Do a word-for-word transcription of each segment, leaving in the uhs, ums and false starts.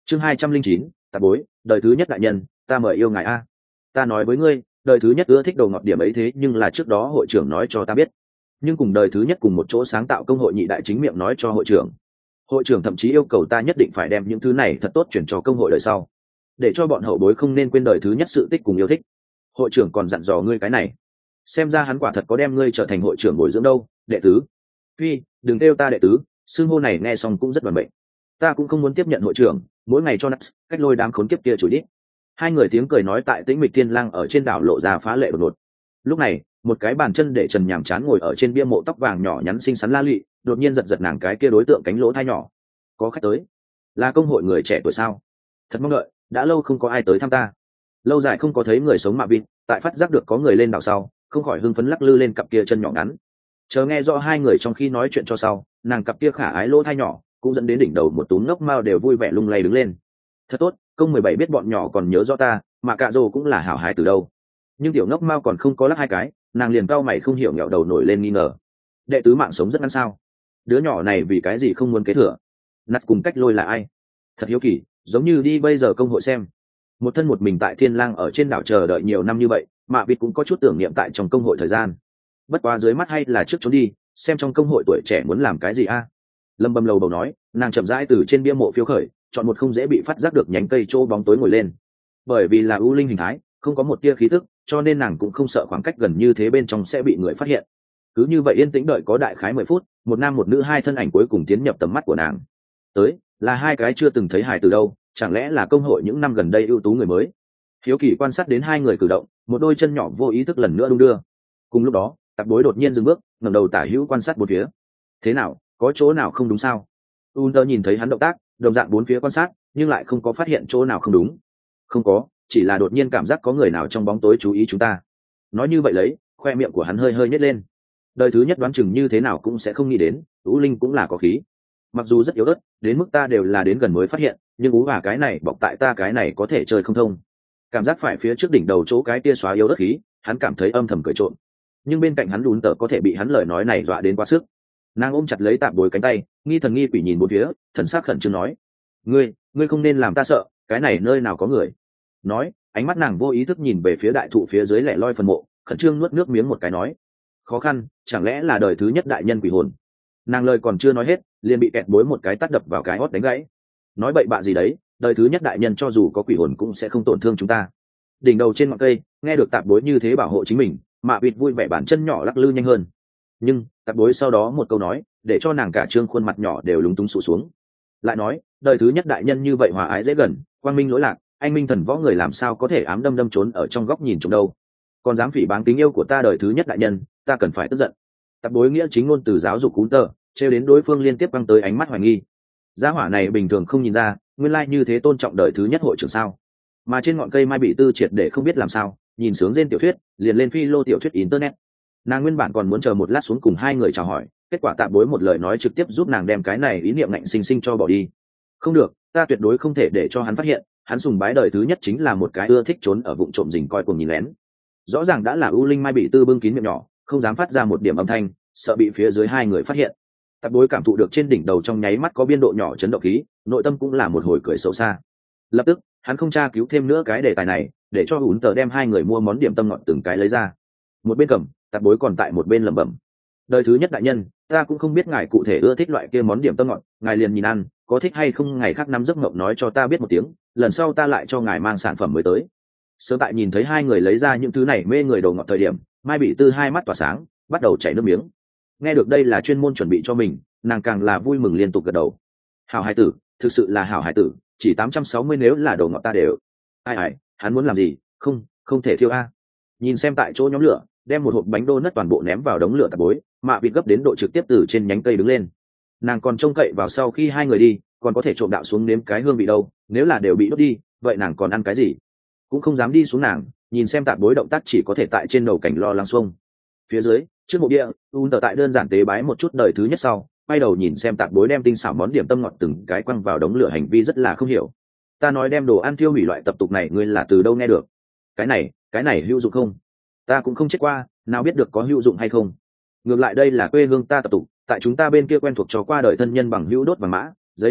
chương hai trăm linh chín tạp bối đời thứ nhất đại nhân, ta mời yêu ngài a. Ta nói với ngươi, đời thứ nhất ưa thích đồ ngọt điểm ấy thế nhưng là trước đó hội trưởng nói cho ta biết, nhưng cùng đời thứ nhất cùng một chỗ sáng tạo công hội nhị đại chính miệng nói cho hội trưởng. Hội trưởng thậm chí yêu cầu ta nhất định phải đem những thứ này thật tốt chuyển cho công hội đời sau, để cho bọn hậu bối không nên quên đời thứ nhất sự tích cùng yêu thích. Hội trưởng còn dặn dò ngươi cái này, xem ra hắn quả thật có đem ngươi trở thành hội trưởng bồi dưỡng đâu. Đệ tứ, phi đừng kêu ta đệ tứ, xưng hô này nghe xong cũng rất bẩn bệnh. Ta cũng không muốn tiếp nhận hội trưởng mỗi ngày cho Nuts cách lôi đám khốn kiếp kia chửi đít. Hai người tiếng cười nói tại tĩnh mịch thiên lang ở trên đảo lộ ra phá lệ đột ngột. Lúc này một cái bàn chân để trần nhàm chán ngồi ở trên bia mộ tóc vàng nhỏ nhắn xinh xắn la lụy đột nhiên giật giật nàng cái kia đối tượng cánh lỗ thai nhỏ. Có khách tới, là công hội người trẻ tuổi sao? Thật mong đợi, đã lâu không có ai tới thăm ta, lâu dài không có thấy người sống mạ vịt. Tại phát giác được có người lên đảo sau, không khỏi hưng phấn lắc lư lên cặp kia chân nhỏ ngắn. Chờ nghe rõ hai người trong khi nói chuyện cho sau, nàng cặp kia khả ái lỗ thai nhỏ cũng dẫn đến đỉnh đầu một túm ngốc mao đều vui vẻ lung lay đứng lên. Thật tốt, công mười bảy biết bọn nhỏ còn nhớ rõ ta, mà cạ rồ cũng là hảo hái từ đâu. Nhưng tiểu ngốc mao còn không có lắc hai cái, nàng liền cau mày không hiểu nghẹo đầu nổi lên nghi ngờ. Đệ tứ mạng sống rất ngắn sao? Đứa nhỏ này vì cái gì không muốn kế thừa? Nặt cùng cách lôi là ai? Thật hiếu kỳ, giống như đi bây giờ công hội xem. Một thân một mình tại thiên lang ở trên đảo chờ đợi nhiều năm như vậy, mạ vịt cũng có chút tưởng niệm tại trong công hội thời gian. Bất quá dưới mắt hay là trước trốn đi, xem trong công hội tuổi trẻ muốn làm cái gì a. À? Lâm Bầm lầu bầu nói, nàng chậm rãi từ trên bia mộ phiêu khởi, chọn một không dễ bị phát giác được nhánh cây chỗ bóng tối ngồi lên. Bởi vì là ưu linh hình thái, không có một tia khí tức, cho nên nàng cũng không sợ khoảng cách gần như thế bên trong sẽ bị người phát hiện. Cứ như vậy yên tĩnh đợi có đại khái mười phút, một nam một nữ hai thân ảnh cuối cùng tiến nhập tầm mắt của nàng. Tới, là hai cái chưa từng thấy hài từ đâu, chẳng lẽ là công hội những năm gần đây ưu tú người mới? Hiếu kỳ quan sát đến hai người cử động, một đôi chân nhỏ vô ý thức lần nữa đung đưa. Cùng lúc đó, Tạp Bối đột nhiên dừng bước, ngẩng đầu tả hữu quan sát bốn phía. Thế nào, có chỗ nào không đúng sao? Unter nhìn thấy hắn động tác, đồng dạng bốn phía quan sát, nhưng lại không có phát hiện chỗ nào không đúng. Không có, chỉ là đột nhiên cảm giác có người nào trong bóng tối chú ý chúng ta. Nói như vậy lấy, khoe miệng của hắn hơi hơi nhếch lên. Đời thứ nhất đoán chừng như thế nào cũng sẽ không nghĩ đến, U Linh cũng là có khí. Mặc dù rất yếu ớt, đến mức ta đều là đến gần mới phát hiện, nhưng ú và cái này bọc tại ta cái này có thể chơi không thông. Cảm giác phải phía trước đỉnh đầu chỗ cái tia xóa yếu ớt khí, hắn cảm thấy âm thầm cười trộm. Nhưng bên cạnh hắn lún tờ có thể bị hắn lời nói này dọa đến quá sức. Nàng ôm chặt lấy Tạp Bối cánh tay, nghi thần nghi quỷ nhìn bốn phía, thần sắc khẩn trương nói: ngươi ngươi không nên làm ta sợ, cái này nơi nào có người. Nói, ánh mắt nàng vô ý thức nhìn về phía đại thụ phía dưới lẻ loi phần mộ, khẩn trương nuốt nước miếng một cái nói: khó khăn, chẳng lẽ là đời thứ nhất đại nhân quỷ hồn? Nàng lời còn chưa nói hết, liền bị Kẹt Bối một cái tát đập vào cái hót đánh gãy. Nói bậy bạ gì đấy, đời thứ nhất đại nhân cho dù có quỷ hồn cũng sẽ không tổn thương chúng ta. Đỉnh đầu trên ngọn cây, nghe được Tạp Bối như thế bảo hộ chính mình, Mạ Vịt vui vẻ bản chân nhỏ lắc lư nhanh hơn. Nhưng Tạp Bối sau đó một câu nói, để cho nàng cả trương khuôn mặt nhỏ đều lúng túng sụ xuống. Lại nói, đời thứ nhất đại nhân như vậy hòa ái dễ gần, quang minh lỗi lạc, anh minh thần võ người làm sao có thể ám đâm đâm trốn ở trong góc nhìn trộm đâu? Còn dám phỉ báng tình yêu của ta đời thứ nhất đại nhân, ta cần phải tức giận. Tạp Bối nghĩa chính ngôn từ giáo dục cún tờ, trêu đến đối phương liên tiếp căng tới ánh mắt hoài nghi. Gia hỏa này bình thường không nhìn ra, nguyên lai như thế tôn trọng đời thứ nhất hội trưởng sao? Mà trên ngọn cây mai bị tư triệt để không biết làm sao, nhìn sướng trên tiểu thuyết, liền lên phi lô tiểu thuyết internet. Nàng nguyên bản còn muốn chờ một lát xuống cùng hai người chào hỏi, kết quả Tạp Bối một lời nói trực tiếp giúp nàng đem cái này ý niệm ngạnh sinh sinh cho bỏ đi. Không được, ta tuyệt đối không thể để cho hắn phát hiện, hắn sùng bái đời thứ nhất chính là một cái ưa thích trốn ở vụng trộm rình coi cùng nhìn lén. Rõ ràng đã là ưu linh mai bị tư bưng kín miệng nhỏ, không dám phát ra một điểm âm thanh, sợ bị phía dưới hai người phát hiện. Tạp Bối cảm thụ được trên đỉnh đầu trong nháy mắt có biên độ nhỏ chấn động khí, nội tâm cũng là một hồi cười xấu xa. Lập tức, hắn không tra cứu thêm nữa cái đề tài này, để cho Hùn Tờ đem hai người mua món điểm tâm ngọt từng cái lấy ra. Một bên cầm, Tạp Bối còn tại một bên lẩm bẩm: đời thứ nhất đại nhân, ta cũng không biết ngài cụ thể ưa thích loại kia món điểm tâm ngọt, ngài liền nhìn ăn, có thích hay không ngày khác năm giấc mộng nói cho ta biết một tiếng, lần sau ta lại cho ngài mang sản phẩm mới tới. Sớm tại nhìn thấy hai người lấy ra những thứ này mê người đồ ngọt thời điểm, Mai Bị Tư hai mắt tỏa sáng, bắt đầu chảy nước miếng. Nghe được đây là chuyên môn chuẩn bị cho mình, nàng càng là vui mừng liên tục gật đầu. Hảo hải tử, thực sự là hảo hải tử, chỉ tám trăm sáu mươi nếu là đồ ngọt ta đều. Ai ai, hắn muốn làm gì? Không, không thể thiêu a. Nhìn xem tại chỗ nhóm lửa, đem một hộp bánh đô nất toàn bộ ném vào đống lửa Tạp Bối, Mạ Vịt gấp đến độ trực tiếp từ trên nhánh cây đứng lên. Nàng còn trông cậy vào sau khi hai người đi, còn có thể trộm đạo xuống nếm cái hương vị đâu, nếu là đều bị đốt đi, vậy nàng còn ăn cái gì? Cũng không dám đi xuống nàng, nhìn xem Tạp Bối động tác chỉ có thể tại trên đầu cảnh lo lắng xuông. Phía dưới, trước mộ địa, Un tờ tại đơn giản tế bái một chút đời thứ nhất sau, quay đầu nhìn xem Tạp Bối đem tinh xảo món điểm tâm ngọt từng cái quăng vào đống lửa hành vi rất là không hiểu. Ta nói đem đồ ăn tiêu hủy loại tập tục này ngươi là từ đâu nghe được? Cái này, cái này hữu dụng không? Ta cũng không chết qua, nào biết được có hữu dụng hay không. Ngược lại đây là quê hương ta tập tục, tại chúng ta bên kia quen thuộc cho qua đời thân nhân bằng hữu đốt vàng mã, giấy áo,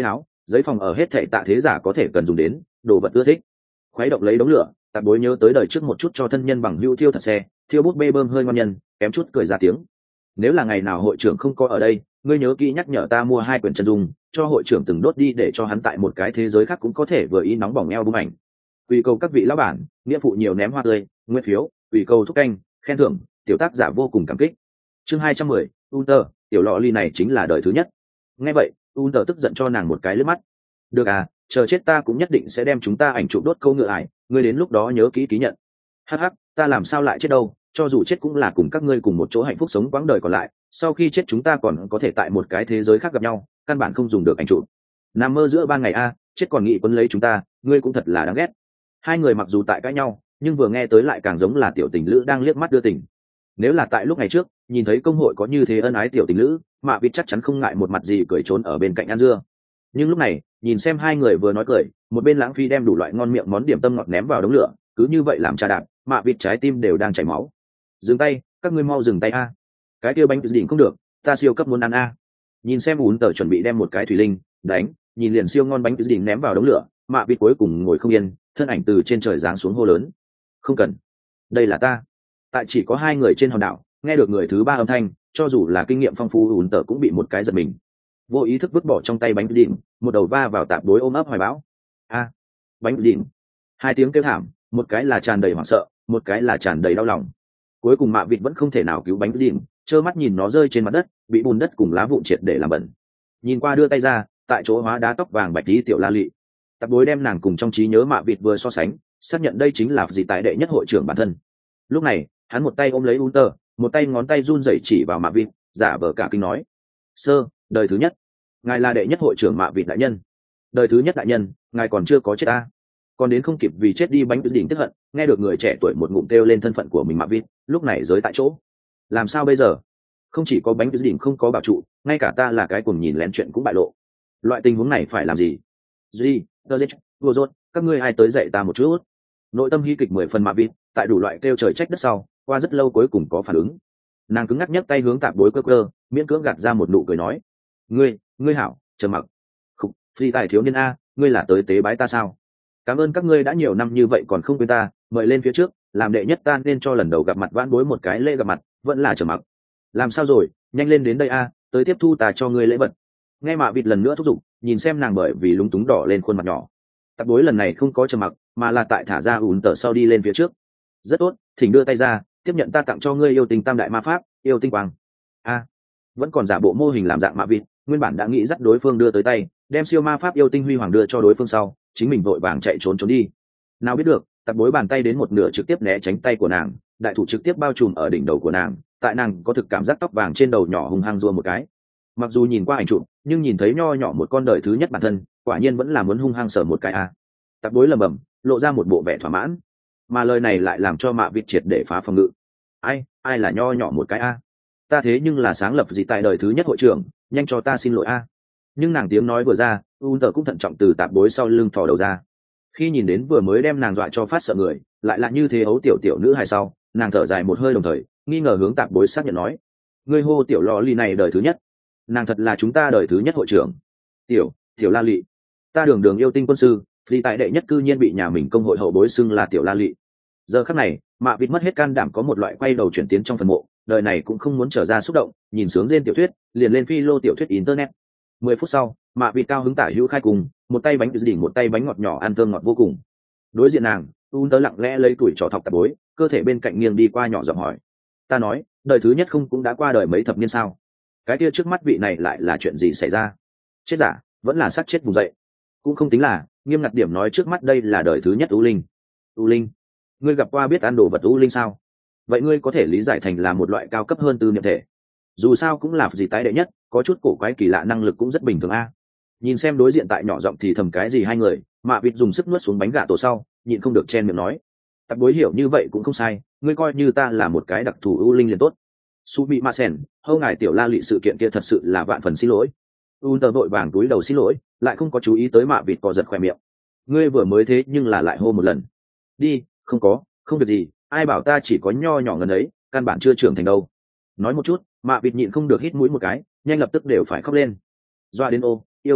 giấy phòng ở hết thệ tạ thế giả có thể cần dùng đến đồ vật ưa thích. Khuấy động lấy đống lửa, Tạp Bối nhớ tới đời trước một chút cho thân nhân bằng hữu thiêu thật xe, thiêu bút bê bơm hơi ngon nhân, kém chút cười ra tiếng. Nếu là ngày nào hội trưởng không có ở đây, ngươi nhớ kỹ nhắc nhở ta mua hai quyển chân dung, cho hội trưởng từng đốt đi để cho hắn tại một cái thế giới khác cũng có thể vừa ý nóng bỏng eo bung ảnh. Quỳ cầu các vị lão bản, nghĩa phụ nhiều ném hoa tươi, nguyên phiếu, quỳ cầu thúc canh, khen thưởng, tiểu tác giả vô cùng cảm kích. Chương hai trăm mười, Unter, tiểu lọ ly này chính là đời thứ nhất. Nghe vậy, Unter tức giận cho nàng một cái lướt mắt. Được à, chờ chết ta cũng nhất định sẽ đem chúng ta ảnh chụp đốt câu ngựa ải, ngươi đến lúc đó nhớ kỹ ký nhận. Hắc hắc, ta làm sao lại chết đâu, cho dù chết cũng là cùng các ngươi cùng một chỗ hạnh phúc sống quãng đời còn lại, sau khi chết chúng ta còn có thể tại một cái thế giới khác gặp nhau, căn bản không dùng được ảnh chụp. Nằm mơ giữa ban ngày a, chết còn nghĩ quấn lấy chúng ta, ngươi cũng thật là đáng ghét. Hai người mặc dù tại cãi nhau, nhưng vừa nghe tới lại càng giống là tiểu tình lữ đang liếc mắt đưa tình. Nếu là tại lúc ngày trước, nhìn thấy công hội có như thế ân ái tiểu tình lữ, Mạ Vịt chắc chắn không ngại một mặt gì cười trốn ở bên cạnh ăn dưa. Nhưng lúc này, nhìn xem hai người vừa nói cười, một bên lãng phi đem đủ loại ngon miệng món điểm tâm ngọt ném vào đống lửa, cứ như vậy làm trà đạp, Mạ Vịt trái tim đều đang chảy máu. Dừng tay, các ngươi mau dừng tay a. Cái kia bánh đỉnh không được, ta siêu cấp muốn ăn a. Nhìn xem ún tờ chuẩn bị đem một cái thủy linh đánh, nhìn liền siêu ngon bánh đỉnh ném vào đống lửa, Mạ Vịt cuối cùng ngồi không yên, thân ảnh từ trên trời giáng xuống hô lớn. Không cần, đây là ta. Tại chỉ có hai người trên hòn đảo, nghe được người thứ ba âm thanh, cho dù là kinh nghiệm phong phú ún tờ cũng bị một cái giật mình, vô ý thức vứt bỏ trong tay bánh đỉnh, một đầu va vào Tạp Bối ôm ấp hoài bão. A, bánh đỉnh. Hai tiếng kêu thảm, một cái là tràn đầy hoảng sợ, một cái là tràn đầy đau lòng. Cuối cùng Mạ Vịt vẫn không thể nào cứu bánh đỉnh, trơ mắt nhìn nó rơi trên mặt đất, bị bùn đất cùng lá vụn triệt để làm bẩn. Nhìn qua đưa tay ra, tại chỗ hóa đá tóc vàng bạch tí tiểu La Lị. Tạp Bối đem nàng cùng trong trí nhớ Mạ Vịt vừa so sánh, xác nhận đây chính là gì tại đệ nhất hội trưởng bản thân. Lúc này, hắn một tay ôm lấy Unter, một tay ngón tay run rẩy chỉ vào Mạ Vịt, giả vờ cả kinh nói: "Sơ, đời thứ nhất, ngài là đệ nhất hội trưởng Mạ Vịt đại nhân. Đời thứ nhất đại nhân, ngài còn chưa có chết ta." Còn đến không kịp vì chết đi bánh đỉnh tức hận, nghe được người trẻ tuổi một ngụm kêu lên thân phận của mình Mạ Vịt, lúc này giới tại chỗ. Làm sao bây giờ? Không chỉ có bánh đỉnh không có bảo trụ, ngay cả ta là cái cùng nhìn lén chuyện cũng bại lộ. Loại tình huống này phải làm gì? Duy, Dozech, vô rốt, các ngươi ai tới dạy ta một chút. Nội tâm hy kịch mười phần Mạ Vịt, tại đủ loại kêu trời trách đất sau, qua rất lâu cuối cùng có phản ứng. Nàng cứng ngắc nhấc tay hướng Tạp Bối cơ cơ, miễn cưỡng gạt ra một nụ cười nói: "Ngươi, ngươi hảo, trầm mặc. Khục, phi tài thiếu niên a, ngươi là tới tế bái ta sao? Cảm ơn các ngươi đã nhiều năm như vậy còn không quên ta, mời lên phía trước, làm đệ nhất ta nên cho lần đầu gặp mặt vãn bối một cái lễ gặp mặt, vẫn là trầm mặc. Làm sao rồi, nhanh lên đến đây a, tới tiếp thu ta cho ngươi lễ vật." Nghe Mạ Vịt lần nữa thúc giục, nhìn xem nàng bởi vì lúng túng đỏ lên khuôn mặt nhỏ. Tạp Bối lần này không có trầm mặc, mà là tại thả ra ủn tờ sau đi lên phía trước. "Rất tốt, thỉnh đưa tay ra, tiếp nhận ta tặng cho ngươi yêu tinh tam đại ma pháp, yêu tinh quang." A, vẫn còn giả bộ mô hình làm dạng Mạ Vịt, nguyên bản đã nghĩ dắt đối phương đưa tới tay, đem siêu ma pháp yêu tinh huy hoàng đưa cho đối phương sau, chính mình vội vàng chạy trốn trốn đi. Nào biết được, Tạp Bối bàn tay đến một nửa trực tiếp né tránh tay của nàng, đại thủ trực tiếp bao trùm ở đỉnh đầu của nàng, tại nàng có thực cảm giác tóc vàng trên đầu nhỏ hung hăng rua một cái. Mặc dù nhìn qua ảnh chụp, nhưng nhìn thấy nho nhỏ một con đời thứ nhất bản thân, quả nhiên vẫn là muốn hung hăng sờ một cái a. Tạp Bối lẩm bẩm, lộ ra một bộ vẻ thỏa mãn, mà lời này lại làm cho Mạ Vịt triệt để phá phòng ngự. Ai, ai là nho nhỏ một cái a? Ta thế nhưng là sáng lập gì tại đời thứ nhất hội trưởng, nhanh cho ta xin lỗi a. Nhưng nàng tiếng nói vừa ra, Unter cũng thận trọng từ Tạp Bối sau lưng thò đầu ra. Khi nhìn đến vừa mới đem nàng dọa cho phát sợ người, lại là như thế ấu tiểu tiểu nữ hài sau, nàng thở dài một hơi đồng thời, nghi ngờ hướng Tạp Bối xác nhận nói: "Ngươi hô tiểu lọ ly này đời thứ nhất, nàng thật là chúng ta đời thứ nhất hội trưởng." Tiểu, tiểu La Lị, ta đường đường yêu tinh quân sư, phi tại đệ nhất cư nhiên bị nhà mình công hội hậu bối xưng là tiểu La Lị. Giờ khắc này, Mạ Vịt mất hết can đảm có một loại quay đầu chuyển tiến trong phần mộ, đời này cũng không muốn trở ra xúc động, nhìn sướng rên tiểu thuyết, liền lên phi lô tiểu thuyết internet. Mười phút sau, Mạ Vịt cao hứng tả hữu khai cùng, một tay bánh đỉnh một tay bánh ngọt nhỏ ăn thơm ngọt vô cùng. Đối diện nàng, Un tớ lặng lẽ lấy tuổi trò thọc Tạp Bối, cơ thể bên cạnh nghiêng đi qua nhỏ giọng hỏi: "Ta nói, đời thứ nhất không cũng đã qua đời mấy thập niên sao? Cái kia trước mắt vị này lại là chuyện gì xảy ra? Chết giả, vẫn là xác chết vùng dậy?" Cũng không tính là, nghiêm ngặt điểm nói trước mắt đây là đời thứ nhất U Linh. U Linh? Ngươi gặp qua biết ăn đồ vật U Linh sao? Vậy ngươi có thể lý giải thành là một loại cao cấp hơn từ niệm thể. Dù sao cũng là gì tái đệ nhất, có chút cổ quái kỳ lạ năng lực cũng rất bình thường a. Nhìn xem đối diện tại nhỏ giọng thì thầm cái gì hai người, Mạ Vịt dùng sức nuốt xuống bánh gà tổ sau, nhịn không được chen miệng nói: "Tạp Bối hiểu như vậy cũng không sai, ngươi coi như ta là một cái đặc thù U Linh liền tốt." Su bị ma sen, hâu ngài tiểu La Lị sự kiện kia thật sự là vạn phần xin lỗi. Un tờ vội vàng túi đầu xin lỗi, lại không có chú ý tới Mạ Vịt cò giật khỏe miệng. Ngươi vừa mới thế nhưng là lại hô một lần. Đi, không có, không việc gì, ai bảo ta chỉ có nho nhỏ ngần ấy, căn bản chưa trưởng thành đâu. Nói một chút, Mạ Vịt nhịn không được hít mũi một cái, nhanh lập tức đều phải khóc lên. Doa đến ô, yêu tiền triệu,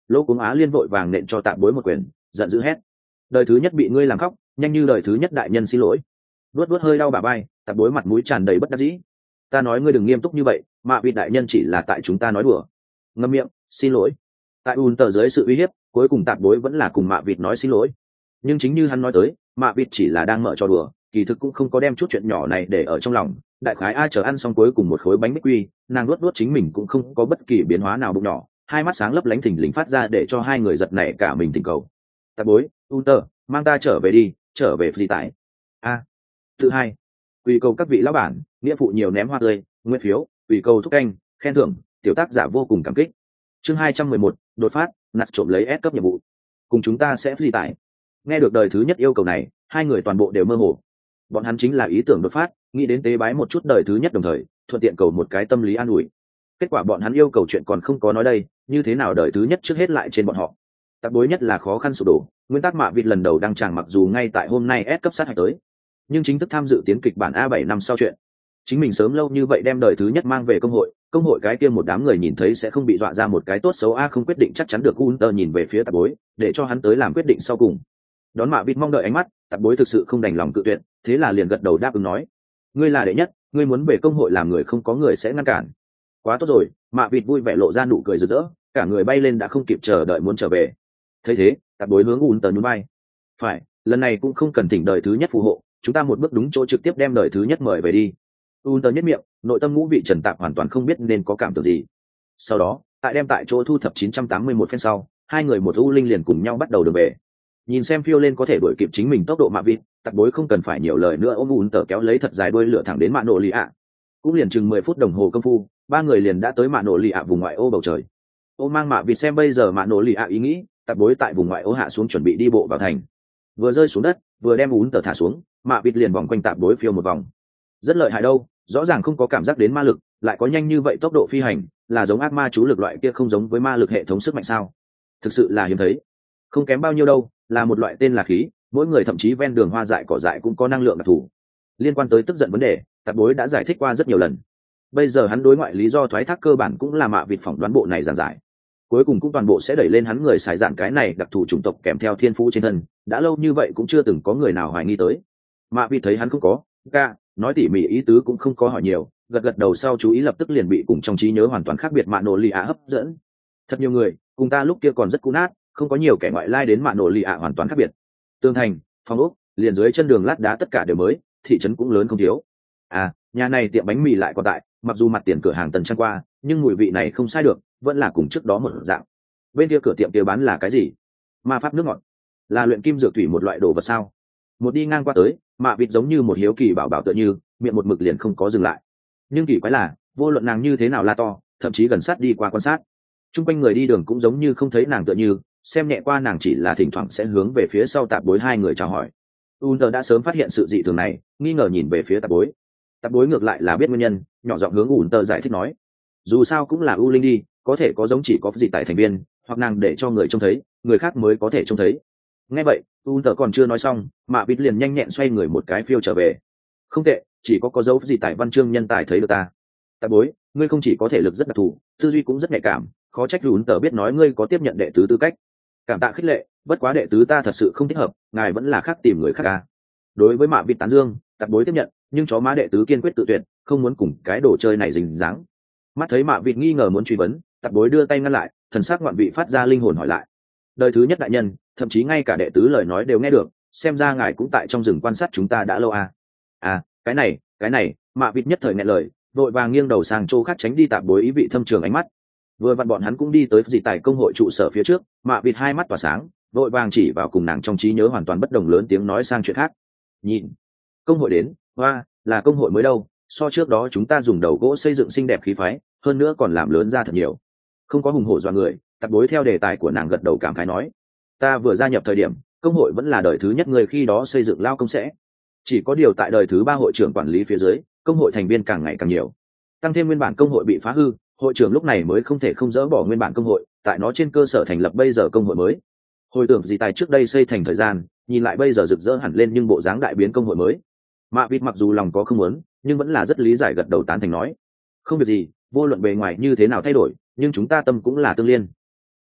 Lô Cuống Á Liên vội vàng nện cho Tạp Bối một quyền, giận dữ hét: đời thứ nhất bị ngươi làm khóc, nhanh như đời thứ nhất đại nhân xin lỗi. Vuốt vuốt hơi đau bả vai, Tạp Bối mặt mũi tràn đầy bất đắc dĩ: ta nói ngươi đừng nghiêm túc như vậy, Mạ Vịt đại nhân chỉ là tại chúng ta nói đùa. Ngậm miệng, xin lỗi. Tại ùn tờ dưới sự uy hiếp, cuối cùng Tạp Bối vẫn là cùng Mạ Vịt nói xin lỗi. Nhưng chính như hắn nói tới, Mạ Vịt chỉ là đang mở trò đùa, kỳ thực cũng không có đem chút chuyện nhỏ này để ở trong lòng. Đại khái ai chờ ăn xong cuối cùng một khối bánh bích quy, nàng nuốt nuốt chính mình cũng không có bất kỳ biến hóa nào bụng nhỏ, hai mắt sáng lấp lánh thình lình phát ra để cho hai người giật nảy cả mình tình cầu. Tạp Bối, ùn tờ, mang ta trở về đi, trở về phi tải. A. Thứ hai, quy cầu các vị lão bản, nghĩa phụ nhiều ném hoa tươi, nguyên phiếu, quy cầu thúc canh, khen thưởng, tiểu tác giả vô cùng cảm kích. Chương hai trăm mười một, đột phát, nặt trộm lấy S cấp nhiệm vụ. Cùng chúng ta sẽ phi tải. Nghe được đời thứ nhất yêu cầu này, hai người toàn bộ đều mơ hồ. Bọn hắn chính là ý tưởng đột phát, nghĩ đến tế bái một chút đời thứ nhất đồng thời, thuận tiện cầu một cái tâm lý an ủi. Kết quả bọn hắn yêu cầu chuyện còn không có nói đây, như thế nào đời thứ nhất trước hết lại trên bọn họ. Tạp Bối nhất là khó khăn sụp đổ, nguyên tắc Mạ Vịt lần đầu đăng tràng mặc dù ngay tại hôm nay S cấp sát hạch tới, nhưng chính thức tham dự tiến kịch bản A bảy năm sau chuyện. Chính mình sớm lâu như vậy đem đời thứ nhất mang về công hội, công hội cái kia một đám người nhìn thấy sẽ không bị dọa ra một cái tốt xấu A không quyết định chắc chắn được Gunter nhìn về phía Tạp Bối, để cho hắn tới làm quyết định sau cùng. Đón Mạ Vịt mong đợi ánh mắt, Tạp Bối thực sự không đành lòng cự tuyệt, thế là liền gật đầu đáp ứng nói: ngươi là đệ nhất, ngươi muốn về công hội làm người không có người sẽ ngăn cản. Quá tốt rồi. Mạ Vịt vui vẻ lộ ra nụ cười rực rỡ, cả người bay lên đã không kịp chờ đợi muốn trở về. Thấy thế, Tạp Bối hướng Gunter nhún vai: phải, lần này cũng không cần thỉnh đời thứ nhất phù hộ, chúng ta một bước đúng chỗ trực tiếp đem đời thứ nhất mời về đi. Gunter nhất miệng, nội tâm ngũ vị trần tạp hoàn toàn không biết nên có cảm tưởng gì. Sau đó, tại đem tại chỗ thu thập chín trăm tám mươi mốt phen sau, hai người một u linh liền cùng nhau bắt đầu đường về. Nhìn xem phiêu lên có thể đuổi kịp chính mình tốc độ Mạ Vịt, Tạp Bối không cần phải nhiều lời nữa ôm Gunter kéo lấy thật dài đuôi lửa thẳng đến Mạ Nổ Lì ạ. Cũng liền chừng mười phút đồng hồ công phu, ba người liền đã tới Mạ Nổ Lì ạ vùng ngoại ô bầu trời. Ô mang Mạ Vịt xem bây giờ Mạ Nổ Lì ạ ý nghĩ, Tạp Bối tại vùng ngoại ô hạ xuống chuẩn bị đi bộ vào thành. Vừa rơi xuống đất, vừa đem Gunter thả xuống, Mạ Vịt liền vòng quanh Tạp Bối phiêu một vòng. Rất lợi hại đâu, rõ ràng không có cảm giác đến ma lực, lại có nhanh như vậy tốc độ phi hành, là giống ác ma chú lực loại kia không giống với ma lực hệ thống sức mạnh sao? Thực sự là hiếm thấy. Không kém bao nhiêu đâu, là một loại tên là khí, mỗi người thậm chí ven đường hoa dại cỏ dại cũng có năng lượng đặc thù. Liên quan tới tức giận vấn đề, Tạp Bối đã giải thích qua rất nhiều lần. Bây giờ hắn đối ngoại lý do thoái thác cơ bản cũng là Mạ Vịt phỏng đoán bộ này giảng giải. Cuối cùng cũng toàn bộ sẽ đẩy lên hắn người xài dạn cái này đặc thù chủng tộc kèm theo thiên phú trên thân, đã lâu như vậy cũng chưa từng có người nào hoài nghi tới. Mạ Vịt thấy hắn không có, ca, nói tỉ mỉ ý tứ cũng không có hỏi nhiều, gật gật đầu sau chú ý lập tức liền bị cùng trong trí nhớ hoàn toàn khác biệt Mạ Nổ Lì ạ hấp dẫn. Thật nhiều người, cùng ta lúc kia còn rất cũ nát, không có nhiều kẻ ngoại lai đến Mạ Nổ Lì ạ hoàn toàn khác biệt. Tường thành, phòng ốc, liền dưới chân đường lát đá tất cả đều mới, thị trấn cũng lớn không thiếu. À, nhà này tiệm bánh mì lại còn tại, mặc dù mặt tiền cửa hàng tần trang qua, nhưng mùi vị này không sai được, vẫn là cùng trước đó một dạng. Bên kia cửa tiệm kia bán là cái gì? Ma pháp nước ngọt, là luyện kim dược thủy một loại đồ vật sao? Một đi ngang qua tới, Mạ Vịt giống như một hiếu kỳ bảo bảo tựa như, miệng một mực liền không có dừng lại. Nhưng kỳ quái là, vô luận nàng như thế nào la to, thậm chí gần sát đi qua quan sát, chung quanh người đi đường cũng giống như không thấy nàng tựa như, xem nhẹ qua nàng chỉ là thỉnh thoảng sẽ hướng về phía sau Tạp Bối hai người chào hỏi. Gunter đã sớm phát hiện sự dị thường này, nghi ngờ nhìn về phía Tạp Bối. Tạp Bối ngược lại là biết nguyên nhân, nhỏ giọng hướng Gunter giải thích nói: dù sao cũng là u linh đi, có thể có giống chỉ có gì tại thành viên, hoặc nàng để cho người trông thấy, người khác mới có thể trông thấy. Nghe vậy, Gunter còn chưa nói xong, Mạ Vịt liền nhanh nhẹn xoay người một cái phiêu trở về. Không tệ, chỉ có có dấu gì tại văn chương nhân tài thấy được ta. Tạp Bối, ngươi không chỉ có thể lực rất đặc thù, tư duy cũng rất nhạy cảm, khó trách Gunter biết nói ngươi có tiếp nhận đệ tứ tư cách. Cảm tạ khích lệ, bất quá đệ tứ ta thật sự không thích hợp, ngài vẫn là khác tìm người khác à. Đối với Mạ Vịt tán dương, Tạp Bối tiếp nhận, nhưng chó má đệ tứ kiên quyết tự tuyệt, không muốn cùng cái đồ chơi này dính dáng. Mắt thấy Mạ Vịt nghi ngờ muốn truy vấn, Tạp Bối đưa tay ngăn lại, thần sắc ngoạn vị phát ra linh hồn hỏi lại: đời thứ nhất đại nhân, thậm chí ngay cả đệ tứ lời nói đều nghe được, xem ra ngài cũng tại trong rừng quan sát chúng ta đã lâu à? À, cái này, cái này, Mạ Vịt nhất thời nghẹn lời, vội vàng nghiêng đầu sang chỗ khác tránh đi Tạp Bối ý vị thâm trường ánh mắt. Vừa vặn bọn hắn cũng đi tới dị tài công hội trụ sở phía trước, Mạ Vịt hai mắt tỏa sáng, vội vàng chỉ vào cùng nàng trong trí nhớ hoàn toàn bất đồng lớn tiếng nói sang chuyện khác. Nhìn, công hội đến, hoa, là công hội mới đâu, so trước đó chúng ta dùng đầu gỗ xây dựng xinh đẹp khí phái, hơn nữa còn làm lớn ra thật nhiều. Không có hùng hổ dọa người, Tạp Bối theo đề tài của nàng gật đầu cảm khái nói: ta vừa gia nhập thời điểm, công hội vẫn là đời thứ nhất người khi đó xây dựng lao công sẽ. Chỉ có điều tại đời thứ ba hội trưởng quản lý phía dưới, công hội thành viên càng ngày càng nhiều. Tăng thêm nguyên bản công hội bị phá hư, hội trưởng lúc này mới không thể không dỡ bỏ nguyên bản công hội, tại nó trên cơ sở thành lập bây giờ công hội mới. Hồi tưởng gì tài trước đây xây thành thời gian, nhìn lại bây giờ rực rỡ hẳn lên nhưng bộ dáng đại biến công hội mới. Mạ Vịt mặc dù lòng có không muốn, nhưng vẫn là rất lý giải gật đầu tán thành nói: không việc gì, vô luận bề ngoài như thế nào thay đổi, nhưng chúng ta tâm cũng là tương liên.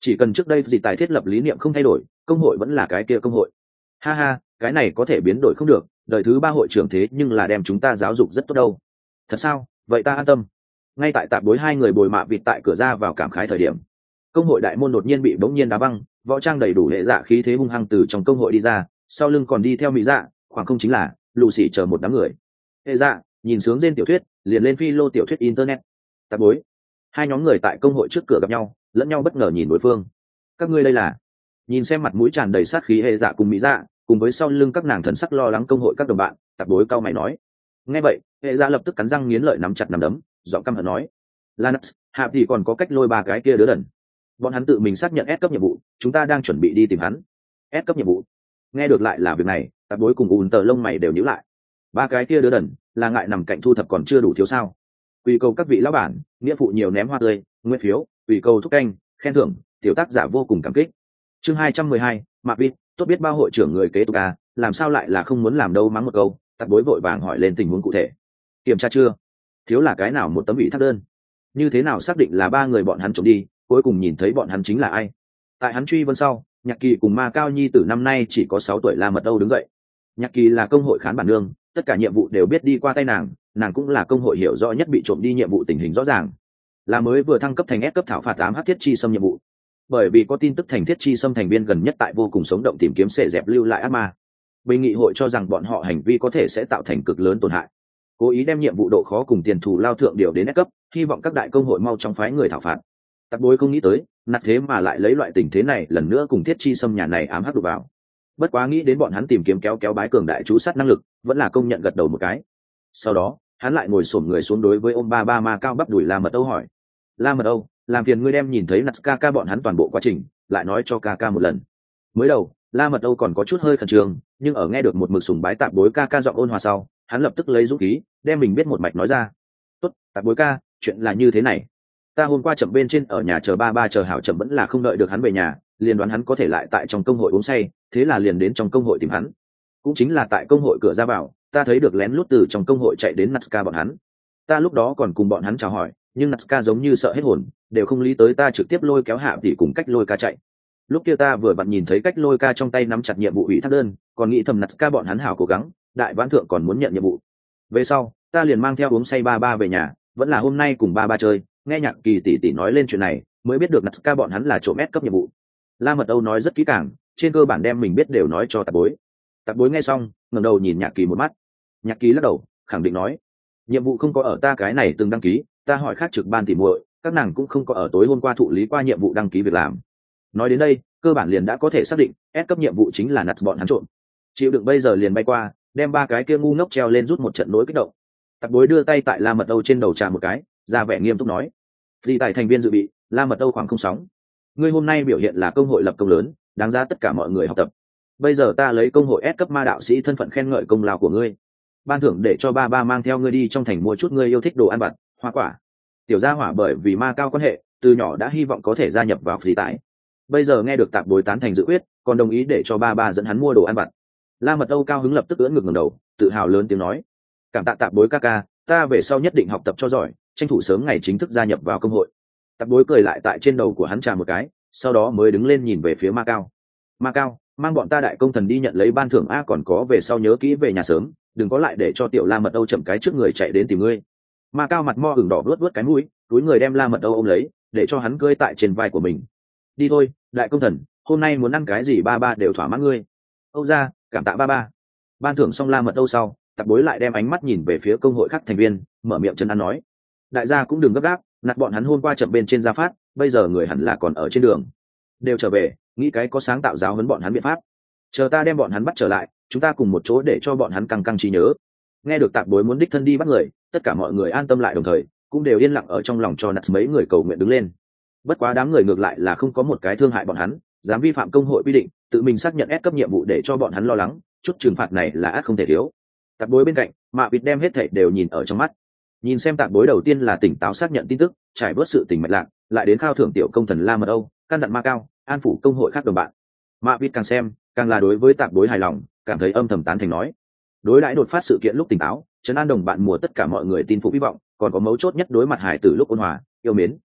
chỉ cần trước đây dị tài thiết lập lý niệm không thay đổi, công hội vẫn là cái kia công hội. Ha ha, cái này có thể biến đổi không được, đời thứ ba hội trưởng thế nhưng là đem chúng ta giáo dục rất tốt đâu. Thật sao? Vậy ta an tâm. Ngay tại tạp bối hai người bồi mạ vịt tại cửa ra vào cảm khái thời điểm, công hội đại môn đột nhiên bị bỗng nhiên đá văng, võ trang đầy đủ hệ dạ khí thế hung hăng từ trong công hội đi ra, sau lưng còn đi theo mỹ dạ, khoảng không chính là lù xì chờ một đám người. Hệ dạ nhìn sướng trên tiểu thuyết, liền lên phi lô tiểu thuyết internet. Tạp bối, hai nhóm người tại công hội trước cửa gặp nhau, lẫn nhau bất ngờ nhìn đối phương. Các ngươi đây là? Nhìn xem mặt mũi tràn đầy sát khí hệ dạ cùng mỹ dạ, cùng với sau lưng các nàng thần sắc lo lắng công hội các đồng bạn, tạp bối cao mày nói. Nghe vậy, hệ dạ lập tức cắn răng nghiến lợi nắm chặt nắm đấm, giọng căm hận nói: Lanux, hạ thì còn có cách lôi ba cái kia đứa đần. Bọn hắn tự mình xác nhận S cấp nhiệm vụ, chúng ta đang chuẩn bị đi tìm hắn. S cấp nhiệm vụ. Nghe được lại là việc này, tạp bối cùng ùn tờ lông mày đều nhíu lại. Ba cái kia đứa đần, là ngại nằm cạnh thu thập còn chưa đủ thiếu sao? Quy cầu các vị lão bản, nghĩa phụ nhiều ném hoa tươi, nguyên phiếu, quy cầu thúc canh, khen thưởng, tiểu tác giả vô cùng cảm kích. Chương hai trăm mười hai, Mạc Vít, tốt biết bao hội trưởng người kế tục à, làm sao lại là không muốn làm đâu mắng một câu, tạp bối vội vàng hỏi lên tình huống cụ thể. Kiểm tra chưa? Thiếu là cái nào một tấm ủy thác đơn? Như thế nào xác định là ba người bọn hắn trốn đi, cuối cùng nhìn thấy bọn hắn chính là ai? Tại hắn truy vấn sau, Nhạc Kỳ cùng Ma Cao Nhi từ năm nay chỉ có sáu tuổi La Mật Âu đứng dậy. Nhạc Kỳ là công hội khán bản nương, tất cả nhiệm vụ đều biết đi qua tay nàng, nàng cũng là công hội hiểu rõ nhất bị trộm đi nhiệm vụ tình hình rõ ràng. Là mới vừa thăng cấp thành S cấp thảo phạt tám H thiết chi xâm nhiệm vụ. Bởi vì có tin tức thành thiết chi xâm thành viên gần nhất tại vô cùng sống động tìm kiếm sẽ dẹp lưu lại ác ma. Bình nghị hội cho rằng bọn họ hành vi có thể sẽ tạo thành cực lớn tổn hại. Cố ý đem nhiệm vụ độ khó cùng tiền thù lao thượng điều đến S cấp, hy vọng các đại công hội mau chóng phái người thảo phạt. Tạp bối không nghĩ tới, nạt thế mà lại lấy loại tình thế này lần nữa cùng thiết chi xâm nhà này ám hắc đục vào. Bất quá nghĩ đến bọn hắn tìm kiếm kéo kéo bái cường đại chú sát năng lực, vẫn là công nhận gật đầu một cái. Sau đó, hắn lại ngồi xổm người xuống đối với ôm ba ba ma cao bắp đùi La Mật Âu hỏi: La Mật Âu, làm phiền ngươi đem nhìn thấy nạt ca ca bọn hắn toàn bộ quá trình, lại nói cho ca ca một lần. Mới đầu, La Mật Âu còn có chút hơi khẩn trương, nhưng ở nghe được một mực sùng bái tạp bối ca ca giọng ôn hòa sau, hắn lập tức lấy dũng khí, đem mình biết một mạch nói ra. Tốt, tạp bối ca, chuyện là như thế này. Ta hôm qua chậm bên trên ở nhà chờ ba ba chờ hảo chậm vẫn là không đợi được hắn về nhà, liền đoán hắn có thể lại tại trong công hội uống say, thế là liền đến trong công hội tìm hắn. Cũng chính là tại công hội cửa ra vào, ta thấy được lén lút từ trong công hội chạy đến Natska bọn hắn. Ta lúc đó còn cùng bọn hắn chào hỏi, nhưng Natska giống như sợ hết hồn, đều không lý tới ta trực tiếp lôi kéo hạ tỷ cùng cách lôi ca chạy. Lúc kia ta vừa vặn nhìn thấy cách lôi ca trong tay nắm chặt nhiệm vụ ủy thác đơn, còn nghĩ thầm Natska bọn hắn hảo cố gắng, đại vãn thượng còn muốn nhận nhiệm vụ. Về sau, ta liền mang theo uống say ba ba về nhà, vẫn là hôm nay cùng ba ba chơi, nghe Nhạc Kỳ tỷ tỷ nói lên chuyện này, mới biết được Natska bọn hắn là trộm S cấp nhiệm vụ. La Mật Âu nói rất kỹ càng, trên cơ bản đem mình biết đều nói cho tạp bối. Tạp bối nghe xong, ngẩng đầu nhìn Nhạc Kỳ một mắt. Nhạc Kỳ lắc đầu, khẳng định nói: nhiệm vụ không có ở ta cái này từng đăng ký, ta hỏi khác trực ban tỉ muội, các nàng cũng không có ở tối hôm qua thụ lý qua nhiệm vụ đăng ký việc làm. Nói đến đây, cơ bản liền đã có thể xác định, S cấp nhiệm vụ chính là nạt bọn hắn trộm. Chịu đựng bây giờ liền bay qua, đem ba cái kia ngu ngốc treo lên rút một trận nỗi kích động. Tạp bối đưa tay tại La Mật Âu trên đầu chạm một cái, ra vẻ nghiêm túc nói: "Vì tại thành viên dự bị, La Mật Âu khoảng không sóng. Ngươi hôm nay biểu hiện là công hội lập công lớn, đáng giá tất cả mọi người học tập. Bây giờ ta lấy công hội S cấp ma đạo sĩ thân phận khen ngợi công lao của ngươi. Ban thưởng để cho ba ba mang theo ngươi đi trong thành mua chút ngươi yêu thích đồ ăn vặt, hoa quả." Tiểu gia hỏa bởi vì ma cao quan hệ, từ nhỏ đã hy vọng có thể gia nhập vào phí tải. Bây giờ nghe được tạp bối tán thành dự quyết, còn đồng ý để cho ba ba dẫn hắn mua đồ ăn vặt. La Mật Âu cao hứng lập tức ưỡn ngực ngẩng đầu, tự hào lớn tiếng nói: "Cảm tạ tạp bối ca ca, ta về sau nhất định học tập cho giỏi, tranh thủ sớm ngày chính thức gia nhập vào công hội." Tạp bối cười lại tại trên đầu của hắn trà một cái, sau đó mới đứng lên nhìn về phía Ma Cao. "Ma Cao, mang bọn ta đại công thần đi nhận lấy ban thưởng a, còn có về sau nhớ kỹ về nhà sớm, đừng có lại để cho tiểu La Mật Âu chậm cái trước người chạy đến tìm ngươi." Ma Cao mặt mo ửng đỏ vuốt vuốt cái mũi, túi người đem La Mật Âu ôm lấy, để cho hắn cưỡi tại trên vai của mình. "Đi thôi, đại công thần, hôm nay muốn ăn cái gì ba ba đều thỏa mãn ngươi." "Âu ra, cảm tạ ba ba." Ban thưởng xong La Mật Âu sau, Tạp bối lại đem ánh mắt nhìn về phía công hội khác thành viên, mở miệng chân ăn nói: "Đại gia cũng đừng gấp gáp, nạt bọn hắn hôm qua chậm bên trên gia phát, bây giờ người hẳn là còn ở trên đường, đều trở về, nghĩ cái có sáng tạo giáo huấn bọn hắn biện pháp. Chờ ta đem bọn hắn bắt trở lại, chúng ta cùng một chỗ để cho bọn hắn căng căng trí nhớ." Nghe được Tạp bối muốn đích thân đi bắt người, tất cả mọi người an tâm lại, đồng thời cũng đều yên lặng ở trong lòng cho nạt mấy người cầu nguyện đứng lên. Bất quá đám người ngược lại là không có một cái thương hại bọn hắn, dám vi phạm công hội quy định, tự mình xác nhận S cấp nhiệm vụ để cho bọn hắn lo lắng, chút trừng phạt này là ắt không thể thiếu. Tạp bối bên cạnh, Mạ Vịt đem hết thảy đều nhìn ở trong mắt. Nhìn xem tạp bối đầu tiên là tỉnh táo xác nhận tin tức, trải bớt sự tình mạch lạc, lại đến khao thưởng tiểu công thần La Mật Âu, căn dặn Ma Cao, an phủ công hội khác đồng bạn. Mạ Vịt càng xem, càng là đối với tạp bối hài lòng, cảm thấy âm thầm tán thành nói: đối đãi đột phát sự kiện lúc tỉnh táo, trấn an đồng bạn mùa tất cả mọi người tin phục hy vọng, còn có mấu chốt nhất đối mặt hải tử lúc ôn hòa, yêu mến.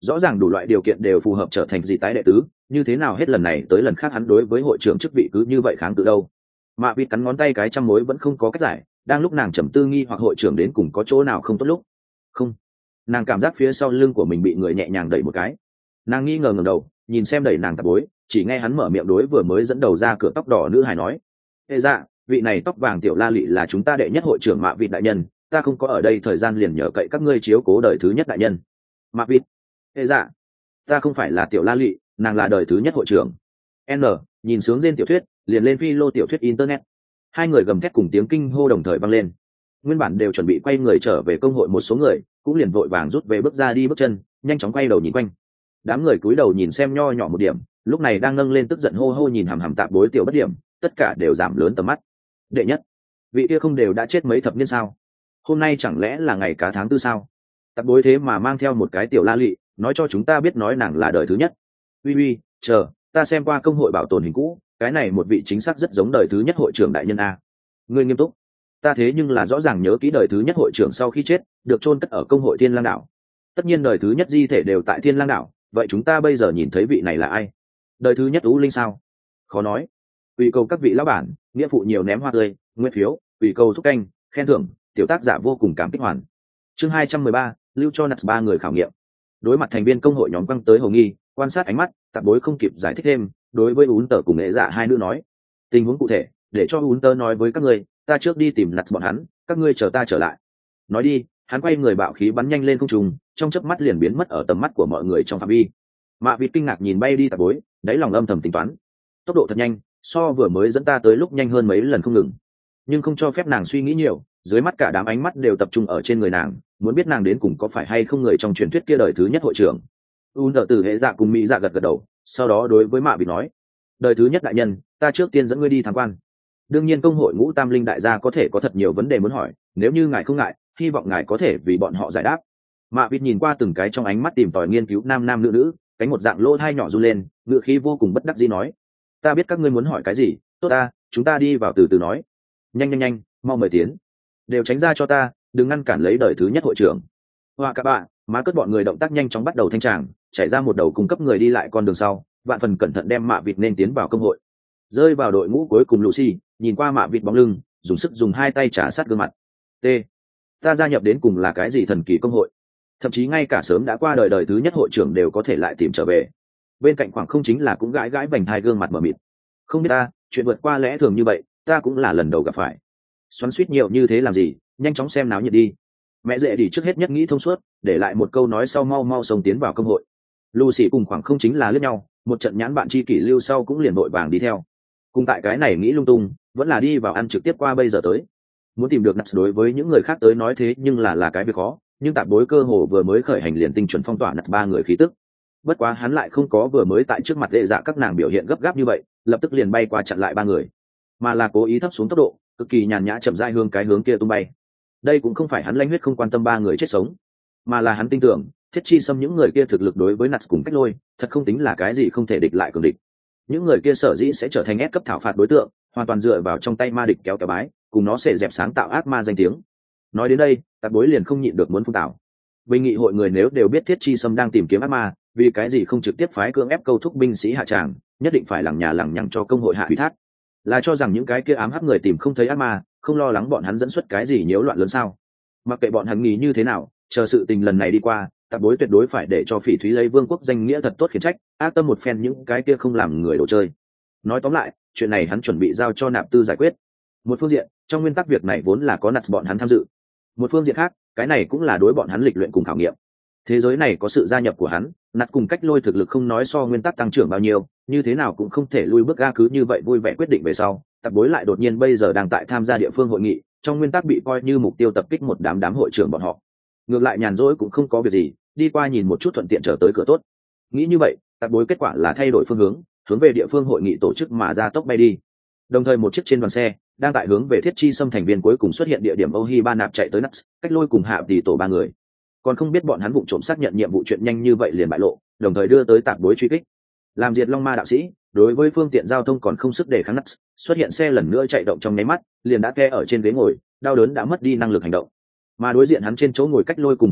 rõ ràng đủ loại điều kiện đều phù hợp trở thành dị tái đệ tứ, như thế nào hết lần này tới lần khác hắn đối với hội trưởng chức vị cứ như vậy kháng cự đâu. Mạ vịt cắn ngón tay cái trăm mối vẫn không có cách giải, đang lúc nàng trầm tư nghi hoặc hội trưởng đến cùng có chỗ nào không tốt lúc không, nàng cảm giác phía sau lưng của mình bị người nhẹ nhàng đẩy một cái. Nàng nghi ngờ ngẩng đầu nhìn xem đẩy nàng tạp bối, chỉ nghe hắn mở miệng đối vừa mới dẫn đầu ra cửa tóc đỏ nữ hài nói: "Ê dạ, vị này tóc vàng tiểu la lị là chúng ta đệ nhất hội trưởng Mạ vịt đại nhân, ta không có ở đây thời gian liền nhờ cậy các ngươi chiếu cố đời thứ nhất đại nhân." Mạ vịt: "Ê dạ, ta không phải là tiểu la lị, nàng là đời thứ nhất hội trưởng." N nhìn sướng trên tiểu thuyết liền lên phi lô tiểu thuyết internet, hai người gầm thét cùng tiếng kinh hô đồng thời vang lên. Nguyên bản đều chuẩn bị quay người trở về công hội một số người cũng liền vội vàng rút về bước ra đi bước chân, nhanh chóng quay đầu nhìn quanh. Đám người cúi đầu nhìn xem nho nhỏ một điểm, lúc này đang nâng lên tức giận hô hô nhìn hằm hằm tạp bối tiểu bất điểm, tất cả đều giảm lớn tầm mắt. Đệ nhất, vị kia không đều đã chết mấy thập niên sao? Hôm nay chẳng lẽ là ngày cá tháng tư sao? Tạp bối thế mà mang theo một cái tiểu la lị, nói cho chúng ta biết nói nàng là đời thứ nhất. Uy uy, chờ, ta xem qua công hội bảo tồn hình cũ, cái này một vị chính xác rất giống đời thứ nhất hội trưởng đại nhân a. Ngươi nghiêm túc? Ta thế nhưng là rõ ràng nhớ kỹ đời thứ nhất hội trưởng sau khi chết được chôn cất ở công hội Thiên Lang đảo. Tất nhiên đời thứ nhất di thể đều tại Thiên Lang đảo, vậy chúng ta bây giờ nhìn thấy vị này là ai? Đời thứ nhất U Linh sao? Khó nói. Ủy cầu các vị lão bản, nghĩa phụ nhiều ném hoa tươi, nguyên phiếu, ủy cầu thúc canh, khen thưởng, tiểu tác giả vô cùng cảm kích hoàn. Chương hai trăm mười ba, lưu cho nặt ba người khảo nghiệm. Đối mặt thành viên công hội nhóm quăng tới hồ nghi, quan sát ánh mắt, tạp bối không kịp giải thích thêm, đối với Ún Tở cùng Nghệ Dạ hai nữ nói: "Tình huống cụ thể, để cho Ún Tở nói với các ngươi, ta trước đi tìm nặt bọn hắn, các ngươi chờ ta trở lại." Nói đi, hắn quay người bạo khí bắn nhanh lên không trung, trong chớp mắt liền biến mất ở tầm mắt của mọi người trong phạm vi. Mạ vịt kinh ngạc nhìn bay đi tạp bối, đáy lòng âm thầm tính toán, tốc độ thật nhanh, so vừa mới dẫn ta tới lúc nhanh hơn mấy lần không ngừng. Nhưng không cho phép nàng suy nghĩ nhiều, dưới mắt cả đám ánh mắt đều tập trung ở trên người nàng, muốn biết nàng đến cùng có phải hay không người trong truyền thuyết kia đời thứ nhất hội trưởng. Un đỡ từ hệ dạ cùng mỹ dạ gật gật đầu, sau đó đối với Mạ vịt nói: "Đời thứ nhất đại nhân, ta trước tiên dẫn ngươi đi tham quan. Đương nhiên công hội ngũ tam linh đại gia có thể có thật nhiều vấn đề muốn hỏi, nếu như ngài không ngại, hy vọng ngài có thể vì bọn họ giải đáp." Mạ vịt nhìn qua từng cái trong ánh mắt tìm tòi nghiên cứu nam nam nữ nữ, cánh một dạng lỗ thai nhỏ run lên, ngựa khí vô cùng bất đắc dĩ nói: "Ta biết các ngươi muốn hỏi cái gì, tốt ta, chúng ta đi vào từ từ nói. Nhanh nhanh nhanh, mau mời tiến, đều tránh ra cho ta, đừng ngăn cản lấy đời thứ nhất hội trưởng." Hoa các bạn, má cất bọn người động tác nhanh chóng bắt đầu thanh tràng, chạy ra một đầu cung cấp người đi lại con đường sau, vạn phần cẩn thận đem Mạ vịt nên tiến vào công hội. Rơi vào đội ngũ cuối cùng Lucy, nhìn qua Mạ vịt bóng lưng, dùng sức dùng hai tay trả sát gương mặt. T. Ta gia nhập đến cùng là cái gì thần kỳ công hội? Thậm chí ngay cả sớm đã qua đời đời thứ nhất hội trưởng đều có thể lại tìm trở về. Bên cạnh khoảng không chính là cũng gãi gãi vành thai gương mặt mờ mịt. Không biết ta, chuyện vượt qua lẽ thường như vậy, ta cũng là lần đầu gặp phải. Xoắn xuýt nhiều như thế làm gì, nhanh chóng xem náo nhiệt đi. Mẹ dễ đi trước hết nhất nghĩ thông suốt, để lại một câu nói sau mau mau xông tiến vào công hội. Lucy cùng khoảng không chính là lướt nhau, một trận nhãn bạn chi kỷ lưu sau cũng liền vội vàng đi theo. Cùng tại cái này nghĩ lung tung, vẫn là đi vào ăn trực tiếp qua bây giờ tới. Muốn tìm được nặt đối với những người khác tới nói thế nhưng là là cái việc khó, nhưng tạp bối cơ hồ vừa mới khởi hành liền tinh chuẩn phong tỏa nặt ba người khí tức. Bất quá hắn lại không có vừa mới tại trước mặt lệ dạ các nàng biểu hiện gấp gáp như vậy, lập tức liền bay qua chặn lại ba người, mà là cố ý thấp xuống tốc độ, cực kỳ nhàn nhã chậm rãi hướng cái hướng kia tung bay. Đây cũng không phải hắn lanh huyết không quan tâm ba người chết sống, mà là hắn tin tưởng thiết chi xâm những người kia thực lực đối với nặt cùng cách lôi thật không tính là cái gì không thể địch lại cường địch. Những người kia sở dĩ sẽ trở thành ép cấp thảo phạt đối tượng, hoàn toàn dựa vào trong tay ma địch kéo kéo bái, cùng nó sẽ dẹp sáng tạo ác ma danh tiếng. Nói đến đây, tạp bối liền không nhịn được muốn phun tảo. Bình nghị hội người nếu đều biết thiết chi xâm đang tìm kiếm ác ma, vì cái gì không trực tiếp phái cưỡng ép câu thúc binh sĩ hạ tràng, nhất định phải lằng nhà lằng nhằng cho công hội hạ ủy thác? Là cho rằng những cái kia ám hắc người tìm không thấy ác ma, không lo lắng bọn hắn dẫn xuất cái gì nhiễu loạn lớn sao? Mặc kệ bọn hắn nghĩ như thế nào, chờ sự tình lần này đi qua, tạp bối tuyệt đối phải để cho Phỉ Thúy lấy vương quốc danh nghĩa thật tốt khiển trách, ác tâm một phen những cái kia không làm người đồ chơi. Nói tóm lại, chuyện này hắn chuẩn bị giao cho nạp tư giải quyết. Một phương diện, trong nguyên tắc việc này vốn là có nặt bọn hắn tham dự. Một phương diện khác, cái này cũng là đối bọn hắn lịch luyện cùng khảo nghiệm. Thế giới này có sự gia nhập của hắn, nặt cùng cách lôi thực lực không nói so nguyên tắc tăng trưởng bao nhiêu, như thế nào cũng không thể lui bước ga cứ như vậy vui vẻ quyết định về sau. Tạp bối lại đột nhiên bây giờ đang tại tham gia địa phương hội nghị, trong nguyên tắc bị coi như mục tiêu tập kích một đám đám hội trưởng bọn họ. Ngược lại nhàn rỗi cũng không có việc gì, đi qua nhìn một chút thuận tiện trở tới cửa tốt. Nghĩ như vậy, tạp bối kết quả là thay đổi phương hướng, hướng về địa phương hội nghị tổ chức mà ra tốc bay đi. Đồng thời một chiếc trên đoàn xe đang tại hướng về thiết chi xâm thành viên cuối cùng xuất hiện địa điểm Ohi Ba Nạp chạy tới Nuts, cách lôi cùng hạ tỷ tổ ba người. Còn không biết bọn hắn vụ trộm xác nhận nhiệm vụ chuyện nhanh như vậy liền bại lộ, đồng thời đưa tới tạp bối truy kích. Làm diệt Long Ma đạo sĩ, đối với phương tiện giao thông còn không sức để kháng Nuts, xuất hiện xe lần nữa chạy động trong nháy mắt, liền đã ke ở trên ghế ngồi, đau đớn đã mất đi năng lực hành động. Mà đối diện hắn trên chỗ ngồi cách lôi cùng hạ tỷ,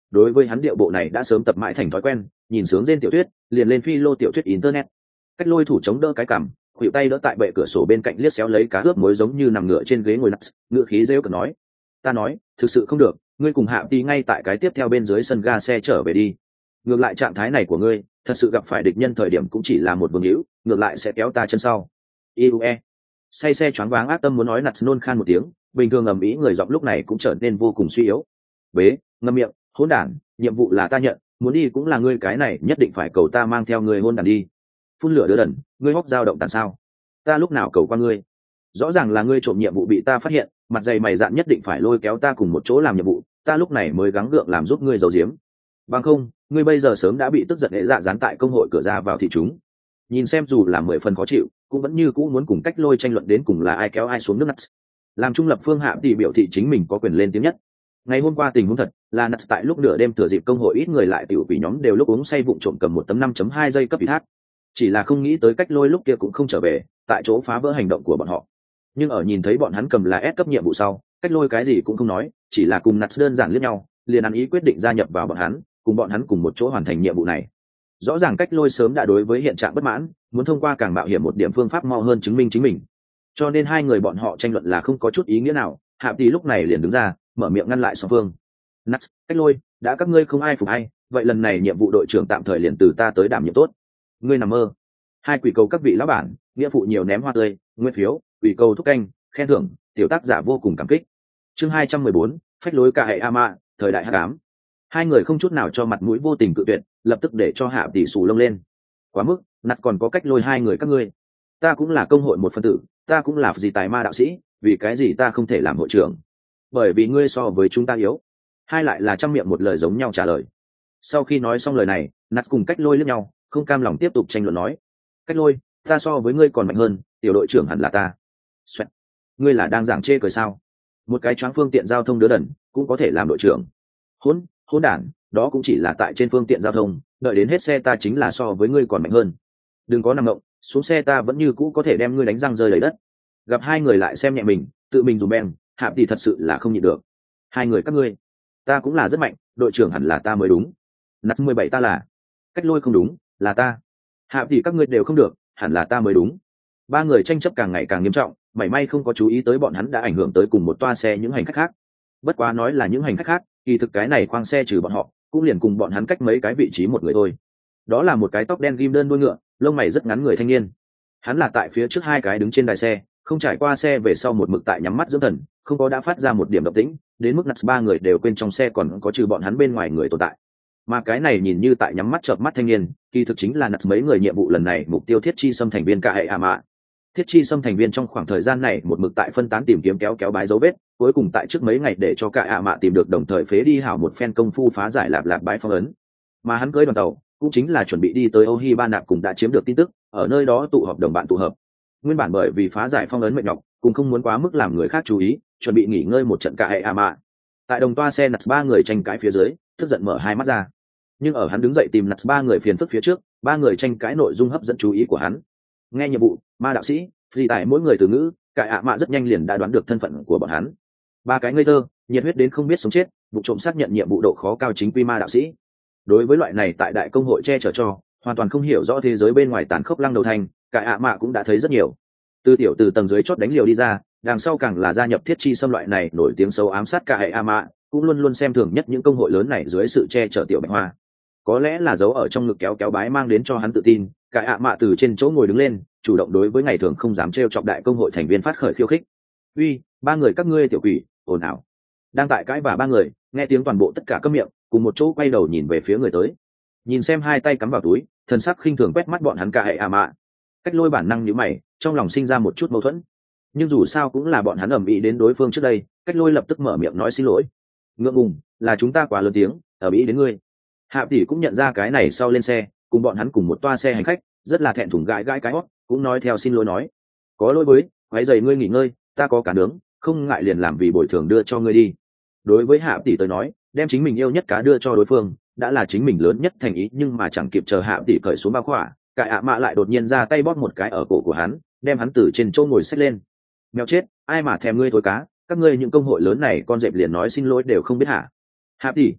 đối với hắn điệu bộ này đã sớm tập mãi thành thói quen, nhìn sướng trên tiểu thuyết liền lên phi lô tiểu thuyết internet. Cách Lôi thủ chống đỡ cái cằm, khuỷu tay đỡ tại bệ cửa sổ bên cạnh liếc xéo lấy cá ướp muối giống như nằm ngửa trên ghế ngồi nặng, ngựa khí rêu cợt nói: ta nói thực sự không được, ngươi cùng Hạ Tỷ ngay tại cái tiếp theo bên dưới sân ga xe trở về đi. Ngược lại trạng thái này của ngươi thật sự gặp phải địch nhân thời điểm cũng chỉ là một vương hữu, ngược lại sẽ kéo ta chân sau. Iue say xe choáng váng ác tâm muốn nói nặt nôn khan một tiếng, bình thường ầm ĩ người giọng lúc này cũng trở nên vô cùng suy yếu. Bế ngậm miệng, hỗn đản, nhiệm vụ là ta nhận, muốn đi cũng là ngươi, cái này nhất định phải cầu ta mang theo ngươi hôn đản đi. Phun lửa đứa đần, ngươi hóc dao động tàn sao? Ta lúc nào cầu qua ngươi? Rõ ràng là ngươi trộm nhiệm vụ bị ta phát hiện, mặt dày mày dạn nhất định phải lôi kéo ta cùng một chỗ làm nhiệm vụ, ta lúc này mới gắng gượng làm giúp ngươi giấu giếm. Bằng không, ngươi bây giờ sớm đã bị tức giận hệ dạ dán tại công hội cửa ra vào thị chúng. Nhìn xem dù là mười phần khó chịu, cũng vẫn như cũ muốn cùng Cách Lôi tranh luận đến cùng là ai kéo ai xuống nước nắt. Làm trung lập phương Hạ thì biểu thị chính mình có quyền lên tiếng nhất. Ngày hôm qua tình huống thật là nắt tại lúc nửa đêm thừa dịp công hội ít người lại tiểu quỷ nhóm đều lúc uống say vụng trộm cầm một tấm năm chấm hai giây cấp ủy thác. Chỉ là không nghĩ tới Cách Lôi lúc kia cũng không trở về, tại chỗ phá vỡ hành động của bọn họ. Nhưng ở nhìn thấy bọn hắn cầm là S cấp nhiệm vụ sau, Cách Lôi cái gì cũng không nói, chỉ là cùng nắt đơn giản liếc nhau, liền ăn ý quyết định gia nhập vào bọn hắn, cùng bọn hắn cùng một chỗ hoàn thành nhiệm vụ này. Rõ ràng Cách Lôi sớm đã đối với hiện trạng bất mãn, muốn thông qua càng mạo hiểm một điểm phương pháp mau hơn chứng minh chính mình, cho nên hai người bọn họ tranh luận là không có chút ý nghĩa nào. Hạ Tỷ lúc này liền đứng ra mở miệng ngăn lại song phương. Nắt, Cách Lôi, đã các ngươi không ai phục ai, vậy lần này nhiệm vụ đội trưởng tạm thời liền từ ta tới đảm nhiệm tốt. Ngươi nằm mơ. Hai quỷ cầu các vị lão bản, nghĩa phụ nhiều ném hoa tươi, nguyên phiếu, quỷ cầu thúc canh, khen thưởng, tiểu tác giả vô cùng cảm kích. Chương hai trăm mười bốn, phách lối cả hệ ama, thời đại hắc ám. Hai người không chút nào cho mặt mũi, vô tình cự tuyệt, lập tức để cho Hạ Tỷ xù lông lên. Quá mức, Nặt còn có Cách Lôi hai người các ngươi. Ta cũng là công hội một phân tử, ta cũng là gì tài ma đạo sĩ, vì cái gì ta không thể làm hội trưởng? Bởi vì ngươi so với chúng ta yếu. Hai lại là trăm miệng một lời giống nhau trả lời. Sau khi nói xong lời này, Nặt cùng Cách Lôi liếc nhau, không cam lòng tiếp tục tranh luận nói: Cách Lôi, ta so với ngươi còn mạnh hơn, tiểu đội trưởng hẳn là ta. Xoẹt. Ngươi là đang giảng chê cười sao? Một cái choáng phương tiện giao thông đứa đần cũng có thể làm đội trưởng? Hỗn, hỗn đản, đó cũng chỉ là tại trên phương tiện giao thông, đợi đến hết xe ta chính là so với ngươi còn mạnh hơn. Đừng có nằm ngộng, xuống xe ta vẫn như cũ có thể đem ngươi đánh răng rơi lấy đất. Gặp hai người lại xem nhẹ mình, tự mình dùng beng, Hạ Tỷ thật sự là không nhịn được. Hai người các ngươi, ta cũng là rất mạnh, đội trưởng hẳn là ta mới đúng. Nặt mười bảy ta là. Cách Lôi không đúng, là ta. Hạ Tỷ các ngươi đều không được, hẳn là ta mới đúng. Ba người tranh chấp càng ngày càng nghiêm trọng, mảy may không có chú ý tới bọn hắn đã ảnh hưởng tới cùng một toa xe những hành khách khác. Bất quá nói là những hành khách khác, kỳ thực cái này khoang xe trừ bọn họ, cũng liền cùng bọn hắn cách mấy cái vị trí một người thôi. Đó là một cái tóc đen ghim đơn đuôi ngựa, lông mày rất ngắn người thanh niên. Hắn là tại phía trước hai cái đứng trên đài xe, không trải qua xe về sau một mực tại nhắm mắt dưỡng thần, không có đã phát ra một điểm động tĩnh, đến mức nặt ba người đều quên trong xe còn có trừ bọn hắn bên ngoài người tồn tại. Mà cái này nhìn như tại nhắm mắt chợp mắt thanh niên, kỳ thực chính là nặt mấy người nhiệm vụ lần này mục tiêu Thiết Chi Xâm thành viên cả hệ à mạ. Thiết Chi Xâm thành viên trong khoảng thời gian này một mực tại phân tán tìm kiếm kéo kéo bái dấu vết, cuối cùng tại trước mấy ngày để cho cả ạ mạ tìm được, đồng thời phế đi hảo một phen công phu phá giải lạp lạp bái phong ấn. Mà hắn cưới đoàn tàu cũng chính là chuẩn bị đi tới Âu Hi Ba Nạp, cùng đã chiếm được tin tức, ở nơi đó tụ họp đồng bạn tụ hợp. Nguyên bản bởi vì phá giải phong ấn mệt nhọc, cùng không muốn quá mức làm người khác chú ý, chuẩn bị nghỉ ngơi một trận cả hệ ạ mạ. Tại đồng toa xe nặt ba người tranh cãi phía dưới, tức giận mở hai mắt ra. Nhưng ở hắn đứng dậy tìm nặt ba người phiền phức phía trước, ba người tranh cãi nội dung hấp dẫn chú ý của hắn. Nghe nhiệm vụ, ma đạo sĩ, vì tại mỗi người từ ngữ, cả ạ mạ rất nhanh liền đã đoán được thân phận của bọn hắn. Ba cái ngây thơ, nhiệt huyết đến không biết sống chết, vụ trộm xác nhận nhiệm vụ độ khó cao chính quy ma đạo sĩ. Đối với loại này tại đại công hội che chở cho, hoàn toàn không hiểu rõ thế giới bên ngoài tàn khốc lăng đầu thành, cả ạ mạ cũng đã thấy rất nhiều. Từ tiểu từ tầng dưới chót đánh liều đi ra, đằng sau càng là gia nhập Thiết Chi Xâm loại này nổi tiếng xấu ám sát cả hệ ạ mạ, cũng luôn luôn xem thường nhất những công hội lớn này dưới sự che chở tiểu Bạch Hoa. Có lẽ là dấu ở trong ngực kéo kéo bái mang đến cho hắn tự tin, cả ạ mạ từ trên chỗ ngồi đứng lên, chủ động đối với ngày thường không dám trêu chọc đại công hội thành viên phát khởi khiêu khích. Uy, ba người các ngươi tiểu quỷ, ồn ào. Đang tại cãi và ba người, nghe tiếng toàn bộ tất cả câm miệng, cùng một chỗ quay đầu nhìn về phía người tới. Nhìn xem hai tay cắm vào túi, thần sắc khinh thường quét mắt bọn hắn cả hệ à mạ. Cách Lôi bản năng nhíu mày, trong lòng sinh ra một chút mâu thuẫn. Nhưng dù sao cũng là bọn hắn ầm ĩ đến đối phương trước đây, Cách Lôi lập tức mở miệng nói xin lỗi. Ngượng ngùng, là chúng ta quá lớn tiếng, ầm ĩ đến ngươi. Hạ Tỷ cũng nhận ra cái này sau lên xe, cùng bọn hắn cùng một toa xe hành khách, rất là thẹn thùng gãi gãi cái hót, cũng nói theo xin lỗi nói: có lỗi với, quấy rầy ngươi nghỉ ngơi, ta có cả nướng, không ngại liền làm vì bồi thường đưa cho ngươi đi. Đối với Hạ Tỷ tới nói, đem chính mình yêu nhất cá đưa cho đối phương, đã là chính mình lớn nhất thành ý, nhưng mà chẳng kịp chờ Hạ Tỷ cởi xuống bao khỏa, cải ạ mạ lại đột nhiên ra tay bóp một cái ở cổ của hắn, đem hắn từ trên chỗ ngồi xách lên. Mèo chết, ai mà thèm ngươi thối cá, các ngươi những công hội lớn này con dẹp liền nói xin lỗi đều không biết hả? Hạ Tỷ,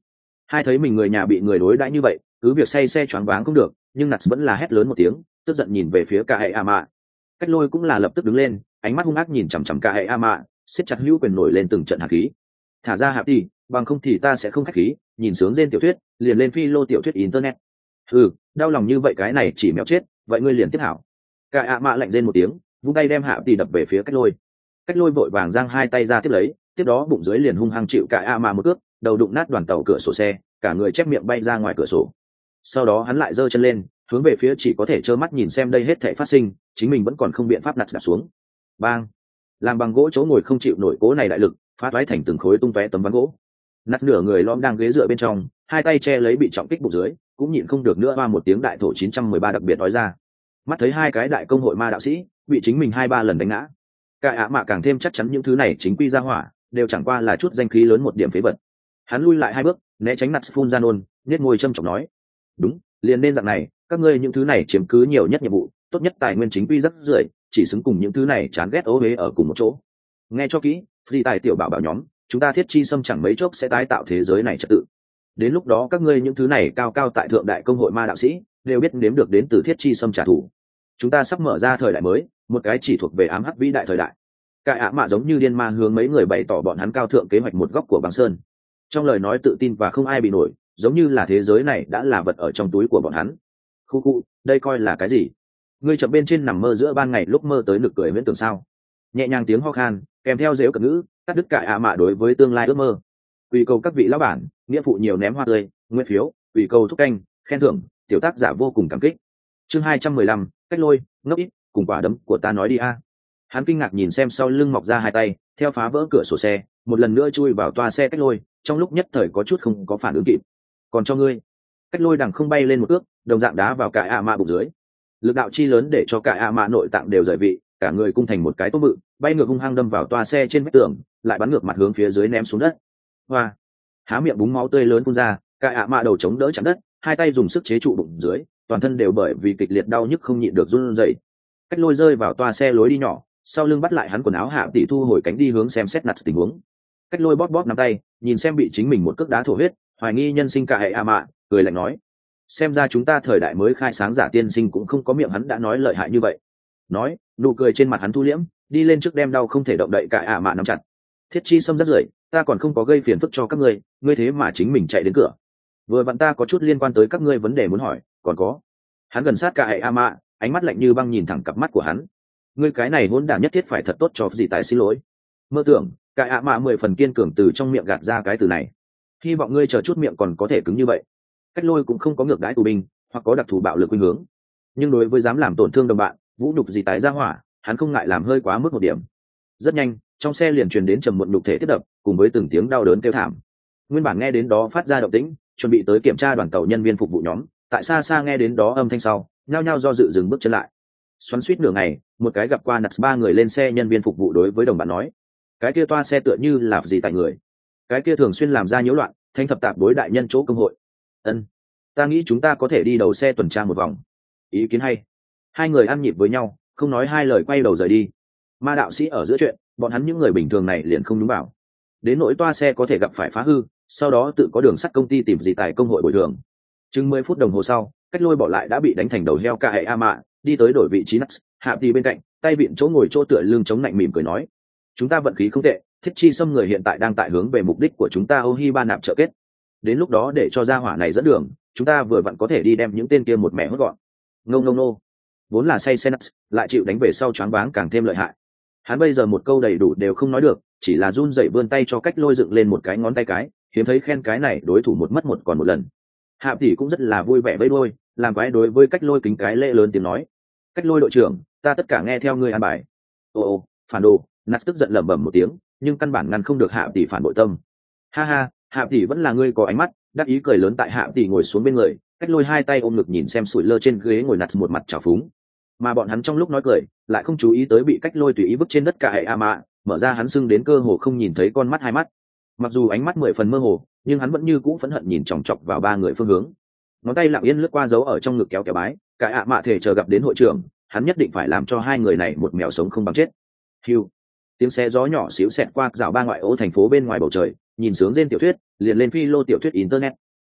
Hai thấy mình người nhà bị người đối đãi như vậy, cứ việc say xe choáng váng cũng được, nhưng Nats vẫn là hét lớn một tiếng, tức giận nhìn về phía cả hệ a mạ. Cách Lôi cũng là lập tức đứng lên, ánh mắt hung ác nhìn chằm chằm cả hệ a mạ, siết chặt hữu quyền nổi lên từng trận hạt khí. Thả ra Hạp đi, bằng không thì ta sẽ không khách khí. Nhìn sướng trên tiểu thuyết, liền lên phi lô tiểu thuyết internet. Ừ, đau lòng như vậy cái này chỉ mèo chết, vậy ngươi liền tiếp hảo. Cả ạ mạ lạnh rên một tiếng, vung tay đem Hạp đi đập về phía Cách Lôi. Cách Lôi vội vàng giang hai tay ra tiếp lấy, tiếp đó bụng dưới liền hung hăng chịu cả ạ mạ một cước, đầu đụng nát đoàn tàu cửa sổ xe, cả người chép miệng bay ra ngoài cửa sổ. Sau đó hắn lại giơ chân lên, hướng về phía chỉ có thể trơ mắt nhìn xem đây hết thảy phát sinh, chính mình vẫn còn không biện pháp nặt đạp xuống. Bang! Làm bằng gỗ chỗ ngồi không chịu nổi cố này đại lực, phát toái thành từng khối tung tóe tấm ván gỗ. Nặt nửa người lõm đang ghế dựa bên trong, hai tay che lấy bị trọng kích bụng dưới, cũng nhịn không được nữa hoa một tiếng đại thổ chín trăm mười ba đặc biệt nói ra. Mắt thấy hai cái đại công hội ma đạo sĩ bị chính mình hai ba lần đánh ngã, cả ạ mạ càng thêm chắc chắn những thứ này chính quy ra hỏa đều chẳng qua là chút danh khí lớn một điểm phế vật. Hắn lui lại hai bước, né tránh nặt phun ra nôn, nhếch môi châm chọc nói: đúng, liền nên dạng này, các ngươi những thứ này chiếm cứ nhiều nhất nhiệm vụ, tốt nhất tài nguyên chính quy rất rưởi, chỉ xứng cùng những thứ này chán ghét ố huế ở cùng một chỗ. Nghe cho kỹ, phi tài tiểu bảo bảo nhóm, chúng ta thiết chi xâm chẳng mấy chốc sẽ tái tạo thế giới này trật tự. Đến lúc đó các ngươi những thứ này cao cao tại thượng đại công hội ma đạo sĩ đều biết nếm được đến từ thiết chi xâm trả thù. Chúng ta sắp mở ra thời đại mới, một cái chỉ thuộc về ám hắc vĩ đại thời đại. Cái ạ mạ giống như điên ma hướng mấy người bày tỏ bọn hắn cao thượng kế hoạch một góc của băng sơn. Trong lời nói tự tin và không ai bị nổi, giống như là thế giới này đã là vật ở trong túi của bọn hắn. Khu khu, đây coi là cái gì? Ngươi chậm bên trên nằm mơ giữa ban ngày lúc mơ tới nực cười viễn tưởng sao? Nhẹ nhàng tiếng ho khan, kèm theo dếu cật ngữ, cắt đứt cả ạ mạ đối với tương lai ước mơ. Quỳ cầu các vị lão bản, nghĩa phụ nhiều ném hoa tươi, nguyên phiếu, quỳ cầu thúc canh, khen thưởng, tiểu tác giả vô cùng cảm kích. Chương hai trăm mười lăm, Cách Lôi, ngốc ít, cùng quả đấm của ta nói đi a. Hắn kinh ngạc nhìn xem sau lưng mọc ra hai tay, theo phá vỡ cửa sổ xe, một lần nữa chui vào toa xe Cách Lôi, trong lúc nhất thời có chút không có phản ứng kịp. Còn cho ngươi. Cách Lôi đằng không bay lên một ước, đồng dạng đá vào cả ạ mạ bụng dưới. Lực đạo chi lớn để cho cả ạ mạ nội tạng đều rời vị, cả người cung thành một cái tốp bự, bay ngược hung hăng đâm vào toa xe trên vách tường, lại bắn ngược mặt hướng phía dưới ném xuống đất. Hoa! Há miệng búng máu tươi lớn phun ra, cả ạ mạ đầu chống đỡ chặn đất, hai tay dùng sức chế trụ bụng dưới, toàn thân đều bởi vì kịch liệt đau nhức không nhịn được run rẩy. Cách Lôi rơi vào toa xe lối đi nhỏ, sau lưng bắt lại hắn quần áo hạ tỷ thu hồi cánh đi hướng xem xét nặt tình huống. Cách Lôi bóp bóp nắm tay, nhìn xem bị chính mình một cước đá thổ huyết, hoài nghi nhân sinh cả hệ a mạ, cười lạnh nói: xem ra chúng ta thời đại mới khai sáng giả tiên sinh cũng không có miệng hắn đã nói lợi hại như vậy. Nói, nụ cười trên mặt hắn thu liễm, đi lên trước đem đau không thể động đậy cả ạ mạ nắm chặt. Thiết chi xâm rất rưởi, ta còn không có gây phiền phức cho các ngươi, ngươi thế mà chính mình chạy đến cửa. Vừa vặn ta có chút liên quan tới các ngươi vấn đề muốn hỏi, còn có. Hắn gần sát cả hệ a mạ, ánh mắt lạnh như băng nhìn thẳng cặp mắt của hắn. Ngươi cái này hỗn đản nhất thiết phải thật tốt cho gì tại xin lỗi. Mơ tưởng, cả ạ mạ mười phần kiên cường từ trong miệng gạt ra cái từ này. Hy vọng ngươi chờ chút miệng còn có thể cứng như vậy. Cách Lôi cũng không có ngược đãi tù binh, hoặc có đặc thù bạo lực khuynh hướng, nhưng đối với dám làm tổn thương đồng bạn, vũ nhục gì tái ra hỏa, hắn không ngại làm hơi quá mức một điểm. Rất nhanh, trong xe liền truyền đến trầm muộn nhục thể thiết đập, cùng với từng tiếng đau đớn kêu thảm. Nguyên bản nghe đến đó phát ra động tĩnh, chuẩn bị tới kiểm tra đoàn tàu nhân viên phục vụ nhóm, tại xa xa nghe đến đó âm thanh sau, nhao nhao do dự dừng bước chân lại. Xoắn suýt nửa ngày, một cái gặp qua nặt ba người lên xe nhân viên phục vụ đối với đồng bạn nói: cái kia toa xe tựa như là gì tại người, cái kia thường xuyên làm ra nhiễu loạn, thanh thập tạp đối đại nhân chỗ công hội. Ân, ta nghĩ chúng ta có thể đi đầu xe tuần tra một vòng. Ý kiến hay. Hai người ăn nhịp với nhau, không nói hai lời quay đầu rời đi. Ma đạo sĩ ở giữa chuyện, bọn hắn những người bình thường này liền không đúng bảo. Đến nỗi toa xe có thể gặp phải phá hư, sau đó tự có đường sắt công ty tìm gì tại công hội bồi thường. Chừng mười phút đồng hồ sau, Cách Lôi bỏ lại đã bị đánh thành đầu heo cả hệ a mạ, đi tới đổi vị trí Nuts, hạ đi bên cạnh, tay vịn chỗ ngồi chỗ tựa lưng chống lạnh mỉm cười nói: chúng ta vận khí không tệ, thiết chi xâm người hiện tại đang tại hướng về mục đích của chúng ta Ohi ba nạp trợ kết. Đến lúc đó để cho gia hỏa này dẫn đường, chúng ta vừa vặn có thể đi đem những tên kia một mẻ hốt gọn. Ngông ngông nô, vốn là say xe Nuts, lại chịu đánh về sau choáng váng càng thêm lợi hại. Hắn bây giờ một câu đầy đủ đều không nói được, chỉ là run rẩy vươn tay cho Cách Lôi dựng lên một cái ngón tay cái, hiếm thấy khen cái này đối thủ một mất một còn một lần. Hạ tỷ cũng rất là vui vẻ với đôi, làm quái đối với Cách Lôi kính cái lễ lớn tiếng nói: Cách Lôi đội trưởng, ta tất cả nghe theo ngươi an bài. Ô ô, phản đồ. Nạt tức giận lẩm bẩm một tiếng, nhưng căn bản ngăn không được Hạ tỷ phản bội tâm. Ha ha, Hạ tỷ vẫn là ngươi có ánh mắt. Đắc ý cười lớn tại Hạ tỷ ngồi xuống bên người, Cách Lôi hai tay ôm ngực nhìn xem sủi lơ trên ghế ngồi Nạt một mặt trào phúng. Mà bọn hắn trong lúc nói cười, lại không chú ý tới bị Cách Lôi tùy ý vứt trên đất cả hệ a mạ, mở ra hắn sưng đến cơ hồ không nhìn thấy con mắt hai mắt. Mặc dù ánh mắt mười phần mơ hồ, nhưng hắn vẫn như cũ phẫn hận nhìn chòng chọc vào ba người phương hướng. Ngón tay lặng yên lướt qua dấu ở trong ngực kéo kéo bái, cả ạ mạ thể chờ gặp đến hội trưởng, hắn nhất định phải làm cho hai người này một mèo sống không bằng chết. Hưu, tiếng xe gió nhỏ xíu xẹt qua dạo ba ngoại ô thành phố bên ngoài bầu trời, nhìn sướng trên tiểu thuyết, liền lên phi lô tiểu thuyết internet.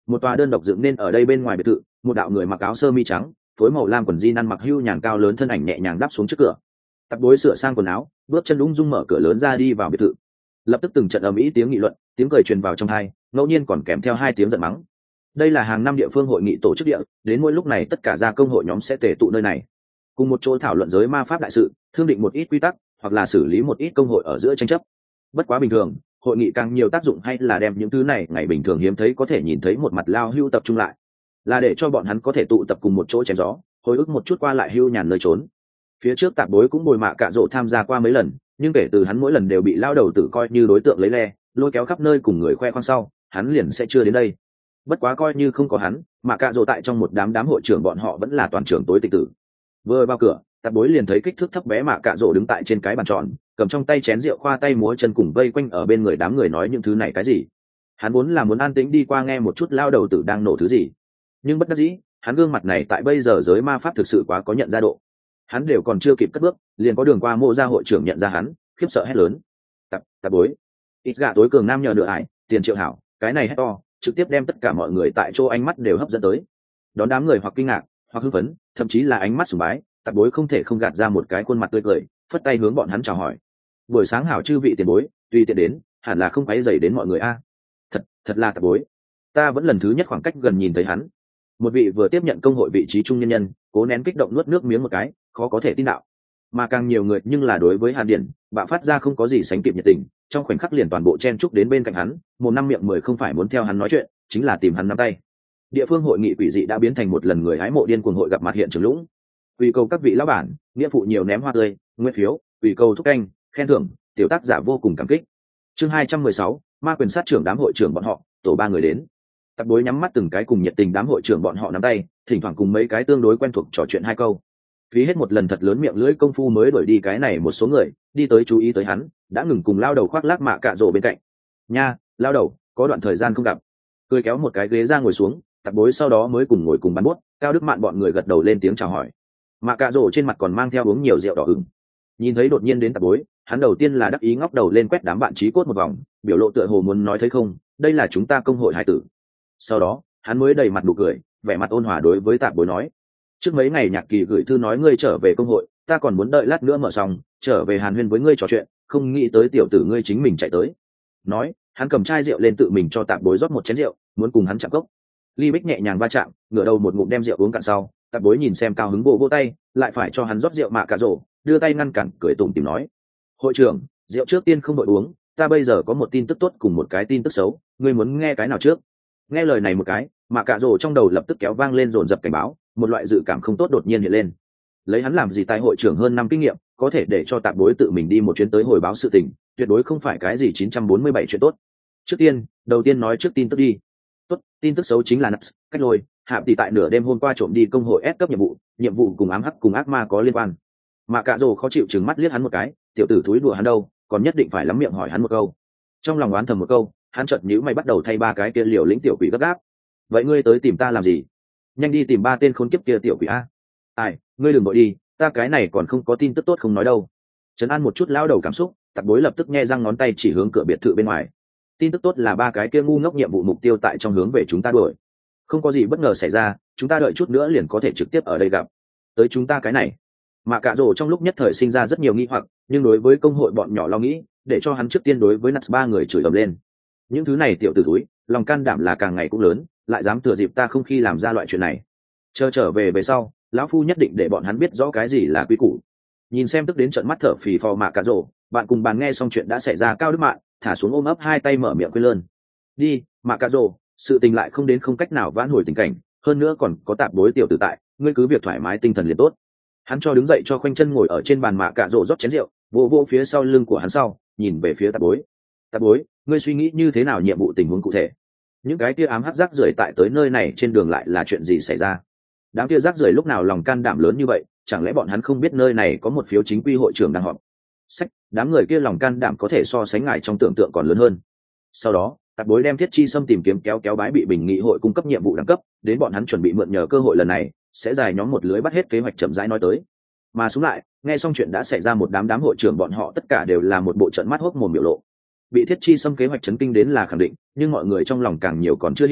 một tòa đơn độc dựng nên ở đây bên ngoài biệt thự, một đạo người mặc áo sơ mi trắng phối màu lam quần jean ăn mặc hưu nhàn cao lớn thân ảnh nhẹ nhàng đáp xuống trước cửa. Tạp Bối sửa sang quần áo, bước chân ung dung mở cửa lớn ra đi vào biệt thự. Lập tức từng trận ầm ĩ tiếng nghị luận, tiếng cười truyền vào trong tai, ngẫu nhiên còn kèm theo hai tiếng giận mắng. Đây là hàng năm địa phương hội nghị tổ chức địa, đến mỗi lúc này tất cả gia công hội nhóm sẽ tề tụ nơi này, cùng một chỗ thảo luận giới ma pháp đại sự, thương định một ít quy tắc, hoặc là xử lý một ít công hội ở giữa tranh chấp. Bất quá bình thường, hội nghị càng nhiều tác dụng hay là đem những thứ này ngày bình thường hiếm thấy có thể nhìn thấy một mặt lao hưu tập trung lại, là để cho bọn hắn có thể tụ tập cùng một chỗ chém gió, hồi ức một chút qua lại hưu nhàn nơi trốn. Phía trước Tạp Bối cũng bồi mạ cạ rỗ tham gia qua mấy lần, nhưng kể từ hắn mỗi lần đều bị lao đầu tử coi như đối tượng lấy le, lôi kéo khắp nơi cùng người khoe khoang sau, hắn liền sẽ chưa đến đây. Bất quá coi như không có hắn, mạ cạ rỗ tại trong một đám đám hội trưởng bọn họ vẫn là toàn trưởng tối tịch tử. Vừa vào cửa, Tạp Bối liền thấy kích thước thấp bé mạ cạ rỗ đứng tại trên cái bàn tròn, cầm trong tay chén rượu khoa tay múa chân cùng vây quanh ở bên người đám người nói những thứ này cái gì. Hắn vốn là muốn an tĩnh đi qua nghe một chút lao đầu tử đang nổ thứ gì, nhưng bất đắc dĩ, hắn gương mặt này tại bây giờ giới ma pháp thực sự quá có nhận ra độ. Hắn đều còn chưa kịp cất bước, liền có đường qua mộ gia hội trưởng nhận ra hắn, khiếp sợ hét lớn: Tạp Tạp Bối! Ít gạ tối cường nam nhờ nửa ải, tiền triệu hảo, cái này hét to, trực tiếp đem tất cả mọi người tại chỗ ánh mắt đều hấp dẫn tới. Đón đám người hoặc kinh ngạc, hoặc hưng phấn, thậm chí là ánh mắt sùng bái, Tạp Bối không thể không gạt ra một cái khuôn mặt tươi cười, phất tay hướng bọn hắn chào hỏi: buổi sáng hảo chư vị tiền bối, tùy tiện đến, hẳn là không quấy rầy đến mọi người a. Thật, thật là Tạp Bối, ta vẫn lần thứ nhất khoảng cách gần nhìn thấy hắn. Một vị vừa tiếp nhận công hội vị trí trung nhân nhân, cố nén kích động nuốt nước miếng một cái, khó có thể tin đạo. Mà càng nhiều người nhưng là đối với Hàn Điển, bạo phát ra không có gì sánh kịp nhiệt tình, trong khoảnh khắc liền toàn bộ chen chúc đến bên cạnh hắn, một năm miệng mười không phải muốn theo hắn nói chuyện, chính là tìm hắn nắm tay. Địa phương hội nghị quỷ dị đã biến thành một lần người hái mộ điên cuồng hội gặp mặt hiện trường lũng. Quỳ cầu các vị lão bản, nghĩa phụ nhiều ném hoa tươi, nguyên phiếu, quỳ cầu thúc canh, khen thưởng, tiểu tác giả vô cùng cảm kích. Chương hai trăm mười sáu, ma quyền sát trưởng đám hội trưởng bọn họ, tổ ba người đến. Tạp Bối nhắm mắt từng cái cùng nhiệt tình đám hội trưởng bọn họ nắm tay, thỉnh thoảng cùng mấy cái tương đối quen thuộc trò chuyện hai câu. Phí hết một lần thật lớn miệng lưỡi công phu mới đuổi đi cái này một số người, đi tới chú ý tới hắn, đã ngừng cùng lao đầu khoác lác mạ cạ rỗ bên cạnh. Nha, lao đầu, có đoạn thời gian không gặp. Cười kéo một cái ghế ra ngồi xuống, Tạp Bối sau đó mới cùng ngồi cùng bàn bút, Cao Đức Mạn bọn người gật đầu lên tiếng chào hỏi. Mạ cạ rỗ trên mặt còn mang theo uống nhiều rượu đỏ ửng. Nhìn thấy đột nhiên đến Tạp Bối, hắn đầu tiên là đắc ý ngóc đầu lên quét đám bạn trí cốt một vòng, biểu lộ tựa hồ muốn nói thấy không, đây là chúng ta công hội hải tử. Sau đó, hắn mới đầy mặt nụ cười, vẻ mặt ôn hòa đối với Tạp Bối nói: trước mấy ngày Nhạc Kỳ gửi thư nói ngươi trở về công hội, ta còn muốn đợi lát nữa mở xong, trở về hàn huyên với ngươi trò chuyện, không nghĩ tới tiểu tử ngươi chính mình chạy tới. Nói, hắn cầm chai rượu lên tự mình cho Tạp Bối rót một chén rượu, muốn cùng hắn chạm cốc. Ly Bích nhẹ nhàng va chạm, ngửa đầu một ngụm đem rượu uống cạn sau, Tạp Bối nhìn xem cao hứng bộ vỗ tay, lại phải cho hắn rót rượu mạ cà rổ, đưa tay ngăn cản, cười tủm tỉm nói: hội trưởng, rượu trước tiên không đội uống, ta bây giờ có một tin tức tốt cùng một cái tin tức xấu, ngươi muốn nghe cái nào trước? Nghe lời này một cái, mạ cà rổ trong đầu lập tức kéo vang lên dồn dập cảnh báo, một loại dự cảm không tốt đột nhiên hiện lên. Lấy hắn làm gì tại hội trưởng hơn năm kinh nghiệm, có thể để cho Tạp Bối tự mình đi một chuyến tới hồi báo sự tình, tuyệt đối không phải cái gì chín trăm bốn mươi bảy chuyện tốt. Trước tiên, đầu tiên nói trước tin tức đi. Tốt, tin tức xấu chính là Nuts, cách lôi, hạ tỷ tại nửa đêm hôm qua trộm đi công hội S cấp nhiệm vụ, nhiệm vụ cùng ám hắc cùng ác ma có liên quan. Mà Cạ Dồ khó chịu trừng mắt liếc hắn một cái, tiểu tử thúi đùa hắn đâu, còn nhất định phải lắm miệng hỏi hắn một câu. Trong lòng oán thầm một câu, hắn chợt nhíu mày bắt đầu thay ba cái kia liều lĩnh tiểu quỷ gấp gáp. Vậy ngươi tới tìm ta làm gì? Nhanh đi tìm ba tên khốn kiếp kia tiểu quỷ a. Ai, ngươi đừng vội đi, ta cái này còn không có tin tức tốt không nói đâu. Trấn an một chút lão đầu cảm xúc, Tạp Bối lập tức nhe răng ngón tay chỉ hướng cửa biệt thự bên ngoài. Tin tức tốt là ba cái kia ngu ngốc nhiệm vụ mục tiêu tại trong hướng về chúng ta đuổi. Không có gì bất ngờ xảy ra, chúng ta đợi chút nữa liền có thể trực tiếp ở đây gặp. Tới chúng ta cái này. Mà Cạ Dồ trong lúc nhất thời sinh ra rất nhiều nghi hoặc, nhưng đối với công hội bọn nhỏ lo nghĩ, để cho hắn trước tiên đối với Nuts ba người chửi ầm lên. Những thứ này tiểu tử túi, lòng can đảm là càng ngày cũng lớn, lại dám thừa dịp ta không khi làm ra loại chuyện này. Chờ trở về về sau, lão phu nhất định để bọn hắn biết rõ cái gì là quy củ. Nhìn xem tức đến trận mắt thở phì phò Mạ Cạ Dồ, bạn cùng bàn nghe xong chuyện đã xảy ra Cao Đức Mạn, thả xuống ôm ấp hai tay mở miệng quên lơn. Đi, Mạ Cạ Dồ, sự tình lại không đến không cách nào vãn hồi tình cảnh, hơn nữa còn có Tạp Bối tiểu tử tại, ngươi cứ việc thoải mái tinh thần liền tốt. Hắn cho đứng dậy cho khoanh chân ngồi ở trên bàn Mạ Cạ Dồ rót chén rượu, vỗ vỗ phía sau lưng của hắn sau, nhìn về phía Tạp Bối. Tạp Bối, ngươi suy nghĩ như thế nào nhiệm vụ tình huống cụ thể? Những cái kia ám hắc rác rưởi tại tới nơi này trên đường lại là chuyện gì xảy ra? Đám kia rác rưởi lúc nào lòng can đảm lớn như vậy, chẳng lẽ bọn hắn không biết nơi này có một phiếu chính quy hội trưởng đang họp? Sách, đám người kia lòng can đảm có thể so sánh ngài trong tưởng tượng còn lớn hơn. Sau đó, Tạp Bối đem Thiết Chi Sâm tìm kiếm kéo kéo bái bị bình nghị hội cung cấp nhiệm vụ đẳng cấp, đến bọn hắn chuẩn bị mượn nhờ cơ hội lần này, sẽ giải nhóm một lưới bắt hết kế hoạch chậm rãi nói tới. Mà xuống lại, nghe xong chuyện đã xảy ra một đám đám hội trưởng bọn họ tất cả đều là một bộ trận mắt hốc mồm biểu lộ. Bị Thiết Chi Sâm kế hoạch chấn kinh đến là khẳng định, nhưng mọi người trong lòng càng nhiều còn chưa hiểu,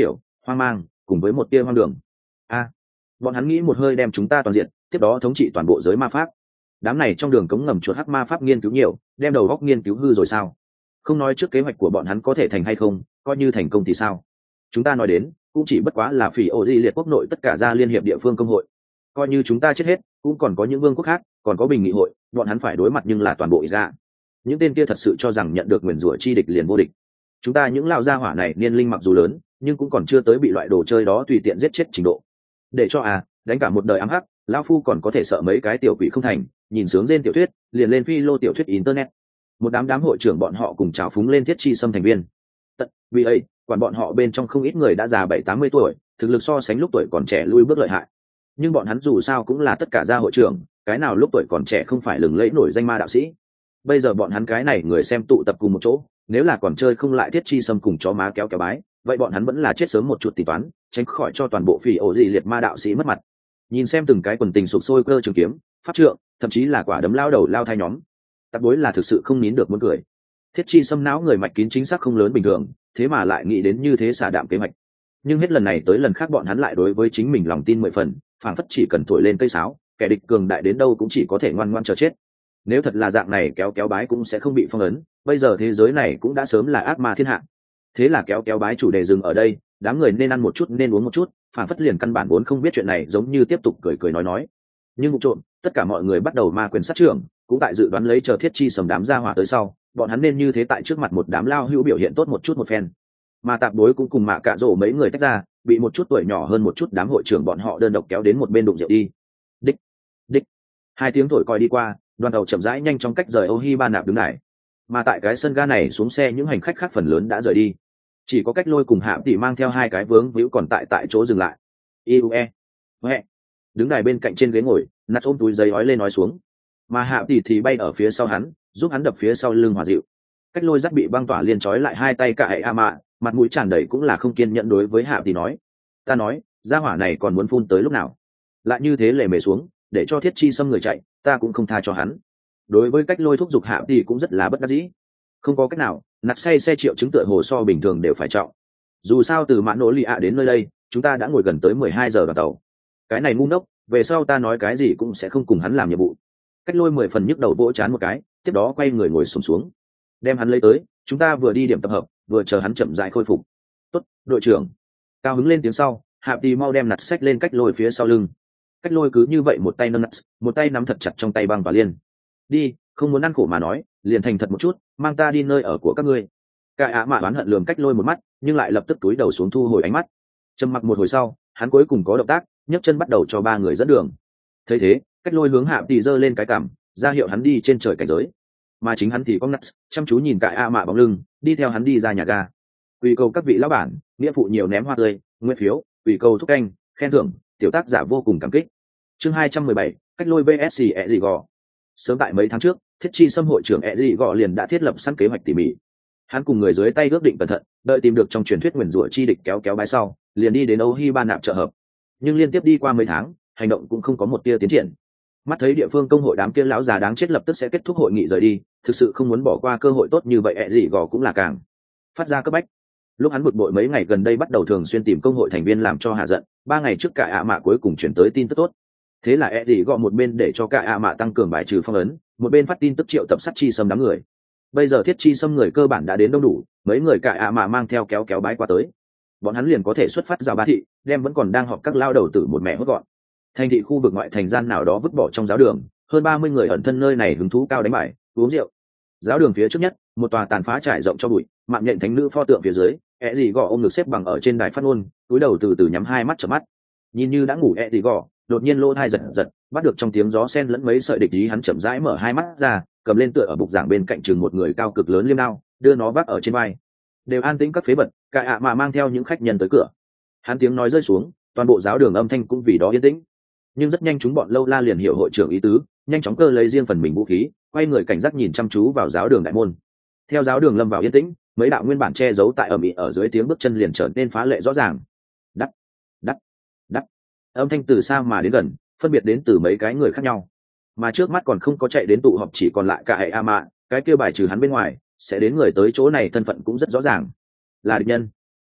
hoang mang cùng với một tia hoang đường. A, bọn hắn nghĩ một hơi đem chúng ta toàn diện, tiếp đó thống trị toàn bộ giới ma pháp. Đám này trong đường cống ngầm chuột hắc ma pháp nghiên cứu nhiều, đem đầu góc nghiên cứu hư rồi sao? Không nói trước kế hoạch của bọn hắn có thể thành hay không, coi như thành công thì sao? Chúng ta nói đến cũng chỉ bất quá là phỉ ổ di liệt quốc nội tất cả gia liên hiệp địa phương công hội, coi như chúng ta chết hết cũng còn có những vương quốc khác, còn có bình nghị hội, bọn hắn phải đối mặt nhưng là toàn bộ ra. Những tên kia thật sự cho rằng nhận được nguyền rủa chi địch liền vô địch. Chúng ta những lão gia hỏa này niên linh mặc dù lớn, nhưng cũng còn chưa tới bị loại đồ chơi đó tùy tiện giết chết trình độ. Để cho à đánh cả một đời ám hắc, lão phu còn có thể sợ mấy cái tiểu quỷ không thành. Nhìn sướng trên tiểu thuyết liền lên phi lô tiểu thuyết internet, một đám đám hội trưởng bọn họ cùng trào phúng lên thiết chi xâm thành viên tận vì ấy quản bọn họ bên trong không ít người đã già bảy tám mươi tuổi, thực lực so sánh lúc tuổi còn trẻ lui bước lợi hại, nhưng bọn hắn dù sao cũng là tất cả gia hội trưởng, cái nào lúc tuổi còn trẻ không phải lừng lẫy nổi danh ma đạo sĩ. Bây giờ bọn hắn cái này người xem tụ tập cùng một chỗ, nếu là còn chơi không lại thiết chi xâm cùng chó má kéo kéo bái, vậy bọn hắn vẫn là chết sớm một chút tính toán, tránh khỏi cho toàn bộ phỉ ổ dị liệt ma đạo sĩ mất mặt. Nhìn xem từng cái quần tình sụp sôi cơ trường kiếm pháp trượng, thậm chí là quả đấm lao đầu lao thai nhóm, tạp bối là thực sự không nín được muốn cười. Thiết chi xâm não người mạch kín chính xác không lớn bình thường, thế mà lại nghĩ đến như thế xả đạm kế hoạch. Nhưng hết lần này tới lần khác bọn hắn lại đối với chính mình lòng tin mười phần, phảng phất chỉ cần thổi lên cây sáo, kẻ địch cường đại đến đâu cũng chỉ có thể ngoan ngoan chờ chết. Nếu thật là dạng này, kéo kéo bái cũng sẽ không bị phong ấn, bây giờ thế giới này cũng đã sớm là ác ma thiên hạ. Thế là kéo kéo bái chủ đề dừng ở đây, đám người nên ăn một chút nên uống một chút, phảng phất liền căn bản vốn không biết chuyện này, giống như tiếp tục cười cười nói nói. Nhưng vụ trộm, tất cả mọi người bắt đầu ma quyền sát trưởng, cũng tại dự đoán lấy chờ thiết chi sầm đám ra hỏa tới sau, bọn hắn nên như thế tại trước mặt một đám lao hữu biểu hiện tốt một chút một phen. Mà tạp đối cũng cùng mạ cạ rổ mấy người tách ra, bị một chút tuổi nhỏ hơn một chút đám hội trưởng bọn họ đơn độc kéo đến một bên đụng rượu đi. Đích, đích, hai tiếng thổi còi đi qua, đoàn tàu chậm rãi nhanh trong cách rời Ô Hi Ba Nạp đứng lại. Mà tại cái sân ga này xuống xe những hành khách khác phần lớn đã rời đi, chỉ có Cách Lôi cùng Hạ Tỷ mang theo hai cái vướng víu còn tại tại chỗ dừng lại. Iue, Huệ, đứng đài bên cạnh trên ghế ngồi, nạt ôm túi giấy ói lên nói xuống, mà Hạ Tỷ thì bay ở phía sau hắn, giúp hắn đập phía sau lưng hòa dịu. Cách Lôi dắt bị băng tỏa liên trói lại hai tay cả hệ a mạ, mặt mũi tràn đầy cũng là không kiên nhẫn đối với Hạ Tỷ nói, ta nói, gia hỏa này còn muốn phun tới lúc nào? Lại như thế lề mề xuống, để cho thiết chi xâm người chạy, ta cũng không tha cho hắn. Đối với Cách Lôi thúc giục Hạ Tỷ cũng rất là bất đắc dĩ. Không có cách nào, nạt say xe triệu chứng tựa hồ so bình thường đều phải trọng. Dù sao từ mã nỗ lì ạ đến nơi đây, chúng ta đã ngồi gần tới mười hai giờ đoàn tàu. Cái này ngu ngốc, về sau ta nói cái gì cũng sẽ không cùng hắn làm nhiệm vụ. Cách Lôi mười phần nhức đầu vỗ chán một cái, tiếp đó quay người ngồi xổm xuống, đem hắn lấy tới, chúng ta vừa đi điểm tập hợp, vừa chờ hắn chậm rãi khôi phục. Tốt, đội trưởng. Cao hứng lên tiếng sau, Hạ Tỷ mau đem nạt sách lên Cách Lôi phía sau lưng. Cách Lôi cứ như vậy một tay nâng nạt, một tay nắm thật chặt trong tay băng và liên. Đi, không muốn ăn khổ mà nói, liền thành thật một chút, mang ta đi nơi ở của các ngươi. Cả ạ mạ oán hận lườm Cách Lôi một mắt, nhưng lại lập tức túi đầu xuống thu hồi ánh mắt. Trầm mặc một hồi sau, hắn cuối cùng có động tác, nhấc chân bắt đầu cho ba người dẫn đường. Thấy thế, Cách Lôi hướng Hạ Tỷ giơ lên cái cằm, ra hiệu hắn đi trên trời cảnh giới. Mà chính hắn thì có ngắt, chăm chú nhìn cả ạ mạ bóng lưng, đi theo hắn đi ra nhà ga. Ủy cầu các vị lão bản, nghĩa phụ nhiều ném hoa tươi, nguyên phiếu, ủy cầu thúc canh, khen thưởng, tiểu tác giả vô cùng cảm kích. Chương hai trăm mười bảy, Cách Lôi vs ẹ gì gò. Sớm tại mấy tháng trước, thiết chi xâm hội trưởng ẹ gì gò liền đã thiết lập sẵn kế hoạch tỉ mỉ. Hắn cùng người dưới tay ước định cẩn thận, đợi tìm được trong truyền thuyết nguyền rủa chi địch kéo kéo bái sau, liền đi đến Ô Hi Ba Nạp trợ hợp. Nhưng liên tiếp đi qua mấy tháng, hành động cũng không có một tia tiến triển. Mắt thấy địa phương công hội đám kia lão già đáng chết lập tức sẽ kết thúc hội nghị rời đi, thực sự không muốn bỏ qua cơ hội tốt như vậy, ẹ gì gò cũng là càng phát ra cấp bách. Lúc hắn bực bội mấy ngày gần đây bắt đầu thường xuyên tìm công hội thành viên làm cho hạ giận, ba ngày trước cả ạ mạ cuối cùng chuyển tới tin tức tốt. Thế là ẹ gì gò một bên để cho cả ạ mạ tăng cường bài trừ phong ấn, một bên phát tin tức triệu tập sát chi xâm đám người. Bây giờ thiết chi xâm người cơ bản đã đến đông đủ, mấy người cả ạ mạ mang theo kéo kéo bái qua tới, bọn hắn liền có thể xuất phát rào ba thị, đem vẫn còn đang họp các lao đầu tử một mẹ hốt gọn. Thành thị khu vực ngoại thành gian nào đó vứt bỏ trong giáo đường, hơn ba mươi người ẩn thân nơi này hứng thú cao đánh bài uống rượu. Giáo đường phía trước nhất, một tòa tàn phá trải rộng cho bụi, mạng nhện thánh nữ pho tượng phía dưới, ẹ gì gò ôm ngực xếp bằng ở trên đài phát ngôn, túi đầu từ từ nhắm hai mắt chợp mắt, nhìn như đã ngủ ẹ gì gò đột nhiên lỗ tai giật giật, bắt được trong tiếng gió sen lẫn mấy sợi địch ý, hắn chậm rãi mở hai mắt ra, cầm lên tựa ở bục giảng bên cạnh chừng một người cao cực lớn liêm đao, đưa nó vác ở trên vai. Đều an tĩnh các phế vật, cả ạ mà mang theo những khách nhân tới cửa. Hắn tiếng nói rơi xuống, toàn bộ giáo đường âm thanh cũng vì đó yên tĩnh. Nhưng rất nhanh chúng bọn lâu la liền hiểu hội trưởng ý tứ, nhanh chóng cơ lấy riêng phần mình vũ khí, quay người cảnh giác nhìn chăm chú vào giáo đường đại môn. Theo giáo đường lâm vào yên tĩnh, mấy đạo nguyên bản che giấu tại ẩm ĩ ở dưới tiếng bước chân liền trở nên phá lệ rõ ràng. Đắt, đắt, đắt. Âm thanh từ xa mà đến gần, phân biệt đến từ mấy cái người khác nhau. Mà trước mắt còn không có chạy đến tụ họp chỉ còn lại cả hệ a mạ, cái kia bài trừ hắn bên ngoài, sẽ đến người tới chỗ này thân phận cũng rất rõ ràng, là địch nhân.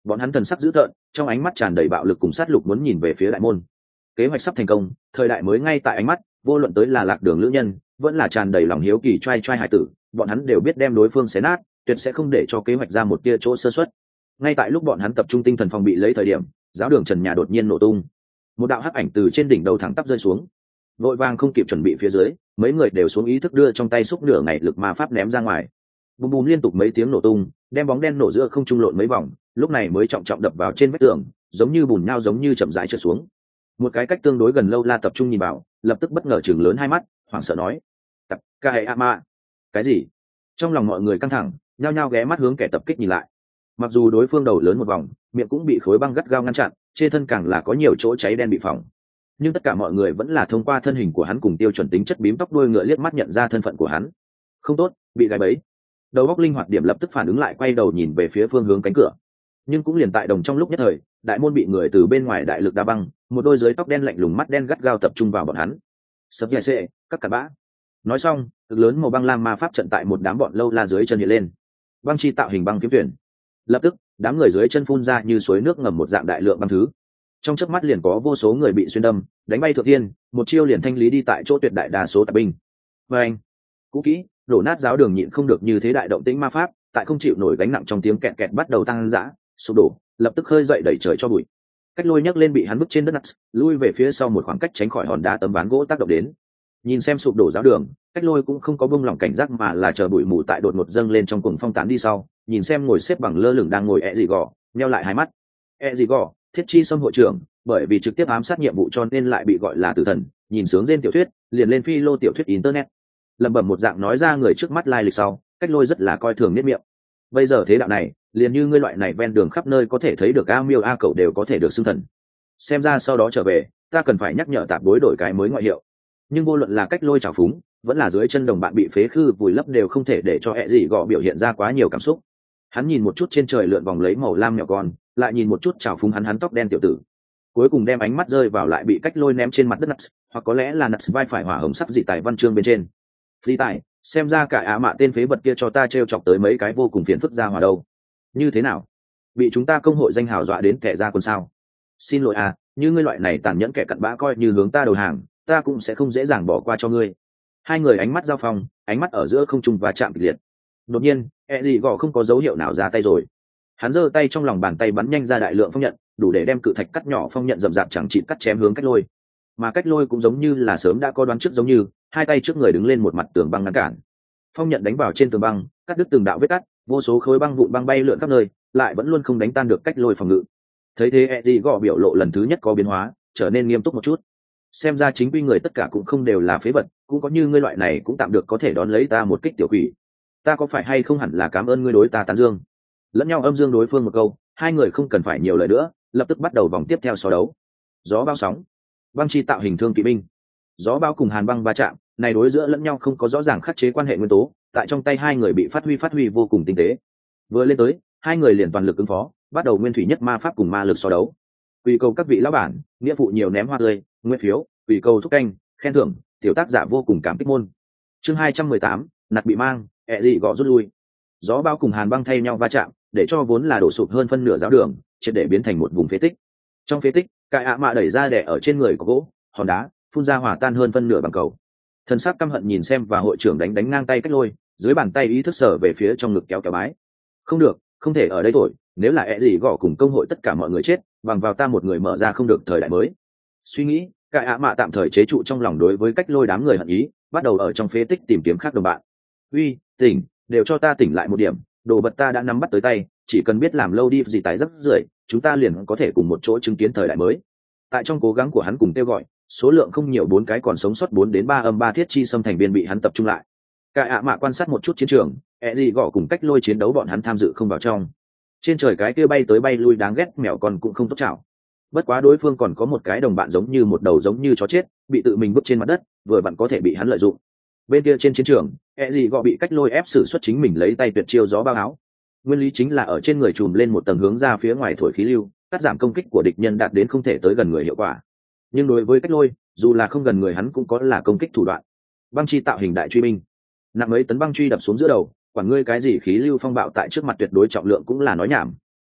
bọn hắn thần sắc dữ tợn, trong ánh mắt tràn đầy bạo lực cùng sát lục, muốn nhìn về phía đại môn. Kế hoạch sắp thành công, thời đại mới ngay tại ánh mắt, vô luận tới là lạc đường lữ nhân, vẫn là tràn đầy lòng hiếu kỳ trai trai hải tử, bọn hắn đều biết đem đối phương xé nát, tuyệt sẽ không để cho kế hoạch ra một tia chỗ sơ suất. Ngay tại lúc bọn hắn tập trung tinh thần phòng bị lấy thời điểm, giáo đường trần nhà đột nhiên nổ tung, một đạo hắc ảnh từ trên đỉnh đầu thẳng tắp rơi xuống, vội vàng không kịp chuẩn bị phía dưới, mấy người đều xuống ý thức đưa trong tay xúc nửa ngày lực ma pháp ném ra ngoài. Bùm bùm liên tục mấy tiếng nổ tung, đem bóng đen nổ giữa không trung lộn mấy vòng, lúc này mới trọng trọng đập vào trên vách tường, giống như bùn nhau giống như chậm rãi trượt xuống. Một cái cách tương đối gần lâu la tập trung nhìn vào, lập tức bất ngờ chừng lớn hai mắt, hoảng sợ nói: "Tập ca hệ ama." Cái gì? Trong lòng mọi người căng thẳng, nhao nhao ghé mắt hướng kẻ tập kích nhìn lại. Mặc dù đối phương đầu lớn một vòng, miệng cũng bị khối băng gắt gao ngăn chặn, trên thân càng là có nhiều chỗ cháy đen bị phỏng, nhưng tất cả mọi người vẫn là thông qua thân hình của hắn cùng tiêu chuẩn tính chất bím tóc đuôi ngựa liếc mắt nhận ra thân phận của hắn. Không tốt, bị gài bẫy. Đầu óc linh hoạt điểm lập tức phản ứng lại, quay đầu nhìn về phía phương hướng cánh cửa. Nhưng cũng liền tại đồng trong lúc nhất thời, đại môn bị người từ bên ngoài đại lực đá băng, một đôi dưới tóc đen lạnh lùng mắt đen gắt gao tập trung vào bọn hắn. Sập nhẹ xệ, các cặn bã. Nói xong, cực lớn màu băng lam ma pháp trận tại một đám bọn lâu la dưới chân hiện lên. Băng chi tạo hình băng kiếm tuyển. Lập tức, đám người dưới chân phun ra như suối nước ngầm một dạng đại lượng băng thứ. Trong chớp mắt liền có vô số người bị xuyên đâm, đánh bay thượng thiên, một chiêu liền thanh lý đi tại chỗ tuyệt đại đa số tạp binh. Và anh, cũ kỹ, đổ nát giáo đường nhịn không được như thế đại động tĩnh ma pháp, tại không chịu nổi gánh nặng trong tiếng kẹt kẹt bắt đầu tăng dã, sụp đổ, lập tức khơi dậy đẩy trời cho bụi. Cách Lôi nhấc lên bị hắn vứt trên đất nặng, lui về phía sau một khoảng cách tránh khỏi hòn đá tấm ván gỗ tác động đến. Nhìn xem sụp đổ giáo đường, Cách Lôi cũng không có buông lỏng cảnh giác mà là chờ bụi mù tại đột ngột dâng lên trong cuồng phong tán đi sau, nhìn xem ngồi xếp bằng lơ lửng đang ngồi ẹ dị gò, nheo lại hai mắt. ẹ dị gò, thiết chi xâm hội trưởng, bởi vì trực tiếp ám sát nhiệm vụ cho nên lại bị gọi là tử thần, nhìn sướng trên tiểu thuyết, liền lên phi lô tiểu thuyết internet. Lẩm bẩm một dạng nói ra người trước mắt lai lịch sau, Cách Lôi rất là coi thường niết miệng. Bây giờ thế đạo này, liền như ngươi loại này ven đường khắp nơi có thể thấy được a miêu a cậu đều có thể được xưng thần. Xem ra sau đó trở về, ta cần phải nhắc nhở tạp đối đổi cái mới ngoại hiệu. Nhưng vô luận là Cách Lôi trào phúng, vẫn là dưới chân đồng bạn bị phế khư vùi lấp đều không thể để cho ẹ gì gọ biểu hiện ra quá nhiều cảm xúc. Hắn nhìn một chút trên trời lượn vòng lấy màu lam nhỏ con, lại nhìn một chút trào phúng hắn hắn tóc đen tiểu tử, cuối cùng đem ánh mắt rơi vào lại bị Cách Lôi ném trên mặt đất Nuts, hoặc có lẽ là Nuts vai phải hỏa hồng sắc dị tài văn chương bên trên. Dị tài, xem ra cả á mạ tên phế vật kia cho ta trêu chọc tới mấy cái vô cùng phiền phức ra hòa đâu. Như thế nào? Bị chúng ta công hội danh hào dọa đến kẻ ra quân sao? Xin lỗi à, như ngươi loại này tàn nhẫn kẻ cặn bã coi như hướng ta đầu hàng, ta cũng sẽ không dễ dàng bỏ qua cho ngươi. Hai người ánh mắt giao phong, ánh mắt ở giữa không trung và chạm kịch liệt. Đột nhiên, e gì gò không có dấu hiệu nào ra tay rồi. Hắn giơ tay trong lòng bàn tay bắn nhanh ra đại lượng phong nhận, đủ để đem cự thạch cắt nhỏ phong nhận rậm rạp chẳng chịt cắt chém hướng Cách Lôi. Mà Cách Lôi cũng giống như là sớm đã có đoán trước, giống như hai tay trước người đứng lên một mặt tường băng ngăn cản. Phong nhận đánh vào trên tường băng, cắt đứt từng đạo vết cắt, vô số khối băng vụn băng bay lượn khắp nơi, lại vẫn luôn không đánh tan được Cách Lôi phòng ngự. Thấy thế e gì gò biểu lộ lần thứ nhất có biến hóa, trở nên nghiêm túc một chút. Xem ra chính quy người tất cả cũng không đều là phế vật, cũng có như ngươi loại này cũng tạm được có thể đón lấy ta một kích tiểu quỷ. Ta có phải hay không hẳn là cảm ơn ngươi đối ta tán dương. Lẫn nhau âm dương đối phương một câu, hai người không cần phải nhiều lời nữa, lập tức bắt đầu vòng tiếp theo so đấu. Gió bao sóng, băng chi tạo hình thương kỵ binh. Gió bao cùng hàn băng va chạm, này đối giữa lẫn nhau không có rõ ràng khắc chế quan hệ nguyên tố, tại trong tay hai người bị phát huy phát huy vô cùng tinh tế. Vừa lên tới, hai người liền toàn lực ứng phó, bắt đầu nguyên thủy nhất ma pháp cùng ma lực so đấu. Quỳ cầu các vị lão bản, nghĩa phụ nhiều ném hoa tươi, nguyên phiếu, quỳ cầu thúc canh, khen thưởng, tiểu tác giả vô cùng cảm kích môn. Chương hai trăm mười tám, nạt bị mang, ẹ dị gõ rút lui. Gió bao cùng hàn băng thay nhau va chạm, để cho vốn là đổ sụp hơn phân nửa giáo đường, triệt để biến thành một vùng phế tích. Trong phế tích, cải ạ mạ đẩy ra đè ở trên người của gỗ, hòn đá, phun ra hỏa tan hơn phân nửa bằng cầu. Thần sắc căm hận nhìn xem và hội trưởng đánh đánh ngang tay Cách Lôi, dưới bàn tay ý thức sở về phía trong ngực kéo kéo bái. Không được, không thể ở đây thổi, nếu là ẹ gì gõ cùng công hội tất cả mọi người chết, bằng vào ta một người mở ra không được thời đại mới. Suy nghĩ, cải ạ mạ tạm thời chế trụ trong lòng đối với Cách Lôi đám người hận ý, bắt đầu ở trong phế tích tìm kiếm khác đồng bạn. Uy, tỉnh, đều cho ta tỉnh lại một điểm, đồ vật ta đã nắm bắt tới tay, chỉ cần biết làm lâu đi gì tài rất rưởi, chúng ta liền có thể cùng một chỗ chứng kiến thời đại mới. Tại trong cố gắng của hắn cùng kêu gọi, số lượng không nhiều bốn cái còn sống sót bốn đến ba âm ba thiết chi xâm thành viên bị hắn tập trung lại. Cải ạ mạ quan sát một chút chiến trường, ẹ gì gõ cùng Cách Lôi chiến đấu bọn hắn tham dự không vào trong. Trên trời cái kia bay tới bay lui đáng ghét mèo con cũng không tốt chảo. Bất quá đối phương còn có một cái đồng bạn giống như một đầu giống như chó chết, bị tự mình vứt trên mặt đất, vừa vặn có thể bị hắn lợi dụng. Bên kia trên chiến trường, ẹ gì gọ bị Cách Lôi ép sử xuất chính mình lấy tay tuyệt chiêu gió bao áo. Nguyên lý chính là ở trên người trùm lên một tầng hướng ra phía ngoài thổi khí lưu, cắt giảm công kích của địch nhân đạt đến không thể tới gần người hiệu quả. Nhưng đối với Cách Lôi, dù là không gần người hắn cũng có là công kích thủ đoạn. Băng chi tạo hình đại truy binh, nặng mấy tấn băng truy đập xuống giữa đầu, quản ngươi cái gì khí lưu phong bạo tại trước mặt tuyệt đối trọng lượng cũng là nói nhảm.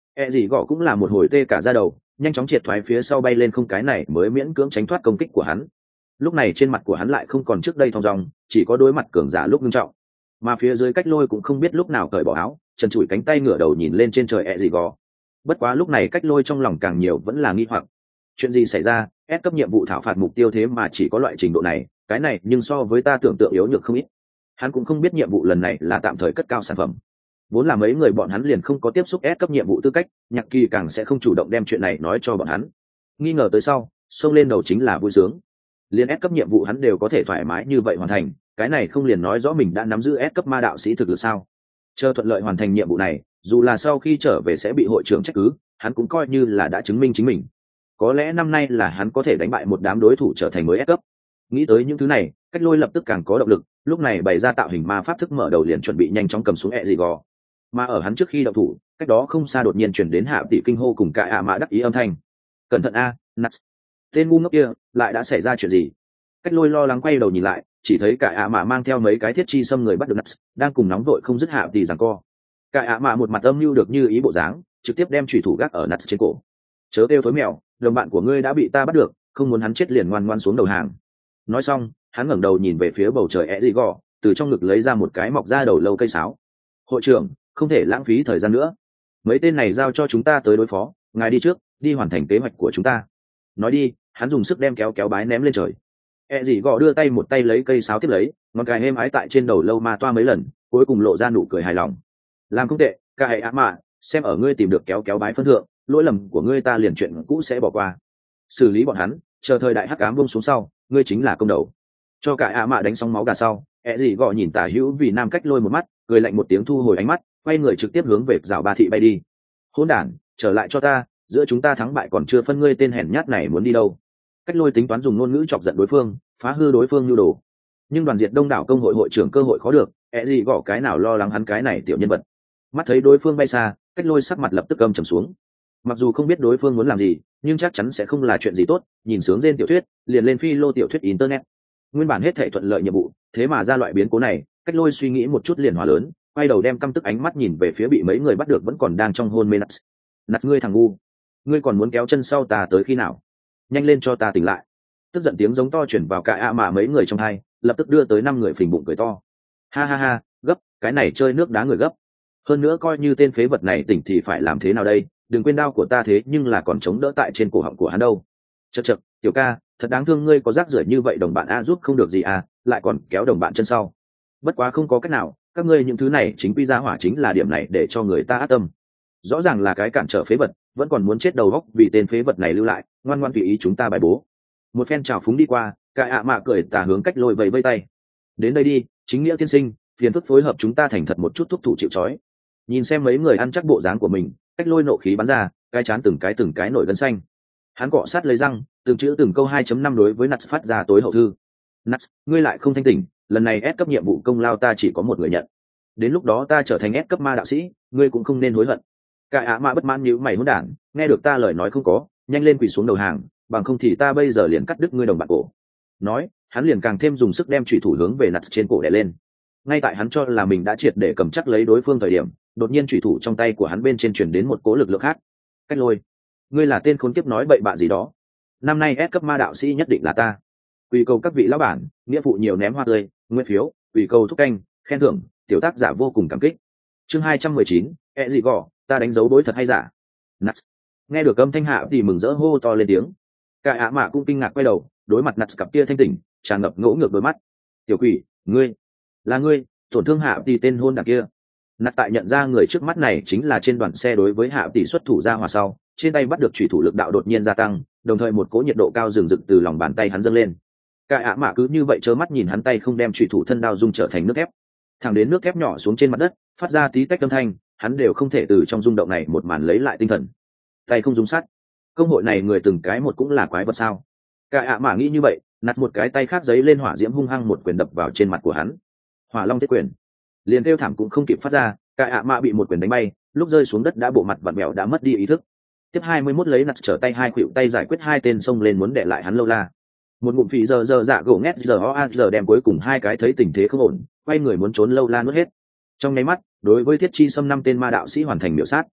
E gì gõ cũng là một hồi tê cả da đầu, nhanh chóng triệt thoái phía sau bay lên không, cái này mới miễn cưỡng tránh thoát công kích của hắn. Lúc này trên mặt của hắn lại không còn trước đây thong dong, chỉ có đối mặt cường giả lúc nghiêm trọng. Mà phía dưới Cách Lôi cũng không biết lúc nào cởi bỏ áo, trần trụi cánh tay ngửa đầu nhìn lên trên trời E gì gò. Bất quá lúc này Cách Lôi trong lòng càng nhiều vẫn là nghi hoặc. Chuyện gì xảy ra? S cấp nhiệm vụ thảo phạt mục tiêu thế mà chỉ có loại trình độ này, cái này nhưng so với ta tưởng tượng yếu nhược không ít. Hắn cũng không biết nhiệm vụ lần này là tạm thời cất cao sản phẩm. Vốn là mấy người bọn hắn liền không có tiếp xúc S cấp nhiệm vụ tư cách, Nhạc Kỳ càng sẽ không chủ động đem chuyện này nói cho bọn hắn. Nghi ngờ tới sau, xông lên đầu chính là vui sướng. Liên S cấp nhiệm vụ hắn đều có thể thoải mái như vậy hoàn thành, cái này không liền nói rõ mình đã nắm giữ S cấp ma đạo sĩ thực lực sao? Chờ thuận lợi hoàn thành nhiệm vụ này, dù là sau khi trở về sẽ bị hội trưởng trách cứ, hắn cũng coi như là đã chứng minh chính mình. Có lẽ năm nay là hắn có thể đánh bại một đám đối thủ trở thành mới S cấp. Nghĩ tới những thứ này, Cách Lôi lập tức càng có động lực, lúc này bày ra tạo hình ma pháp thức mở đầu liền chuẩn bị nhanh chóng cầm xuống ẹ gì gò. Mà ở hắn trước khi động thủ, cách đó không xa đột nhiên chuyển đến Hạ Tỷ kinh hô cùng cả ạ mã đắc ý âm thanh. Cẩn thận a, Nuts. Tên ngu ngốc kia, lại đã xảy ra chuyện gì? Cách Lôi lo lắng quay đầu nhìn lại, chỉ thấy cả ạ mã mang theo mấy cái thiết chi xâm người bắt được Nuts, đang cùng nóng vội không dứt Hạ Tỷ giằng co. Cả ạ mã một mặt âm mưu được như ý bộ dáng, trực tiếp đem chủy thủ gác ở Nuts trên cổ. Chớ kêu thối mèo, đồng bạn của ngươi đã bị ta bắt được, không muốn hắn chết liền ngoan ngoan xuống đầu hàng. Nói xong, hắn ngẩng đầu nhìn về phía bầu trời ẹ gì gò, từ trong ngực lấy ra một cái mọc ra đầu lâu cây sáo. Hội trưởng, không thể lãng phí thời gian nữa, mấy tên này giao cho chúng ta tới đối phó, ngài đi trước, đi hoàn thành kế hoạch của chúng ta. Nói đi, hắn dùng sức đem kéo kéo bái ném lên trời. E gì gò đưa tay một tay lấy cây sáo tiếp lấy, ngón cái êm ái tại trên đầu lâu ma toa mấy lần, cuối cùng lộ ra nụ cười hài lòng. Làm không tệ, ca hệ á mạ, xem ở ngươi tìm được kéo kéo bái phân thượng, lỗi lầm của ngươi ta liền chuyện cũ sẽ bỏ qua. Xử lý bọn hắn, chờ thời đại hắc ám buông xuống sau, ngươi chính là công đầu. Cho cả á mạ đánh xong máu gà sau, E gì gò nhìn tả hữu vì nam Cách Lôi một mắt, cười lạnh một tiếng thu hồi ánh mắt, quay người trực tiếp hướng về rào ba thị bay đi. Hỗn đản, trở lại cho ta, giữa chúng ta thắng bại còn chưa phân, ngươi tên hèn nhát này muốn đi đâu? Cách Lôi tính toán dùng ngôn ngữ chọc giận đối phương, phá hư đối phương nhu đồ. Nhưng đoàn diệt đông đảo công hội hội trưởng cơ hội khó được, ẹ gì gõ cái nào lo lắng hắn cái này tiểu nhân vật. Mắt thấy đối phương bay xa, Cách Lôi sắc mặt lập tức âm trầm xuống. Mặc dù không biết đối phương muốn làm gì, nhưng chắc chắn sẽ không là chuyện gì tốt, nhìn sướng trên tiểu thuyết, liền lên phi lô tiểu thuyết internet. Nguyên bản hết thảy thuận lợi nhiệm vụ, thế mà ra loại biến cố này, Cách Lôi suy nghĩ một chút liền hòa lớn, quay đầu đem căm tức ánh mắt nhìn về phía bị mấy người bắt được vẫn còn đang trong hôn mê Nuts. Nuts, ngươi thằng ngu, ngươi còn muốn kéo chân sau ta tới khi nào? Nhanh lên cho ta tỉnh lại! Tức giận tiếng giống to chuyển vào cả ạ mà mấy người trong hai, lập tức đưa tới năm người phình bụng cười to. Ha ha ha, gấp, cái này chơi nước đá người gấp. Hơn nữa coi như tên phế vật này tỉnh thì phải làm thế nào đây? Đừng quên đao của ta thế nhưng là còn chống đỡ tại trên cổ họng của hắn đâu. Chậc chậc, tiểu ca, thật đáng thương, ngươi có rác rưởi như vậy đồng bạn a giúp không được gì à, lại còn kéo đồng bạn chân sau. Bất quá không có cách nào, các ngươi những thứ này chính quy ra hỏa chính là điểm này để cho người ta ác tâm. Rõ ràng là cái cản trở phế vật, vẫn còn muốn chết đầu góc vì tên phế vật này lưu lại, ngoan ngoan tùy ý chúng ta bài bố. Một phen trào phúng đi qua, cái ạ mạ cười tà hướng Cách Lôi vẫy vây tay. Đến đây đi, chính nghĩa tiên sinh, phiền phức phối hợp chúng ta thành thật một chút, thúc thủ chịu trói. Nhìn xem mấy người ăn chắc bộ dáng của mình, Cách Lôi nộ khí bắn ra, cái chán từng cái từng cái nổi gân xanh. Hắn cọ sát lấy răng, từng chữ từng câu hai chấm năm đối với Nuts phát ra tối hậu thư. Nuts, ngươi lại không thanh tỉnh, lần này S cấp nhiệm vụ công lao ta chỉ có một người nhận. Đến lúc đó ta trở thành S cấp ma đạo sĩ, ngươi cũng không nên hối hận. Cả ạ mạ bất mãn nhíu mày hỗn đản, nghe được ta lời nói không có, nhanh lên quỳ xuống đầu hàng, bằng không thì ta bây giờ liền cắt đứt ngươi đồng bạn cổ. Nói, hắn liền càng thêm dùng sức đem chủy thủ hướng về Nuts trên cổ đè lên. Ngay tại hắn cho là mình đã triệt để cầm chắc lấy đối phương thời điểm, đột nhiên chủy thủ trong tay của hắn bên trên truyền đến một cỗ lực lượng khác. Cách Lôi, ngươi là tên khốn kiếp nói bậy bạ gì đó? Năm nay S cấp ma đạo sĩ nhất định là ta. Quỳ cầu các vị lão bản, nghĩa phụ nhiều ném hoa tươi, nguyên phiếu, quỳ cầu thúc canh, khen thưởng, tiểu tác giả vô cùng cảm kích. Chương hai trăm mười chín, ẹ gì gò, ta đánh dấu đối thật hay giả? Nuts. Nghe được âm thanh hạ thì mừng rỡ hô to lên tiếng. Cả ạ mạ cũng kinh ngạc quay đầu, đối mặt Nuts cặp kia thanh tỉnh, tràn ngập ngỗ ngược đôi mắt. Tiểu quỷ, ngươi, là ngươi, tổn thương hạ thì tên hôn đảng kia. Nuts tại nhận ra người trước mắt này chính là trên đoàn xe đối với hạ tỷ xuất thủ ra hòa sau, trên tay bắt được chủy thủ lực đạo đột nhiên gia tăng, đồng thời một cỗ nhiệt độ cao rừng rực từ lòng bàn tay hắn dâng lên. Cả ạ mạ cứ như vậy trơ mắt nhìn hắn tay không đem chủy thủ thân đao dung trở thành nước thép, thẳng đến nước thép nhỏ xuống trên mặt đất, phát ra tí tách âm thanh, hắn đều không thể từ trong rung động này một màn lấy lại tinh thần. Tay không dung sắt, công hội này người từng cái một cũng là quái vật sao? Cả ạ mạ nghĩ như vậy, nặt một cái tay khác giấy lên hỏa diễm hung hăng một quyền đập vào trên mặt của hắn. Hỏa long thiết quyền, liền kêu thảm cũng không kịp phát ra, cả ạ mạ bị một quyền đánh bay, lúc rơi xuống đất đã bộ mặt vặn vẹo đã mất đi ý thức. Tiếp hai mươi mốt lấy nặt trở tay hai khuỷu tay giải quyết hai tên xông lên muốn để lại hắn lâu la. Một ngụm phì giờ giờ dạ gỗ ngét giờ ho a giờ đem cuối cùng hai cái thấy tình thế không ổn, quay người muốn trốn lâu la nuốt hết. Trong nháy mắt, đối với thiết chi xâm năm tên ma đạo sĩ hoàn thành miểu sát.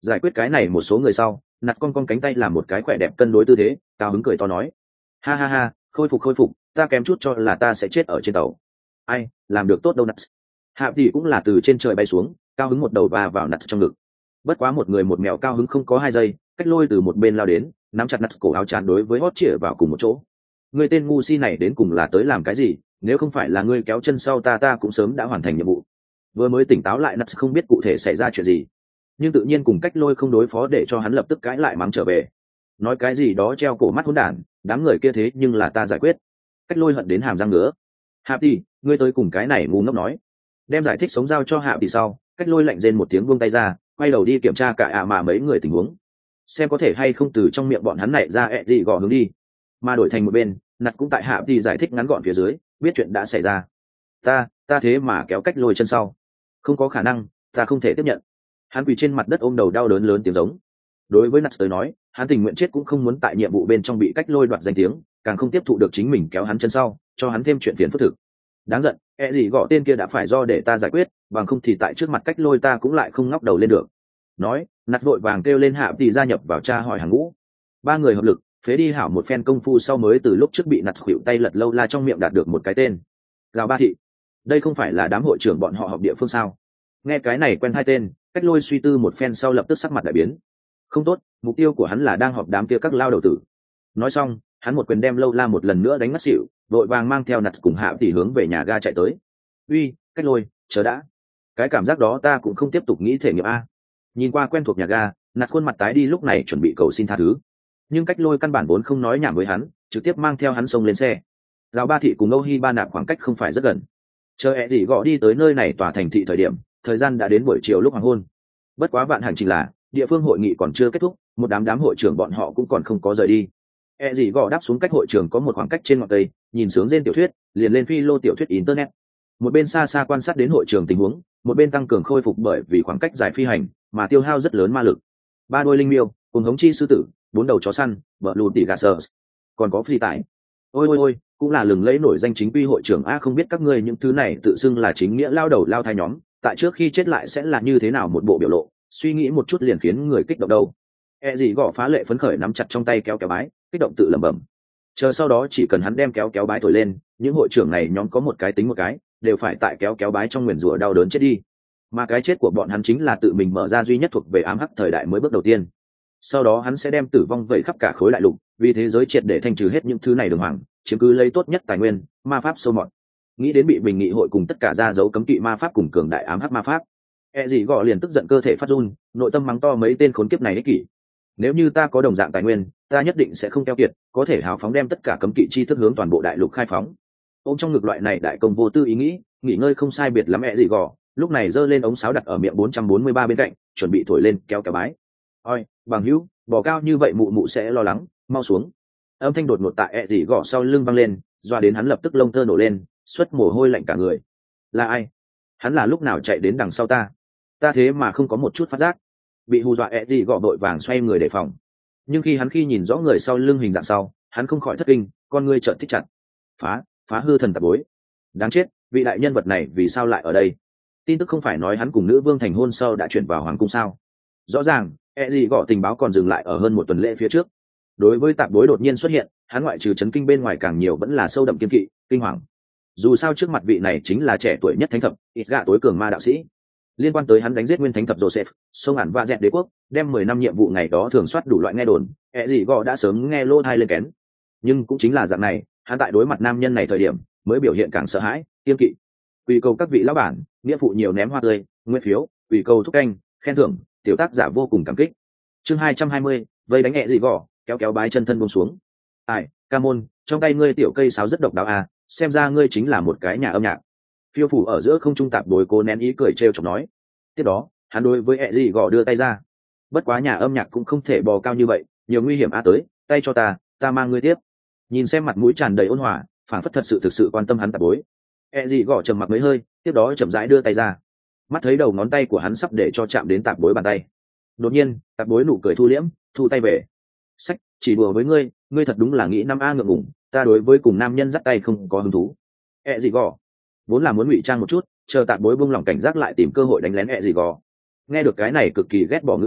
Giải quyết cái này một số người sau, nặt con con cánh tay làm một cái khỏe đẹp cân đối tư thế, cao hứng cười to nói: ha ha ha, khôi phục khôi phục, ta kém chút cho là ta sẽ chết ở trên tàu. Ai làm được tốt đâu nặt. Hạ tỷ cũng là từ trên trời bay xuống, cao hứng một đầu và vào nặt trong ngực. Bất quá một người một mèo cao hứng không có hai giây, cách lôi từ một bên lao đến, nắm chặt nặt cổ áo chán đối với hót chĩa vào cùng một chỗ. Người tên ngu si này đến cùng là tới làm cái gì? Nếu không phải là ngươi kéo chân sau ta ta cũng sớm đã hoàn thành nhiệm vụ. Vừa mới tỉnh táo lại nặt không biết cụ thể xảy ra chuyện gì, nhưng tự nhiên cùng cách lôi không đối phó để cho hắn lập tức cãi lại mắng trở về, nói cái gì đó treo cổ mắt hỗn đản, đám người kia thế nhưng là ta giải quyết. Cách lôi hận đến hàm răng ngứa. Hạ tỷ, ngươi tới cùng cái này ngu ngốc nói. Đem giải thích sống giao cho Hạ tỷ sau, cách lôi lạnh rên một tiếng buông tay ra, quay đầu đi kiểm tra cả ạ mà mấy người tình huống, xem có thể hay không từ trong miệng bọn hắn này ra ẹ gì gõ hướng đi. Mà đổi thành một bên, nặt cũng tại Hạ tỷ giải thích ngắn gọn phía dưới, biết chuyện đã xảy ra. Ta, ta thế mà kéo cách lôi chân sau. Không có khả năng, ta không thể tiếp nhận. Hắn quỳ trên mặt đất ôm đầu đau đớn lớn tiếng giống. Đối với nặt tới nói, hắn tình nguyện chết cũng không muốn tại nhiệm vụ bên trong bị cách lôi đoạt danh tiếng, càng không tiếp thụ được chính mình kéo hắn chân sau, cho hắn thêm chuyện phiền phức thực. Đáng giận, e gì gõ tên kia đã phải do để ta giải quyết, bằng không thì tại trước mặt cách lôi ta cũng lại không ngóc đầu lên được. Nói, nặt vội vàng kêu lên Hạ tỷ gia nhập vào tra hỏi hàng ngũ. Ba người hợp lực, phế đi hảo một phen công phu sau mới từ lúc trước bị nặt khuỵu tay lật lâu la trong miệng đạt được một cái tên. Gào ba thị. Đây không phải là đám hội trưởng bọn họ họp địa phương sao? Nghe cái này quen hai tên, cách lôi suy tư một phen sau lập tức sắc mặt đại biến. Không tốt, mục tiêu của hắn là đang họp đám kia các lao đầu tử. Nói xong, hắn một quyền đem lâu la một lần nữa đánh ngất xỉu, vội vàng mang theo nặt cùng Hạ tỷ hướng về nhà ga chạy tới. Uy, cách lôi, chờ đã. Cái cảm giác đó ta cũng không tiếp tục nghĩ thể nghiệm a. Nhìn qua quen thuộc nhà ga, nặt khuôn mặt tái đi lúc này chuẩn bị cầu xin tha thứ, nhưng cách lôi căn bản vốn không nói nhảm với hắn, trực tiếp mang theo hắn xông lên xe. Giáo ba thị cùng Âu Hi ba nạp khoảng cách không phải rất gần. Chờ ẹ gì gõ đi tới nơi này tòa thành thị thời điểm, thời gian đã đến buổi chiều lúc hoàng hôn. Bất quá vạn hành trình là địa phương hội nghị còn chưa kết thúc, một đám đám hội trưởng bọn họ cũng còn không có rời đi. E gì gõ đáp xuống cách hội trường có một khoảng cách trên ngọn cây, nhìn sướng trên tiểu thuyết, liền lên phi lô tiểu thuyết internet. Một bên xa xa quan sát đến hội trường tình huống, một bên tăng cường khôi phục bởi vì khoảng cách dài phi hành mà tiêu hao rất lớn ma lực. Ba đôi linh miêu, cùng hống chi sư tử, bốn đầu chó săn, vợ lùn tỉ gà sờ, còn có phi tải. Ôi ôi ôi, cũng là lừng lẫy nổi danh chính quy hội trưởng a, không biết các ngươi những thứ này tự xưng là chính nghĩa lao đầu lao thai nhóm, tại trước khi chết lại sẽ là như thế nào một bộ biểu lộ, suy nghĩ một chút liền khiến người kích động đâu. E gì gõ phá lệ phấn khởi nắm chặt trong tay kéo kéo bái, kích động tự lẩm bẩm. Chờ sau đó chỉ cần hắn đem kéo kéo bái thổi lên, những hội trưởng này nhóm có một cái tính một cái, đều phải tại kéo kéo bái trong nguyền rủa đau đớn chết đi. Mà cái chết của bọn hắn chính là tự mình mở ra duy nhất thuộc về ám hắc thời đại mới bước đầu tiên. Sau đó hắn sẽ đem tử vong vẩy khắp cả khối đại lục, vì thế giới triệt để thanh trừ hết những thứ này đường hoàng, chiếm cứ lấy tốt nhất tài nguyên, ma pháp sâu mọt. Nghĩ đến bị bình nghị hội cùng tất cả ra dấu cấm kỵ ma pháp cùng cường đại ám hắc ma pháp, e gì gõ liền tức giận cơ thể phát run, nội tâm mắng to mấy tên khốn kiếp này ích kỷ. Nếu như ta có đồng dạng tài nguyên, ta nhất định sẽ không keo kiệt, có thể hào phóng đem tất cả cấm kỵ chi thức hướng toàn bộ đại lục khai phóng. Ôm trong ngực loại này đại công vô tư ý nghĩ, nghỉ ngơi không sai biệt lắm ẹ gì gò, lúc này giơ lên ống sáo đặt ở miệng bốn trăm bốn mươi ba bên cạnh, chuẩn bị thổi lên kéo kéo bái. Oi, bằng hữu, bò cao như vậy mụ mụ sẽ lo lắng, mau xuống. Âm thanh đột ngột tại ẹ gì gò sau lưng vang lên, doa đến hắn lập tức lông tơ nổ lên, xuất mồ hôi lạnh cả người. Là ai? Hắn là lúc nào chạy đến đằng sau ta? Ta thế mà không có một chút phát giác. Bị hù dọa ẹ gì gò vội vàng xoay người đề phòng. Nhưng khi hắn khi nhìn rõ người sau lưng hình dạng sau, hắn không khỏi thất kinh, con ngươi trợn thích chặt. Phá, phá hư thần tạp bối. Đáng chết, vị đại nhân vật này vì sao lại ở đây? Tin tức không phải nói hắn cùng nữ vương thành hôn sau đã chuyển vào hoàng cung sao? Rõ ràng, e gì gõ tình báo còn dừng lại ở hơn một tuần lễ phía trước. Đối với tạp bối đột nhiên xuất hiện, hắn ngoại trừ chấn kinh bên ngoài càng nhiều vẫn là sâu đậm kiên kỵ, kinh hoàng. Dù sao trước mặt vị này chính là trẻ tuổi nhất thánh thập, ít gạ tối cường ma đạo sĩ. Liên quan tới hắn đánh giết nguyên thánh thập Joseph, sông ản và dẹt đế quốc, đem mười năm nhiệm vụ ngày đó thường soát đủ loại nghe đồn, e gì gõ đã sớm nghe lô thai lên kén. Nhưng cũng chính là dạng này, hắn tại đối mặt nam nhân này thời điểm mới biểu hiện càng sợ hãi, kiên kỵ. Quỳ cầu các vị lão bản, nghĩa phụ nhiều ném hoa tươi, nguyên phiếu, quỳ cầu thúc canh, khen thưởng, tiểu tác giả vô cùng cảm kích. Chương hai trăm hai mươi, vây đánh nhẹ gì gõ, kéo kéo bái chân thân buông xuống. Ai, ca môn, trong tay ngươi tiểu cây sáo rất độc đáo à, xem ra ngươi chính là một cái nhà âm nhạc. Phiêu phủ ở giữa không trung tạp bồi cô nén ý cười trêu chọc nói. Tiếp đó, hắn đối với ẹ gì gõ đưa tay ra. Bất quá nhà âm nhạc cũng không thể bò cao như vậy, nhiều nguy hiểm a tới, tay cho ta, ta mang ngươi tiếp. Nhìn xem mặt mũi tràn đầy ôn hòa, phảng phất thật sự thực sự quan tâm hắn tạp bối. E gì gõ trầm mặc mấy hơi, tiếp đó chậm rãi đưa tay ra. Mắt thấy đầu ngón tay của hắn sắp để cho chạm đến tạp bối bàn tay. Đột nhiên, tạp bối nụ cười thu liễm, thu tay về. Sách, chỉ đùa với ngươi, ngươi thật đúng là nghĩ năm a ngượng ngùng, ta đối với cùng nam nhân dắt tay không có hứng thú. E gì gõ, vốn là muốn ngụy trang một chút, chờ tạp bối buông lỏng cảnh giác lại tìm cơ hội đánh lén E gì gò. Nghe được cái này cực kỳ ghét bỏ ngữ khí,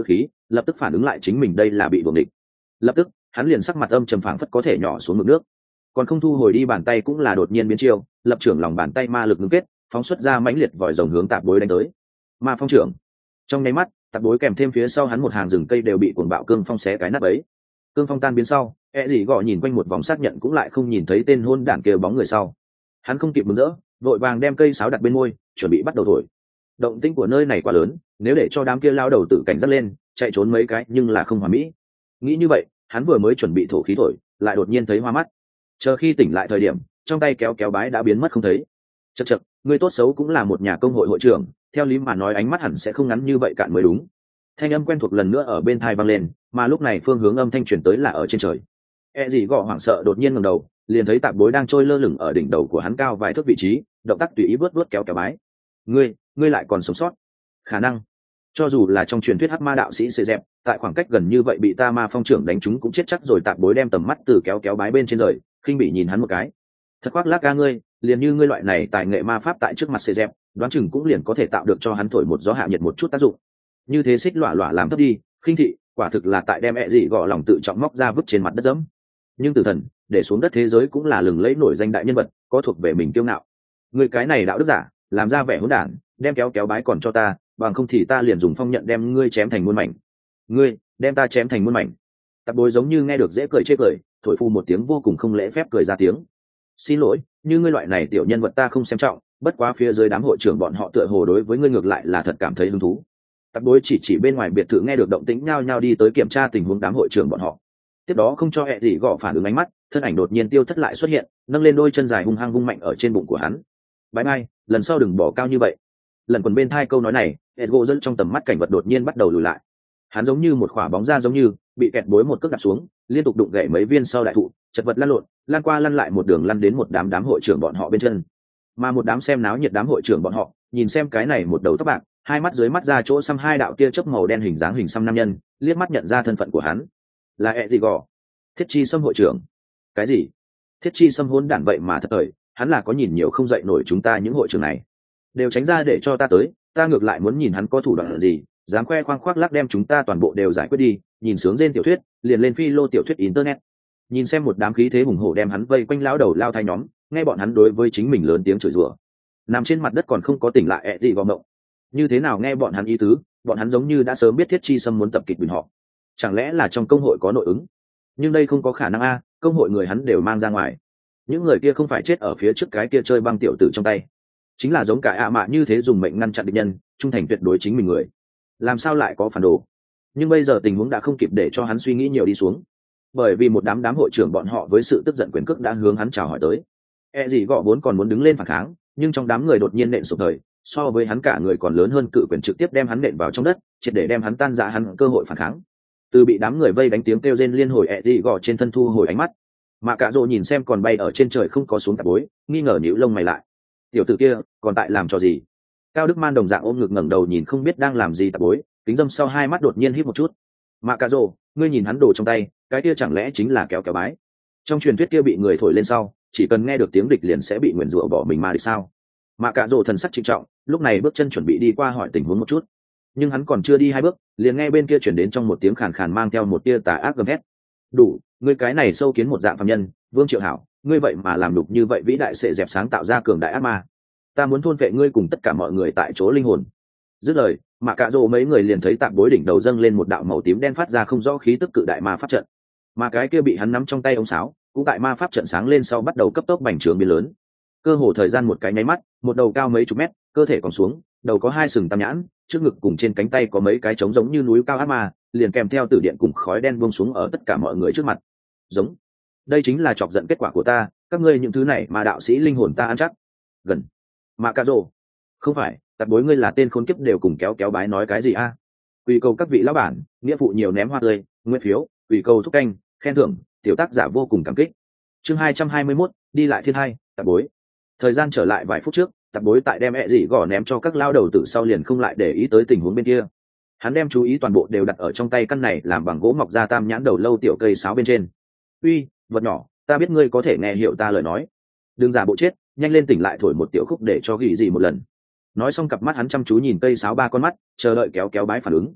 lập tức phản ứng lại chính mình đây là bị buồng địch. Lập tức hắn liền sắc mặt âm trầm phảng phất có thể nhỏ xuống mực nước, còn không thu hồi đi bàn tay cũng là đột nhiên biến chiêu, lập trưởng lòng bàn tay ma lực ngưng kết, phóng xuất ra mãnh liệt vòi rồng hướng tạp bối đánh tới. Ma phong trưởng. Trong nháy mắt, tạp bối kèm thêm phía sau hắn một hàng rừng cây đều bị cuồng bạo cương phong xé cái nát ấy. Cương phong tan biến sau, e gì gọ nhìn quanh một vòng xác nhận cũng lại không nhìn thấy tên hôn đản kia bóng người sau. Hắn không kịp mừng rỡ, vội vàng đem cây sáo đặt bên môi, chuẩn bị bắt đầu thổi. Động tĩnh của nơi này quá lớn, nếu để cho đám kia lao đầu tự cảnh giác lên, chạy trốn mấy cái nhưng là không hoàn mỹ. Nghĩ như vậy, hắn vừa mới chuẩn bị thổ khí thổi, lại đột nhiên thấy hoa mắt. Chờ khi tỉnh lại thời điểm, trong tay kéo kéo bái đã biến mất không thấy. Chậc chậc, người tốt xấu cũng là một nhà công hội hội trưởng, theo lý mà nói ánh mắt hẳn sẽ không ngắn như vậy cạn mới đúng. Thanh âm quen thuộc lần nữa ở bên tai vang lên, mà lúc này phương hướng âm thanh truyền tới là ở trên trời. E gì gọ hoảng sợ đột nhiên ngẩng đầu, liền thấy tạp bối đang trôi lơ lửng ở đỉnh đầu của hắn cao vài thước vị trí, động tác tùy ý vớt vớt kéo kéo bái. Ngươi, ngươi lại còn sống sót? Khả năng, cho dù là trong truyền thuyết hắc ma đạo sĩ xê dẹp, tại khoảng cách gần như vậy bị ta ma phong trưởng đánh trúng cũng chết chắc rồi. Tạp bối đem tầm mắt từ kéo kéo bái bên trên rời, khinh bị nhìn hắn một cái. Thật khoác lác ca ngươi, liền như ngươi loại này tài nghệ ma pháp tại trước mặt xê dẹp, đoán chừng cũng liền có thể tạo được cho hắn thổi một gió hạ nhiệt một chút tác dụng. Như thế xích lọa lọa làm thấp đi, khinh thị, quả thực là tại đem ẹ gì gọ lòng tự trọng móc ra vứt trên mặt đất dẫm. Nhưng tử thần để xuống đất thế giới cũng là lừng lẫy nổi danh đại nhân vật, có thuộc về mình kiêu ngạo. Người cái này đạo đức giả, làm ra vẻ hỗn đản, đem kéo kéo bái còn cho ta, bằng không thì ta liền dùng phong nhận đem ngươi chém thành muôn mảnh. Ngươi đem ta chém thành muôn mảnh. Tạp bối giống như nghe được dễ cười chê cười, thổi phu một tiếng vô cùng không lễ phép cười ra tiếng. Xin lỗi, như ngươi loại này tiểu nhân vật ta không xem trọng, bất quá phía dưới đám hội trưởng bọn họ tựa hồ đối với ngươi ngược lại là thật cảm thấy hứng thú. Tạp bối chỉ chỉ bên ngoài biệt thự nghe được động tĩnh nhao nhao đi tới kiểm tra tình huống đám hội trưởng bọn họ. Tiếp đó không cho hẹ gì gõ phản ứng ánh mắt, thân ảnh đột nhiên tiêu thất lại xuất hiện, nâng lên đôi chân dài hung hăng vung mạnh ở trên bụng của hắn. Bye bye, lần sau đừng bỏ cao như vậy. Lần quần bên thai câu nói này, Edgo dẫn trong tầm mắt cảnh vật đột nhiên bắt đầu lùi lại. Hắn giống như một quả bóng ra giống như bị kẹt bối một cước đạp xuống, liên tục đụng gãy mấy viên sau đại thụ, chật vật lăn lộn, lan qua lăn lại một đường lăn đến một đám đám hội trưởng bọn họ bên chân. Mà một đám xem náo nhiệt đám hội trưởng bọn họ, nhìn xem cái này một đầu tóc bạc, hai mắt dưới mắt ra chỗ xăm hai đạo tia chớp màu đen hình dáng hình xăm nam nhân, liếc mắt nhận ra thân phận của hắn. Là Edgo, Thiết Chi Sâm hội trưởng. Cái gì? Thiết Chi Sâm hỗn đản vậy mà thật thời, hắn là có nhìn nhiều không dậy nổi chúng ta những hội trưởng này. Đều tránh ra để cho ta tới, ta ngược lại muốn nhìn hắn có thủ đoạn gì, dám khoe khoang khoác lác đem chúng ta toàn bộ đều giải quyết đi. Nhìn sướng trên tiểu thuyết, liền lên phi lô tiểu thuyết internet. Nhìn xem một đám khí thế hùng hổ đem hắn vây quanh lão đầu lao thai nhóm, nghe bọn hắn đối với chính mình lớn tiếng chửi rủa. Nằm trên mặt đất còn không có tỉnh lại ẹ gì vào mộng. Như thế nào nghe bọn hắn ý tứ, bọn hắn giống như đã sớm biết Thiết Chi Sâm muốn tập kịch bình họ. Chẳng lẽ là trong công hội có nội ứng? Nhưng đây không có khả năng a, công hội người hắn đều mang ra ngoài. Những người kia không phải chết ở phía trước cái kia chơi băng tiểu tử trong tay, chính là giống cả ạ mạ như thế dùng mệnh ngăn chặn địch nhân, trung thành tuyệt đối chính mình người. Làm sao lại có phản đồ? Nhưng bây giờ tình huống đã không kịp để cho hắn suy nghĩ nhiều đi xuống, bởi vì một đám đám hội trưởng bọn họ với sự tức giận quyền cước đã hướng hắn chào hỏi tới. E gì gọ vốn còn muốn đứng lên phản kháng, nhưng trong đám người đột nhiên nện sụp thời, so với hắn cả người còn lớn hơn cự quyền trực tiếp đem hắn nện vào trong đất, triệt để đem hắn tan rã hắn cơ hội phản kháng. Từ bị đám người vây đánh tiếng kêu rên liên hồi ẹ dị gò trên thân thu hồi ánh mắt, mà cả rồ nhìn xem còn bay ở trên trời không có xuống tạp bối, nghi ngờ nhíu lông mày lại. Tiểu tử kia còn tại làm trò gì? Cao Đức Man đồng dạng ôm ngực ngẩng đầu nhìn không biết đang làm gì tạp bối, kính dâm sau hai mắt đột nhiên híp một chút. Mà cả rồ, ngươi nhìn hắn đồ trong tay, cái kia chẳng lẽ chính là kéo kéo bái? Trong truyền thuyết kia bị người thổi lên sau, chỉ cần nghe được tiếng địch liền sẽ bị nguyền rủa bỏ mình mà địch sao? Mà cả rồ thần sắc trịnh trọng, lúc này bước chân chuẩn bị đi qua hỏi tình huống một chút, nhưng hắn còn chưa đi hai bước, liền nghe bên kia chuyển đến trong một tiếng khàn khàn mang theo một tia tà ác gầm hét. Đủ, ngươi cái này sâu kiến một dạng phàm nhân, Vương Triệu Hảo, ngươi vậy mà làm đục như vậy vĩ đại sẽ dẹp sáng tạo ra cường đại ác ma. Ta muốn thôn vệ ngươi cùng tất cả mọi người tại chỗ linh hồn. Dứt lời, mà cả rồ mấy người liền thấy tạm bối đỉnh đầu dâng lên một đạo màu tím đen phát ra không rõ khí tức cự đại ma pháp trận. Mà cái kia bị hắn nắm trong tay ống sáo, cũng tại ma pháp trận sáng lên sau bắt đầu cấp tốc bành trướng biến lớn. Cơ hồ thời gian một cái nháy mắt, một đầu cao mấy chục mét, cơ thể còn xuống, đầu có hai sừng tam nhãn, trước ngực cùng trên cánh tay có mấy cái trống giống như núi cao ác ma, liền kèm theo tử điện cùng khói đen buông xuống ở tất cả mọi người trước mặt. Giống, đây chính là chọc giận kết quả của ta, các ngươi những thứ này mà đạo sĩ linh hồn ta ăn chắc. Gần, mà cà rồ, không phải, tạp bối ngươi là tên khốn kiếp đều cùng kéo kéo bái nói cái gì a? À? Quỳ cầu các vị lão bản, nghĩa phụ nhiều ném hoa tươi, nguyên phiếu, quỳ cầu thúc canh, khen thưởng, tiểu tác giả vô cùng cảm kích. Chương hai trăm hai mươi mốt, đi lại thiên hai, tạp bối. Thời gian trở lại vài phút trước, tạp bối tại đem ẹ gì gõ ném cho các lao đầu tử sau liền không lại để ý tới tình huống bên kia. Hắn đem chú ý toàn bộ đều đặt ở trong tay căn này làm bằng gỗ mọc ra tam nhãn đầu lâu tiểu cây sáo bên trên. Uy, vật nhỏ, ta biết ngươi có thể nghe hiểu ta lời nói, đừng giả bộ chết, nhanh lên tỉnh lại thổi một tiểu khúc để cho gỉ gì một lần. Nói xong cặp mắt hắn chăm chú nhìn cây sáo ba con mắt, chờ đợi kéo kéo bái phản ứng.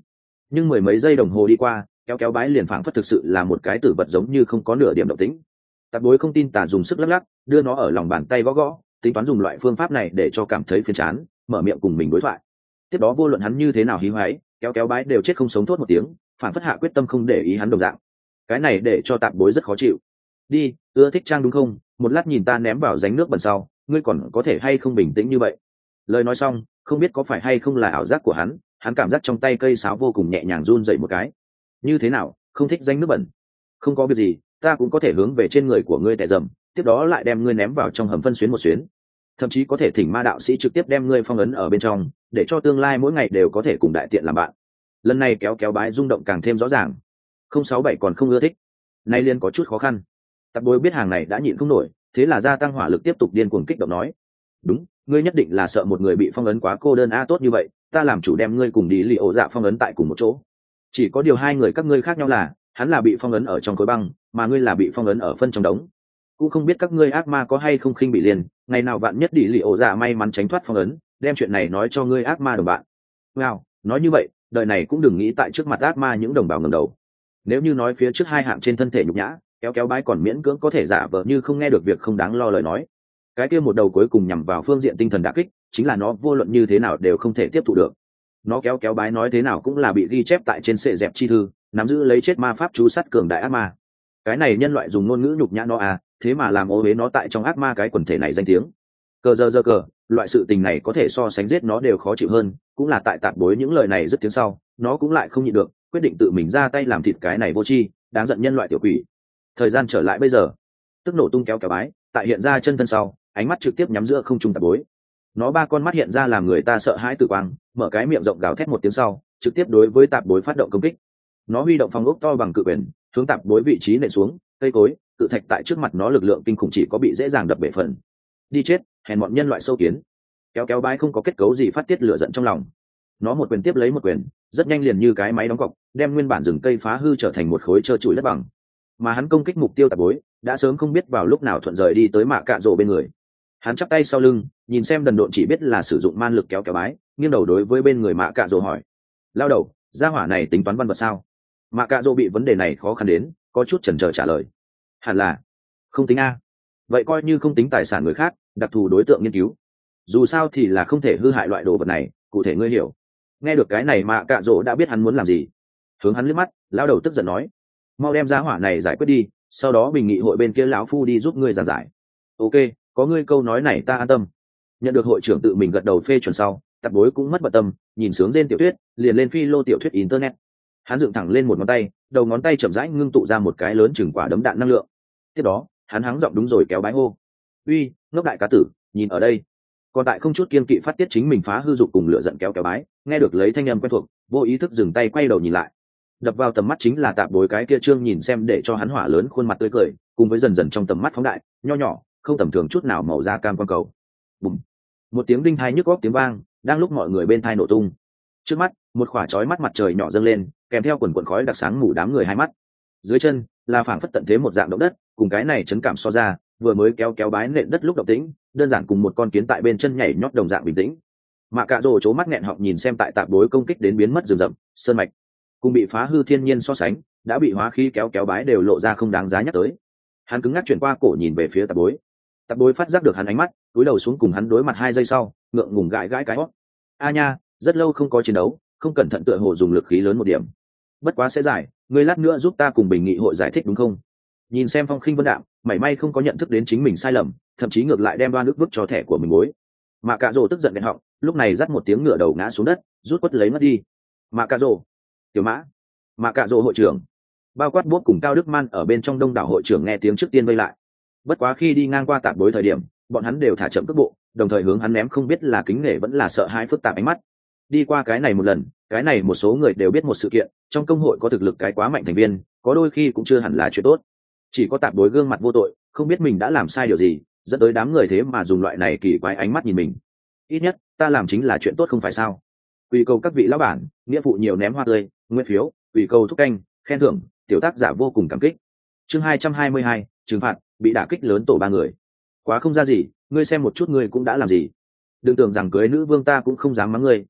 Nhưng mười mấy giây đồng hồ đi qua, kéo kéo bái liền phảng phất thực sự là một cái tử vật, giống như không có nửa điểm động tĩnh. Tạp bối không tin tả dùng sức lắc lắc, đưa nó ở lòng bàn tay gõ gõ, tính toán dùng loại phương pháp này để cho cảm thấy phiền chán, mở miệng cùng mình đối thoại. Tiếp đó vô luận hắn như thế nào hí hoáy, kéo kéo bái đều chết không sống thốt một tiếng, phản phất hạ quyết tâm không để ý hắn đồng dạng. Cái này để cho tạp bối rất khó chịu. Đi, ưa thích trang đúng không? Một lát nhìn ta ném vào ránh nước bẩn sau, ngươi còn có thể hay không bình tĩnh như vậy? Lời nói xong, không biết có phải hay không là ảo giác của hắn, hắn cảm giác trong tay cây sáo vô cùng nhẹ nhàng run dậy một cái. Như thế nào, không thích ránh nước bẩn? Không có việc gì, ta cũng có thể hướng về trên người của ngươi tè dầm, tiếp đó lại đem ngươi ném vào trong hầm phân xuyến một xuyến. Thậm chí có thể thỉnh ma đạo sĩ trực tiếp đem ngươi phong ấn ở bên trong, để cho tương lai mỗi ngày đều có thể cùng đại tiện làm bạn. Lần này kéo kéo bái rung động càng thêm rõ ràng. Không sáu bảy còn không ưa thích, nay liên có chút khó khăn. Tạp bối biết hàng này đã nhịn không nổi, thế là gia tăng hỏa lực tiếp tục điên cuồng kích động nói: đúng, ngươi nhất định là sợ một người bị phong ấn quá cô đơn a, tốt như vậy, ta làm chủ đem ngươi cùng đi lì ổ dạ phong ấn tại cùng một chỗ. Chỉ có điều hai người các ngươi khác nhau là, hắn là bị phong ấn ở trong khối băng, mà ngươi là bị phong ấn ở phân trong đống. Cũng không biết các ngươi ác ma có hay không khinh bị liền, ngày nào bạn nhất đi lì ổ dạ may mắn tránh thoát phong ấn, đem chuyện này nói cho ngươi ác ma đồng bạn. Wow, nói như vậy, đời này cũng đừng nghĩ tại trước mặt ác ma những đồng bào ngẩng đầu. Nếu như nói phía trước hai hạng trên thân thể nhục nhã, kéo kéo bái còn miễn cưỡng có thể giả vờ như không nghe được việc không đáng lo lời nói. Cái kia một đầu cuối cùng nhằm vào phương diện tinh thần đả kích, chính là nó vô luận như thế nào đều không thể tiếp thụ được. Nó kéo kéo bái nói thế nào cũng là bị ghi chép tại trên sệ dẹp chi thư, nắm giữ lấy chết ma pháp chú sát cường đại ác ma. Cái này nhân loại dùng ngôn ngữ nhục nhã nó à, thế mà làm ô uế nó tại trong ác ma cái quần thể này danh tiếng. Cờ giờ giờ cờ, loại sự tình này có thể so sánh giết nó đều khó chịu hơn, cũng là tại tạp bối những lời này rất tiếng sau, nó cũng lại không nhịn được, quyết định tự mình ra tay làm thịt cái này vô tri, đáng giận nhân loại tiểu quỷ. Thời gian trở lại bây giờ, tức nổ tung kéo kéo bái, tại hiện ra chân thân sau, ánh mắt trực tiếp nhắm giữa không trung tạp bối. Nó ba con mắt hiện ra làm người ta sợ hãi tử quang, mở cái miệng rộng gào thét một tiếng sau, trực tiếp đối với tạp bối phát động công kích. Nó huy động phong ốc to bằng cự quyền, hướng tạp bối vị trí nện xuống, cây cối, cự thạch tại trước mặt nó lực lượng kinh khủng chỉ có bị dễ dàng đập bể phần. Đi chết, hèn bọn nhân loại sâu kiến. Kéo kéo bái không có kết cấu gì phát tiết lửa giận trong lòng. Nó một quyền tiếp lấy một quyền, rất nhanh liền như cái máy đóng cọc, đem nguyên bản rừng cây phá hư trở thành một khối trơ trụi đất bằng. Mà hắn công kích mục tiêu tạp bối, đã sớm không biết vào lúc nào thuận rời đi tới mạ cạ rồ bên người. Hắn chắp tay sau lưng, nhìn xem đần độn chỉ biết là sử dụng man lực kéo kéo bái, nghiêng đầu đối với bên người mạ cạ rồ hỏi: lao đầu, gia hỏa này tính toán văn vật sao? Mạ cạ rồ bị vấn đề này khó khăn đến, có chút chần chờ trả lời: hẳn là không tính a. Vậy coi như không tính tài sản người khác, đặc thù đối tượng nghiên cứu. Dù sao thì là không thể hư hại loại đồ vật này, cụ thể ngươi hiểu. Nghe được cái này mạ cạ rồ đã biết hắn muốn làm gì. Hướng hắn liếc mắt, lao đầu tức giận nói: mau đem gia hỏa này giải quyết đi, sau đó bình nghị hội bên kia lão phu đi giúp ngươi giảng giải. Ok, có ngươi câu nói này ta an tâm. Nhận được hội trưởng tự mình gật đầu phê chuẩn sau, tạp bối cũng mất bận tâm, nhìn sướng rên tiểu thuyết, liền lên phi lô tiểu thuyết internet. Hắn dựng thẳng lên một ngón tay, đầu ngón tay chậm rãi ngưng tụ ra một cái lớn chừng quả đấm đạn năng lượng. Tiếp đó, hắn hắng giọng đúng rồi kéo bái hô: uy, ngốc đại cá tử, nhìn ở đây. Còn tại không chút kiên kỵ phát tiết chính mình phá hư dục cùng lửa giận kéo kéo bái, nghe được lấy thanh âm quen thuộc, vô ý thức dừng tay quay đầu nhìn lại. Đập vào tầm mắt chính là tạp bối cái kia trương nhìn xem để cho hắn hỏa lớn khuôn mặt tươi cười, cùng với dần dần trong tầm mắt phóng đại, nho nhỏ, không tầm thường chút nào màu da cam quang cầu. Bùm! Một tiếng đinh thai nhức óc tiếng vang, đang lúc mọi người bên thai nổ tung. Trước mắt, một khỏa chói mắt mặt trời nhỏ dâng lên, kèm theo quần quần khói đặc sáng mù đám người hai mắt. Dưới chân là phảng phất tận thế một dạng động đất, cùng cái này chấn cảm so ra, vừa mới kéo kéo bái nện đất lúc động tĩnh, đơn giản cùng một con kiến tại bên chân nhảy nhót đồng dạng bình tĩnh. Mạ Cạ Rồ chố mắt nghẹn họng nhìn xem tại tạp bối công kích đến biến mất rừng rậm, sơn mạch, cùng bị phá hư thiên nhiên so sánh, đã bị hóa khí kéo kéo bái đều lộ ra không đáng giá nhắc tới. Hắn cứng ngắc chuyển qua cổ nhìn về phía tạp bối. Tạp bối phát giác được hắn ánh mắt, cúi đầu xuống cùng hắn đối mặt hai giây sau, ngượng ngùng gãi gãi cái hót. A nha, rất lâu không có chiến đấu, không cẩn thận tựa hồ dùng lực khí lớn một điểm. Bất quá sẽ giải, ngươi lát nữa giúp ta cùng bình nghị hội giải thích đúng không? Nhìn xem phong khinh vân đạm, mảy may không có nhận thức đến chính mình sai lầm, thậm chí ngược lại đem đoan ức vứt cho thẻ của mình bối. Mạ Cạ Rồ tức giận nghẹn họng, lúc này dắt một tiếng ngửa đầu ngã xuống đất, rút quất lấy mất đi. Mạ Cạ Rồ, tiểu mã, Mạ Cạ Rồ hội trưởng, bao quát bốt cùng Cao Đức Man ở bên trong đông đảo hội trưởng nghe tiếng trước tiên vây lại. Bất quá khi đi ngang qua tạp bối thời điểm, bọn hắn đều thả chậm cước bộ, đồng thời hướng hắn ném không biết là kính nể vẫn là sợ hãi phức tạp ánh mắt. Đi qua cái này một lần, cái này một số người đều biết một sự kiện, trong công hội có thực lực cái quá mạnh thành viên, có đôi khi cũng chưa hẳn là chuyện tốt. Chỉ có tạp bối gương mặt vô tội, không biết mình đã làm sai điều gì, dẫn tới đám người thế mà dùng loại này kỳ quái ánh mắt nhìn mình. Ít nhất, ta làm chính là chuyện tốt không phải sao? Quỳ cầu các vị lão bản, nghĩa phụ nhiều ném hoa tươi, nguyên phiếu, quỳ cầu thúc canh, khen thưởng, tiểu tác giả vô cùng cảm kích. Chương hai trăm hai mươi hai, trừng phạt, bị đả kích lớn tổ ba người. Quá không ra gì, ngươi xem một chút ngươi cũng đã làm gì. Đừng tưởng rằng cưới nữ vương ta cũng không dám mắng ngươi,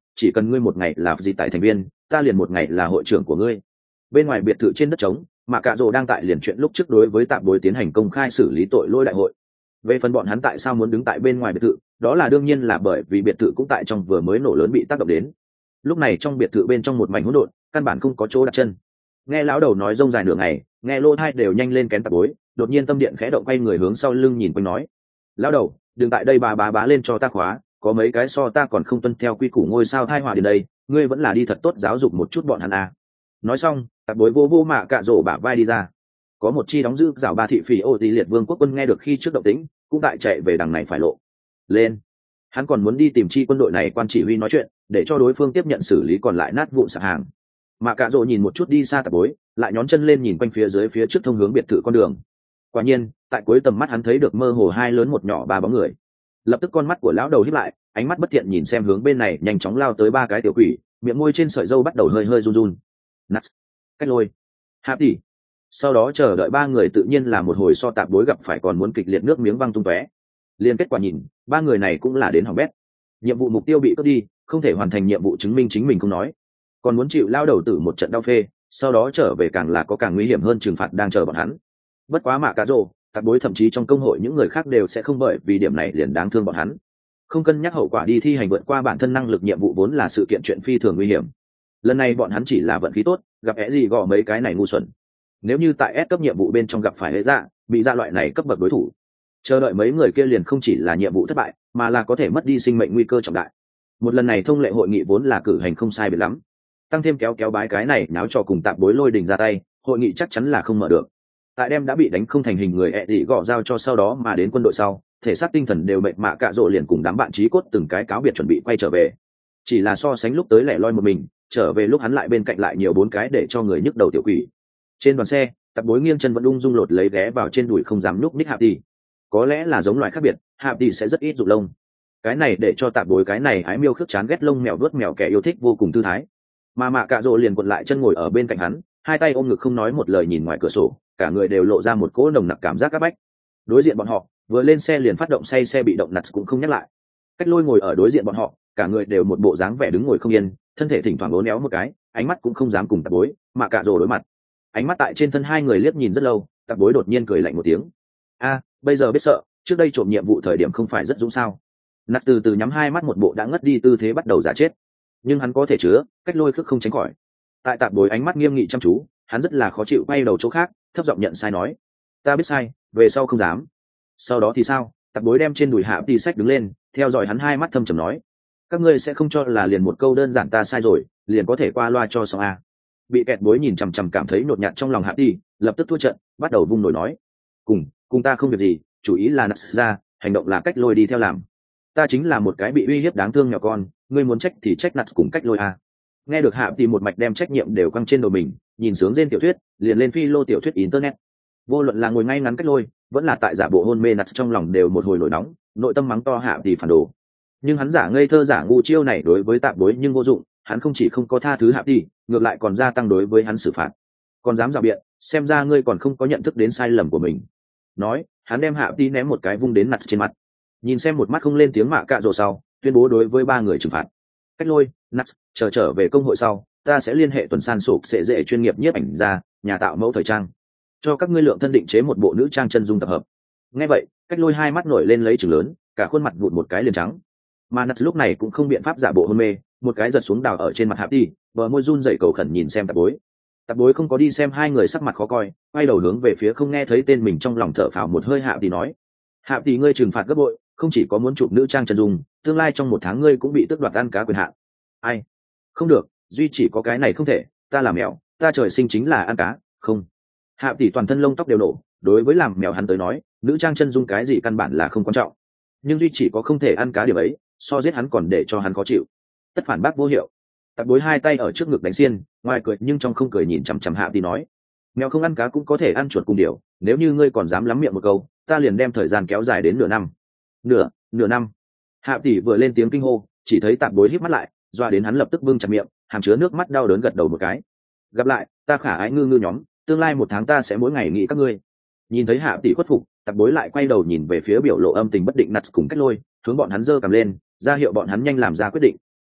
chỉ cần ngươi một ngày là gì tại thành viên ta liền một ngày là hội trưởng của ngươi. Bên ngoài biệt thự trên đất trống, mà cạ rồ đang tại liền chuyện lúc trước đối với tạp bối tiến hành công khai xử lý tội lỗi đại hội. Về phần bọn hắn tại sao muốn đứng tại bên ngoài biệt thự, đó là đương nhiên là bởi vì biệt thự cũng tại trong vừa mới nổ lớn bị tác động đến. Lúc này trong biệt thự bên trong một mảnh hỗn độn, căn bản không có chỗ đặt chân. Nghe lão đầu nói rông dài nửa ngày, nghe lô thai đều nhanh lên kén tạp bối, đột nhiên tâm điện khẽ động, quay người hướng sau lưng nhìn quanh nói: lão đầu, đừng tại đây bà bá bá lên cho ta khóa, có mấy cái so ta còn không tuân theo quy củ ngôi sao thai hòa đến đây, ngươi vẫn là đi thật tốt giáo dục một chút bọn hắn à. Nói xong, tạp bối vô vô mạ cạ rổ bả vai đi ra. Có một chi đóng giữ rào ba thị phỉ ô tỷ liệt vương quốc quân nghe được khi trước động tĩnh, cũng tại chạy về đằng này phải lộ lên. Hắn còn muốn đi tìm chi quân đội này quan chỉ huy nói chuyện, để cho đối phương tiếp nhận xử lý còn lại nát vụn sạp hàng. Mạ cạ rổ nhìn một chút đi xa tạp bối, lại nhón chân lên nhìn quanh phía dưới phía trước thông hướng biệt thự con đường. Quả nhiên, tại cuối tầm mắt hắn thấy được mơ hồ hai lớn một nhỏ ba bóng người. Lập tức con mắt của lão đầu híp lại, ánh mắt bất thiện nhìn xem hướng bên này nhanh chóng lao tới ba cái tiểu quỷ, miệng môi trên sợi râu bắt đầu hơi hơi run run. Nát, cách lôi, hạp tỷ. Sau đó chờ đợi ba người tự nhiên là một hồi so tạp bối gặp phải còn muốn kịch liệt nước miếng văng tung tóe. Liên kết quả nhìn, ba người này cũng là đến hỏng bét. Nhiệm vụ mục tiêu bị cướp đi, không thể hoàn thành nhiệm vụ chứng minh chính mình không nói, còn muốn chịu lao đầu tử một trận đau phê, sau đó trở về càng là có càng nguy hiểm hơn trừng phạt đang chờ bọn hắn. Bất quá mạ cá rồ, tạp bối thậm chí trong công hội những người khác đều sẽ không bởi vì điểm này liền đáng thương bọn hắn. Không cân nhắc hậu quả đi thi hành vượt qua bản thân năng lực nhiệm vụ vốn là sự kiện chuyện phi thường nguy hiểm. Lần này bọn hắn chỉ là vận khí tốt, gặp é gì gõ mấy cái này ngu xuẩn. Nếu như tại S cấp nhiệm vụ bên trong gặp phải hệ dạ, bị ra loại này cấp bậc đối thủ, chờ đợi mấy người kia liền không chỉ là nhiệm vụ thất bại, mà là có thể mất đi sinh mệnh nguy cơ trọng đại. Một lần này thông lệ hội nghị vốn là cử hành không sai biệt lắm, tăng thêm kéo kéo bái cái này náo trò cùng tạp bối lôi đình ra tay, hội nghị chắc chắn là không mở được. Tại đem đã bị đánh không thành hình người ẹ dị gõ giao cho sau đó mà đến quân đội sau, thể xác tinh thần đều mệt mạ cạ rộ liền cùng đám bạn trí cốt từng cái cáo biệt chuẩn bị quay trở về. Chỉ là so sánh lúc tới lẻ loi một mình, trở về lúc hắn lại bên cạnh lại nhiều bốn cái để cho người nhức đầu tiểu quỷ. Trên đoàn xe, tạp bối nghiêng chân vẫn ung dung lột lấy ghé vào trên đùi không dám nhúc ních Hạp Tỷ. Có lẽ là giống loài khác biệt, Hạp Tỷ sẽ rất ít rụng lông. Cái này để cho tạp bối cái này ái miêu khước chán ghét lông mèo đuốt mèo kẻ yêu thích vô cùng thư thái. Mà mạ cạ rộ liền quật lại chân ngồi ở bên cạnh hắn, hai tay ôm ngực không nói một lời nhìn ngoài cửa sổ, cả người đều lộ ra một cỗ nồng nặc cảm giác áp bách. Đối diện bọn họ, vừa lên xe liền phát động say xe bị động nặt cũng không nhắc lại. Cách lôi ngồi ở đối diện bọn họ, cả người đều một bộ dáng vẻ đứng ngồi không yên, thân thể thỉnh thoảng uốn éo một cái, ánh mắt cũng không dám cùng tạp bối mạ cạ rộ đối mặt. Ánh mắt tại trên thân hai người liếc nhìn rất lâu, tạp bối đột nhiên cười lạnh một tiếng. A, bây giờ biết sợ, trước đây trộm nhiệm vụ thời điểm không phải rất dũng sao? Nặt từ từ nhắm hai mắt một bộ đã ngất đi tư thế bắt đầu giả chết, nhưng hắn có thể chứa, cách lôi khước không tránh khỏi. Tại tạp bối ánh mắt nghiêm nghị chăm chú, hắn rất là khó chịu quay đầu chỗ khác, thấp giọng nhận sai nói: ta biết sai, về sau không dám. Sau đó thì sao? Tạp bối đem trên đùi Hạ Tỷ sách đứng lên, theo dõi hắn hai mắt thâm trầm nói: các ngươi sẽ không cho là liền một câu đơn giản ta sai rồi liền có thể qua loa cho xong a. Bị kẹt bối nhìn chằm chằm cảm thấy nhột nhạt trong lòng Hạ Tỷ, lập tức thua trận, bắt đầu vung nổi nói: cùng cùng ta không việc gì, chủ ý là nặt ra, hành động là cách lôi đi theo làm. Ta chính là một cái bị uy hiếp đáng thương nhỏ con, ngươi muốn trách thì trách nặt cùng cách lôi a. Nghe được Hạ Tỷ một mạch đem trách nhiệm đều quăng trên đầu mình, nhìn sướng trên tiểu thuyết liền lên phi lô tiểu thuyết internet. Vô luận là ngồi ngay ngắn cách lôi, vẫn là tại giả bộ hôn mê nặt trong lòng đều một hồi nổi nóng, nội tâm mắng to Hạ Tỷ phản đồ. Nhưng hắn giả ngây thơ giả ngu chiêu này đối với tạp bối nhưng vô dụng, hắn không chỉ không có tha thứ Hạ Tỷ, ngược lại còn gia tăng đối với hắn xử phạt. Còn dám rào biện, xem ra ngươi còn không có nhận thức đến sai lầm của mình. Nói, hắn đem Hạ Tỷ ném một cái vung đến nặt trên mặt. Nhìn xem một mắt không lên tiếng mạ cạ rồ sau, tuyên bố đối với ba người trừng phạt. Cách lôi, nặt, chờ trở về công hội sau, ta sẽ liên hệ tuần san sổ sẽ dễ chuyên nghiệp nhiếp ảnh ra, nhà tạo mẫu thời trang, cho các ngươi lượng thân định chế một bộ nữ trang chân dung tập hợp. Nghe vậy, cách lôi hai mắt nổi lên lấy chừng lớn, cả khuôn mặt vụn một cái liền trắng. Mà nặt lúc này cũng không biện pháp giả bộ hôn mê, một cái giật xuống đào ở trên mặt Hạp Tỷ, bờ môi run rẩy cầu khẩn nhìn xem tạp bối. Tạp bối không có đi xem hai người sắc mặt khó coi, quay đầu hướng về phía không nghe thấy tên mình trong lòng thở phào một hơi Hạp Tỷ nói: Hạp Tỷ, ngươi trừng phạt gấp bội, không chỉ có muốn chụp nữ trang chân dung, tương lai trong một tháng ngươi cũng bị tước đoạt ăn cá quyền hạn. Ai? Không được, duy chỉ có cái này không thể, ta làm mèo, ta trời sinh chính là ăn cá, không. Hạp Tỷ toàn thân lông tóc đều nổ, đối với làm mèo hắn tới nói, nữ trang chân dung cái gì căn bản là không quan trọng, nhưng duy chỉ có không thể ăn cá điểm ấy, so giết hắn còn để cho hắn khó chịu. Tất phản bác vô hiệu. Tạp bối hai tay ở trước ngực đánh xiên, ngoài cười nhưng trong không cười nhìn chằm chằm Hạp Tỷ nói: mèo không ăn cá cũng có thể ăn chuột cùng điều, nếu như ngươi còn dám lắm miệng một câu, ta liền đem thời gian kéo dài đến nửa năm. Nửa, nửa năm. Hạp Tỷ vừa lên tiếng kinh hô, chỉ thấy tạp bối híp mắt lại, doa đến hắn lập tức bưng chặt miệng, hàm chứa nước mắt đau đớn gật đầu một cái. Gặp lại, ta khả ái ngư ngư nhóm, tương lai một tháng ta sẽ mỗi ngày nghĩ các ngươi. Nhìn thấy Hạp Tỷ khuất phục, tạp bối lại quay đầu nhìn về phía biểu lộ âm tình bất định nặt cùng cách lôi, hướng bọn hắn giơ cầm lên, ra hiệu bọn hắn nhanh làm ra quyết định.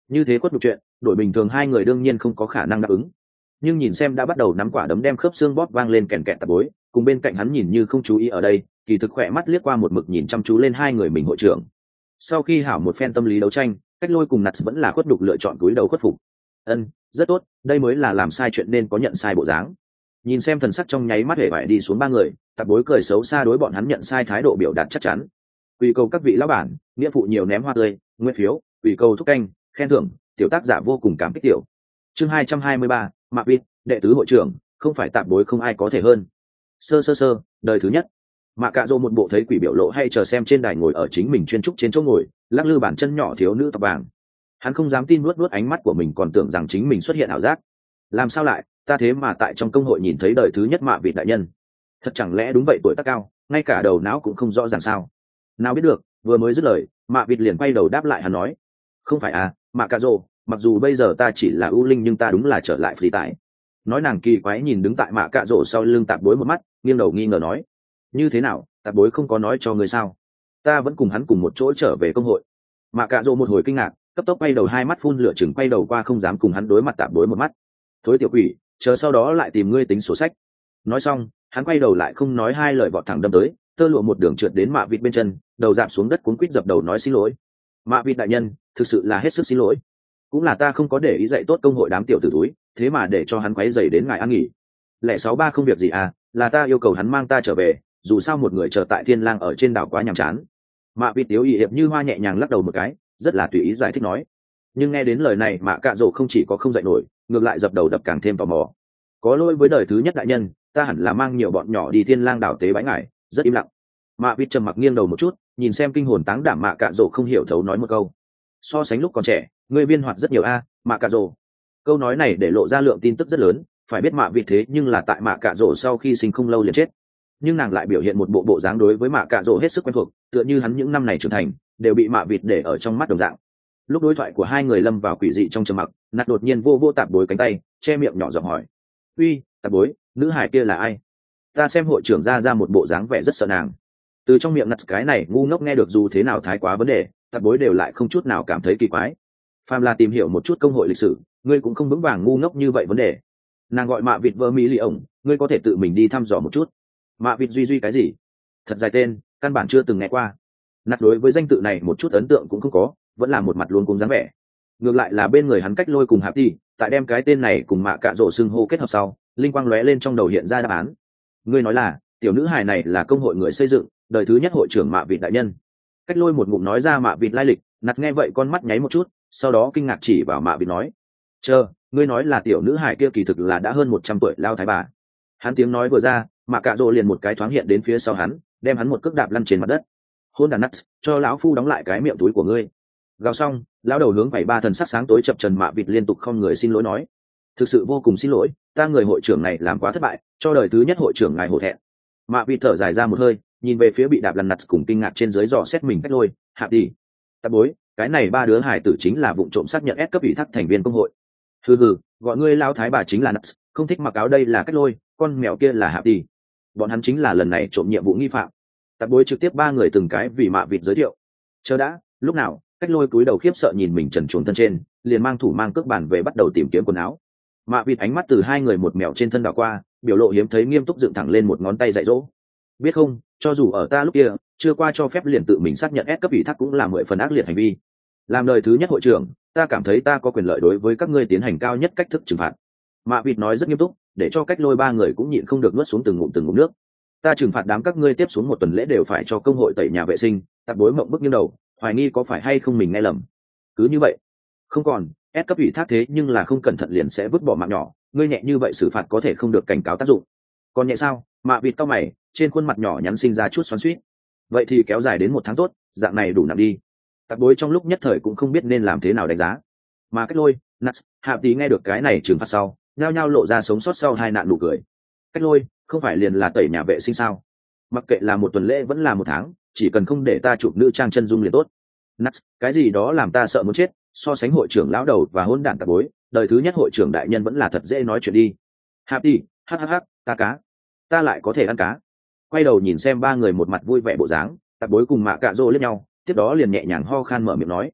Như thế quất nhục chuyện đổi bình thường hai người đương nhiên không có khả năng đáp ứng, nhưng nhìn xem đã bắt đầu nắm quả đấm đem khớp xương bóp vang lên kèn kẹt tạp bối cùng bên cạnh hắn nhìn như không chú ý ở đây, kỳ thực khỏe mắt liếc qua một mực nhìn chăm chú lên hai người mình hội trưởng. Sau khi hảo một phen tâm lý đấu tranh, Cách Lôi cùng Nats vẫn là khuất đục lựa chọn túi đầu khuất phục. Ân, rất tốt, đây mới là làm sai chuyện nên có nhận sai bộ dáng. Nhìn xem thần sắc trong nháy mắt hề vải đi xuống ba người, tạp bối cười xấu xa đối bọn hắn nhận sai thái độ biểu đạt chắc chắn. Ủy cầu các vị lão bản, nghĩa phụ nhiều ném hoa tươi, nguyên phiếu, ủy cầu thúc canh, khen thưởng, tiểu tác giả vô cùng cảm kích tiểu. Chương hai trăm hai mươi ba, Mạc Vịt, đệ tứ hội trưởng, không phải tạp bối không ai có thể hơn. Sơ sơ sơ, đời thứ nhất. Mạ Cạ Dỗ một bộ thấy quỷ biểu lộ hay chờ xem trên đài ngồi ở chính mình chuyên trúc trên chỗ ngồi, lắc lư bản chân nhỏ thiếu nữ tóc vàng. Hắn không dám tin nuốt nuốt ánh mắt của mình còn tưởng rằng chính mình xuất hiện ảo giác. Làm sao lại, ta thế mà tại trong công hội nhìn thấy đời thứ nhất Mạ Vịt đại nhân. Thật chẳng lẽ đúng vậy tuổi tác cao, ngay cả đầu não cũng không rõ ràng sao? Nào biết được, vừa mới dứt lời, Mạ Vịt liền quay đầu đáp lại hắn nói, không phải à, Mạ Cạ Dỗ, mặc dù bây giờ ta chỉ là ưu linh nhưng ta đúng là trở lại phi tại. Nói nàng kỳ quái nhìn đứng tại Mạ Cạ Dỗ sau lưng tạp bối một mắt, nghiêng đầu nghi ngờ nói, như thế nào, tạp bối không có nói cho người sao? Ta vẫn cùng hắn cùng một chỗ trở về công hội. Mạ Cạ Dỗ một hồi kinh ngạc, cấp tốc quay đầu hai mắt phun lửa chừng quay đầu qua không dám cùng hắn đối mặt tạp bối một mắt. Thối tiểu quỷ, chờ sau đó lại tìm ngươi tính sổ sách. Nói xong, hắn quay đầu lại không nói hai lời vọt thẳng đâm tới, tơ lụa một đường trượt đến Mạ Vịt bên chân, đầu dạp xuống đất cuống quýt dập đầu nói xin lỗi. Mạ Vịt đại nhân, thực sự là hết sức xin lỗi. Cũng là ta không có để ý dạy tốt công hội đám tiểu tử túi, thế mà để cho hắn quấy rầy đến ngài ăn nghỉ. Lẻ sáu ba không việc gì à, là ta yêu cầu hắn mang ta trở về, dù sao một người chờ tại Thiên Lang ở trên đảo quá nhàm chán. Mạ Vịt tiếu y hiệp như hoa nhẹ nhàng lắc đầu một cái, rất là tùy ý giải thích nói. Nhưng nghe đến lời này Mạ Cạ Dỗ không chỉ có không dậy nổi, ngược lại dập đầu đập càng thêm tò mò. Có lỗi với đời thứ nhất đại nhân, ta hẳn là mang nhiều bọn nhỏ đi Thiên Lang đảo tế bái ngài. Rất im lặng. Mạ Vịt trầm mặc nghiêng đầu một chút, nhìn xem kinh hồn táng đảm Mạ Cạ Dỗ không hiểu thấu nói một câu. So sánh lúc còn trẻ, ngươi biên hoạt rất nhiều a, Mạ Cạ Dỗ. Câu nói này để lộ ra lượng tin tức rất lớn, phải biết Mạ Vịt thế nhưng là tại Mạ Cạ Dỗ sau khi sinh không lâu liền chết. Nhưng nàng lại biểu hiện một bộ bộ dáng đối với Mạ Cạ Dỗ hết sức quen thuộc, tựa như hắn những năm này trưởng thành đều bị Mạ Vịt để ở trong mắt đồng dạng. Lúc đối thoại của hai người lâm vào quỷ dị trong trầm mặc, Nạt đột nhiên vô vô tạp bối cánh tay, che miệng nhỏ giọng hỏi, uy, tạp bối, nữ hải kia là ai? Ta xem hội trưởng ra ra một bộ dáng vẻ rất sợ nàng. Từ trong miệng Nạt cái này ngu ngốc nghe được dù thế nào thái quá vấn đề, tạp bối đều lại không chút nào cảm thấy kỳ quái. Phàm là tìm hiểu một chút công hội lịch sử, ngươi cũng không vững vàng ngu ngốc như vậy vấn đề. Nàng gọi Mạ Vịt vơ mỹ lì ổng, ngươi có thể tự mình đi thăm dò một chút. Mạ Vịt duy duy cái gì? Thật dài tên, căn bản chưa từng nghe qua. Nạt đối với danh tự này một chút ấn tượng cũng không có, vẫn là một mặt luôn cùng dáng vẻ. Ngược lại là bên người hắn Cách Lôi cùng Hạp đi, tại đem cái tên này cùng Mạ Cạ Dỗ xưng hô kết hợp sau, linh quang lóe lên trong đầu hiện ra đáp án. Ngươi nói là, tiểu nữ hài này là công hội người xây dựng, đời thứ nhất hội trưởng Mạ Vịt đại nhân. Cách Lôi một ngụm nói ra Mạ Vịt lai lịch, Nạt nghe vậy con mắt nháy một chút, sau đó kinh ngạc chỉ vào Mạ Vịt nói, chờ, ngươi nói là tiểu nữ hài kia kỳ thực là đã hơn một trăm tuổi lao thái bà. Hắn tiếng nói vừa ra, Mạ Cạ Dỗ liền một cái thoáng hiện đến phía sau hắn, đem hắn một cước đạp lăn trên mặt đất. Hôn đàn Nuts, cho lão phu đóng lại cái miệng túi của ngươi. Gào xong, lão đầu hướng bảy ba thần sắc sáng tối chập trần Mạ Vịt liên tục không người xin lỗi nói, thực sự vô cùng xin lỗi, ta người hội trưởng này làm quá thất bại, cho đời thứ nhất hội trưởng ngài hổ thẹn. Mạ Vịt thở dài ra một hơi, nhìn về phía bị đạp lăn Nuts cùng kinh ngạc trên dưới dò xét mình Cách Lôi, Hạp đi. Tạp bối, cái này ba đứa hải tử chính là vụ trộm xác nhận ép cấp ủy thác thành viên công hội. Hừ hừ, gọi ngươi lao thái bà chính là Nuts, không thích mặc áo đây là Cách Lôi, con mèo kia là Hạp đi. Bọn hắn chính là lần này trộm nhiệm vụ nghi phạm. Tạp bối trực tiếp ba người từng cái vì Mạ Vịt giới thiệu. Chờ đã, lúc nào? Cách Lôi cúi đầu khiếp sợ nhìn mình trần truồng thân trên, liền mang thủ mang cước bàn về bắt đầu tìm kiếm quần áo. Mạ Vịt ánh mắt từ hai người một mèo trên thân đảo qua, biểu lộ hiếm thấy nghiêm túc dựng thẳng lên một ngón tay dạy dỗ. Biết không, cho dù ở ta lúc kia chưa qua cho phép liền tự mình xác nhận ép cấp ủy thác cũng là mười phần ác liệt hành vi. Làm đời thứ nhất hội trưởng, ta cảm thấy ta có quyền lợi đối với các ngươi tiến hành cao nhất cách thức trừng phạt. Mạ Vịt nói rất nghiêm túc, để cho Cách Lôi ba người cũng nhịn không được nuốt xuống từng ngụm từng ngụm nước. Ta trừng phạt đám các ngươi tiếp xuống một tuần lễ đều phải cho công hội tẩy nhà vệ sinh. Tạp bối mộng bức như đầu, hoài nghi có phải hay không mình nghe lầm. Cứ như vậy, không còn ép cấp ủy thác thế nhưng là không cẩn thận liền sẽ vứt bỏ mạng nhỏ, ngươi nhẹ như vậy xử phạt có thể không được cảnh cáo tác dụng. Còn nhẹ sao? Mạ Vịt cau mày, trên khuôn mặt nhỏ nhắn sinh ra chút xoắn xuýt. Vậy thì kéo dài đến một tháng tốt, dạng này đủ nặng đi. Tạp bối trong lúc nhất thời cũng không biết nên làm thế nào đánh giá. Mà Cách Lôi, Nuts, Hạp tí nghe được cái này trừng phạt sau, nhao nhao lộ ra sống sót sau hai nạn nụ cười. Cách Lôi, không phải liền là tẩy nhà vệ sinh sao? Mặc kệ là một tuần lễ vẫn là một tháng, chỉ cần không để ta chụp nữ trang chân dung liền tốt. Nuts, cái gì đó làm ta sợ muốn chết, so sánh hội trưởng lão đầu và hôn đản tạp bối, đời thứ nhất hội trưởng đại nhân vẫn là thật dễ nói chuyện đi. Hạp đi, hắc hắc hắc, ta cá, ta lại có thể ăn cá. Quay đầu nhìn xem ba người một mặt vui vẻ bộ dáng, tạp bối cùng Mạ Cạ Dỗ liếc nhau, tiếp đó liền nhẹ nhàng ho khan mở miệng nói,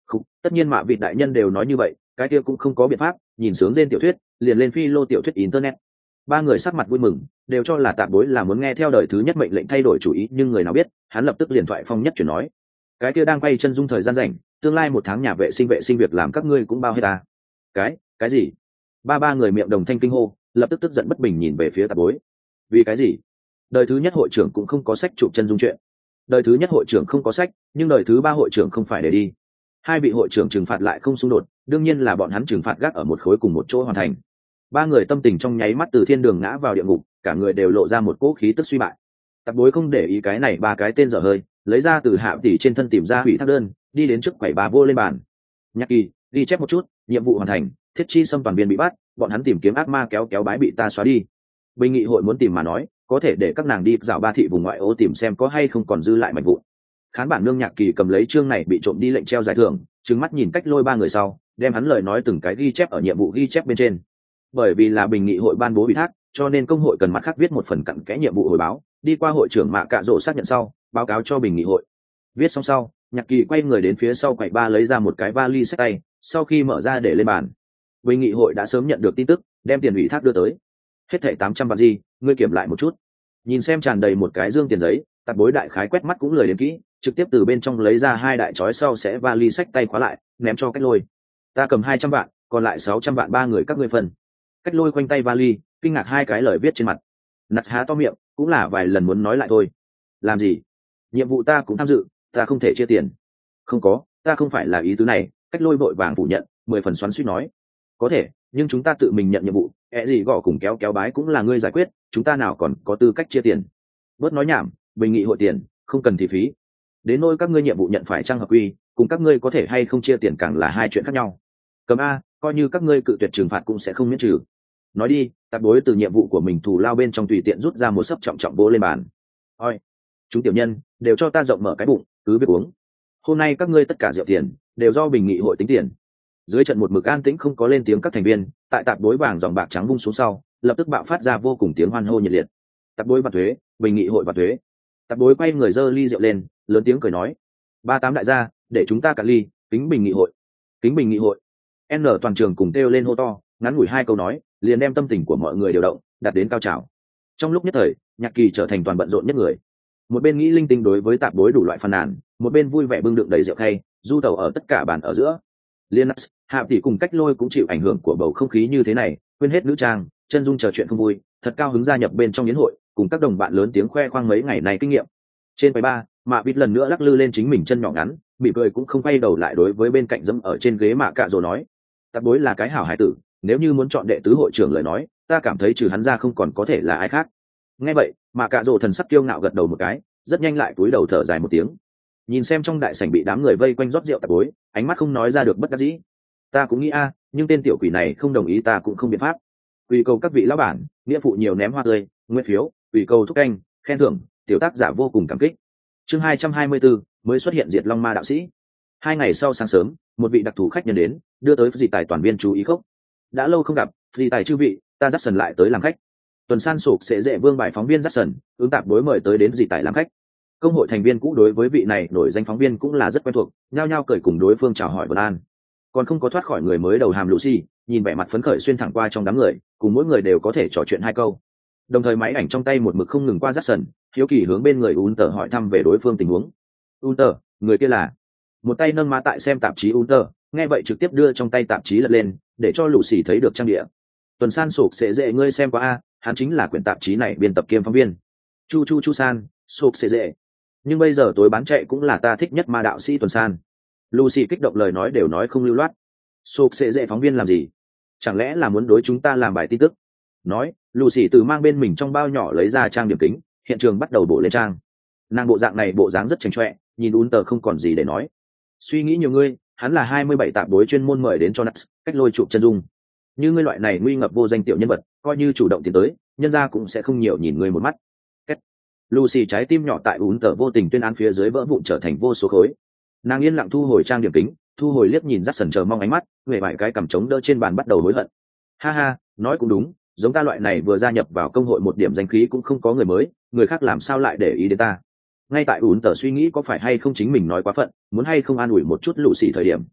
Không, tất nhiên mạ vịt đại nhân đều nói như vậy, cái kia cũng không có biện pháp, nhìn sướng lên tiểu thuyết, liền lên phi lô tiểu thuyết internet. Ba người sắc mặt vui mừng, đều cho là Tạp Bối là muốn nghe theo đời thứ nhất mệnh lệnh thay đổi chủ ý, nhưng người nào biết, hắn lập tức liền thoại phong nhất chuyển nói: "Cái kia đang quay chân dung thời gian rảnh, tương lai một tháng nhà vệ sinh vệ sinh việc làm các ngươi cũng bao hết ta." "Cái, cái gì?" Ba ba người miệng đồng thanh kinh hô, lập tức tức giận bất bình nhìn về phía Tạp Bối. "Vì cái gì? Đời thứ nhất hội trưởng cũng không có sách chụp chân dung chuyện. Đời thứ nhất hội trưởng không có sách, nhưng đời thứ ba hội trưởng không phải để đi. Hai vị hội trưởng trừng phạt lại không xung đột, đương nhiên là bọn hắn trừng phạt gác ở một khối cùng một chỗ hoàn thành." Ba người tâm tình trong nháy mắt từ thiên đường ngã vào địa ngục, cả người đều lộ ra một cỗ khí tức suy bại. Tạp Bối không để ý cái này ba cái tên dở hơi, lấy ra từ hạ tỷ trên thân tìm ra hủy thác đơn, đi đến trước quầy bà vô lên bàn. "Nhạc Kỳ, ghi chép một chút, nhiệm vụ hoàn thành, Thiết Chi Sâm toàn viên bị bắt, bọn hắn tìm kiếm ác ma kéo kéo bái bị ta xóa đi. Bình nghị hội muốn tìm mà nói, có thể để các nàng đi dạo ba thị vùng ngoại ô tìm xem có hay không còn dư lại mảnh vụn." Khán bản nương Nhạc Kỳ cầm lấy chương này bị trộm đi lệnh treo giải thưởng, trừng mắt nhìn Cách Lôi ba người sau, đem hắn lời nói từng cái ghi chép ở nhiệm vụ ghi chép bên trên. Bởi vì là bình nghị hội ban bố ủy thác, cho nên công hội cần mặt khác viết một phần cặn kẽ nhiệm vụ hồi báo, đi qua hội trưởng Mạ Cạ Rỗ xác nhận sau, báo cáo cho bình nghị hội. Viết xong sau, Nhạc Kỳ quay người đến phía sau quầy ba lấy ra một cái vali xách tay, sau khi mở ra để lên bàn. Bình nghị hội đã sớm nhận được tin tức, đem tiền ủy thác đưa tới. Hết thảy tám trăm vạn gì, ngươi kiểm lại một chút. Nhìn xem tràn đầy một cái dương tiền giấy, Tạp Bối đại khái quét mắt cũng lười đến kỹ, trực tiếp từ bên trong lấy ra hai đại chói sau sẽ vali xách tay khóa lại, ném cho Cách Lôi. "Ta cầm hai trăm vạn, còn lại sáu trăm vạn ba người các ngươi phân." Cách Lôi quanh tay vali, kinh ngạc hai cái lời viết trên mặt. Nặt há to miệng, cũng là vài lần muốn nói lại thôi. "Làm gì? Nhiệm vụ ta cũng tham dự, ta không thể chia tiền." "Không có, ta không phải là ý tứ này." Cách Lôi vội vàng phủ nhận, mười phần xoắn xuýt nói. "Có thể, nhưng chúng ta tự mình nhận nhiệm vụ, ẹ gì gõ cùng kéo kéo bái cũng là ngươi giải quyết, chúng ta nào còn có tư cách chia tiền." Bớt nói nhảm, bình nghị hội tiền, không cần thì phí. Đến nỗi các ngươi nhiệm vụ nhận phải trang hợp quy, cùng các ngươi có thể hay không chia tiền càng là hai chuyện khác nhau. Cầm a, coi như các ngươi cự tuyệt trừng phạt cũng sẽ không miễn trừ. Nói đi. Tạp Bối từ nhiệm vụ của mình thù lao bên trong tùy tiện rút ra một sấp trọng trọng bố lên bàn. "Oi, chúng tiểu nhân, đều cho ta rộng mở cái bụng, cứ việc uống. Hôm nay các ngươi tất cả rượu tiền, đều do bình nghị hội tính tiền." Dưới trận một mực an tĩnh không có lên tiếng các thành viên, tại Tạp Bối vàng dòng bạc trắng vung xuống sau, lập tức bạo phát ra vô cùng tiếng hoan hô nhiệt liệt. "Tạp Bối và thuế, bình nghị hội và thuế." Tạp Bối quay người giơ ly rượu lên, lớn tiếng cười nói: "Ba tám đại gia, để chúng ta cạn ly, kính bình nghị hội, kính bình nghị hội." N toàn trường cùng kêu lên hô to, ngắn ngủi hai câu nói, liền đem tâm tình của mọi người điều động, đạt đến cao trào. Trong lúc nhất thời, Nhạc Kỳ trở thành toàn bận rộn nhất người. Một bên nghĩ linh tinh đối với Tạp Bối đủ loại phàn nàn, một bên vui vẻ bưng đựng đầy rượu khay, du tẩu ở tất cả bàn ở giữa. Linux, Hạ tỷ cùng Cách Lôi cũng chịu ảnh hưởng của bầu không khí như thế này, quên hết nữ trang, chân dung trò chuyện không vui, thật cao hứng gia nhập bên trong yến hội, cùng các đồng bạn lớn tiếng khoe khoang mấy ngày này kinh nghiệm. Trên quầy ba, Mạ Vịt lần nữa lắc lư lên chính mình chân nhỏ ngắn, mỉm cười cũng không quay đầu lại đối với bên cạnh dẫm ở trên ghế Mạ Cạ Rỗ nói: "Tạp Bối là cái hảo hải tử, nếu như muốn chọn đệ tứ hội trưởng lời nói, ta cảm thấy trừ hắn ra không còn có thể là ai khác." Nghe vậy, Mạ Cạ Rỗ thần sắc kiêu ngạo gật đầu một cái, rất nhanh lại cúi đầu thở dài một tiếng. Nhìn xem trong đại sảnh bị đám người vây quanh rót rượu Tạp Bối, ánh mắt không nói ra được bất đắc dĩ. "Ta cũng nghĩ a, nhưng tên tiểu quỷ này không đồng ý ta cũng không biện pháp. Quỳ cầu các vị lão bản, nghĩa phụ nhiều ném hoa tươi, nguyên phiếu, quỳ cầu thúc canh, khen thưởng, tiểu tác giả vô cùng cảm kích." Chương hai trăm hai mươi bốn, mới xuất hiện Diệt Long Ma đạo sĩ. Hai ngày sau sáng sớm, một vị đặc thù khách nhân đến, đưa tới dị tài toàn viên chú ý khốc. "Đã lâu không gặp, dị tài chư vị, ta dắt sần lại tới làm khách." Tuần san sụp sẽ dễ vương bài phóng viên dắt sần, ứng Tạp Bối mời tới đến dị tài làm khách. Công hội thành viên cũ đối với vị này nổi danh phóng viên cũng là rất quen thuộc, nhao nhao cười cùng đối phương chào hỏi vân an. Còn không có thoát khỏi người mới đầu hàm Lucy, nhìn vẻ mặt phấn khởi xuyên thẳng qua trong đám người, cùng mỗi người đều có thể trò chuyện hai câu. Đồng thời máy ảnh trong tay một mực không ngừng qua Jackson, hiếu kỳ hướng bên người Unter hỏi thăm về đối phương tình huống. "Unter, người kia là?" Một tay nâng má tại xem tạp chí Unter, nghe vậy trực tiếp đưa trong tay tạp chí lật lên, để cho Lucy thấy được trang địa. "Tuần san sụp sẽ dễ ngươi xem qua a, hắn chính là quyển tạp chí này biên tập kiêm phóng viên." "Chu chu chu san, sụp sẽ dễ. Nhưng bây giờ tối bán chạy cũng là ta thích nhất ma đạo sĩ Tuần san." Lucy kích động lời nói đều nói không lưu loát. "Sụp sẽ dễ phóng viên làm gì? Chẳng lẽ là muốn đối chúng ta làm bài tin tức?" Nói, Lucy từ mang bên mình trong bao nhỏ lấy ra trang điểm kính, hiện trường bắt đầu bổ lên trang. Nàng bộ dạng này bộ dáng rất chảnh chọe, nhìn Unter không còn gì để nói. "Suy nghĩ nhiều ngươi, hắn là hai mươi bảy Tạp Bối chuyên môn mời đến cho Nuts, Cách Lôi chụp chân dung. Như ngươi loại này nguy ngập vô danh tiểu nhân vật, coi như chủ động tiến tới, nhân gia cũng sẽ không nhiều nhìn ngươi một mắt." Cách. Lucy trái tim nhỏ tại Unter vô tình tuyên án phía dưới vỡ vụn trở thành vô số khối. Nàng yên lặng thu hồi trang điểm kính, thu hồi liếc nhìn Jackson chờ mong ánh mắt, người vài cái cầm trống đỡ trên bàn bắt đầu hối hận. "Ha ha, nói cũng đúng, giống ta loại này vừa gia nhập vào công hội một điểm danh khí cũng không có người mới, người khác làm sao lại để ý đến ta." Ngay tại ủn tờ suy nghĩ có phải hay không chính mình nói quá phận, muốn hay không an ủi một chút Lũ Xỉ thời điểm,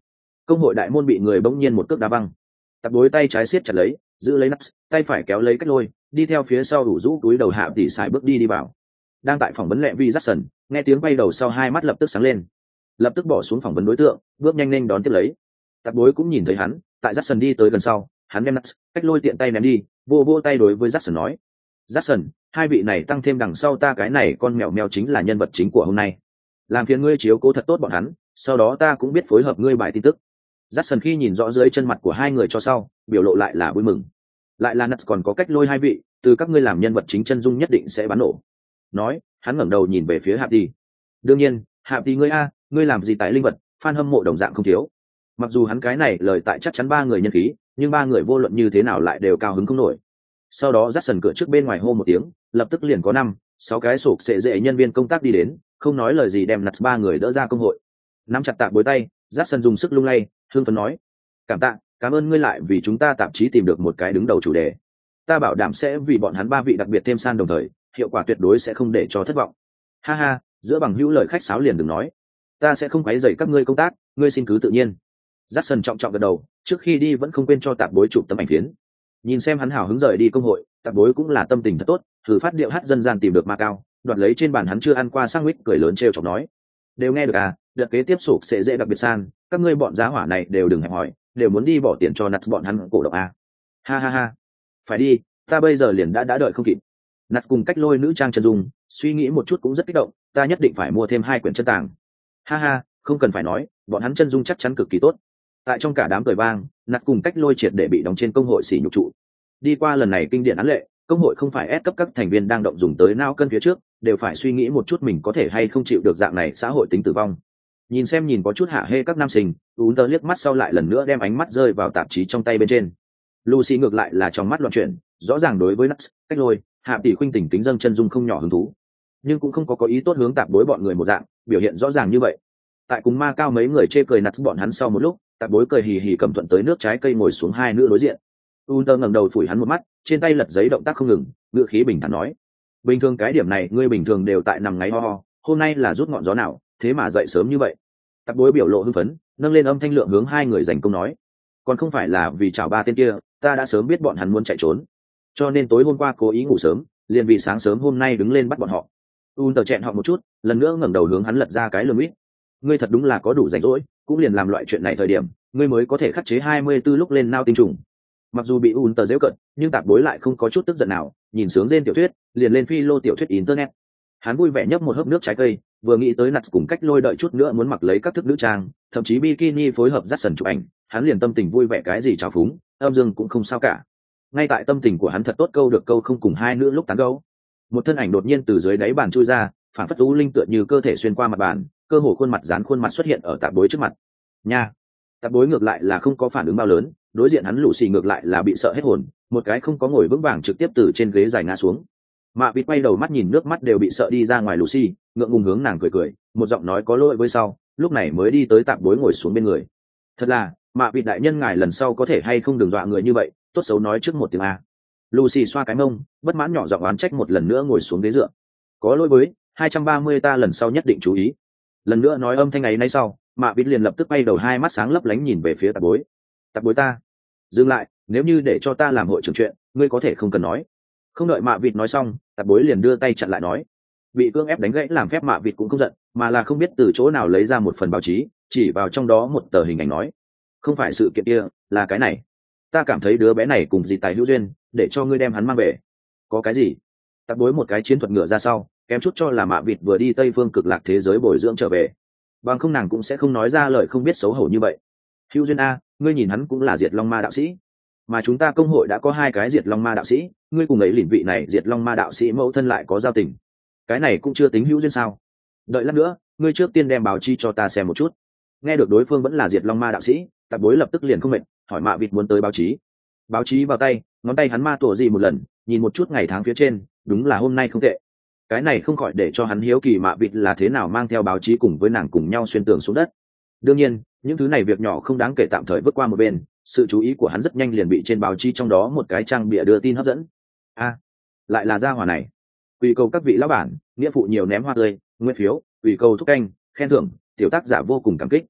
công hội đại môn bị người bỗng nhiên một cước đá văng. Tạp bối tay trái siết chặt lấy giữ lấy nắp, tay phải kéo lấy cách lôi đi theo phía sau đủ rũ túi đầu hạ tỉ xài bước đi đi vào. Đang tại phỏng vấn lẹ vi Jackson, nghe tiếng quay đầu sau hai mắt lập tức sáng lên, lập tức bỏ xuống phỏng vấn đối tượng, bước nhanh lên đón tiếp lấy. Tạp bối cũng nhìn thấy hắn, tại Jackson đi tới gần sau, hắn đem nắp, cách lôi tiện tay ném đi, vô vô tay đối với Jackson nói: Jackson, hai vị này tăng thêm đằng sau ta cái này con mèo mèo chính là nhân vật chính của hôm nay, làm phiền ngươi chiếu cố thật tốt bọn hắn, sau đó ta cũng biết phối hợp ngươi bài tin tức. Jackson khi nhìn rõ dưới chân mặt của hai người cho sau, biểu lộ lại là vui mừng. Lại là Nuts còn có cách lôi hai vị, từ các ngươi làm nhân vật chính chân dung nhất định sẽ bắn nổ. Nói, hắn ngẩng đầu nhìn về phía Hạp Tỷ. Đương nhiên, Hạp Tỷ ngươi a, ngươi làm gì tại linh vật, fan hâm mộ đồng dạng không thiếu. Mặc dù hắn cái này lời tại chắc chắn ba người nhân khí, nhưng ba người vô luận như thế nào lại đều cao hứng không nổi. Sau đó Jackson cửa trước bên ngoài hô một tiếng, lập tức liền có năm, sáu cái sổ xệ dễ nhân viên công tác đi đến, không nói lời gì đem Nuts ba người đỡ ra công hội. Nắm chặt Tạp bối tay, Jackson dùng sức lung lay, hương phấn nói: cảm tạ, cảm ơn ngươi lại vì chúng ta tạp chí tìm được một cái đứng đầu chủ đề. Ta bảo đảm sẽ vì bọn hắn ba vị đặc biệt thêm san đồng thời, hiệu quả tuyệt đối sẽ không để cho thất vọng. Ha ha, giữa bằng hữu lời khách sáo liền đừng nói. Ta sẽ không quấy rầy các ngươi công tác, ngươi xin cứ tự nhiên. Jackson trọng trọng gật đầu, trước khi đi vẫn không quên cho tạp bối chụp tấm ảnh phiến. Nhìn xem hắn hào hứng rời đi công hội, tạp bối cũng là tâm tình thật tốt, thử phát điệu hát dân gian tìm được ma cao, đoạt lấy trên bàn hắn chưa ăn qua sandwich cười lớn trêu chọc nói: đều nghe được à, đợt kế tiếp sụp sẽ dễ đặc biệt san, các ngươi bọn giá hỏa này đều đừng hẹp hỏi, đều muốn đi bỏ tiền cho Nuts bọn hắn cổ động à. Ha ha ha, phải đi, ta bây giờ liền đã đã đợi không kịp. Nuts cùng cách lôi nữ trang chân dung, suy nghĩ một chút cũng rất kích động, ta nhất định phải mua thêm hai quyển chân tàng. Ha ha, không cần phải nói, bọn hắn chân dung chắc chắn cực kỳ tốt. Tại trong cả đám cười vang, Nuts cùng cách lôi triệt để bị đóng trên công hội xỉ nhục trụ. Đi qua lần này kinh điển án lệ, công hội không phải ép cấp các thành viên đang động dùng tới não cân phía trước, đều phải suy nghĩ một chút mình có thể hay không chịu được dạng này xã hội tính tử vong. Nhìn xem nhìn có chút hạ hê các nam sinh, ún tơ liếc mắt sau lại lần nữa đem ánh mắt rơi vào tạp chí trong tay bên trên. Lucy ngược lại là trong mắt loạn chuyển, rõ ràng đối với Nuts, cách lôi, Hạ tỷ khuynh tình kính dâng chân dung không nhỏ hứng thú, nhưng cũng không có có ý tốt hướng tạp bối bọn người một dạng, biểu hiện rõ ràng như vậy. Tại cùng ma cao mấy người chê cười Nuts bọn hắn sau một lúc, tạp bối cười hì hì cầm thuận tới nước trái cây ngồi xuống hai nữ đối diện. ún tơ ngẩng đầu phủi hắn một mắt, trên tay lật giấy động tác không ngừng, ngữ khí bình thản nói: bình thường cái điểm này ngươi bình thường đều tại nằm ngáy ho ho, hôm nay là rút ngọn gió nào, thế mà dậy sớm như vậy. Tạp bối biểu lộ hưng phấn, nâng lên âm thanh lượng hướng hai người giành công nói: còn không phải là vì chào ba tên kia, ta đã sớm biết bọn hắn muốn chạy trốn, cho nên tối hôm qua cố ý ngủ sớm, liền vì sáng sớm hôm nay đứng lên bắt bọn họ. Un tờ chẹn họ một chút, lần nữa ngẩng đầu hướng hắn lật ra cái lườm ít. Ngươi thật đúng là có đủ rảnh rỗi, cũng liền làm loại chuyện này thời điểm, ngươi mới có thể khắc chế hai mươi tư lúc lên nao tinh trùng. Mặc dù bị Un tờ giễu cận, nhưng tạp bối lại không có chút tức giận nào, nhìn sướng rên tiểu thuyết, liền lên phi lô tiểu thuyết internet. Hắn vui vẻ nhấp một hớp nước trái cây, vừa nghĩ tới Nuts cùng cách lôi đợi chút nữa muốn mặc lấy các thức nữ trang, thậm chí bikini phối hợp dắt sần chụp ảnh, hắn liền tâm tình vui vẻ cái gì trào phúng, âm dương cũng không sao cả. Ngay tại tâm tình của hắn thật tốt câu được câu không cùng hai nữ lúc tán gẫu, một thân ảnh đột nhiên từ dưới đáy bàn chui ra, phản phất u linh tựa như cơ thể xuyên qua mặt bàn, cơ hồ khuôn mặt dán khuôn mặt xuất hiện ở tạp bối trước mặt. Nha, tạp bối ngược lại là không có phản ứng bao lớn, đối diện hắn lũ xì ngược lại là bị sợ hết hồn, một cái không có ngồi vững vàng trực tiếp từ trên ghế dài ngã xuống. Mạ vịt quay đầu mắt nhìn nước mắt đều bị sợ đi ra ngoài Lucy, ngượng ngùng hướng nàng cười cười, một giọng nói có lỗi với sau, lúc này mới đi tới tạp bối ngồi xuống bên người. Thật là, Mạ vịt đại nhân ngài lần sau có thể hay không đừng dọa người như vậy, tốt xấu nói trước một tiếng a. Lucy xoa cái mông, bất mãn nhỏ giọng oán trách một lần nữa ngồi xuống ghế dựa. Có lỗi với, hai trăm ba mươi ta lần sau nhất định chú ý. Lần nữa nói âm thanh ấy nay sau, Mạ vịt liền lập tức bay đầu hai mắt sáng lấp lánh nhìn về phía tạp bối. Tạp bối ta, dừng lại, nếu như để cho ta làm hội trưởng chuyện, ngươi có thể không cần nói. Không đợi Mạ vịt nói xong, tạp bối liền đưa tay chặn lại nói: bị cưỡng ép đánh gãy làm phép Mạ vịt cũng không giận, mà là không biết từ chỗ nào lấy ra một phần báo chí, chỉ vào trong đó một tờ hình ảnh nói: không phải sự kiện kia, là cái này. Ta cảm thấy đứa bé này cùng gì tài hữu duyên, để cho ngươi đem hắn mang về. Có cái gì? Tạp bối một cái chiến thuật ngựa ra sau, kém chút cho là Mạ vịt vừa đi tây phương cực lạc thế giới bồi dưỡng trở về, bằng không nàng cũng sẽ không nói ra lời không biết xấu hổ như vậy. Hữu duyên a, ngươi nhìn hắn cũng là diệt long ma đạo sĩ, mà chúng ta công hội đã có hai cái diệt long ma đạo sĩ, ngươi cùng ấy lìn vị này diệt long ma đạo sĩ mẫu thân lại có giao tình, cái này cũng chưa tính hữu duyên sao? Đợi lát nữa, ngươi trước tiên đem báo chi cho ta xem một chút. Nghe được đối phương vẫn là diệt long ma đạo sĩ, tạp bối lập tức liền không mệt, hỏi Mạ vịt muốn tới báo chí. Báo chí vào tay, ngón tay hắn ma tổ gì một lần, nhìn một chút ngày tháng phía trên, đúng là hôm nay không tệ. Cái này không khỏi để cho hắn hiếu kỳ Mạ vịt là thế nào mang theo báo chí cùng với nàng cùng nhau xuyên tường xuống đất. Đương nhiên, những thứ này việc nhỏ không đáng kể tạm thời vứt qua một bên, sự chú ý của hắn rất nhanh liền bị trên báo chí trong đó một cái trang bìa đưa tin hấp dẫn. A, lại là gia hỏa này. Ủy cầu các vị lão bản, nghĩa phụ nhiều ném hoa tươi, nguyên phiếu, ủy cầu thúc canh, khen thưởng, tiểu tác giả vô cùng cảm kích.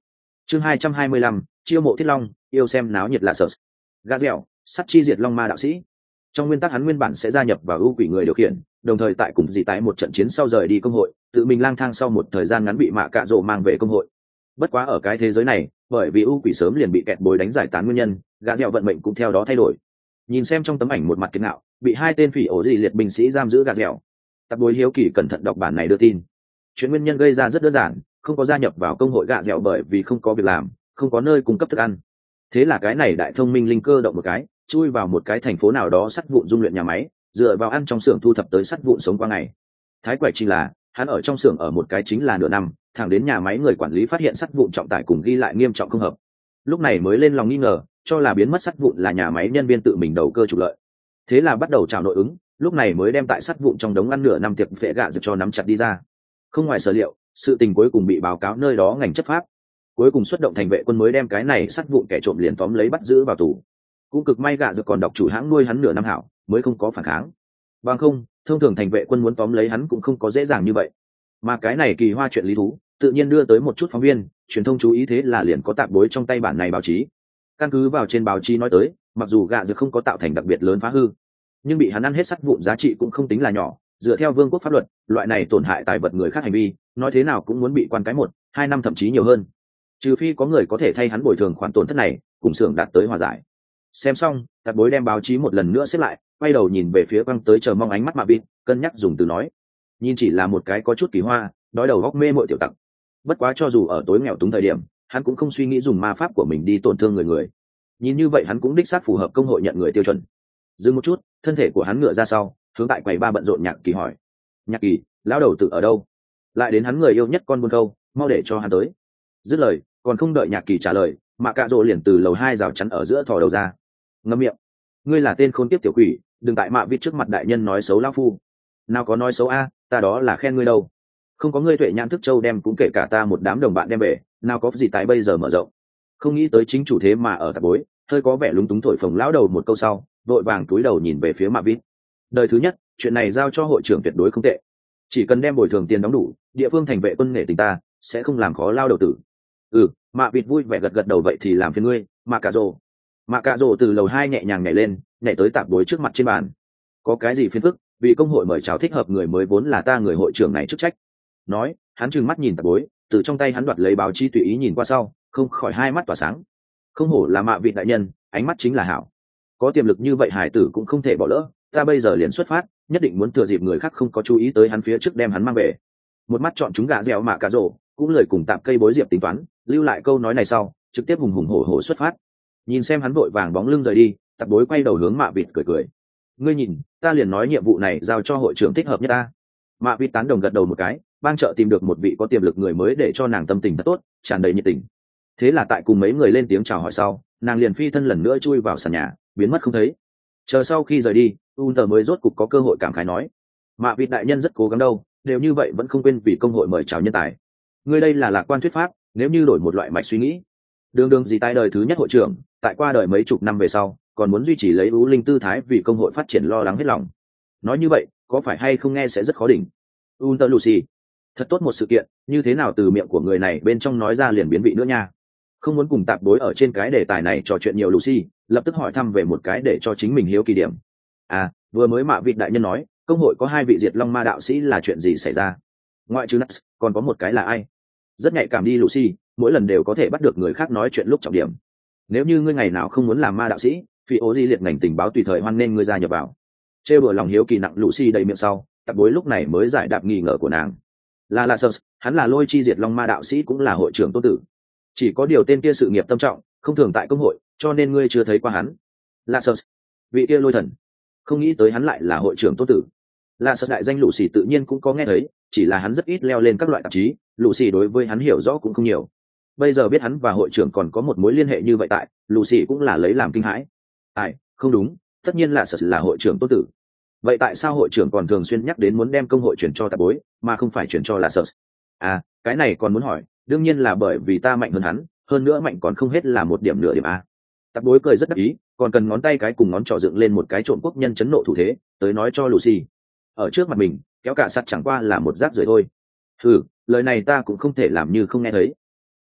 chương hai trăm hai mươi lăm, chiêu mộ thiết long, yêu xem náo nhiệt là sợ. Gà dẻo, sắt chi diệt long ma đạo sĩ. Trong nguyên tắc hắn nguyên bản sẽ gia nhập vào ưu quỷ người điều khiển, đồng thời tại cùng dị tái một trận chiến sau rời đi công hội, tự mình lang thang sau một thời gian ngắn bị mạ cạ rồ mang về công hội. Bất quá ở cái thế giới này, bởi vì ưu quỷ sớm liền bị kẹt bối đánh giải tán nguyên nhân, gã dẻo vận mệnh cũng theo đó thay đổi. Nhìn xem trong tấm ảnh một mặt kiến nạo, bị hai tên phỉ ổ dị liệt binh sĩ giam giữ gã dẻo. Tập bối hiếu kỳ cẩn thận đọc bản này đưa tin. Chuyện nguyên nhân gây ra rất đơn giản, không có gia nhập vào công hội gã dẻo bởi vì không có việc làm, không có nơi cung cấp thức ăn. Thế là cái này đại thông minh linh cơ động một cái, chui vào một cái thành phố nào đó sắt vụn dung luyện nhà máy, dựa vào ăn trong xưởng thu thập tới sắt vụn sống qua ngày. Thái quậy chính là hắn ở trong xưởng ở một cái chính là nửa năm, thẳng đến nhà máy người quản lý phát hiện sắt vụn trọng tải cùng ghi lại nghiêm trọng không hợp, lúc này mới lên lòng nghi ngờ, cho là biến mất sắt vụn là nhà máy nhân viên tự mình đầu cơ trục lợi. Thế là bắt đầu trào nội ứng, lúc này mới đem tại sắt vụn trong đống ăn nửa năm tiệc phệ gạ giật cho nắm chặt đi ra. Không ngoài sở liệu, sự tình cuối cùng bị báo cáo nơi đó ngành chấp pháp, cuối cùng xuất động thành vệ quân mới đem cái này sắt vụn kẻ trộm liền tóm lấy bắt giữ vào tù. Cũng cực may gạ giật còn đọc chủ hãng nuôi hắn nửa năm hảo, mới không có phản kháng. Bằng không, thông thường thành vệ quân muốn tóm lấy hắn cũng không có dễ dàng như vậy. Mà cái này kỳ hoa chuyện lý thú, tự nhiên đưa tới một chút phóng viên, truyền thông chú ý, thế là liền có tạp bối trong tay bản này báo chí. Căn cứ vào trên báo chí nói tới, mặc dù gạ giật không có tạo thành đặc biệt lớn phá hư, nhưng bị hắn ăn hết sắt vụn giá trị cũng không tính là nhỏ. Dựa theo vương quốc pháp luật, loại này tổn hại tài vật người khác hành vi, nói thế nào cũng muốn bị quan cái một hai năm thậm chí nhiều hơn, trừ phi có người có thể thay hắn bồi thường khoản tổn thất này, cùng xưởng đạt tới hòa giải. Xem xong, tạp bối đem báo chí một lần nữa xếp lại, quay đầu nhìn về phía băng tới chờ mong ánh mắt mạ vịt, cân nhắc dùng từ nói, nhìn chỉ là một cái có chút kỳ hoa, đói đầu góc mê mội tiểu tặc. Bất quá cho dù ở tối nghèo túng thời điểm, hắn cũng không suy nghĩ dùng ma pháp của mình đi tổn thương người người. Nhìn như vậy hắn cũng đích xác phù hợp công hội nhận người tiêu chuẩn. Dừng một chút, thân thể của hắn ngựa ra sau, hướng tại quầy ba bận rộn Nhạc Kỳ hỏi, Nhạc Kỳ, lão đầu tử ở đâu? Lại đến hắn người yêu nhất con buôn câu, mau để cho hắn tới. Dứt lời, còn không đợi Nhạc Kỳ trả lời, mạ cạ rồ liền từ lầu hai rào chắn ở giữa thò đầu ra. Ngậm miệng, ngươi là tên khốn kiếp tiểu quỷ, đừng tại mạ vịt trước mặt đại nhân nói xấu lão phu. Nào có nói xấu a, ta đó là khen ngươi đâu. Không có ngươi tuệ nhãn thức châu đem cũng kể cả ta một đám đồng bạn đem về, nào có gì tại bây giờ mở rộng. Không nghĩ tới chính chủ thế mà ở tạp bối, hơi có vẻ lúng túng thổi phồng lão đầu một câu sau, vội vàng túi đầu nhìn về phía mạ vịt. Đời thứ nhất, chuyện này giao cho hội trưởng tuyệt đối không tệ, chỉ cần đem bồi thường tiền đóng đủ, địa phương thành vệ quân nể tình ta sẽ không làm khó lao đầu tử. Ừ, mạ vịt vui vẻ gật gật đầu, vậy thì làm phiền ngươi, mạ cà rồ. Mạ cà rồ từ lầu hai nhẹ nhàng nhảy lên, nhảy tới tạp bối trước mặt trên bàn. Có cái gì phiền phức, vì công hội mời chào thích hợp người mới vốn là ta người hội trưởng này chức trách. Nói, hắn trừng mắt nhìn tạp bối, từ trong tay hắn đoạt lấy báo chí tùy ý nhìn qua sau, không khỏi hai mắt tỏa sáng. Không hổ là mạ vịt đại nhân, ánh mắt chính là hảo. Có tiềm lực như vậy hải tử cũng không thể bỏ lỡ, ta bây giờ liền xuất phát, nhất định muốn thừa dịp người khác không có chú ý tới hắn phía trước đem hắn mang về. Một mắt chọn chúng gà dẻo mạ cà rồ, cũng lời cùng tạm cây bối diệp tính toán, lưu lại câu nói này sau, trực tiếp hùng hùng hổ hổ xuất phát. Nhìn xem hắn vội vàng bóng lưng rời đi, tạp bối quay đầu hướng mạ vịt cười cười. Ngươi nhìn, ta liền nói nhiệm vụ này giao cho hội trưởng thích hợp nhất ta. Mạ vịt tán đồng gật đầu một cái, bang chợ tìm được một vị có tiềm lực người mới để cho nàng tâm tình thật tốt, tràn đầy nhiệt tình. Thế là tại cùng mấy người lên tiếng chào hỏi sau, nàng liền phi thân lần nữa chui vào sàn nhà, biến mất không thấy. Chờ sau khi rời đi, Unter mới rốt cục có cơ hội cảm khái nói, mạ vịt đại nhân rất cố gắng đâu, đều như vậy vẫn không quên vì công hội mời chào nhân tài. Ngươi đây là lạc quan thuyết pháp, nếu như đổi một loại mạch suy nghĩ, đường đường gì tại đời thứ nhất hội trưởng, tại qua đời mấy chục năm về sau, còn muốn duy trì lấy ưu linh tư thái vì công hội phát triển lo lắng hết lòng. Nói như vậy, có phải hay không nghe sẽ rất khó đỉnh. Unter Lucy, thật tốt một sự kiện, như thế nào từ miệng của người này bên trong nói ra liền biến vị nữa nha. Không muốn cùng tạp bối ở trên cái đề tài này trò chuyện nhiều, Lucy lập tức hỏi thăm về một cái để cho chính mình hiếu kỳ điểm. À, vừa mới mạ vịt đại nhân nói, công hội có hai vị diệt long ma đạo sĩ là chuyện gì xảy ra? Ngoại trừ Nux, còn có một cái là ai? Rất nhạy cảm đi Lucy, mỗi lần đều có thể bắt được người khác nói chuyện lúc trọng điểm. Nếu như ngươi ngày nào không muốn làm ma đạo sĩ, phi ố di liệt ngành tình báo tùy thời hoan nên ngươi gia nhập vào. Trêu đùa lòng hiếu kỳ nặng Lucy đầy miệng sau, tạp bối lúc này mới giải đáp nghi ngờ của nàng. Là là Sơ, hắn là lôi chi diệt long ma đạo sĩ, cũng là hội trưởng Tô Tử. Chỉ có điều tên kia sự nghiệp tâm trọng, không thường tại công hội, cho nên ngươi chưa thấy qua hắn. Là Sơ, vị kia lôi thần, không nghĩ tới hắn lại là hội trưởng Tô Tử. Là Sơ đại danh Lucy tự nhiên cũng có nghe thấy, chỉ là hắn rất ít leo lên các loại tạp chí, Lucy đối với hắn hiểu rõ cũng không nhiều. Bây giờ biết hắn và hội trưởng còn có một mối liên hệ như vậy, tại Lucy cũng là lấy làm kinh hãi. Ai, không đúng, tất nhiên là Sơ là hội trưởng Tô Tử. Vậy tại sao hội trưởng còn thường xuyên nhắc đến muốn đem công hội chuyển cho tạp bối, mà không phải chuyển cho là Sơ? À, cái này còn muốn hỏi, đương nhiên là bởi vì ta mạnh hơn hắn, hơn nữa mạnh còn không hết là một điểm nửa điểm a. Tạp bối cười rất đắc ý, còn cần ngón tay cái cùng ngón trỏ dựng lên một cái trộm quốc nhân chấn nộ thủ thế, tới nói cho Lucy. Ở trước mặt mình, kéo cả sắt chẳng qua là một rác rưởi thôi. Ừ, lời này ta cũng không thể làm như không nghe thấy. Tạp bối,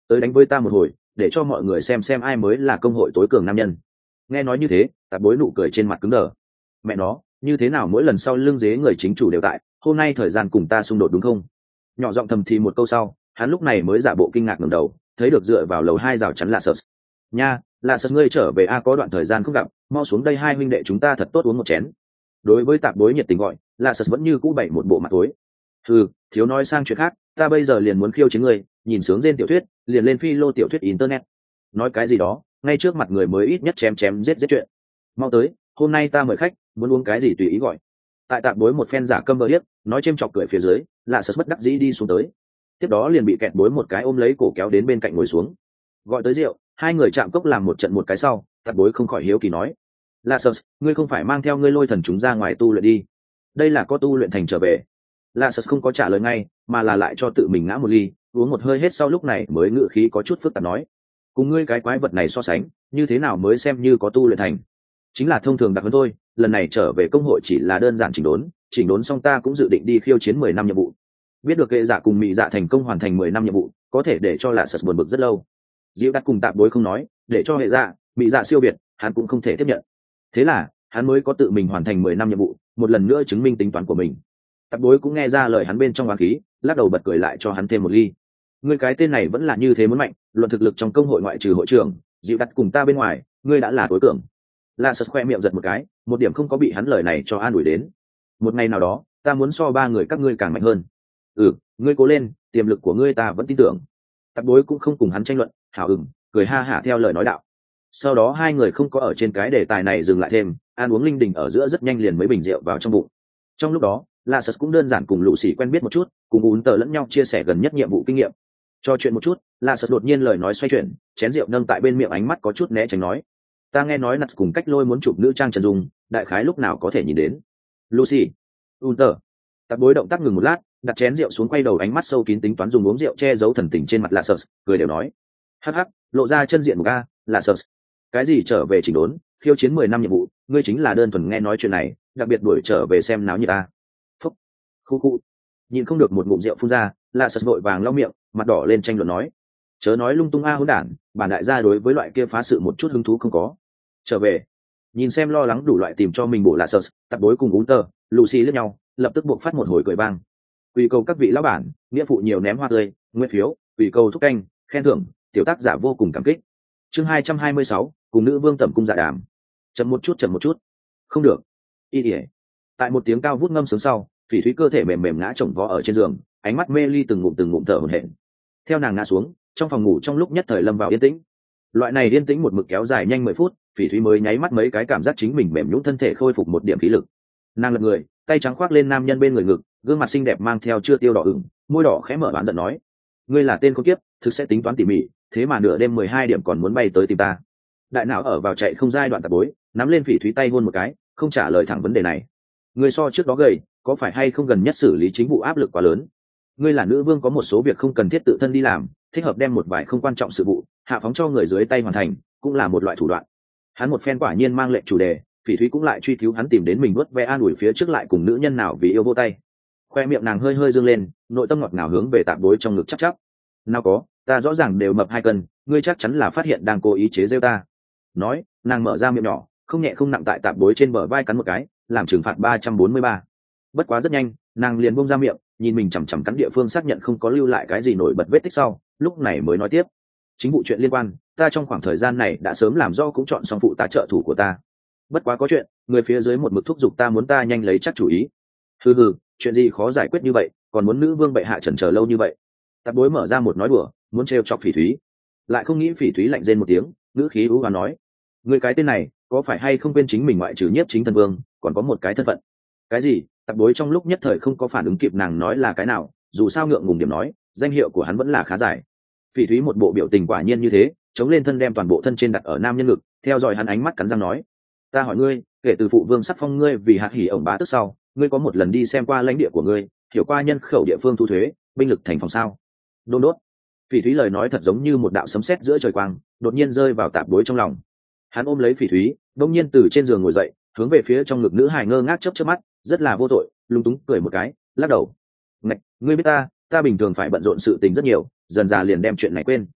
tới đánh với ta một hồi để cho mọi người xem xem ai mới là công hội tối cường nam nhân. Nghe nói như thế, tạp bối nụ cười trên mặt cứng đờ. Mẹ nó, như thế nào mỗi lần sau lưng dế người chính chủ đều tại, hôm nay thời gian cùng ta xung đột đúng không? Nhỏ giọng thầm thì một câu sau, hắn lúc này mới giả bộ kinh ngạc ngẩng đầu, thấy được dựa vào lầu hai rào chắn là sợ. Nha, là sợ ngươi trở về a, có đoạn thời gian không gặp, mau xuống đây hai huynh đệ chúng ta thật tốt uống một chén. Đối với tạp bối nhiệt tình gọi, là sợ vẫn như cũ bày một bộ mặt tối. Ừ, thiếu nói sang chuyện khác, ta bây giờ liền muốn khiêu chiến ngươi, nhìn sướng trên tiểu thuyết, liền lên phi lô tiểu thuyết internet. Nói cái gì đó, ngay trước mặt người mới ít nhất chém chém giết giết chuyện. Mau tới, hôm nay ta mời khách, muốn uống cái gì tùy ý gọi. Tại tạp bối một phen giả câm bơ điếc, nói chêm chọc cười phía dưới, là sợ bất đắc dĩ đi xuống tới. Tiếp đó liền bị kẹt bối một cái ôm lấy cổ kéo đến bên cạnh ngồi xuống. Gọi tới rượu, hai người chạm cốc làm một trận một cái sau, tạp bối không khỏi hiếu kỳ nói: "La Sơ, ngươi không phải mang theo ngươi lôi thần chúng ra ngoài tu luyện đi? Đây là có tu luyện thành trở về." La Sơ không có trả lời ngay, mà là lại cho tự mình ngã một ly, uống một hơi hết sau lúc này mới ngự khí có chút phức tạp nói: "Cùng ngươi cái quái vật này so sánh, như thế nào mới xem như có tu luyện thành? Chính là thông thường đặc hơn thôi, lần này trở về công hội chỉ là đơn giản chỉnh đốn, chỉnh đốn xong ta cũng dự định đi khiêu chiến mười năm nhiệm vụ. Biết được hệ dạ cùng mị dạ thành công hoàn thành mười năm nhiệm vụ, có thể để cho La Sơ buồn bực rất lâu." Diệu Đắc cùng tạp bối không nói, để cho hệ dạ, mị dạ siêu việt, hắn cũng không thể tiếp nhận. Thế là, hắn mới có tự mình hoàn thành mười năm nhiệm vụ, một lần nữa chứng minh tính toán của mình. Tạp bối cũng nghe ra lời hắn bên trong oán khí, lắc đầu bật cười lại cho hắn thêm một ly. Ngươi cái tên này vẫn là như thế muốn mạnh, luận thực lực trong công hội ngoại trừ hội trưởng, Diệu Đắc cùng ta bên ngoài, ngươi đã là tối cường. La Sơ khoe miệng giật một cái, một điểm không có bị hắn lời này cho an ủi đến. Một ngày nào đó, ta muốn so ba người các ngươi càng mạnh hơn. Ừ, ngươi cố lên, tiềm lực của ngươi ta vẫn tin tưởng. Tạp bối cũng không cùng hắn tranh luận, hảo ửng, cười ha hả theo lời nói đạo. Sau đó hai người không có ở trên cái đề tài này dừng lại thêm, ăn uống linh đình ở giữa rất nhanh liền mấy bình rượu vào trong bụng. Trong lúc đó, La Sơ cũng đơn giản cùng Lũ Xỉ quen biết một chút, cùng uống tờ lẫn nhau chia sẻ gần nhất nhiệm vụ kinh nghiệm. Cho chuyện một chút, La Sơ đột nhiên lời nói xoay chuyển, chén rượu nâng tại bên miệng, ánh mắt có chút né tránh nói: "Ta nghe nói Nats cùng Cách Lôi muốn chụp nữ trang Trần Dung, đại khái lúc nào có thể nhìn đến?" Lucy, Unter. Tạp bối động tác ngừng một lát, đặt chén rượu xuống, quay đầu ánh mắt sâu kín tính toán dùng uống rượu che giấu thần tình trên mặt La Sơ, cười đều nói: "Hắc hắc, lộ ra chân diện một ga, La Sơ. Cái gì trở về chỉnh đốn, khiêu chiến mười năm nhiệm vụ, ngươi chính là đơn thuần nghe nói chuyện này, đặc biệt đuổi trở về xem náo nhiệt ta." Phúc, khu khu. Nhìn không được một ngụm rượu phun ra, La Sơ vội vàng lau miệng, mặt đỏ lên tranh luận nói: "Chớ nói lung tung a hỗn đản, bản đại gia đối với loại kia phá sự một chút hứng thú không có." Trở về, nhìn xem lo lắng đủ loại tìm cho mình bổ La Sơ, tạp bối cùng Unter, Lucy liếc nhau, lập tức buộc phát một hồi cười vang. Quỳ cầu các vị lão bản, nghĩa phụ nhiều ném hoa tươi, nguyên phiếu, quỳ cầu thúc canh, khen thưởng, tiểu tác giả vô cùng cảm kích. Chương hai trăm hai mươi sáu, cùng nữ vương tẩm cung dạ đàm. Chậm một chút, chậm một chút. Không được. Y ỉa. Tại một tiếng cao vút ngâm sướng sau, Phỉ Thúy cơ thể mềm mềm ngã chồng vó ở trên giường, ánh mắt mê ly từng ngụm từng ngụm thở hổn hển. Theo nàng ngã xuống, trong phòng ngủ trong lúc nhất thời lâm vào yên tĩnh. Loại này yên tĩnh một mực kéo dài nhanh mười phút, Phỉ Thúy mới nháy mắt mấy cái cảm giác chính mình mềm nhũn thân thể khôi phục một điểm khí lực. Nàng lật người, tay trắng khoác lên nam nhân bên người ngực, gương mặt xinh đẹp mang theo chưa tiêu đỏ ửng, môi đỏ khẽ mở đoán giận nói: "Ngươi là tên khốn kiếp, thực sẽ tính toán tỉ mỉ, thế mà nửa đêm mười hai điểm còn muốn bay tới tìm ta." Đại não ở vào chạy không giai đoạn tạp bối, nắm lên Phỉ Thúy tay hôn một cái, không trả lời thẳng vấn đề này. "Ngươi so trước đó gầy, có phải hay không gần nhất xử lý chính vụ áp lực quá lớn? Ngươi là nữ vương, có một số việc không cần thiết tự thân đi làm, thích hợp đem một vài không quan trọng sự vụ hạ phóng cho người dưới tay hoàn thành, cũng là một loại thủ đoạn." Hắn một phen quả nhiên mang lệnh chủ đề, Phỉ Thúy cũng lại truy cứu hắn tìm đến mình nuốt ve an ủi phía trước lại cùng nữ nhân nào vì yêu vô tay. Khoe miệng nàng hơi hơi dương lên, nội tâm ngọt ngào hướng về tạp bối trong ngực chắc chắc. "Nào có, ta rõ ràng đều mập hai cân, ngươi chắc chắn là phát hiện đang cố ý chế giễu ta." Nói, nàng mở ra miệng nhỏ, không nhẹ không nặng tại tạp bối trên bờ vai cắn một cái, làm trừng phạt ba trăm bốn mươi ba. Bất quá rất nhanh, nàng liền buông ra miệng, nhìn mình chằm chằm cắn địa phương xác nhận không có lưu lại cái gì nổi bật vết tích sau, lúc này mới nói tiếp: "Chính vụ chuyện liên quan, ta trong khoảng thời gian này đã sớm làm rõ cũng chọn xong phụ tá trợ thủ của ta. Bất quá có chuyện, người phía dưới một mực thúc giục ta muốn ta nhanh lấy chắc chủ ý." Hừ hừ, chuyện gì khó giải quyết như vậy, còn muốn nữ vương bệ hạ chần chờ lâu như vậy? Tạp bối mở ra một nói đùa, muốn trêu chọc Phỉ Thúy, lại không nghĩ Phỉ Thúy lạnh rên một tiếng, ngữ khí u và nói: "Người cái tên này, có phải hay không quên chính mình ngoại trừ nhiếp chính thần vương, còn có một cái thân phận?" "Cái gì?" Tạp bối trong lúc nhất thời không có phản ứng kịp nàng nói là cái nào, dù sao ngượng ngùng điểm nói, danh hiệu của hắn vẫn là khá dài. Phỉ Thúy một bộ biểu tình quả nhiên như thế, chống lên thân đem toàn bộ thân trên đặt ở nam nhân ngực, theo dõi hắn ánh mắt cắn răng nói: "Ta hỏi ngươi, kể từ phụ vương sắc phong ngươi vì hạt hỉ ổng bá tức sau, ngươi có một lần đi xem qua lãnh địa của ngươi, hiểu qua nhân khẩu địa phương thu thuế, binh lực thành phòng sao?" Đôn đốt. Phỉ Thúy lời nói thật giống như một đạo sấm sét giữa trời quang, đột nhiên rơi vào tạp bối trong lòng. Hắn ôm lấy Phỉ Thúy, đột nhiên từ trên giường ngồi dậy, hướng về phía trong ngực nữ hài ngơ ngác chớp chớp mắt, rất là vô tội, lung túng cười một cái, lắc đầu: "Ngạch, ngươi biết ta, ta bình thường phải bận rộn sự tình rất nhiều, dần dà liền đem chuyện này quên."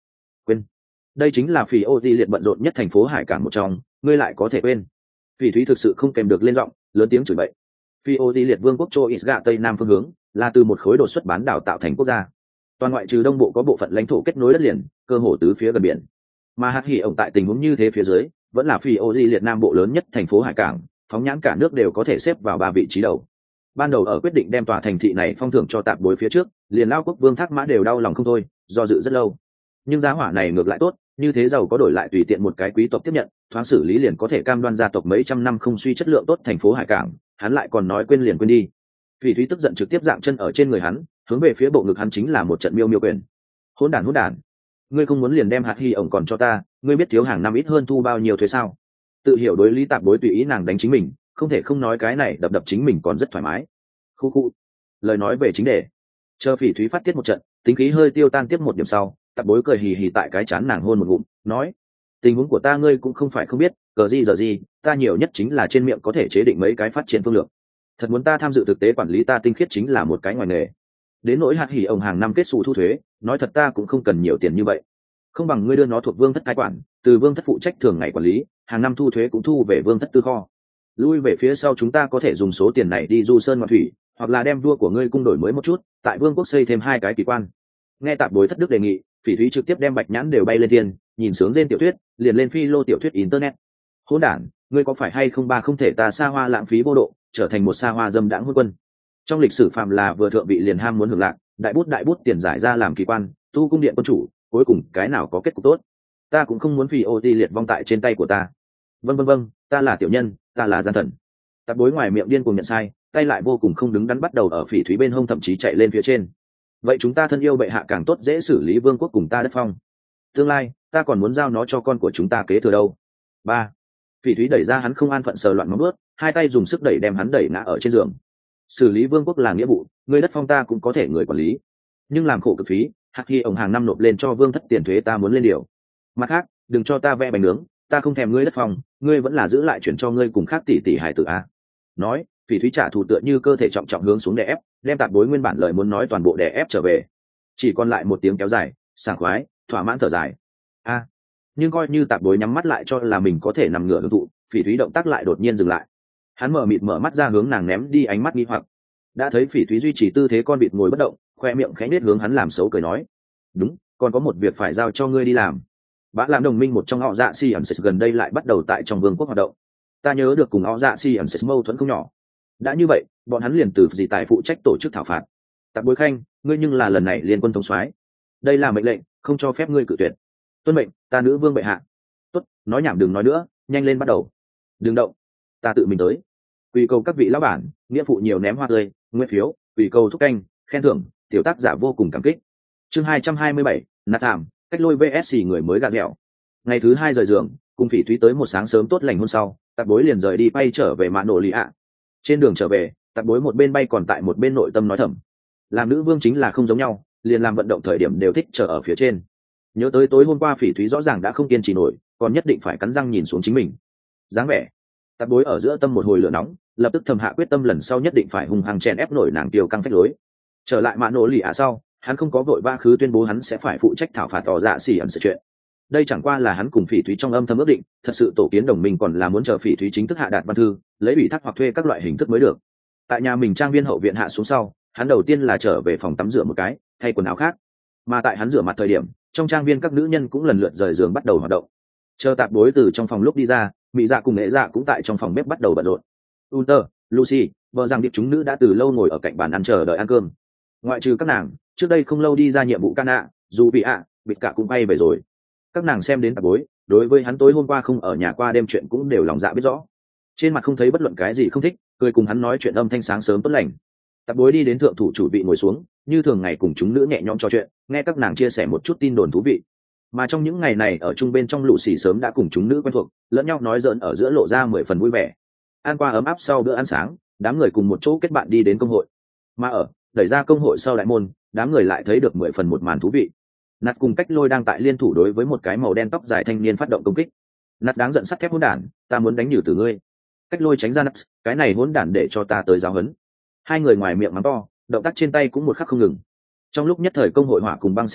Quên? Đây chính là phỉ ô di liệt bận rộn nhất thành phố hải cảng một trong, ngươi lại có thể quên? Phỉ thúy thực sự không kèm được lên giọng, lớn tiếng chửi bậy. Phỉ ô di liệt vương quốc châu Isga tây nam phương hướng, là từ một khối đột xuất bán đảo tạo thành quốc gia. Toàn ngoại trừ đông bộ có bộ phận lãnh thổ kết nối đất liền, cơ hồ tứ phía gần biển. Mà hạt hỉ ổng tại tình huống như thế phía dưới, vẫn là phỉ ô di liệt nam bộ lớn nhất thành phố hải cảng, phóng nhãn cả nước đều có thể xếp vào ba vị trí đầu. Ban đầu ở quyết định đem tòa thành thị này phong thưởng cho tạp bối phía trước, liền lao quốc vương thác mã đều đau lòng không thôi, do dự rất lâu. Nhưng giá hỏa này ngược lại tốt, như thế giàu có đổi lại tùy tiện một cái quý tộc tiếp nhận, thoáng xử lý liền có thể cam đoan gia tộc mấy trăm năm không suy chất lượng tốt thành phố hải cảng, hắn lại còn nói quên liền quên đi. Phỉ thúy tức giận trực tiếp dạng chân ở trên người hắn, hướng về phía bộ ngực hắn chính là một trận miêu miêu quyền. Hỗn đản hỗn đản, ngươi không muốn liền đem hạt hy ổng còn cho ta, ngươi biết thiếu hàng năm ít hơn thu bao nhiêu thuế sao? Tự hiểu đối lý tạp bối tùy ý nàng đánh chính mình, không thể không nói cái này đập đập chính mình còn rất thoải mái. Khu khu. Lời nói về chính đề. Chờ Phỉ thúy phát tiết một trận, tính khí hơi tiêu tan tiếp một điểm sau, tạp bối cười hì hì tại cái chán nàng hôn một ngụm, nói: tình huống của ta ngươi cũng không phải không biết, cờ gì giờ gì, ta nhiều nhất chính là trên miệng có thể chế định mấy cái phát triển phương lược. Thật muốn ta tham dự thực tế quản lý ta tinh khiết chính là một cái ngoài nghề. Đến nỗi hạt hỉ ông hàng năm kết xù thu thuế, nói thật ta cũng không cần nhiều tiền như vậy. Không bằng ngươi đưa nó thuộc vương thất cai quản, từ vương thất phụ trách thường ngày quản lý, hàng năm thu thuế cũng thu về vương thất tư kho. Lui về phía sau chúng ta có thể dùng số tiền này đi du sơn ngoạn thủy, hoặc là đem vua của ngươi cung đổi mới một chút, tại vương quốc xây thêm hai cái kỳ quan. Nghe tạp bối thất đức đề nghị, Phỉ thúy trực tiếp đem bạch nhãn đều bay lên thiên, nhìn sướng trên tiểu thuyết, liền lên phi lô tiểu thuyết internet. Hỗn đản, ngươi có phải hay không ba không thể ta xa hoa lãng phí vô độ, trở thành một xa hoa dâm đãng hôn quân. Trong lịch sử phạm là vừa thượng vị liền ham muốn hưởng lạc, đại bút đại bút tiền giải ra làm kỳ quan, tu cung điện quân chủ, cuối cùng cái nào có kết cục tốt? Ta cũng không muốn Phi ô ti liệt vong tại trên tay của ta. Vâng vâng vâng, ta là tiểu nhân, ta là gian thần. Tạp bối ngoài miệng điên cuồng nhận sai, tay lại vô cùng không đứng đắn bắt đầu ở Phỉ thúy bên hông thậm chí chạy lên phía trên. Vậy chúng ta thân yêu bệ hạ càng tốt dễ xử lý vương quốc cùng ta đất phong. Tương lai ta còn muốn giao nó cho con của chúng ta kế thừa đâu. Ba. Phỉ thúy đẩy ra hắn không an phận sờ loạn móng bước, hai tay dùng sức đẩy đem hắn đẩy ngã ở trên giường. Xử lý vương quốc là nghĩa vụ, người đất phong ta cũng có thể người quản lý, nhưng làm khổ cực phí, hạt khi ông hàng năm nộp lên cho vương thất tiền thuế ta muốn lên điều. Mặt khác, đừng cho ta vẽ bánh nướng, ta không thèm ngươi đất phong, ngươi vẫn là giữ lại chuyển cho ngươi cùng khác tỷ tỷ hải tử a. Nói, Phỉ thúy trả thù tựa như cơ thể trọng trọng hướng xuống đè ép, đem tạp bối nguyên bản lời muốn nói toàn bộ đè ép trở về. Chỉ còn lại một tiếng kéo dài, sảng khoái, thỏa mãn thở dài. A. Nhưng coi như tạp bối nhắm mắt lại cho là mình có thể nằm ngửa hưởng thụ, Phỉ thúy động tác lại đột nhiên dừng lại. Hắn mở mịt mở mắt ra hướng nàng ném đi ánh mắt nghi hoặc. Đã thấy Phỉ thúy duy trì tư thế con vịt ngồi bất động, khoe miệng khẽ nết hướng hắn làm xấu cười nói: đúng, còn có một việc phải giao cho ngươi đi làm. Bã làm đồng minh một trong họ dạ si ẩn sệt gần đây lại bắt đầu tại trong vương quốc hoạt động. Ta nhớ được cùng họ dạ si ẩn sệt mâu thuẫn không nhỏ. Đã như vậy, bọn hắn liền từ gì tài phụ trách tổ chức thảo phạt. Tạp bối khanh, ngươi nhưng là lần này liên quân thống soái, đây là mệnh lệnh, không cho phép ngươi cự tuyệt. Tuân mệnh, ta nữ vương bệ hạ. Tốt, nói nhảm đừng nói nữa, nhanh lên bắt đầu. Đừng động, ta tự mình tới. Quỳ cầu các vị lão bản, nghĩa phụ nhiều ném hoa tươi, nguyên phiếu, quỳ cầu thúc canh, khen thưởng, tiểu tác giả vô cùng cảm kích. Chương hai trăm hai mươi bảy, nạt thảm, cách lôi vê ét xê người mới gà dẻo. Ngày thứ hai rời giường, cùng Phỉ thúy tới một sáng sớm tốt lành hôm sau, tạp bối liền rời đi bay trở về mạ nổ lì ạ. Trên đường trở về, tạp bối một bên bay còn tại một bên nội tâm nói thầm: làm nữ vương chính là không giống nhau, liền làm vận động thời điểm đều thích chờ ở phía trên. Nhớ tới tối hôm qua Phỉ thúy rõ ràng đã không kiên trì nổi, còn nhất định phải cắn răng nhìn xuống chính mình. Dáng vẻ, tạp bối ở giữa tâm một hồi lửa nóng, lập tức thầm hạ quyết tâm lần sau nhất định phải hung hăng chèn ép nổi nàng tiêu căng phách lối. Trở lại mạ nổ lì ạ sau, hắn không có vội vã khứ tuyên bố hắn sẽ phải phụ trách thảo phạt tỏ dạ xỉ ẩn sự chuyện. Đây chẳng qua là hắn cùng Phỉ thúy trong âm thầm ước định, thật sự tổ kiến đồng minh còn là muốn chờ Phỉ thúy chính thức hạ đạt văn thư, lấy ủy thác hoặc thuê các loại hình thức mới được. Tại nhà mình trang viên hậu viện hạ xuống sau, hắn đầu tiên là trở về phòng tắm rửa một cái, thay quần áo khác. Mà tại hắn rửa mặt thời điểm, trong trang viên các nữ nhân cũng lần lượt rời giường bắt đầu hoạt động. Chờ tạp bối từ trong phòng lúc đi ra, mỹ dạ cùng nghệ dạ cũng tại trong phòng bếp bắt đầu bận rộn. Unter, Lucy, vợ rằng điệp chúng nữ đã từ lâu ngồi ở cạnh bàn ăn chờ đợi ăn cơm. Ngoại trừ các nàng, trước đây không lâu đi ra nhiệm vụ Cana, dù bị ạ, bịt cả cũng bay về rồi. Các nàng xem đến tạp bối, đối với hắn tối hôm qua không ở nhà qua đêm chuyện cũng đều lòng dạ biết rõ. Trên mặt không thấy bất luận cái gì không thích, cười cùng hắn nói chuyện âm thanh sáng sớm tốt lành. Tạp bối đi đến thượng thủ chủ vị ngồi xuống, như thường ngày cùng chúng nữ nhẹ nhõm trò chuyện, nghe các nàng chia sẻ một chút tin đồn thú vị. Mà trong những ngày này ở chung bên trong lũ xì sớm đã cùng chúng nữ quen thuộc, lẫn nhau nói giỡn ở giữa lộ ra mười phần vui vẻ. Ăn qua ấm áp sau bữa ăn sáng, đám người cùng một chỗ kết bạn đi đến công hội. Mà ở đẩy ra công hội sau đại môn, đám người lại thấy được mười phần một màn thú vị. Nạt cùng cách lôi đang tại liên thủ đối với một cái màu đen tóc dài thanh niên phát động công kích. Nạt đáng giận sắt thép hỗn đản, ta muốn đánh nhử từ ngươi. Cách lôi tránh ra nạt, cái này hỗn đản để cho ta tới giáo huấn. Hai người ngoài miệng mắng to, động tác trên tay cũng một khắc không ngừng. Trong lúc nhất thời công hội hỏa cùng băng xen lẫn,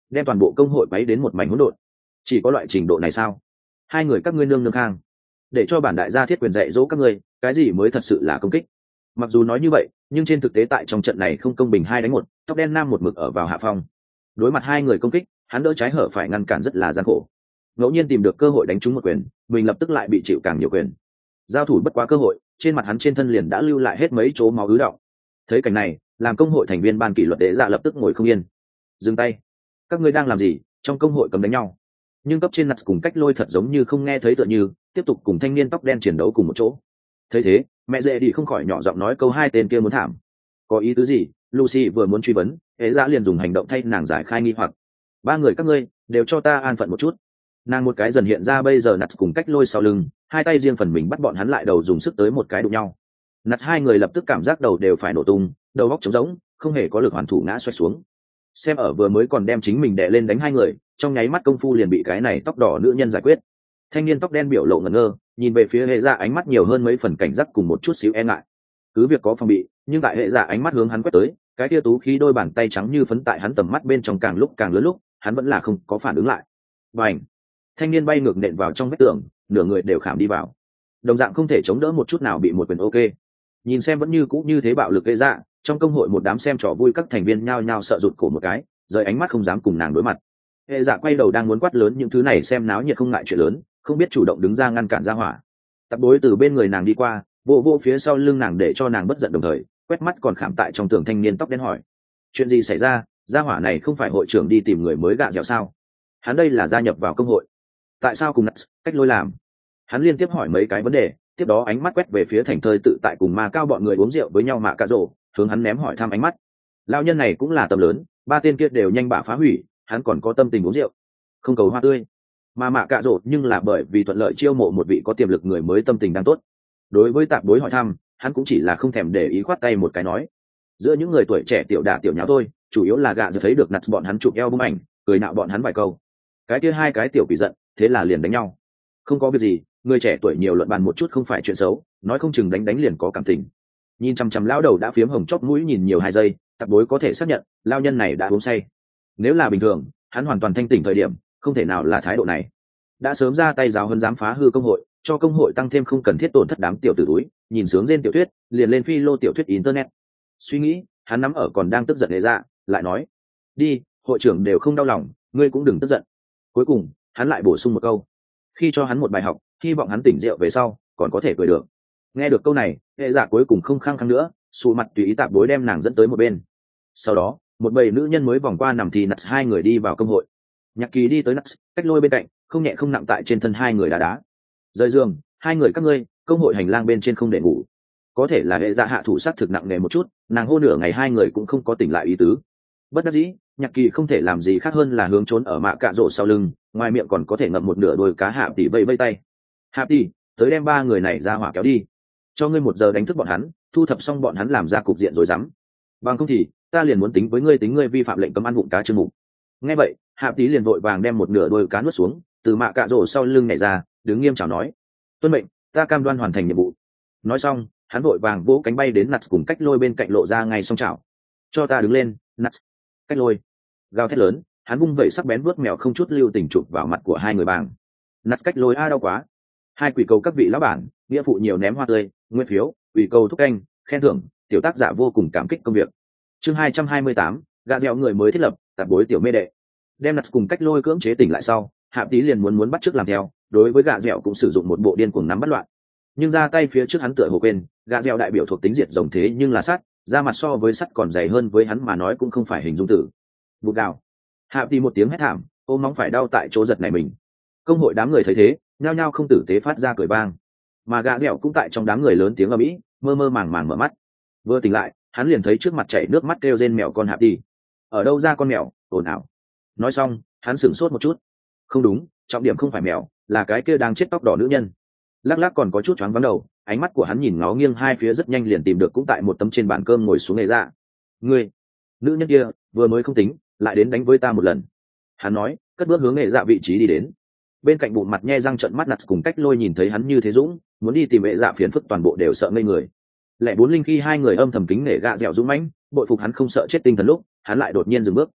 đem toàn bộ công hội quấy đến một mảnh hỗn độn. Chỉ có loại trình độ này sao? Hai người các ngươi nương nương khang, để cho bản đại gia thiết quyền dạy dỗ các ngươi cái gì mới thật sự là công kích. Mặc dù nói như vậy, nhưng trên thực tế tại trong trận này không công bình hai đánh một, tóc đen nam một mực ở vào hạ phong. Đối mặt hai người công kích, hắn đỡ trái hở phải ngăn cản rất là gian khổ. Ngẫu nhiên tìm được cơ hội đánh trúng một quyền, mình lập tức lại bị chịu càng nhiều quyền. Giao thủ bất quá cơ hội, trên mặt hắn trên thân liền đã lưu lại hết mấy chỗ máu ứ đọng. Thấy cảnh này, làm công hội thành viên ban kỷ luật đệ dạ lập tức ngồi không yên. Dừng tay, các ngươi đang làm gì? Trong công hội cấm đánh nhau. Nhưng cấp trên nặt cùng cách lôi thật giống như không nghe thấy tựa như, tiếp tục cùng thanh niên tóc đen chiến đấu cùng một chỗ. Thấy thế, mẹ dễ đi không khỏi nhỏ giọng nói câu hai tên kia muốn thảm. Có ý tứ gì? Lucy vừa muốn truy vấn, hệ dạ liền dùng hành động thay nàng giải khai nghi hoặc. Ba người các ngươi đều cho ta an phận một chút. Nàng một cái dần hiện ra bây giờ nặt cùng cách lôi sau lưng, hai tay riêng phần mình bắt bọn hắn lại đầu dùng sức tới một cái đụng nhau. Nặt hai người lập tức cảm giác đầu đều phải nổ tung, đầu góc trống rỗng, không hề có lực hoàn thủ ngã xoay xuống. Xem ở vừa mới còn đem chính mình đè lên đánh hai người, trong nháy mắt công phu liền bị cái này tóc đỏ nữ nhân giải quyết. Thanh niên tóc đen biểu lộ ngẩn ngơ, nhìn về phía hệ dạ ánh mắt nhiều hơn mấy phần cảnh giác cùng một chút xíu e ngại. Cứ việc có phòng bị, nhưng tại hệ dạ ánh mắt hướng hắn quét tới, cái tia tú khí đôi bàn tay trắng như phấn tại hắn tầm mắt bên trong càng lúc càng lớn lúc, hắn vẫn là không có phản ứng lại. Bành! Thanh niên bay ngược nện vào trong vách tường, nửa người đều khảm đi vào. Đồng dạng không thể chống đỡ một chút nào bị một quyền ok. Nhìn xem vẫn như cũ như thế bạo lực hệ dạ, trong công hội một đám xem trò vui các thành viên nhao nhao sợ rụt cổ một cái, rời ánh mắt không dám cùng nàng đối mặt. Hệ dạ quay đầu đang muốn quát lớn những thứ này xem náo nhiệt không ngại chuyện lớn, không biết chủ động đứng ra ngăn cản ra hỏa. Tập bối từ bên người nàng đi qua, vô vô phía sau lưng nàng để cho nàng bất giận, đồng thời quét mắt còn khảm tại trong tường thanh niên tóc đen hỏi: chuyện gì xảy ra? Gia hỏa này không phải hội trưởng đi tìm người mới gạ dẻo sao? Hắn đây là gia nhập vào công hội, tại sao cùng Nuts cách lôi làm? Hắn liên tiếp hỏi mấy cái vấn đề, tiếp đó ánh mắt quét về phía thành thơi tự tại cùng ma cao bọn người uống rượu với nhau mạ cà rổ, hướng hắn ném hỏi thăm ánh mắt. Lão nhân này cũng là tầm lớn, ba tên kia đều nhanh bả phá hủy, hắn còn có tâm tình uống rượu, không cầu hoa tươi. Mà mạ cà rổ nhưng là bởi vì thuận lợi chiêu mộ một vị có tiềm lực người mới, tâm tình đang tốt. Đối với tạp bối hỏi thăm, hắn cũng chỉ là không thèm để ý, khoát tay một cái nói: giữa những người tuổi trẻ tiểu đả tiểu nháo thôi, chủ yếu là gạ giờ thấy được nặt bọn hắn chụp eo bung ảnh, cười nạo bọn hắn vài câu. Cái kia hai cái tiểu quỷ giận, thế là liền đánh nhau. Không có việc gì, người trẻ tuổi nhiều luận bàn một chút không phải chuyện xấu, nói không chừng đánh đánh liền có cảm tình. Nhìn chằm chằm lão đầu đã phiếm hồng chóp mũi nhìn nhiều hai giây, tạp bối có thể xác nhận lao nhân này đã uống say. Nếu là bình thường, hắn hoàn toàn thanh tỉnh thời điểm, không thể nào là thái độ này. Đã sớm ra tay giáo hơn dám phá hư công hội, cho công hội tăng thêm không cần thiết tổn thất đám tiểu tử túi, nhìn sướng trên tiểu thuyết, liền lên phi lô tiểu thuyết internet. Suy nghĩ, hắn nắm ở còn đang tức giận hệ dạ, lại nói: đi, hội trưởng đều không đau lòng, ngươi cũng đừng tức giận. Cuối cùng, hắn lại bổ sung một câu: khi cho hắn một bài học, hy vọng hắn tỉnh rượu về sau còn có thể cười được. Nghe được câu này, hệ dạ cuối cùng không khăng khăng nữa, xù mặt tùy ý tạp bối đem nàng dẫn tới một bên. Sau đó, một bầy nữ nhân mới vòng qua nằm thì nặt hai người đi vào công hội. Nhạc Kỳ đi tới nặt cách lôi bên cạnh, không nhẹ không nặng tại trên thân hai người đá đá. Rời giường, hai người các ngươi, công hội hành lang bên trên không để ngủ. Có thể là hệ dạ hạ thủ sát thực nặng nề một chút, nàng hô nửa ngày hai người cũng không có tỉnh lại ý tứ. Bất đắc dĩ, Nhạc Kỳ không thể làm gì khác hơn là hướng trốn ở mạ cạ rổ sau lưng, ngoài miệng còn có thể ngậm một nửa đôi cá hạ tỷ vây vây tay. Hạ tỷ, tới đem ba người này ra hỏa kéo đi, cho ngươi một giờ đánh thức bọn hắn, thu thập xong bọn hắn làm ra cục diện rồi dám. Bằng không thì ta liền muốn tính với ngươi, tính ngươi vi phạm lệnh cấm ăn vụng cá chương mục. Nghe vậy, Hạ tỷ liền vội vàng đem một nửa đôi cá nuốt xuống, từ mạ cạ rổ sau lưng nhảy ra, đứng nghiêm chào nói: tuân mệnh, ta cam đoan hoàn thành nhiệm vụ. Nói xong, hắn vội vàng vỗ cánh bay đến nặt cùng cách lôi bên cạnh lộ ra ngay song chảo. Cho ta đứng lên, nặt. Cách lôi gào thét lớn, hắn vung vẩy sắc bén vuốt mèo không chút lưu tình chụp vào mặt của hai người bàng. Nặt cách lôi a đau quá. Hai quỷ cầu các vị lão bản, nghĩa phụ nhiều ném hoa tươi, nguyên phiếu, quỷ cầu thúc canh, khen thưởng, tiểu tác giả vô cùng cảm kích công việc. Chương hai trăm hai mươi tám, gạ dẻo người mới thiết lập, tạp bối tiểu mê đệ. Đem nặt cùng cách lôi cưỡng chế tỉnh lại sau, Hạ Tí liền muốn muốn bắt chước làm theo, đối với gạ dẻo cũng sử dụng một bộ điên cuồng nắm bắt loạn. Nhưng ra tay phía trước hắn tựa hồ quên, gạ dẻo đại biểu thuộc tính diệt rồng thế nhưng là sắt, da mặt so với sắt còn dày hơn, với hắn mà nói cũng không phải hình dung tử. Bụt gào. Hạ Tí một tiếng hét thảm, ôm móng phải đau tại chỗ giật này mình. Công hội đám người thấy thế, nhao nhao không tử tế phát ra cười vang. Mà gạ dẻo cũng tại trong đám người lớn tiếng ầm ĩ, mơ mơ màng màng mở mắt. Vừa tỉnh lại, hắn liền thấy trước mặt chảy nước mắt kêu rên mèo con Hạ Tí. Ở đâu ra con mèo, ồn ào. Nói xong, hắn sửng sốt một chút. Không đúng, trọng điểm không phải mèo, là cái kia đang chết tóc đỏ nữ nhân. Lắc lắc còn có chút choáng váng đầu, ánh mắt của hắn nhìn ngó nghiêng hai phía rất nhanh liền tìm được cũng tại một tấm trên bàn cơm ngồi xuống nghề ra. Ngươi, nữ nhân kia vừa mới không tính, lại đến đánh với ta một lần. Hắn nói, cất bước hướng nghề dạ vị trí đi đến. Bên cạnh bụng mặt nhe răng trợn mắt nặt cùng cách lôi nhìn thấy hắn như thế dũng, muốn đi tìm nghệ dạ phiền phức toàn bộ đều sợ ngây người. Lẽ bốn linh khi hai người âm thầm kính nể gạ dẻo dũng mãnh, bội phục hắn không sợ chết tinh thần lúc, hắn lại đột nhiên dừng bước.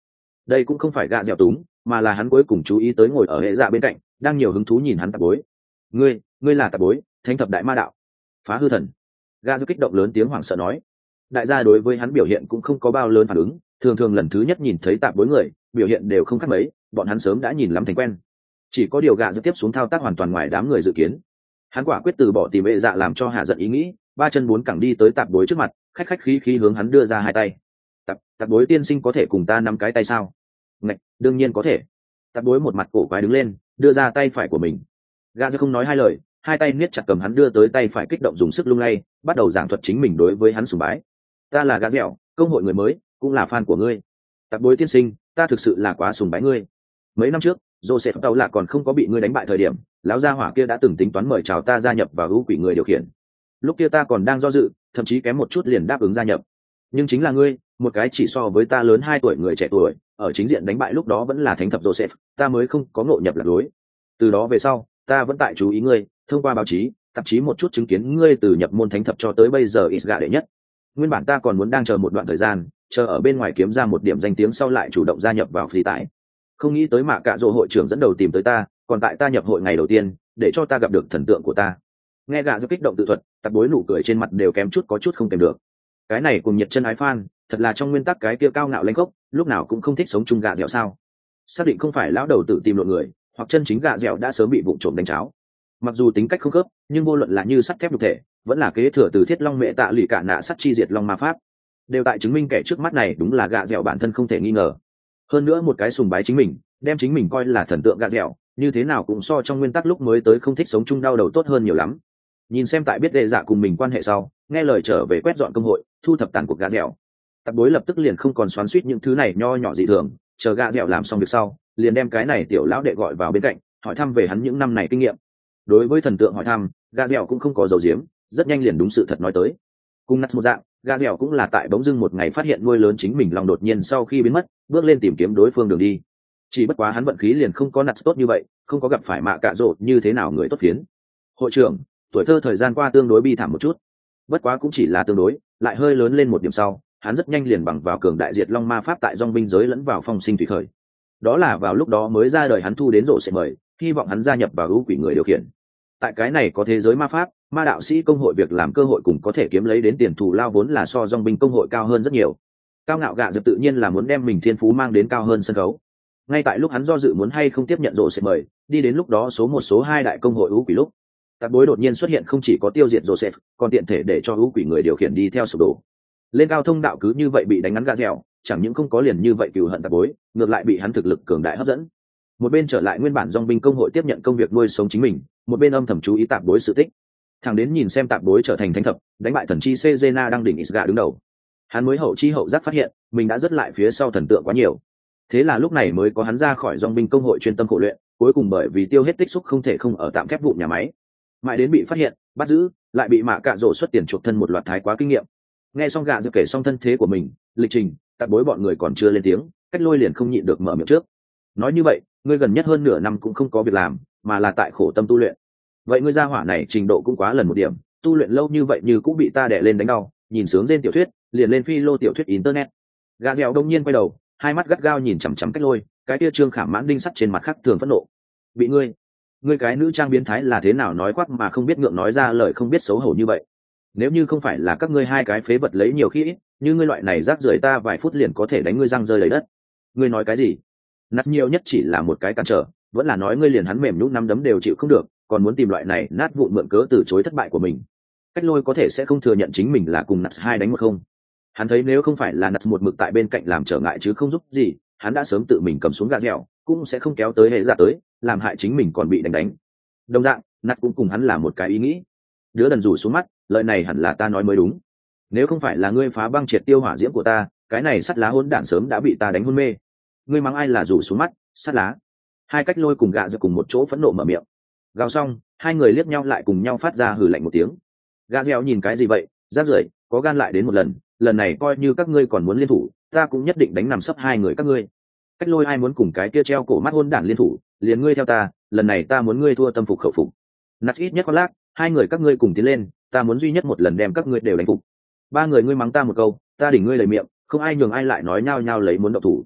Đây cũng không phải gạ dẻo túng, mà là hắn cuối cùng chú ý tới ngồi ở hệ dạ bên cạnh đang nhiều hứng thú nhìn hắn tạp bối. Ngươi, ngươi là tạp bối, thánh thập đại ma đạo, phá hư thần. Gạ dẻo kích động lớn tiếng hoảng sợ nói. Đại gia đối với hắn biểu hiện cũng không có bao lớn phản ứng, thường thường lần thứ nhất nhìn thấy tạp bối người biểu hiện đều không khác mấy, bọn hắn sớm đã nhìn lắm thành quen. Chỉ có điều gạ dẻo tiếp xuống thao tác hoàn toàn ngoài đám người dự kiến. Hắn quả quyết từ bỏ tìm hệ dạ làm cho hạ giận ý nghĩ, ba chân bốn cẳng đi tới tạp bối trước mặt, khách khách khí khí hướng hắn đưa ra hai tay. Tạp, tạp bối tiên sinh có thể cùng ta nắm cái tay sao? Ngạch, đương nhiên có thể. Tạp bối một mặt cổ quái đứng lên, đưa ra tay phải của mình. Gã không nói hai lời, hai tay niết chặt cầm hắn đưa tới tay phải, kích động dùng sức lung lay, bắt đầu giảng thuật chính mình đối với hắn sùng bái. Ta là gã dẻo, công hội người mới, cũng là fan của ngươi. Tạp bối tiên sinh, ta thực sự là quá sùng bái ngươi. Mấy năm trước, Joseph Tàu là còn không có bị ngươi đánh bại thời điểm, lão gia hỏa kia đã từng tính toán mời chào ta gia nhập vào ưu quỷ người điều khiển. Lúc kia ta còn đang do dự, thậm chí kém một chút liền đáp ứng gia nhập. Nhưng chính là ngươi, một cái chỉ so với ta lớn hai tuổi người trẻ tuổi, ở chính diện đánh bại lúc đó vẫn là thánh thập Joseph, ta mới không có ngộ nhập lạc lối. Từ đó về sau, ta vẫn tại chú ý ngươi, thông qua báo chí, tạp chí một chút chứng kiến ngươi từ nhập môn thánh thập cho tới bây giờ ít gạ đệ nhất. Nguyên bản ta còn muốn đang chờ một đoạn thời gian, chờ ở bên ngoài kiếm ra một điểm danh tiếng sau lại chủ động gia nhập vào phi tải. Không nghĩ tới Mạ Cạ Rồ hội trưởng dẫn đầu tìm tới ta, còn tại ta nhập hội ngày đầu tiên, để cho ta gặp được thần tượng của ta. Nghe gạ rất kích động tự thuật, tạp bối nụ cười trên mặt đều kém chút có chút không kèm được. Cái này cùng nhiệt chân ái fan, thật là trong nguyên tắc cái kia cao ngạo lãnh khốc, lúc nào cũng không thích sống chung gạ dẻo sao? Xác định không phải lão đầu tự tìm lộn người, hoặc chân chính gạ dẻo đã sớm bị vụng trộm đánh cháo. Mặc dù tính cách không khớp, nhưng vô luận là như sắt thép nhục thể, vẫn là kế thừa từ Thiết Long Mẹ Tạ lụy cả nạ sắt chi diệt long ma pháp, đều tại chứng minh kẻ trước mắt này đúng là gạ dẻo bản thân không thể nghi ngờ. Hơn nữa một cái sùng bái chính mình, đem chính mình coi là thần tượng gạ dẻo, như thế nào cũng so trong nguyên tắc lúc mới tới không thích sống chung đau đầu tốt hơn nhiều lắm. Nhìn xem tại biết đệ dạ cùng mình quan hệ sau, nghe lời trở về quét dọn công hội, thu thập tàn cuộc gạ dẻo, tạp bối lập tức liền không còn xoắn xuýt những thứ này nho nhỏ dị thường, chờ gạ dẻo làm xong việc sau, liền đem cái này tiểu lão đệ gọi vào bên cạnh, hỏi thăm về hắn những năm này kinh nghiệm. Đối với thần tượng hỏi thăm, gạ dẻo cũng không có dầu diếm, rất nhanh liền đúng sự thật nói tới. Cùng nát một dạng, gạ dẻo cũng là tại bỗng dưng một ngày phát hiện nuôi lớn chính mình lòng đột nhiên sau khi biến mất, bước lên tìm kiếm đối phương đường đi. Chỉ bất quá hắn vận khí liền không có nát tốt như vậy, không có gặp phải Mạ Cạ Rồ như thế nào người tốt phiến. Hội trưởng, tuổi thơ thời gian qua tương đối bi thảm một chút, bất quá cũng chỉ là tương đối, lại hơi lớn lên một điểm sau, hắn rất nhanh liền bằng vào cường đại diệt long ma pháp tại dòng binh giới lẫn vào phong sinh thủy khởi. Đó là vào lúc đó mới ra đời hắn thu đến rộ sẽ mời, hy vọng hắn gia nhập vào ưu quỷ người điều khiển. Tại cái này có thế giới ma pháp, ma đạo sĩ công hội việc làm cơ hội cùng có thể kiếm lấy đến tiền thù lao vốn là so dòng binh công hội cao hơn rất nhiều. Cao ngạo gạ dập tự nhiên là muốn đem mình thiên phú mang đến cao hơn sân khấu. Ngay tại lúc hắn do dự muốn hay không tiếp nhận rộ sẽ mời, đi đến lúc đó số một số hai đại công hội ưu quỷ lúc, tạp bối đột nhiên xuất hiện, không chỉ có tiêu diệt Joseph, còn tiện thể để cho ưu quỷ người điều khiển đi theo sụp đổ. Lên cao thông đạo cứ như vậy bị đánh ngắn gạ dẻo, chẳng những không có liền như vậy cừu hận tạp bối, ngược lại bị hắn thực lực cường đại hấp dẫn. Một bên trở lại nguyên bản dòng binh công hội tiếp nhận công việc nuôi sống chính mình, một bên âm thầm chú ý tạp bối sự tích. Thằng đến nhìn xem tạp bối trở thành thánh thập, đánh bại thần chi Cezena đang đỉnh Isga đứng đầu, hắn mới hậu chi hậu giác phát hiện mình đã rất lại phía sau thần tượng quá nhiều. Thế là lúc này mới có hắn ra khỏi dòng binh công hội chuyên tâm khổ luyện, cuối cùng bởi vì tiêu hết tích xúc không thể không ở tạm thép vụ nhà máy, mãi đến bị phát hiện, bắt giữ, lại bị Mạ Cạ Rồ xuất tiền chuộc thân một loạt thái quá kinh nghiệm. Nghe xong gạ dự kể xong thân thế của mình, lịch trình, tạp bối bọn người còn chưa lên tiếng, Cách Lôi liền không nhịn được mở miệng trước. Nói như vậy, ngươi gần nhất hơn nửa năm cũng không có việc làm, mà là tại khổ tâm tu luyện. Vậy ngươi gia hỏa này trình độ cũng quá lần một điểm, tu luyện lâu như vậy như cũng bị ta đè lên đánh đau, nhìn sướng trên tiểu thuyết, liền lên phi lô tiểu thuyết internet. Gạ dẻo đông nhiên quay đầu, hai mắt gắt gao nhìn chằm chằm Cách Lôi, cái tia trương khảm mãn đinh sắt trên mặt khắc thường phẫn nộ. Bị ngươi, ngươi cái nữ trang biến thái là thế nào nói quắc mà không biết ngượng nói ra lời không biết xấu hổ như vậy? Nếu như không phải là các ngươi hai cái phế vật lấy nhiều khi ít, như ngươi loại này rác rưởi ta vài phút liền có thể đánh ngươi răng rơi lấy đất. Ngươi nói cái gì? Nát nhiều nhất chỉ là một cái cản trở, vẫn là nói ngươi liền hắn mềm nhũn nắm đấm đều chịu không được, còn muốn tìm loại này nát vụn mượn cớ từ chối thất bại của mình. Cách Lôi có thể sẽ không thừa nhận chính mình là cùng Nát hai đánh một không. Hắn thấy nếu không phải là Nát một mực tại bên cạnh làm trở ngại chứ không giúp gì, hắn đã sớm tự mình cầm xuống gạ dẻo, cũng sẽ không kéo tới hệ dạ tới, làm hại chính mình còn bị đánh đánh. Đồng dạng, Nát cũng cùng hắn là một cái ý nghĩ. Đứa đần rủ xuống mắt, lời này hẳn là ta nói mới đúng. Nếu không phải là ngươi phá băng triệt tiêu hỏa diễm của ta, cái này sắt lá hỗn đản sớm đã bị ta đánh hôn mê. Ngươi mắng ai là rủ xuống mắt, sắt lá? Hai Cách Lôi cùng gạ dẻo cùng một chỗ phẫn nộ mở miệng. Gào xong, hai người liếc nhau lại cùng nhau phát ra hừ lạnh một tiếng. Gạ dẻo nhìn cái gì vậy, rác rưởi, có gan lại đến một lần, lần này coi như các ngươi còn muốn liên thủ, ta cũng nhất định đánh nằm sấp hai người các ngươi. Cách Lôi ai muốn cùng cái kia treo cổ mắt hôn đản liên thủ, liền ngươi theo ta, lần này ta muốn ngươi thua tâm phục khẩu phục. Nát ít nhất có lác, hai người các ngươi cùng tiến lên, ta muốn duy nhất một lần đem các ngươi đều đánh phục. Ba người ngươi mắng ta một câu, ta đỉnh ngươi lời miệng, không ai nhường ai lại nói nhao nhao lấy muốn động thủ.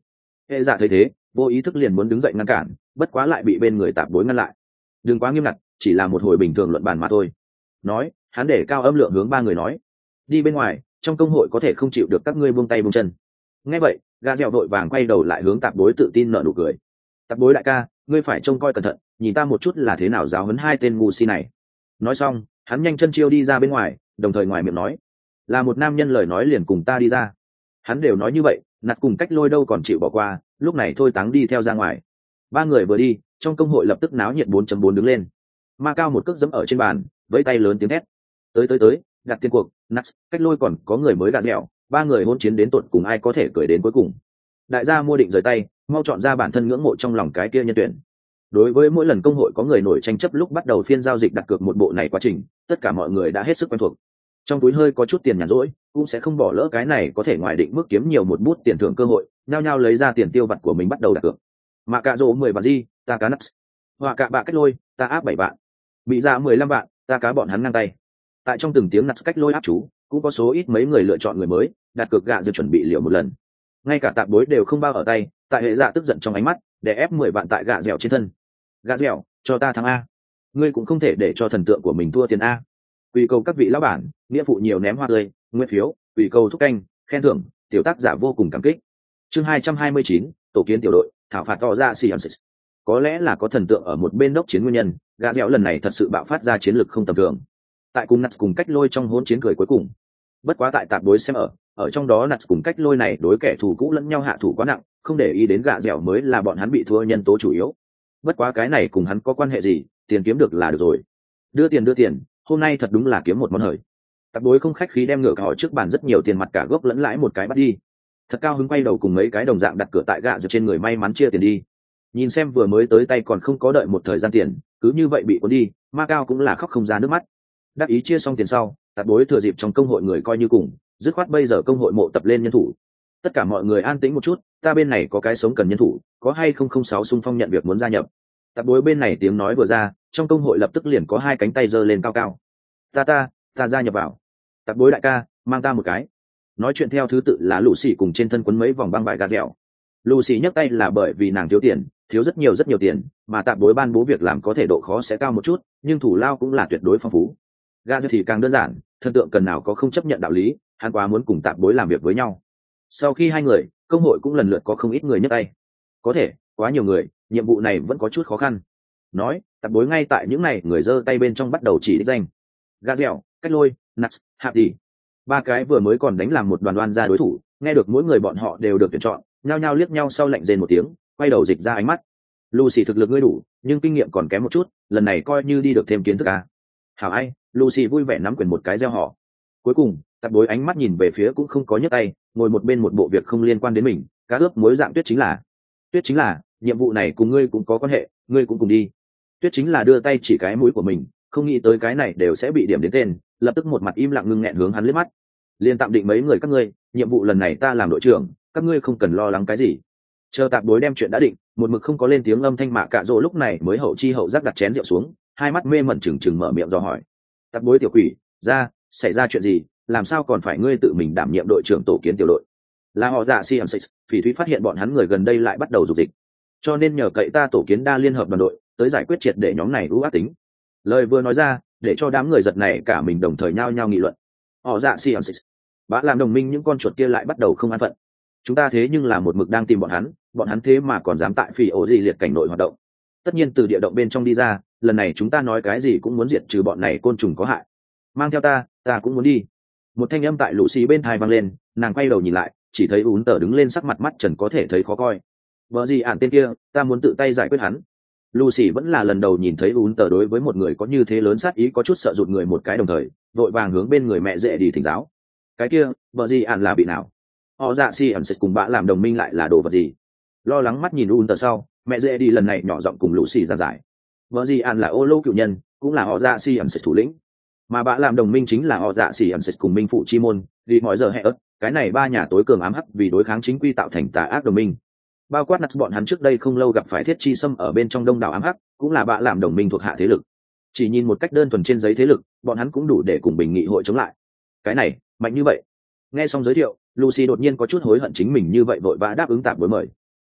Hệ dạ thấy thế vô ý thức liền muốn đứng dậy ngăn cản, bất quá lại bị bên người tạp bối ngăn lại. Đừng quá nghiêm ngặt, chỉ là một hồi bình thường luận bàn mà thôi. Nói, hắn để cao âm lượng hướng ba người nói, đi bên ngoài, trong công hội có thể không chịu được các ngươi buông tay buông chân. Nghe vậy, gà dẻo đội vàng quay đầu lại hướng tạp bối tự tin nở nụ cười. Tạp bối đại ca, ngươi phải trông coi cẩn thận, nhìn ta một chút là thế nào giáo huấn hai tên ngu si này. Nói xong, hắn nhanh chân chiêu đi ra bên ngoài, đồng thời ngoài miệng nói, là một nam nhân lời nói liền cùng ta đi ra. Hắn đều nói như vậy, nạt cùng cách lôi đâu còn chịu bỏ qua, lúc này thôi táng đi theo ra ngoài. Ba người vừa đi, trong công hội lập tức náo nhiệt bốn chấm bốn đứng lên. Ma Cao một cước dẫm ở trên bàn, vẫy tay lớn tiếng hét, tới tới tới, đặt tiền cuộc, nạt, cách lôi còn có người mới gạt dẻo, ba người hôn chiến đến tột cùng ai có thể cười đến cuối cùng. Đại gia mua định rời tay, mau chọn ra bản thân ngưỡng mộ trong lòng cái kia nhân tuyển. Đối với mỗi lần công hội có người nổi tranh chấp lúc bắt đầu phiên giao dịch đặt cược một bộ này quá trình, tất cả mọi người đã hết sức quen thuộc. Trong túi hơi có chút tiền nhàn rỗi, cũng sẽ không bỏ lỡ cái này có thể ngoài định mức kiếm nhiều một bút tiền thưởng cơ hội, nhao nhao lấy ra tiền tiêu vặt của mình bắt đầu đặt cược. Mà cạ rỗ mười vạn di, ta cá nuts. Họa cạ bạ cách lôi, ta áp bảy vạn. Bị ra mười lăm vạn, ta cá bọn hắn ngang tay. Tại trong từng tiếng nuts cách lôi áp chú, cũng có số ít mấy người lựa chọn người mới, đặt cược gạ dự chuẩn bị liều một lần. Ngay cả tạp bối đều không bao ở tay, tại hệ dạ tức giận trong ánh mắt, để ép mười vạn tại gạ dẻo trên thân. Gạ dẻo, cho ta thắng a. Ngươi cũng không thể để cho thần tượng của mình thua tiền a. Quỳ cầu các vị lão bản, nghĩa phụ nhiều ném hoa tươi, nguyên phiếu, quỳ cầu thúc canh, khen thưởng, tiểu tác giả vô cùng cảm kích. Chương hai trăm hai mươi chín, tổ kiến tiểu đội, thảo phạt to ra xì. Có lẽ là có thần tượng ở một bên đốc chiến nguyên nhân, gã dẻo lần này thật sự bạo phát ra chiến lực không tầm thường. Tại cùng Nuts cùng cách lôi trong hỗn chiến cười cuối cùng. Bất quá tại tạp đối xem ở, ở trong đó Nuts cùng cách lôi này đối kẻ thù cũ lẫn nhau hạ thủ quá nặng, không để ý đến gã dẻo mới là bọn hắn bị thua nhân tố chủ yếu. Bất quá cái này cùng hắn có quan hệ gì, tiền kiếm được là được rồi. Đưa tiền đưa tiền, hôm nay thật đúng là kiếm một món hời. Tạp đối không khách khí đem ngựa hỏi trước bàn rất nhiều tiền mặt cả gốc lẫn lãi một cái bắt đi. Thật cao hứng quay đầu cùng mấy cái đồng dạng đặt cửa tại gạ dẻo trên người may mắn chia tiền đi. Nhìn xem vừa mới tới tay còn không có đợi một thời gian tiền, cứ như vậy bị cuốn đi, Ma Cao cũng là khóc không ra nước mắt. Đắc ý chia xong tiền sau, tạp bối thừa dịp trong công hội người coi như cùng, dứt khoát bây giờ công hội mộ tập lên nhân thủ. Tất cả mọi người an tĩnh một chút, ta bên này có cái sống cần nhân thủ, có hay không không sáu xung phong nhận việc muốn gia nhập. Tạp bối bên này tiếng nói vừa ra, trong công hội lập tức liền có hai cánh tay giơ lên cao cao. Ta ta, ta gia nhập vào. Tạp bối đại ca, mang ta một cái. Nói chuyện theo thứ tự là Lucy cùng trên thân quấn mấy vòng băng vải gà dẻo. Lucy nhấc tay là bởi vì nàng thiếu tiền, thiếu rất nhiều rất nhiều tiền, mà tạp bối ban bố việc làm có thể độ khó sẽ cao một chút, nhưng thủ lao cũng là tuyệt đối phong phú. Gà dẻo thì càng đơn giản, thần tượng cần nào có không chấp nhận đạo lý, hắn quá muốn cùng tạp bối làm việc với nhau. Sau khi hai người, công hội cũng lần lượt có không ít người nhấc tay. Có thể, quá nhiều người, nhiệm vụ này vẫn có chút khó khăn. Nói, tạp bối ngay tại những này người giơ tay bên trong bắt đầu chỉ đích danh. Gà dẻo, cách lôi, Nuts, hạp đi. Ba cái vừa mới còn đánh làm một đoàn đoan ra đối thủ, nghe được mỗi người bọn họ đều được tuyển chọn, nhao nhao liếc nhau sau lạnh rên một tiếng, quay đầu dịch ra ánh mắt. Lucy thực lực ngươi đủ, nhưng kinh nghiệm còn kém một chút, lần này coi như đi được thêm kiến thức à. Hảo ai, Lucy vui vẻ nắm quyền một cái gieo họ. Cuối cùng, tạp bối ánh mắt nhìn về phía cũng không có nhấc tay, ngồi một bên một bộ việc không liên quan đến mình, cá ướp muối dạng Tuyết chính là. Tuyết chính là, nhiệm vụ này cùng ngươi cũng có quan hệ, ngươi cũng cùng đi. Tuyết chính là đưa tay chỉ cái mũi của mình, không nghĩ tới cái này đều sẽ bị điểm đến tên, lập tức một mặt im lặng ngưng nghẹn hướng hắn liếc mắt. Liên tạm định mấy người các ngươi, nhiệm vụ lần này ta làm đội trưởng, các ngươi không cần lo lắng cái gì. Chờ tạp bối đem chuyện đã định, một mực không có lên tiếng âm thanh Mạ Cạ Rỗ lúc này mới hậu chi hậu giác đặt chén rượu xuống, hai mắt mê mẩn chừng chừng mở miệng dò hỏi. Tạp bối tiểu quỷ, ra, xảy ra chuyện gì, làm sao còn phải ngươi tự mình đảm nhiệm đội trưởng tổ kiến tiểu đội? Là họ dạ si ẩn six, Phỉ Thúy phát hiện bọn hắn người gần đây lại bắt đầu dục dịch, cho nên nhờ cậy ta tổ kiến đa liên hợp đoàn đội, tới giải quyết triệt để nhóm này ưu ác tính. Lời vừa nói ra, để cho đám người giật này cả mình đồng thời nhao nhao nghị luận. Họ dạ si ẩn six, bã làm đồng minh những con chuột kia lại bắt đầu không an phận. Chúng ta thế nhưng là một mực đang tìm bọn hắn, bọn hắn thế mà còn dám tại Phỉ ổ gì liệt cảnh nội hoạt động. Tất nhiên từ địa động bên trong đi ra, lần này chúng ta nói cái gì cũng muốn diệt trừ bọn này côn trùng có hại. Mang theo ta, ta cũng muốn đi. Một thanh âm tại lũ xì bên thai vang lên, nàng quay đầu nhìn lại, chỉ thấy ún tờ đứng lên sắc mặt mắt trần có thể thấy khó coi. Vợ gì ản tên kia, ta muốn tự tay giải quyết hắn. Lucy vẫn là lần đầu nhìn thấy ún tờ đối với một người có như thế lớn sát ý có chút sợ rụt người một cái đồng thời, vội vàng hướng bên người mẹ dễ đi thỉnh giáo. Cái kia, vợ gì ản là bị nào? Họ dạ si ẩn sẽ cùng bạ làm đồng minh lại là đồ vật gì? Lo lắng mắt nhìn ún tờ sau, mẹ dễ đi lần này nhỏ giọng cùng Lucy ra giải. Vợ gì ản là ô lô cựu nhân, cũng là họ dạ si ẩn sẽ thủ lĩnh. Mà bạ làm đồng minh chính là họ dạ si ẩn sẽ cùng minh phụ chi môn, vì mọi giờ hệ ớt, cái này ba nhà tối cường ám hắc vì đối kháng chính quy tạo thành tà ác đồng minh. Bao quát nát bọn hắn trước đây không lâu gặp phải thiết chi xâm ở bên trong đông đảo ám hắc, cũng là bạ làm đồng minh thuộc hạ thế lực. Chỉ nhìn một cách đơn thuần trên giấy thế lực, bọn hắn cũng đủ để cùng bình nghị hội chống lại. Cái này mạnh như vậy. Nghe xong giới thiệu, Lucy đột nhiên có chút hối hận chính mình như vậy vội vã đáp ứng tạp bối mời.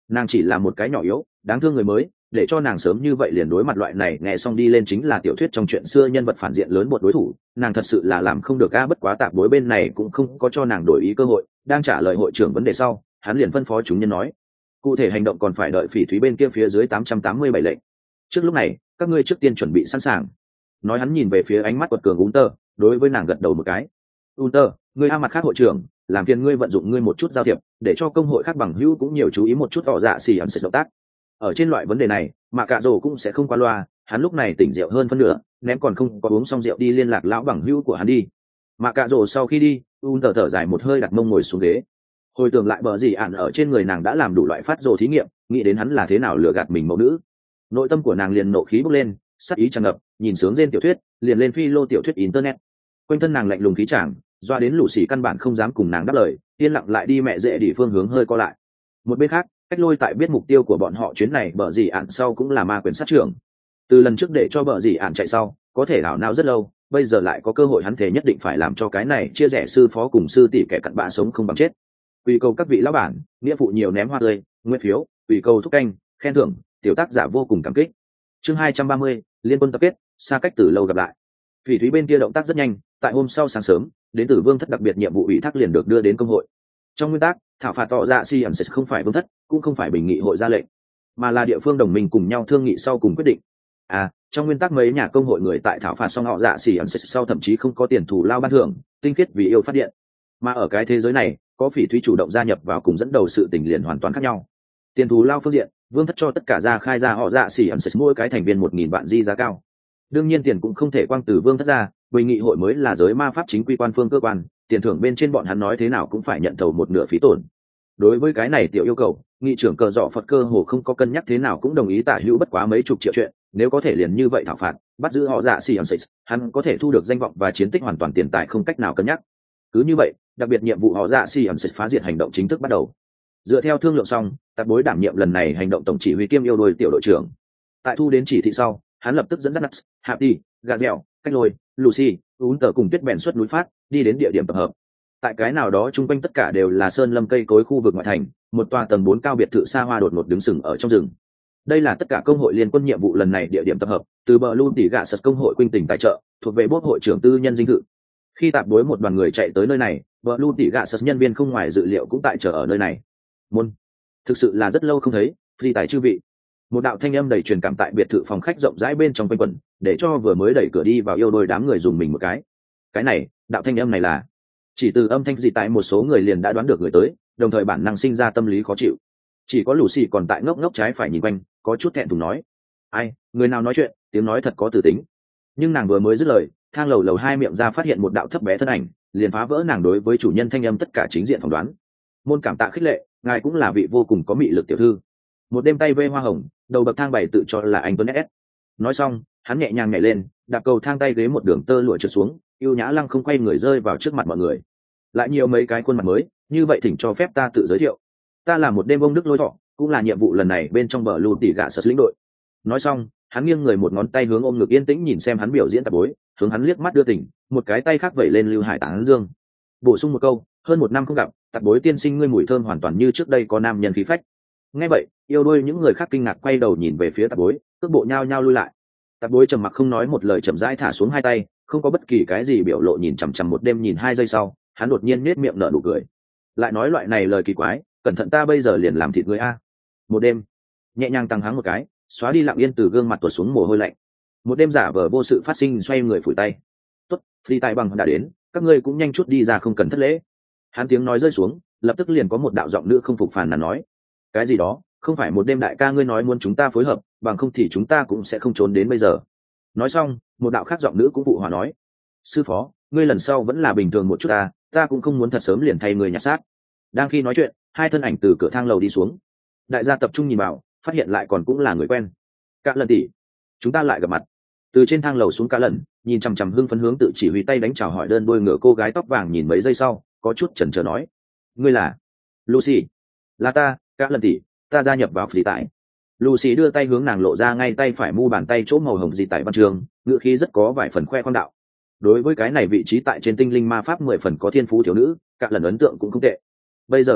nàng chỉ là một cái nhỏ yếu đáng thương người mới, để cho nàng sớm như vậy liền đối mặt loại này nghe xong đi lên chính là tiểu thuyết trong chuyện xưa nhân vật phản diện lớn một đối thủ, nàng thật sự là làm không được. A bất quá tạp bối bên này cũng không có cho nàng đổi ý cơ hội, đang trả lời hội trưởng vấn đề sau hắn liền phân phó chúng nhân nói cụ thể hành động còn phải đợi phỉ thúy bên kia phía dưới tám trăm tám mươi bảy lệnh. Trước lúc này các ngươi trước tiên chuẩn bị sẵn sàng. Nói hắn nhìn về phía ánh mắt quật cường Unter, đối với nàng gật đầu một cái. Unter, ngươi a mặt khác hội trưởng, làm phiền ngươi vận dụng ngươi một chút giao thiệp, để cho công hội khác bằng hữu cũng nhiều chú ý một chút tỏ dạ xì ẩn sẽ động tác. Ở trên loại vấn đề này mà cả rồ cũng sẽ không qua loa, hắn lúc này tỉnh rượu hơn phân nửa, ném còn không có uống xong rượu đi liên lạc lão bằng hữu của hắn đi. Mà cả rồ sau khi đi, Unter thở dài một hơi đặt mông ngồi xuống ghế. Hồi tưởng lại bờ gì ạn ở trên người nàng đã làm đủ loại phát rồ thí nghiệm, nghĩ đến hắn là thế nào lừa gạt mình mẫu nữ, nội tâm của nàng liền nộ khí bốc lên, sắc ý tràn ngập, nhìn sướng trên tiểu thuyết liền lên phi lô tiểu thuyết internet. Quanh thân nàng lạnh lùng khí chàng doa đến lũ xỉ căn bản không dám cùng nàng đáp lời, yên lặng lại đi mẹ dễ đi phương hướng hơi co lại. Một bên khác cách lôi tại biết mục tiêu của bọn họ chuyến này bờ gì ạn sau cũng là ma quyền sát trưởng. Từ lần trước để cho bờ gì ạn chạy sau có thể ảo não rất lâu, bây giờ lại có cơ hội hắn thể nhất định phải làm cho cái này chia rẽ sư phó cùng sư tỷ kẻ cặn bã sống không bằng chết. Quy cầu các vị lão bản nghĩa phụ nhiều ném hoa tươi nguyên phiếu, quy cầu thúc canh khen thưởng, tiểu tác giả vô cùng cảm kích. Chương hai trăm ba mươi, liên quân tập kết, xa cách từ lâu gặp lại. Phỉ thúy bên kia động tác rất nhanh, tại hôm sau sáng sớm đến từ vương thất đặc biệt nhiệm vụ ủy thác liền được đưa đến công hội. Trong nguyên tắc thảo phạt tỏ dạ si ẩn sẽ không phải vương thất cũng không phải bình nghị hội ra lệnh, mà là địa phương đồng minh cùng nhau thương nghị sau cùng quyết định. À trong nguyên tắc mấy nhà công hội người tại thảo phạt xong họ dạ si ẩn sẽ sau thậm chí không có tiền thù lao ban thưởng tinh khiết vì yêu phát điện, mà ở cái thế giới này có phỉ thúy chủ động gia nhập vào cùng dẫn đầu sự tình liền hoàn toàn khác nhau. Tiền thù lao phương diện vương thất cho tất cả ra khai ra họ dạ xỉ ẩn sệt mỗi cái thành viên một nghìn vạn di giá cao. Đương nhiên tiền cũng không thể quang từ vương thất ra, bình nghị hội mới là giới ma pháp chính quy quan phương cơ quan, tiền thưởng bên trên bọn hắn nói thế nào cũng phải nhận thầu một nửa phí tổn. Đối với cái này tiểu yêu cầu, nghị trưởng cờ dọ phật cơ hồ không có cân nhắc thế nào cũng đồng ý tả hữu bất quá mấy chục triệu chuyện, nếu có thể liền như vậy thảo phạt bắt giữ họ dạ xỉ ẩn sệt, hắn có thể thu được danh vọng và chiến tích hoàn toàn tiền tài không cách nào cân nhắc. Cứ như vậy đặc biệt nhiệm vụ họ dạ xỉ ẩn sệt phá diệt hành động chính thức bắt đầu. Dựa theo thương lượng xong, tạp bối đảm nhiệm lần này hành động tổng chỉ huy kiêm yêu đôi tiểu đội trưởng. Tại thu đến chỉ thị sau hắn lập tức dẫn dắt Nats, Happy, Gazel, cách lôi, Lucy, ún tờ cùng tuyết bèn xuất núi phát đi đến địa điểm tập hợp. Tại cái nào đó chung quanh tất cả đều là sơn lâm cây cối khu vực ngoại thành, một tòa tầng bốn cao biệt thự xa hoa đột ngột đứng sừng ở trong rừng. Đây là tất cả công hội liên quân nhiệm vụ lần này địa điểm tập hợp, từ bờ lu tỉ gạ sật công hội quinh tỉnh tài trợ, thuộc về bốt hội trưởng tư nhân dinh thự. Khi tạp bối một đoàn người chạy tới nơi này, bờ lu tỉ gạ sật nhân viên không ngoài dự liệu cũng tại chờ ở nơi này. Môn, thực sự là rất lâu không thấy, phi tài chư vị. Một đạo thanh âm đầy truyền cảm tại biệt thự phòng khách rộng rãi bên trong quanh quẩn, để cho vừa mới đẩy cửa đi vào yêu đôi đám người dùng mình một cái. Cái này, đạo thanh âm này là chỉ từ âm thanh gì tại một số người liền đã đoán được người tới, đồng thời bản năng sinh ra tâm lý khó chịu. Chỉ có Lucy còn tại ngốc ngốc trái phải nhìn quanh, có chút thẹn thùng nói: "Ai, người nào nói chuyện, tiếng nói thật có tử tính." Nhưng nàng vừa mới dứt lời, thang lầu lầu hai miệng ra phát hiện một đạo thấp bé thân ảnh, liền phá vỡ nàng đối với chủ nhân thanh âm tất cả chính diện phỏng đoán. Môn cảm tạ khích lệ, ngài cũng là vị vô cùng có mị lực tiểu thư. Một đêm tay vê hoa hồng, đầu bậc thang bảy tự cho là anh tuấn s. Nói xong hắn nhẹ nhàng nhảy lên, đạp cầu thang tay ghế một đường tơ lụa trượt xuống, yêu nhã lăng không quay người rơi vào trước mặt mọi người. Lại nhiều mấy cái khuôn mặt mới như vậy, thỉnh cho phép ta tự giới thiệu. Ta là một đêm ông đức lôi thọ, cũng là nhiệm vụ lần này bên trong bờ lù tỉ gạ sật lĩnh đội. Nói xong hắn nghiêng người một ngón tay hướng ôm ngực yên tĩnh nhìn xem hắn biểu diễn tạp bối, hướng hắn liếc mắt đưa tỉnh, một cái tay khác vẩy lên lưu hải tán dương, bổ sung một câu: hơn một năm không gặp, tạp bối tiên sinh ngươi mùi thơm hoàn toàn như trước đây có nam nhân khí phách. Nghe vậy yêu đôi những người khác kinh ngạc quay đầu nhìn về phía tạp bối, cước bộ nhao nhao lui lại. Tạp bối trầm mặc không nói một lời, chậm rãi thả xuống hai tay, không có bất kỳ cái gì biểu lộ, nhìn chằm chằm một đêm nhìn hai giây sau hắn đột nhiên nết miệng nở nụ cười, lại nói loại này lời kỳ quái: cẩn thận ta bây giờ liền làm thịt người a. Một đêm nhẹ nhàng tăng háng một cái, xóa đi lặng yên từ gương mặt tuột xuống mồ hôi lạnh. Một đêm giả vờ vô sự phát sinh, xoay người phủi tay: tốt, phi tài bằng đã đến, các ngươi cũng nhanh chút đi ra, không cần thất lễ. Hắn tiếng nói rơi xuống, lập tức liền có một đạo giọng nữ không phục phàn nàn nói: cái gì đó, không phải một đêm đại ca ngươi nói muốn chúng ta phối hợp, bằng không thì chúng ta cũng sẽ không trốn đến bây giờ. Nói xong một đạo khác giọng nữ cũng phụ hòa nói: sư phó, ngươi lần sau vẫn là bình thường một chút ta, ta cũng không muốn thật sớm liền thay người nhặt xác. Đang khi nói chuyện hai thân ảnh từ cửa thang lầu đi xuống, đại gia tập trung nhìn vào, phát hiện lại còn cũng là người quen. Cả lần tỷ, chúng ta lại gặp mặt. Từ trên thang lầu xuống cả lần, nhìn chằm chằm hưng phấn hướng tự chỉ huy tay đánh chào hỏi đơn đôi ngựa cô gái tóc vàng nhìn mấy giây sau có chút chần chờ nói: ngươi là Lucy? Là ta, cả lần tỷ, ta gia nhập vào phỉ tại. Lucy đưa tay hướng nàng lộ ra ngay tay phải mu bàn tay chỗ màu hồng gì tại văn trường, ngựa khí rất có vài phần khoe khoang đạo. Đối với cái này vị trí tại trên tinh linh ma pháp mười phần có thiên phú thiếu nữ, cả lần ấn tượng cũng không tệ. Bây giờ gặp lại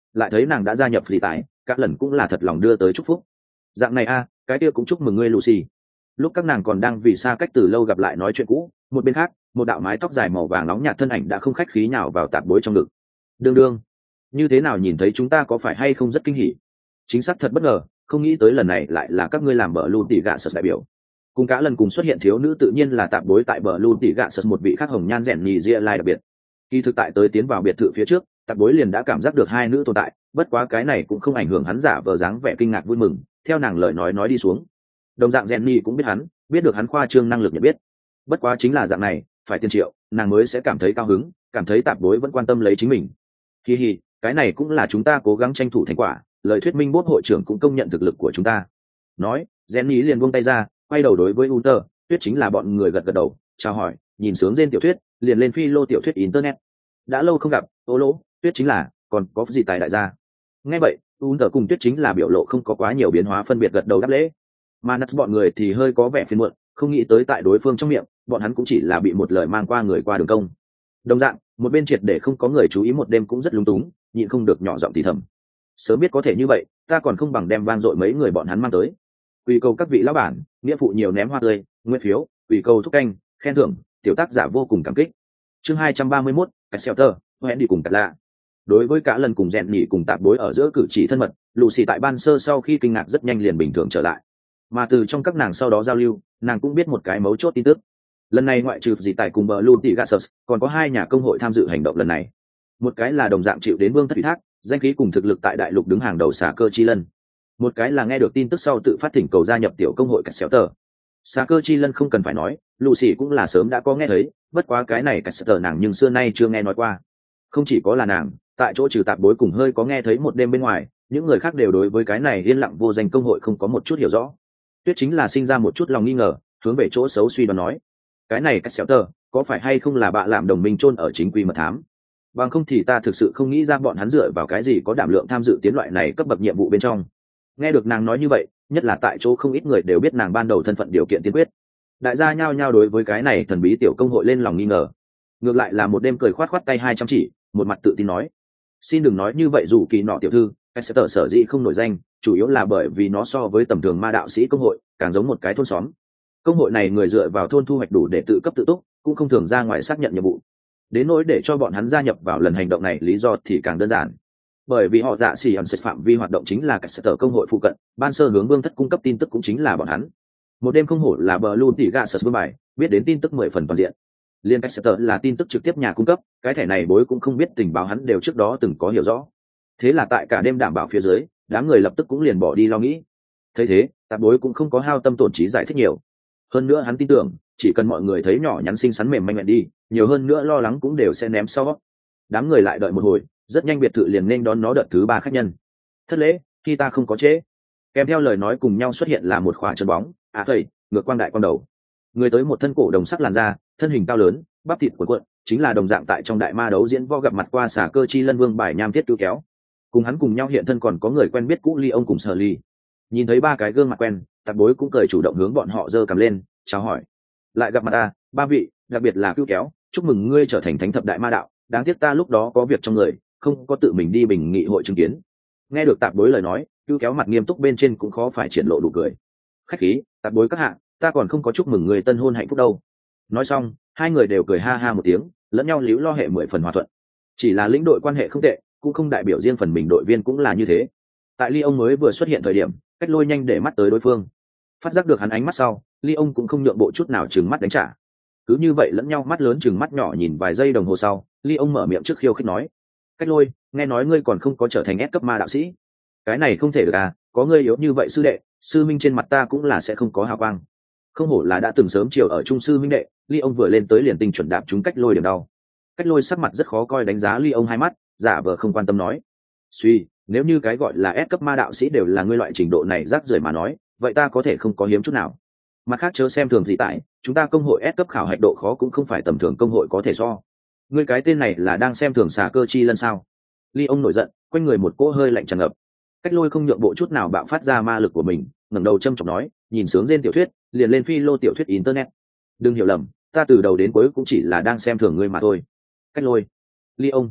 lại thấy nàng đã gia nhập lì tái, các lần cũng là thật lòng đưa tới chúc phúc. Dạng này a, cái kia cũng chúc mừng ngươi Lucy. Lúc các nàng còn đang vì xa cách từ lâu gặp lại nói chuyện cũ, một bên khác, một đạo mái tóc dài màu vàng nóng nhạt thân ảnh đã không khách khí nào vào tạp bối trong ngực. Đương đương, như thế nào nhìn thấy chúng ta có phải hay không rất kinh hỉ? Chính xác thật bất ngờ, không nghĩ tới lần này lại là các ngươi làm bờ lưu tỷ gạ sật đại biểu. Cùng cả lần cùng xuất hiện thiếu nữ tự nhiên là tạp bối tại bờ lưu tỷ gạ sật một vị khác hồng nhan rèn nhì ria lai đặc biệt. Khi thực tại tới tiến vào biệt thự phía trước, tạp bối liền đã cảm giác được hai nữ tồn tại, bất quá cái này cũng không ảnh hưởng hắn giả vờ dáng vẻ kinh ngạc vui mừng, theo nàng lời nói nói đi xuống. Đồng dạng rèn nhì cũng biết hắn, biết được hắn khoa trương năng lực nhận biết. Bất quá chính là dạng này, phải tiền triệu, nàng mới sẽ cảm thấy cao hứng, cảm thấy tạp bối vẫn quan tâm lấy chính mình. Hi hi, cái này cũng là chúng ta cố gắng tranh thủ thành quả, lời thuyết minh bốt hội trưởng cũng công nhận thực lực của chúng ta. Nói, Jenny liền buông tay ra, quay đầu đối với Ulter, Tuyết chính là bọn người gật gật đầu, chào hỏi, nhìn sướng trên tiểu thuyết, liền lên phi lô tiểu thuyết internet. Đã lâu không gặp, Ô Lỗ, Tuyết chính là, còn có gì tài đại gia. Nghe vậy, Ulter cùng Tuyết chính là biểu lộ không có quá nhiều biến hóa phân biệt gật đầu đáp lễ. Mà Nuts bọn người thì hơi có vẻ phiền muộn, không nghĩ tới tại đối phương trong miệng, bọn hắn cũng chỉ là bị một lời mang qua người qua đường công. Đồng dạng, một bên triệt để không có người chú ý một đêm cũng rất lúng túng, nhịn không được nhỏ giọng thì thầm. Sớm biết có thể như vậy, ta còn không bằng đem vang dội mấy người bọn hắn mang tới. Quỳ cầu các vị lão bản, nghĩa phụ nhiều ném hoa tươi, nguyên phiếu, quỳ cầu thúc canh, khen thưởng, tiểu tác giả vô cùng cảm kích. Chương hai trăm ba mươi mốt, cái Shelter, hẹn đi cùng cắt lạ. Đối với cả lần cùng rèn nhỉ cùng tạp bối ở giữa cử chỉ thân mật, Lucy tại ban sơ sau khi kinh ngạc rất nhanh liền bình thường trở lại. Mà từ trong các nàng sau đó giao lưu, nàng cũng biết một cái mấu chốt tin tức. Lần này ngoại trừ dị tài cùng bờ Luty Gasus, còn có hai nhà công hội tham dự hành động lần này. Một cái là đồng dạng chịu đến vương thất ủy thác, danh khí cùng thực lực tại đại lục đứng hàng đầu xà cơ chi lân. Một cái là nghe được tin tức sau tự phát thỉnh cầu gia nhập tiểu công hội Cạch Xéo Tờ. Xà cơ chi lân không cần phải nói, Lucy cũng là sớm đã có nghe thấy, bất quá cái này Cạch Xéo Tờ nàng nhưng xưa nay chưa nghe nói qua. Không chỉ có là nàng, tại chỗ trừ tạp bối cùng hơi có nghe thấy một đêm bên ngoài, những người khác đều đối với cái này yên lặng vô danh công hội không có một chút hiểu rõ. Tuyết chính là sinh ra một chút lòng nghi ngờ, hướng về chỗ xấu suy đoán nói, cái này Cạch Xéo Tờ có phải hay không là bạ làm đồng minh chôn ở chính quy mật thám? Bằng không thì ta thực sự không nghĩ ra bọn hắn dựa vào cái gì có đảm lượng tham dự tiến loại này cấp bậc nhiệm vụ bên trong. Nghe được nàng nói như vậy, nhất là tại chỗ không ít người đều biết nàng ban đầu thân phận điều kiện tiên quyết. Đại gia nhao nhao đối với cái này thần bí tiểu công hội lên lòng nghi ngờ. Ngược lại là một đêm cười khoát khoát tay hai trăm chỉ, một mặt tự tin nói: "Xin đừng nói như vậy, dù kỳ nọ tiểu thư, Esther sở dĩ không nổi danh, chủ yếu là bởi vì nó so với tầm thường ma đạo sĩ công hội, càng giống một cái thôn xóm. Công hội này người dựa vào thôn thu hoạch đủ để tự cấp tự túc, cũng không thường ra ngoài xác nhận nhiệm vụ. Đến nỗi để cho bọn hắn gia nhập vào lần hành động này lý do thì càng đơn giản, bởi vì họ dạ xỉ hẳn sẽ phạm vi hoạt động chính là các sở công hội phụ cận, ban sơ hướng vương thất cung cấp tin tức cũng chính là bọn hắn. Một đêm không hổ là bờ luôn tỉ gạ sở vương bài, biết đến tin tức mười phần toàn diện. Liên cách sở là tin tức trực tiếp nhà cung cấp, cái thẻ này bối cũng không biết tình báo hắn đều trước đó từng có hiểu rõ. Thế là tại cả đêm đảm bảo phía dưới, đám người lập tức cũng liền bỏ đi lo nghĩ. Thấy thế, tạp bối cũng không có hao tâm tổn trí giải thích nhiều. Hơn nữa hắn tin tưởng, chỉ cần mọi người thấy nhỏ nhắn xinh xắn mềm manh mẹn đi, nhiều hơn nữa lo lắng cũng đều sẽ ném sau. Đám người lại đợi một hồi, rất nhanh biệt thự liền nên đón nó đợt thứ ba khách nhân. Thất lễ, khi ta không có chế. Kèm theo lời nói cùng nhau xuất hiện là một khỏa chân bóng, à thầy, ngược quang đại quang đầu. Người tới một thân cổ đồng sắc làn da, thân hình cao lớn, bắp thịt cuộn cuộn, chính là đồng dạng tại trong đại ma đấu diễn võ gặp mặt qua xả cơ chi lân vương bài nham thiết cứu kéo. Cùng hắn cùng nhau hiện thân còn có người quen biết cũ Ly ông cùng Sở Ly. Nhìn thấy ba cái gương mặt quen, tạp bối cũng cười chủ động hướng bọn họ giơ cầm lên, chào hỏi. Lại gặp mặt ta, ba vị, đặc biệt là cứu kéo, chúc mừng ngươi trở thành thánh thập đại ma đạo, đáng tiếc ta lúc đó có việc trong người, không có tự mình đi bình nghị hội chứng kiến. Nghe được tạp bối lời nói, cứu kéo mặt nghiêm túc bên trên cũng khó phải triển lộ đủ cười. Khách khí, tạp bối các hạ, ta còn không có chúc mừng người tân hôn hạnh phúc đâu. Nói xong, hai người đều cười ha ha một tiếng, lẫn nhau líu lo hệ mười phần hòa thuận. Chỉ là lĩnh đội quan hệ không tệ, cũng không đại biểu riêng phần mình đội viên cũng là như thế. Tại Ly ông mới vừa xuất hiện thời điểm, Cách Lôi nhanh để mắt tới đối phương. Phát giác được hắn ánh mắt sau, Ly ông cũng không nhượng bộ chút nào trừng mắt đánh trả. Cứ như vậy lẫn nhau mắt lớn trừng mắt nhỏ nhìn vài giây đồng hồ sau, Ly ông mở miệng trước khiêu khích nói: Cách Lôi, nghe nói ngươi còn không có trở thành S cấp ma đạo sĩ. Cái này không thể được à, có ngươi yếu như vậy sư đệ, sư minh trên mặt ta cũng là sẽ không có hào quang. Không hổ là đã từng sớm chiều ở trung sư minh đệ, Ly ông vừa lên tới liền tinh chuẩn đạp trúng Cách Lôi điểm đau. Cách Lôi sắc mặt rất khó coi đánh giá Ly ông hai mắt, giả vờ không quan tâm nói: Suy, nếu như cái gọi là S cấp ma đạo sĩ đều là ngươi loại trình độ này rác rưởi mà nói, vậy ta có thể không có hiếm chút nào. Mặt khác chớ xem thường gì tại, chúng ta công hội S cấp khảo hạch độ khó cũng không phải tầm thường công hội có thể so. Ngươi cái tên này là đang xem thường xà cơ chi lân sao? Ly ông nổi giận, quanh người một cỗ hơi lạnh tràn ngập. Cách Lôi không nhượng bộ chút nào bạo phát ra ma lực của mình, ngẩng đầu châm chọc nói, nhìn sướng trên tiểu thuyết, liền lên phi lô tiểu thuyết internet. Đừng hiểu lầm, ta từ đầu đến cuối cũng chỉ là đang xem thường ngươi mà thôi. Cách Lôi, Ly ông,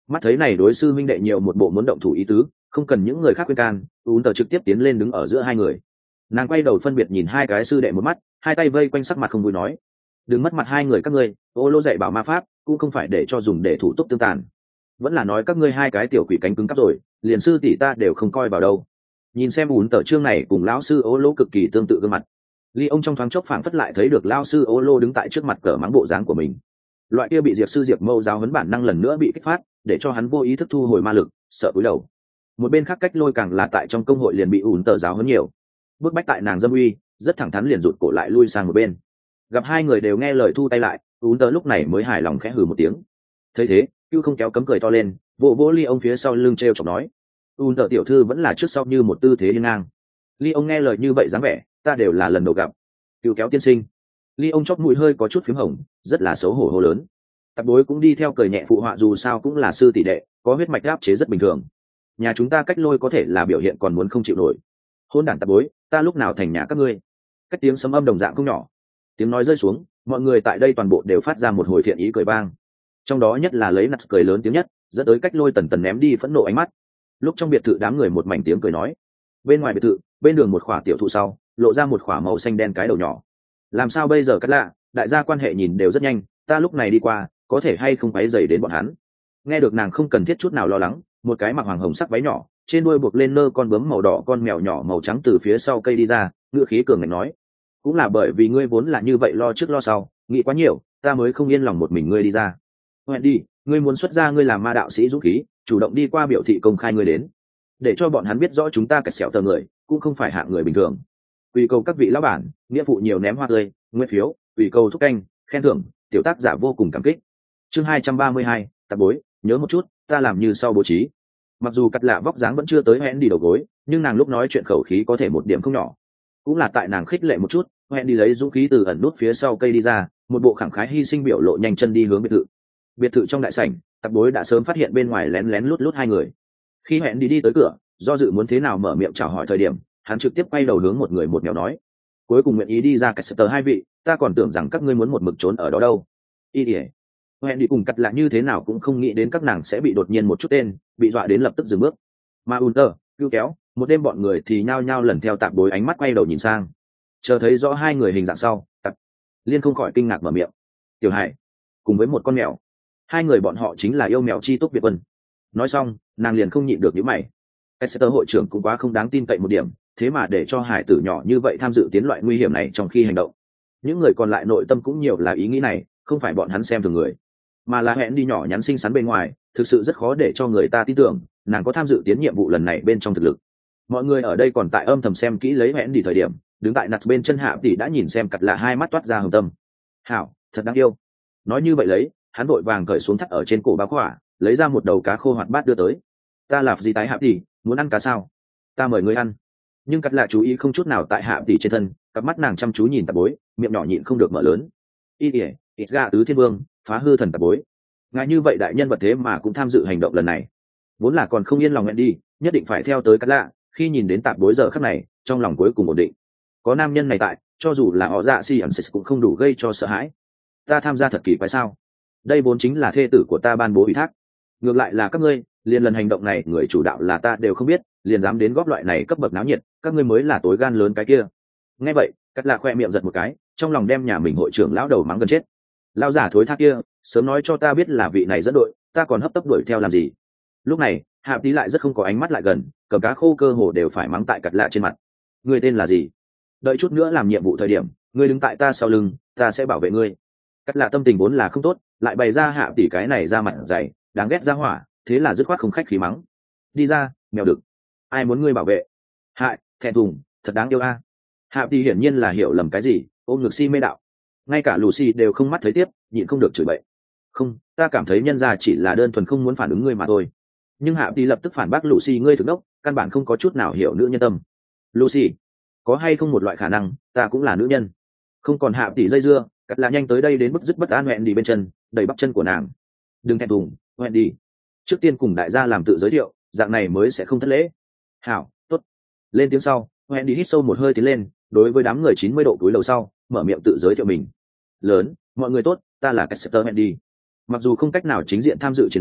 Mắt thấy này đối sư minh đệ nhiều một bộ muốn động thủ ý tứ, không cần những người khác khuyên can, ún tờ trực tiếp tiến lên đứng ở giữa hai người. Nàng quay đầu phân biệt nhìn hai cái sư đệ một mắt, hai tay vây quanh sắc mặt không vui nói: đừng mất mặt hai người các ngươi, ô lô dạy bảo ma pháp cũng không phải để cho dùng để thủ túc tương tàn, vẫn là nói các ngươi hai cái tiểu quỷ cánh cứng cắp rồi, liền sư tỷ ta đều không coi vào đâu. Nhìn xem ún tờ chương này cùng lão sư ô lô cực kỳ tương tự gương mặt, ly ông trong thoáng chốc phảng phất lại thấy được lão sư ô lô đứng tại trước mặt cờ mắng bộ dáng của mình. Loại kia bị diệp sư diệp mâu giáo huấn bản năng lần nữa bị kích phát, để cho hắn vô ý thức thu hồi ma lực, sợ cúi đầu. Một bên khác cách lôi càng là tại trong công hội liền bị ủn tờ giáo huấn nhiều, bước bách tại nàng dâm uy, rất thẳng thắn liền rụt cổ lại lui sang một bên. Gặp hai người đều nghe lời thu tay lại, ủn tờ lúc này mới hài lòng khẽ hừ một tiếng. Thấy thế, Cưu không kéo cấm cười to lên, vỗ vỗ ly ông phía sau lưng treo chọc nói: ủn tờ tiểu thư vẫn là trước sau như một tư thế hiên ngang. Ly ông nghe lời như vậy dáng vẻ, ta đều là lần đầu gặp. Cưu kéo tiên sinh. Ly ông chóp mũi hơi có chút phím hồng, rất là xấu hổ hô lớn. Tạp bối cũng đi theo cười nhẹ phụ họa, dù sao cũng là sư tỷ đệ, có huyết mạch áp chế rất bình thường. Nhà chúng ta cách lôi có thể là biểu hiện còn muốn không chịu nổi. Hôn đản tạp bối, ta lúc nào thành nhà các ngươi? Cách tiếng sấm âm đồng dạng không nhỏ. Tiếng nói rơi xuống, mọi người tại đây toàn bộ đều phát ra một hồi thiện ý cười vang. Trong đó nhất là lấy nặt cười lớn tiếng nhất, dẫn tới cách lôi tần tần ném đi phẫn nộ ánh mắt. Lúc trong biệt thự đám người một mảnh tiếng cười nói. Bên ngoài biệt thự, bên đường một khỏa tiểu thụ sau, lộ ra một khỏa màu xanh đen cái đầu nhỏ. Làm sao bây giờ cắt lạ, đại gia quan hệ nhìn đều rất nhanh, ta lúc này đi qua, có thể hay không quấy dày đến bọn hắn. Nghe được nàng không cần thiết chút nào lo lắng, một cái mặc hoàng hồng sắc váy nhỏ, trên đuôi buộc lên nơ con bướm màu đỏ con mèo nhỏ màu trắng từ phía sau cây đi ra, ngữ khí cường ngạnh nói: cũng là bởi vì ngươi vốn là như vậy lo trước lo sau, nghĩ quá nhiều, ta mới không yên lòng một mình ngươi đi ra. Hẹn đi, ngươi muốn xuất ra ngươi làm ma đạo sĩ dũng khí, chủ động đi qua biểu thị công khai ngươi đến, để cho bọn hắn biết rõ chúng ta kẹt xẻo tờ người cũng không phải hạng người bình thường. Quỳ cầu các vị lão bản, nghĩa phụ nhiều ném hoa tươi, nguyên phiếu, quỳ cầu thúc canh, khen thưởng, tiểu tác giả vô cùng cảm kích. Chương hai trăm ba mươi hai, tạp bối, nhớ một chút, ta làm như sau bố trí. Mặc dù cắt lạ vóc dáng vẫn chưa tới hẹn đi đầu gối, nhưng nàng lúc nói chuyện khẩu khí có thể một điểm không nhỏ. Cũng là tại nàng khích lệ một chút, hẹn đi lấy dũng khí từ ẩn nút phía sau cây đi ra, một bộ khẳng khái hy sinh biểu lộ nhanh chân đi hướng biệt thự. Biệt thự trong đại sảnh, tạp bối đã sớm phát hiện bên ngoài lén lén lút lút hai người. Khi hẹn đi đi tới cửa, do dự muốn thế nào mở miệng chào hỏi thời điểm, hắn trực tiếp quay đầu hướng một người một mèo nói: cuối cùng nguyện ý đi ra cái sector hai vị, ta còn tưởng rằng các ngươi muốn một mực trốn ở đó đâu. Y ỉa hẹn đi cùng cắt lại như thế nào cũng không nghĩ đến các nàng sẽ bị đột nhiên một chút tên, bị dọa đến lập tức dừng bước. Mà Unter, cứu kéo, một đêm bọn người thì nhao nhao lần theo tạp bối ánh mắt quay đầu nhìn sang, chờ thấy rõ hai người hình dạng sau, tạp liên không khỏi kinh ngạc mở miệng: tiểu hải cùng với một con mèo, hai người bọn họ chính là yêu mèo chi túc việt quân. Nói xong, nàng liền không nhịn được những mày. Esther hội trưởng cũng quá không đáng tin cậy một điểm, thế mà để cho hải tử nhỏ như vậy tham dự tiến loại nguy hiểm này trong khi hành động. Những người còn lại nội tâm cũng nhiều là ý nghĩ này, không phải bọn hắn xem thường người, mà là hẹn đi nhỏ nhắn xinh xắn bên ngoài, thực sự rất khó để cho người ta tin tưởng nàng có tham dự tiến nhiệm vụ lần này bên trong thực lực. Mọi người ở đây còn tại âm thầm xem kỹ lấy hẹn đi thời điểm, đứng tại nặt bên chân hạ tỷ đã nhìn xem cặt là hai mắt toát ra hồng tâm. Hảo, thật đáng yêu. Nói như vậy lấy, hắn vội vàng cởi xuống thắt ở trên cổ bao khỏa, lấy ra một đầu cá khô hoạt bát đưa tới. Ta là gì tái hạ tỷ, muốn ăn cá sao? Ta mời ngươi ăn. Nhưng cắt lạ chú ý không chút nào tại hạ tỷ trên thân, cặp mắt nàng chăm chú nhìn tạp bối, miệng nhỏ nhịn không được mở lớn. Y ỉa ít gà tứ thiên vương, phá hư thần tạp bối. Ngài như vậy đại nhân vật thế mà cũng tham dự hành động lần này, vốn là còn không yên lòng nghẹn đi, nhất định phải theo tới cắt lạ. Khi nhìn đến tạp bối giờ khắc này, trong lòng cuối cùng ổn định. Có nam nhân này tại, cho dù là họ dạ si ẩn cũng không đủ gây cho sợ hãi. Ta tham gia thật kỳ quái sao? Đây vốn chính là thê tử của ta ban bố ủy thác. Ngược lại là các ngươi, liền lần hành động này người chủ đạo là ta đều không biết, liền dám đến góp loại này cấp bậc náo nhiệt, các ngươi mới là tối gan lớn cái kia. Nghe vậy, cắt lạ khoe miệng giật một cái, trong lòng đem nhà mình hội trưởng lão đầu mắng gần chết. Lão giả thối tha kia, sớm nói cho ta biết là vị này dẫn đội, ta còn hấp tấp đuổi theo làm gì? Lúc này, hạ tí lại rất không có ánh mắt lại gần, cầm cá khô cơ hồ đều phải mắng tại cắt lạ trên mặt. Ngươi tên là gì? Đợi chút nữa làm nhiệm vụ thời điểm, ngươi đứng tại ta sau lưng, ta sẽ bảo vệ ngươi. Cắt lạ tâm tình vốn là không tốt, lại bày ra hạ tỷ cái này ra mặt dày, đáng ghét ra hỏa, thế là dứt khoát không khách khí mắng. Đi ra, mèo đực. Ai muốn ngươi bảo vệ? Hại, thẹn thùng, thật đáng yêu a. Hạ tỷ hiển nhiên là hiểu lầm cái gì, ôm ngực si mê đạo. Ngay cả Lucy đều không mắt thấy tiếp, nhịn không được chửi bậy. Không, ta cảm thấy nhân gia chỉ là đơn thuần không muốn phản ứng ngươi mà thôi. Nhưng Hạ tỷ lập tức phản bác Lucy, ngươi thực đốc, căn bản không có chút nào hiểu nữ nhân tâm. Lucy, có hay không một loại khả năng, ta cũng là nữ nhân? Không còn Hạ tỷ dây dưa, cắt là nhanh tới đây đến bức dứt bất an hẹn đi bên chân, đẩy bắp chân của nàng. Đừng thẹn thùng, hẹn đi. Trước tiên cùng đại gia làm tự giới thiệu, dạng này mới sẽ không thất lễ. Hảo, tốt. Lên tiếng sau, hẹn đi hít sâu một hơi tiến lên, đối với đám người chín mươi độ túi đầu sau, mở miệng tự giới thiệu mình. Lớn, mọi người tốt, ta là Caster Hendy. Mặc dù không cách nào chính diện tham dự chiến đấu,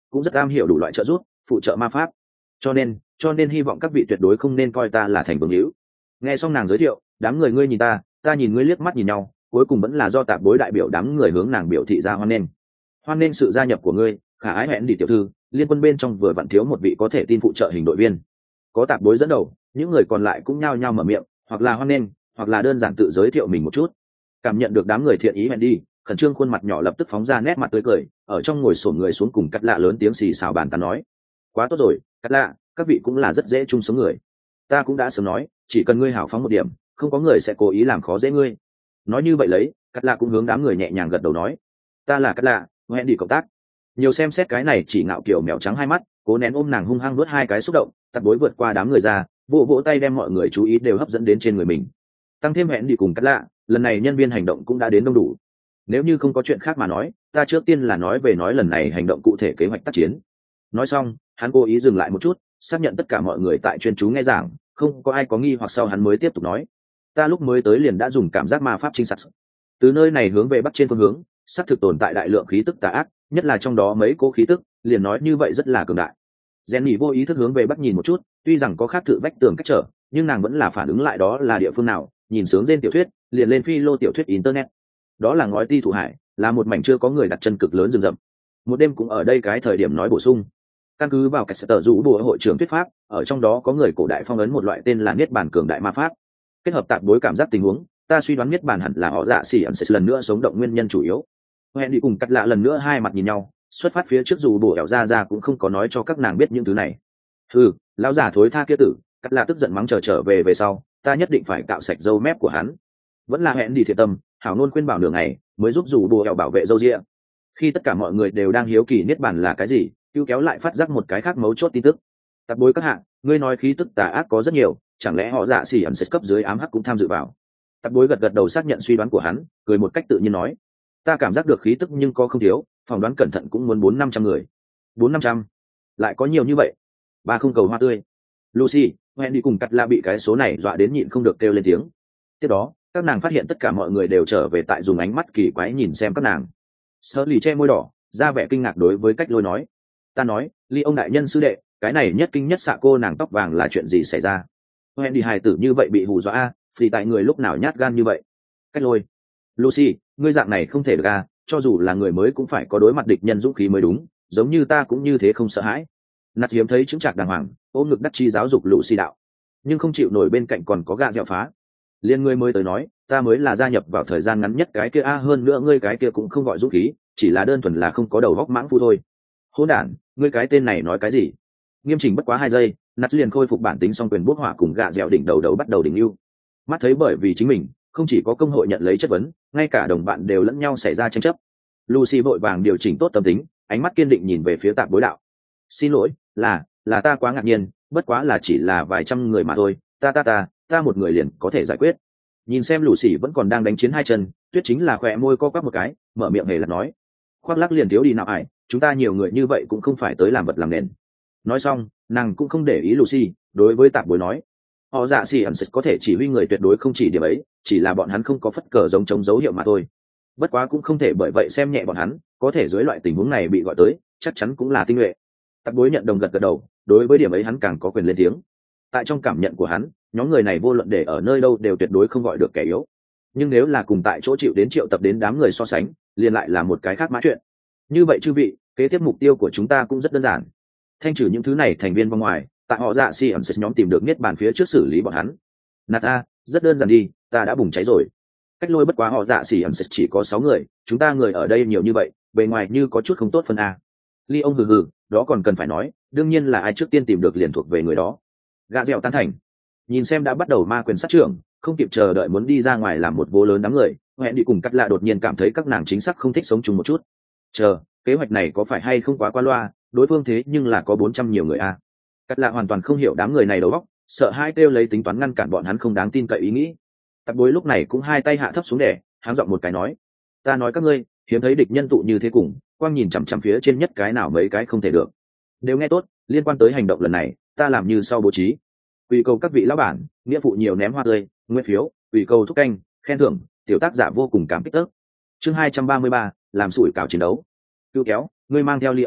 cũng rất am hiểu đủ loại trợ giúp phụ trợ ma pháp, cho nên cho nên hy vọng các vị tuyệt đối không nên coi ta là thành vương hữu. Nghe xong nàng giới thiệu, đám người ngươi nhìn ta ta nhìn ngươi liếc mắt nhìn nhau, cuối cùng vẫn là do tạp bối đại biểu đám người hướng nàng biểu thị ra hoan nghênh. Hoan nghênh sự gia nhập của ngươi, khả ái hẹn đi tiểu thư, liên quân bên trong vừa vặn thiếu một vị có thể tin phụ trợ hình đội viên. Có tạp bối dẫn đầu, những người còn lại cũng nhao nhao mở miệng, hoặc là hoan nghênh, hoặc là đơn giản tự giới thiệu mình một chút. Cảm nhận được đám người thiện ý hẹn đi, khẩn trương khuôn mặt nhỏ lập tức phóng ra nét mặt tươi cười, ở trong ngồi xổm người xuống cùng Cắt Lạ lớn tiếng xì xào bàn tán nói: quá tốt rồi, Cắt Lạ, các vị cũng là rất dễ chung sống người. Ta cũng đã sớm nói, chỉ cần ngươi hào phóng một điểm, không có người sẽ cố ý làm khó dễ ngươi. Nói như vậy lấy, Cắt Lạ cũng hướng đám người nhẹ nhàng gật đầu nói: ta là Cắt Lạ, hẹn đi cộng tác. Nhiều xem xét cái này chỉ ngạo kiểu mèo trắng hai mắt, cố nén ôm nàng hung hăng nuốt hai cái xúc động, tạt bối vượt qua đám người ra, vỗ vỗ tay đem mọi người chú ý đều hấp dẫn đến trên người mình. Tăng thêm hẹn đi cùng Cắt Lạ, lần này nhân viên hành động cũng đã đến đông đủ. Nếu như không có chuyện khác mà nói, ta trước tiên là nói về nói lần này hành động cụ thể kế hoạch tác chiến. Nói xong, hắn cố ý dừng lại một chút, xác nhận tất cả mọi người tại chuyên chú nghe giảng, không có ai có nghi hoặc sau hắn mới tiếp tục nói: ta lúc mới tới liền đã dùng cảm giác ma pháp trinh sát. Từ nơi này hướng về bắc trên phương hướng, xác thực tồn tại đại lượng khí tức tà ác, nhất là trong đó mấy cố khí tức, liền nói như vậy rất là cường đại. Jenny vô ý thức hướng về bắc nhìn một chút, tuy rằng có khác thử vách tường cách trở, nhưng nàng vẫn là phản ứng lại đó là địa phương nào, nhìn sướng trên tiểu thuyết, liền lên phi lô tiểu thuyết internet. Đó là ngói ti thủ hải, là một mảnh chưa có người đặt chân cực lớn rừng rậm. Một đêm cũng ở đây cái thời điểm nói bổ sung. Căn cứ vào cái sở rũ bộ hội trưởng thuyết pháp, ở trong đó có người cổ đại phong ấn một loại tên là niết bàn cường đại ma pháp. Kết hợp tạp bối cảm giác tình huống, ta suy đoán niết bàn hẳn là họ dạ xỉ ẩn sẽ lần nữa sống động nguyên nhân chủ yếu. Hẹn đi cùng Cắt Lạ lần nữa hai mặt nhìn nhau, xuất phát phía trước dù bộ ẻo ra ra cũng không có nói cho các nàng biết những thứ này. Ừ, lão già thối tha kia tử, Cắt Lạ tức giận mắng trở trở về về sau, ta nhất định phải cạo sạch râu mép của hắn. Vẫn là hẹn đi thiệt tâm, hảo nôn khuyên bảo nửa ngày mới giúp dù bộ ẻo bảo vệ râu ria. Khi tất cả mọi người đều đang hiếu kỳ niết bàn là cái gì, cứu kéo lại phát giác một cái khác mấu chốt tin tức. Tạp bối các hạng, ngươi nói khí tức tà ác có rất nhiều, chẳng lẽ họ dạ xỉ ẩn sẽ cấp dưới ám hắc cũng tham dự vào? Tạp bối gật gật đầu xác nhận suy đoán của hắn, cười một cách tự nhiên nói: ta cảm giác được khí tức nhưng có không thiếu, phỏng đoán cẩn thận cũng muốn bốn năm trăm người. Bốn năm trăm, lại có nhiều như vậy? Ba không cầu hoa tươi. Lucy, hẹn đi cùng Cắt Lạ bị cái số này dọa đến nhịn không được kêu lên tiếng. Tiếp đó, các nàng phát hiện tất cả mọi người đều trở về tại dùng ánh mắt kỳ quái nhìn xem các nàng. Sơ lì che môi đỏ, ra vẻ kinh ngạc đối với Cách Lôi nói: ta nói, ly ông đại nhân sư đệ, cái này nhất kinh nhất xạ cô nàng tóc vàng là chuyện gì xảy ra? Hẹn đi hài tử như vậy bị hù dọa a, vì tại người lúc nào nhát gan như vậy? Cách Lôi, Lucy, ngươi dạng này không thể được a, cho dù là người mới cũng phải có đối mặt địch nhân dũng khí mới đúng, giống như ta cũng như thế không sợ hãi. Nạt hiếm thấy chứng trạc đàng hoàng, ôm ngực đắc chi giáo dục Lucy đạo, nhưng không chịu nổi bên cạnh còn có gạ dẻo phá. Liên ngươi mới tới nói, ta mới là gia nhập vào thời gian ngắn nhất cái kia a, hơn nữa ngươi cái kia cũng không gọi dũng khí, chỉ là đơn thuần là không có đầu góc mãng phu thôi. Hỗn đản, ngươi cái tên này nói cái gì? Nghiêm chỉnh bất quá hai giây, Nạt liền khôi phục bản tính song quyền bút hỏa cùng gạ dẻo đỉnh đầu đầu bắt đầu đỉnh lưu. Mắt thấy bởi vì chính mình, không chỉ có công hội nhận lấy chất vấn, ngay cả đồng bạn đều lẫn nhau xảy ra tranh chấp. Lucy vội vàng điều chỉnh tốt tâm tính, ánh mắt kiên định nhìn về phía Tạp Bối đạo. Xin lỗi, là, là ta quá ngạc nhiên, bất quá là chỉ là vài trăm người mà thôi, ta ta ta, ta một người liền có thể giải quyết. Nhìn xem Lucy vẫn còn đang đánh chiến hai chân, Tuyết chính là khỏe môi co quắp một cái, mở miệng hề là nói. Khoác lác liền thiếu đi nào ải, chúng ta nhiều người như vậy cũng không phải tới làm vật làm nền. Nói xong, nàng cũng không để ý Lucy, đối với Tạp Bối nói. Họ dạ xì ẩn có thể chỉ huy người tuyệt đối không chỉ điểm ấy, chỉ là bọn hắn không có phất cờ giống chống dấu hiệu mà thôi. Bất quá cũng không thể bởi vậy xem nhẹ bọn hắn, có thể dưới loại tình huống này bị gọi tới, chắc chắn cũng là tinh nhuệ. Tạp Bối nhận đồng gật gật đầu, đối với điểm ấy hắn càng có quyền lên tiếng. Tại trong cảm nhận của hắn, nhóm người này vô luận để ở nơi đâu đều tuyệt đối không gọi được kẻ yếu. Nhưng nếu là cùng tại chỗ chịu đến triệu tập đến đám người so sánh, liền lại là một cái khác mã chuyện. Như vậy chư vị, kế tiếp mục tiêu của chúng ta cũng rất đơn giản. Thanh trừ những thứ này thành viên vòng ngoài, tại họ dạ si ẩn nhóm tìm được niết bàn phía trước xử lý bọn hắn. Nạt a, rất đơn giản đi, ta đã bùng cháy rồi. Cách Lôi bất quá họ dạ si ẩn chỉ có sáu người, chúng ta người ở đây nhiều như vậy, bề ngoài như có chút không tốt phân a. Ly ông hừ hừ, đó còn cần phải nói, đương nhiên là ai trước tiên tìm được liền thuộc về người đó. Gạ dẻo tán thành. Nhìn xem đã bắt đầu ma quyền sát trưởng, không kịp chờ đợi muốn đi ra ngoài làm một vô lớn đám người, hẹn đi cùng Cắt Lạ đột nhiên cảm thấy các nàng chính xác không thích sống chung một chút. Chờ, kế hoạch này có phải hay không quá qua loa, đối phương thế nhưng là có bốn trăm nhiều người a. Cắt Lạ hoàn toàn không hiểu đám người này đầu óc, sợ hai kêu lấy tính toán ngăn cản bọn hắn không đáng tin cậy ý nghĩ. Tạp Bối lúc này cũng hai tay hạ thấp xuống để, háng giọng một cái nói: ta nói các ngươi, hiếm thấy địch nhân tụ như thế cùng, quang nhìn chằm chằm phía trên nhất cái nào mấy cái không thể được. Đều nghe tốt, liên quan tới hành động lần này, ta làm như sau bố trí. Ủy cầu các vị lão bản, nghĩa vụ nhiều ném hoa tươi, nguyên phiếu, ủy cầu thúc canh, khen thưởng, tiểu tác giả vô cùng cảm kích tớp. Chương hai trăm ba mươi ba, làm sủi cảo chiến đấu. Cứu kéo, ngươi mang theo ly ông,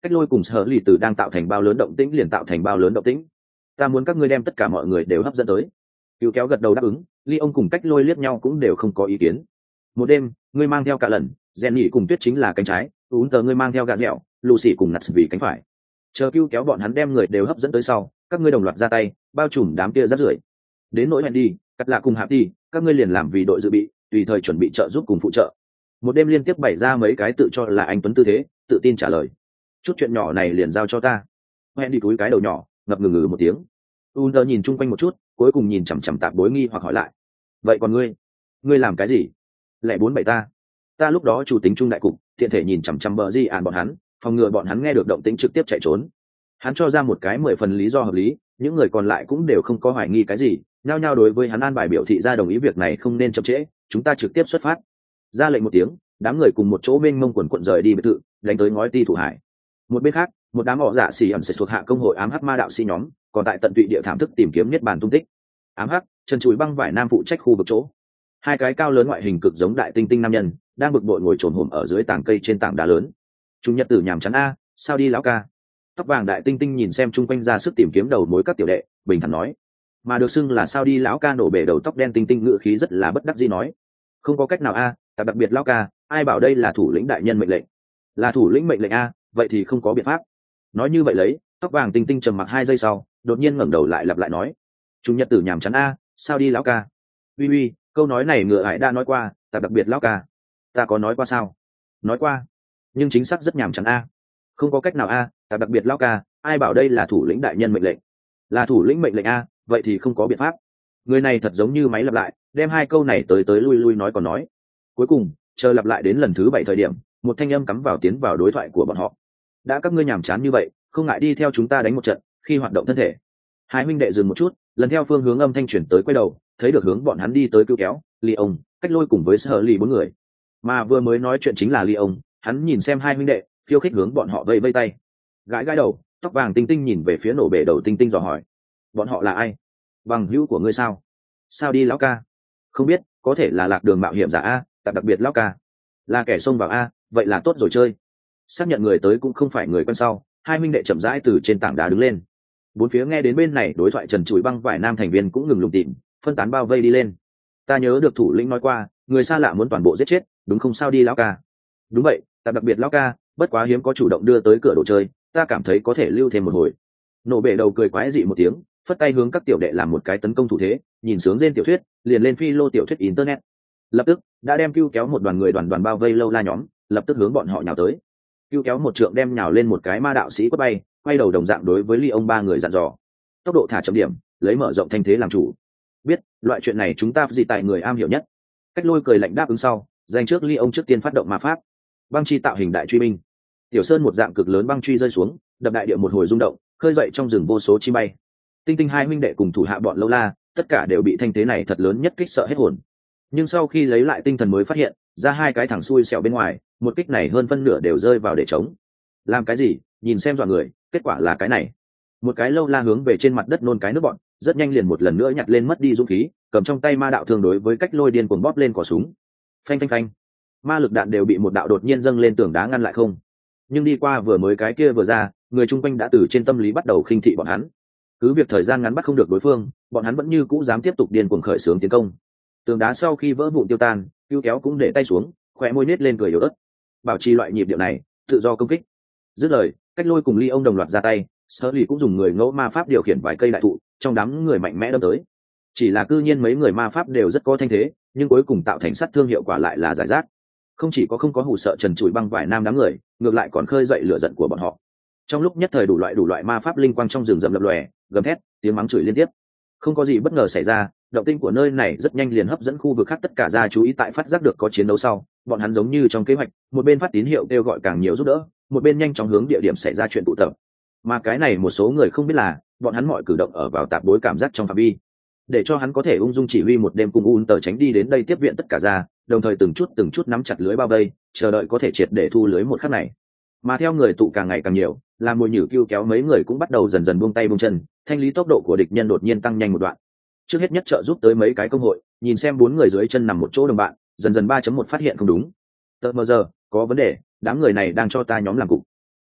cách lôi cùng sở lì từ đang tạo thành bao lớn động tĩnh liền tạo thành bao lớn động tĩnh. Ta muốn các ngươi đem tất cả mọi người đều hấp dẫn tới. Cứu kéo gật đầu đáp ứng, ly ông cùng cách lôi liếc nhau cũng đều không có ý kiến. Một đêm, ngươi mang theo cả lần, rèn nhỉ cùng tuyết chính là cánh trái, ún tờ ngươi mang theo gà dẻo, lù xỉ cùng nặt vì cánh phải. Chờ cứu kéo bọn hắn đem người đều hấp dẫn tới sau, các ngươi đồng loạt ra tay, bao trùm đám kia rác rưởi. Đến nỗi hẹn đi, cắt lạ cùng hạp đi, các ngươi liền làm vì đội dự bị, tùy thời chuẩn bị trợ giúp cùng phụ trợ. Một đêm liên tiếp bày ra mấy cái tự cho là anh tuấn tư thế, tự tin trả lời. Chút chuyện nhỏ này liền giao cho ta. Hẹn đi túi cái đầu nhỏ, ngập ngừng ngừ một tiếng. Under nhìn chung quanh một chút, cuối cùng nhìn chằm chằm tạp bối nghi hoặc hỏi lại. Vậy còn ngươi, ngươi làm cái gì? Lẻ bốn bảy ta. Ta lúc đó chủ tính trung đại cục, tiện thể nhìn chằm chằm bờ di ản bọn hắn, phòng ngừa bọn hắn nghe được động tĩnh trực tiếp chạy trốn. Hắn cho ra một cái mười phần lý do hợp lý, những người còn lại cũng đều không có hoài nghi cái gì, nhao nhao đối với hắn an bài biểu thị ra đồng ý việc này không nên chậm trễ, chúng ta trực tiếp xuất phát. Ra lệnh một tiếng, đám người cùng một chỗ mênh mông quần quận rời đi biệt thự, đánh tới ngói ti thủ hải. Một bên khác, một đám họ dạ xỉ ẩn sẽ thuộc hạ công hội ám hắc ma đạo sĩ nhóm, còn tại tận tụy địa thảm thức tìm kiếm niết bàn tung tích. Ám hắc, chân chùi băng vải nam phụ trách khu vực chỗ. Hai cái cao lớn ngoại hình cực giống đại tinh tinh nam nhân, đang bực bội ngồi trồn hổm ở dưới tảng cây trên tảng đá lớn. Chúng nhật tử nhàm chán a, sao đi lão ca? Tóc vàng đại tinh tinh nhìn xem chung quanh ra sức tìm kiếm đầu mối các tiểu đệ, bình thản nói. Mà được xưng là sao đi lão ca nổ bể đầu tóc đen tinh tinh ngựa khí rất là bất đắc dĩ nói. Không có cách nào a, à, đặc biệt lão ca, ai bảo đây là thủ lĩnh đại nhân mệnh lệnh? Là thủ lĩnh mệnh lệnh a, vậy thì không có biện pháp. Nói như vậy lấy, tóc vàng tinh tinh trầm mặc hai giây sau, đột nhiên ngẩng đầu lại lặp lại nói. Chúng nhật tử nhàm chán a, sao đi lão ca? Uy uy, câu nói này ngựa ải đã nói qua, ta đặc biệt lão ca. Ta có nói qua sao? Nói qua, nhưng chính xác rất nhàm chán a. Không có cách nào a, ta đặc biệt lão ca, ai bảo đây là thủ lĩnh đại nhân mệnh lệnh? Là thủ lĩnh mệnh lệnh a, vậy thì không có biện pháp. Người này thật giống như máy lặp lại, đem hai câu này tới tới lui lui nói còn nói. Cuối cùng, chờ lặp lại đến lần thứ bảy thời điểm, một thanh âm cắm vào tiến vào đối thoại của bọn họ. Đã các ngươi nhàm chán như vậy, không ngại đi theo chúng ta đánh một trận, khi hoạt động thân thể. Hai huynh đệ dừng một chút, lần theo phương hướng âm thanh chuyển tới quay đầu, thấy được hướng bọn hắn đi tới cứu kéo, Ly ông, cách lôi cùng với Sở Ly bốn người. Mà vừa mới nói chuyện chính là Ly ông, hắn nhìn xem hai huynh đệ, khiêu khích hướng bọn họ vây vây tay. Gãi gãi đầu, tóc vàng tinh tinh nhìn về phía nổ bể đầu tinh tinh dò hỏi. Bọn họ là ai? Bằng hữu của ngươi sao? Sao đi lão ca? Không biết, có thể là lạc đường mạo hiểm giả a, đặc đặc biệt lão ca. Là kẻ xông vào a, vậy là tốt rồi chơi. Xác nhận người tới cũng không phải người quen sau, hai huynh đệ chậm rãi từ trên tảng đá đứng lên. Bốn phía nghe đến bên này đối thoại trần trụi băng vài nam thành viên cũng ngừng lùng tìm, phân tán bao vây đi lên. Ta nhớ được thủ lĩnh nói qua, người xa lạ muốn toàn bộ giết chết, đúng không sao đi lão ca? Đúng vậy, ta đặc biệt lão ca, bất quá hiếm có chủ động đưa tới cửa đồ chơi, ta cảm thấy có thể lưu thêm một hồi. Nổ bể đầu cười quái dị một tiếng, phất tay hướng các tiểu đệ làm một cái tấn công thủ thế, nhìn sướng trên tiểu thuyết, liền lên phi lô tiểu thuyết internet. Lập tức, đã đem Cưu kéo một đoàn người đoàn đoàn bao vây lâu la nhóm, lập tức hướng bọn họ nhào tới. Cưu kéo một trượng đem nhào lên một cái ma đạo sĩ quất bay, quay đầu đồng dạng đối với Ly ông ba người dặn dò. Tốc độ thả chậm điểm, lấy mở rộng thanh thế làm chủ. Biết, loại chuyện này chúng ta gì tại người am hiểu nhất. Cách lôi cười lạnh đáp ứng sau, dành trước Ly ông trước tiên phát động ma pháp. Băng chi tạo hình đại truy binh. Tiểu sơn một dạng cực lớn băng truy rơi xuống, đập đại địa một hồi rung động, khơi dậy trong rừng vô số chim bay. Tinh tinh hai huynh đệ cùng thủ hạ bọn lâu la, tất cả đều bị thanh thế này thật lớn nhất kích sợ hết hồn. Nhưng sau khi lấy lại tinh thần mới phát hiện, ra hai cái thẳng xuôi xẻo bên ngoài, một kích này hơn phân nửa đều rơi vào để trống. Làm cái gì? Nhìn xem dọa người, kết quả là cái này. Một cái lâu la hướng về trên mặt đất nôn cái nước bọn, rất nhanh liền một lần nữa nhặt lên mất đi dũng khí, cầm trong tay ma đạo thương đối với cách lôi điên cuồng bóp lên cò súng. Phanh phanh phanh. Ma lực đạn đều bị một đạo đột nhiên dâng lên tường đá ngăn lại không. Nhưng đi qua vừa mới cái kia vừa ra, người chung quanh đã từ trên tâm lý bắt đầu khinh thị bọn hắn. Cứ việc thời gian ngắn bắt không được đối phương, bọn hắn vẫn như cũ dám tiếp tục điên cuồng khởi xướng tiến công. Tường đá sau khi vỡ vụn tiêu tan, Cưu kéo cũng để tay xuống, khỏe môi nết lên cười yếu ớt. Bảo trì loại nhịp điệu này, tự do công kích. Dứt lời, cách lôi cùng Ly ông đồng loạt ra tay, Sở Ly cũng dùng người ngẫu ma pháp điều khiển vài cây đại thụ, trong đám người mạnh mẽ đâm tới. Chỉ là cư nhiên mấy người ma pháp đều rất có thanh thế, nhưng cuối cùng tạo thành sát thương hiệu quả lại là giải rác. Không chỉ có không có hù sợ trần trụi băng vải nam đám người, ngược lại còn khơi dậy lửa giận của bọn họ. Trong lúc nhất thời đủ loại đủ loại ma pháp linh quang trong rừng rậm lập lòe, gầm thét, tiếng mắng chửi liên tiếp. Không có gì bất ngờ xảy ra, động tĩnh của nơi này rất nhanh liền hấp dẫn khu vực khác tất cả ra chú ý tại phát giác được có chiến đấu sau, bọn hắn giống như trong kế hoạch, một bên phát tín hiệu kêu gọi càng nhiều giúp đỡ, một bên nhanh chóng hướng địa điểm xảy ra chuyện tụ tập. Mà cái này một số người không biết là, bọn hắn mọi cử động ở vào tạp đối cảm giác trong phạm vi, để cho hắn có thể ung dung chỉ huy một đêm cùng un tờ tránh đi đến đây tiếp viện tất cả ra, đồng thời từng chút từng chút nắm chặt lưới bao vây, chờ đợi có thể triệt để thu lưới một khắc này. Mà theo người tụ càng ngày càng nhiều, làm mồi nhử Cưu kéo mấy người cũng bắt đầu dần dần buông tay buông chân, thanh lý tốc độ của địch nhân đột nhiên tăng nhanh một đoạn. Trước hết nhất trợ giúp tới mấy cái công hội, nhìn xem bốn người dưới chân nằm một chỗ đồng bạn, dần dần ba chấm một phát hiện không đúng. Tờ mờ giờ, có vấn đề, đám người này đang cho ta nhóm làm cục.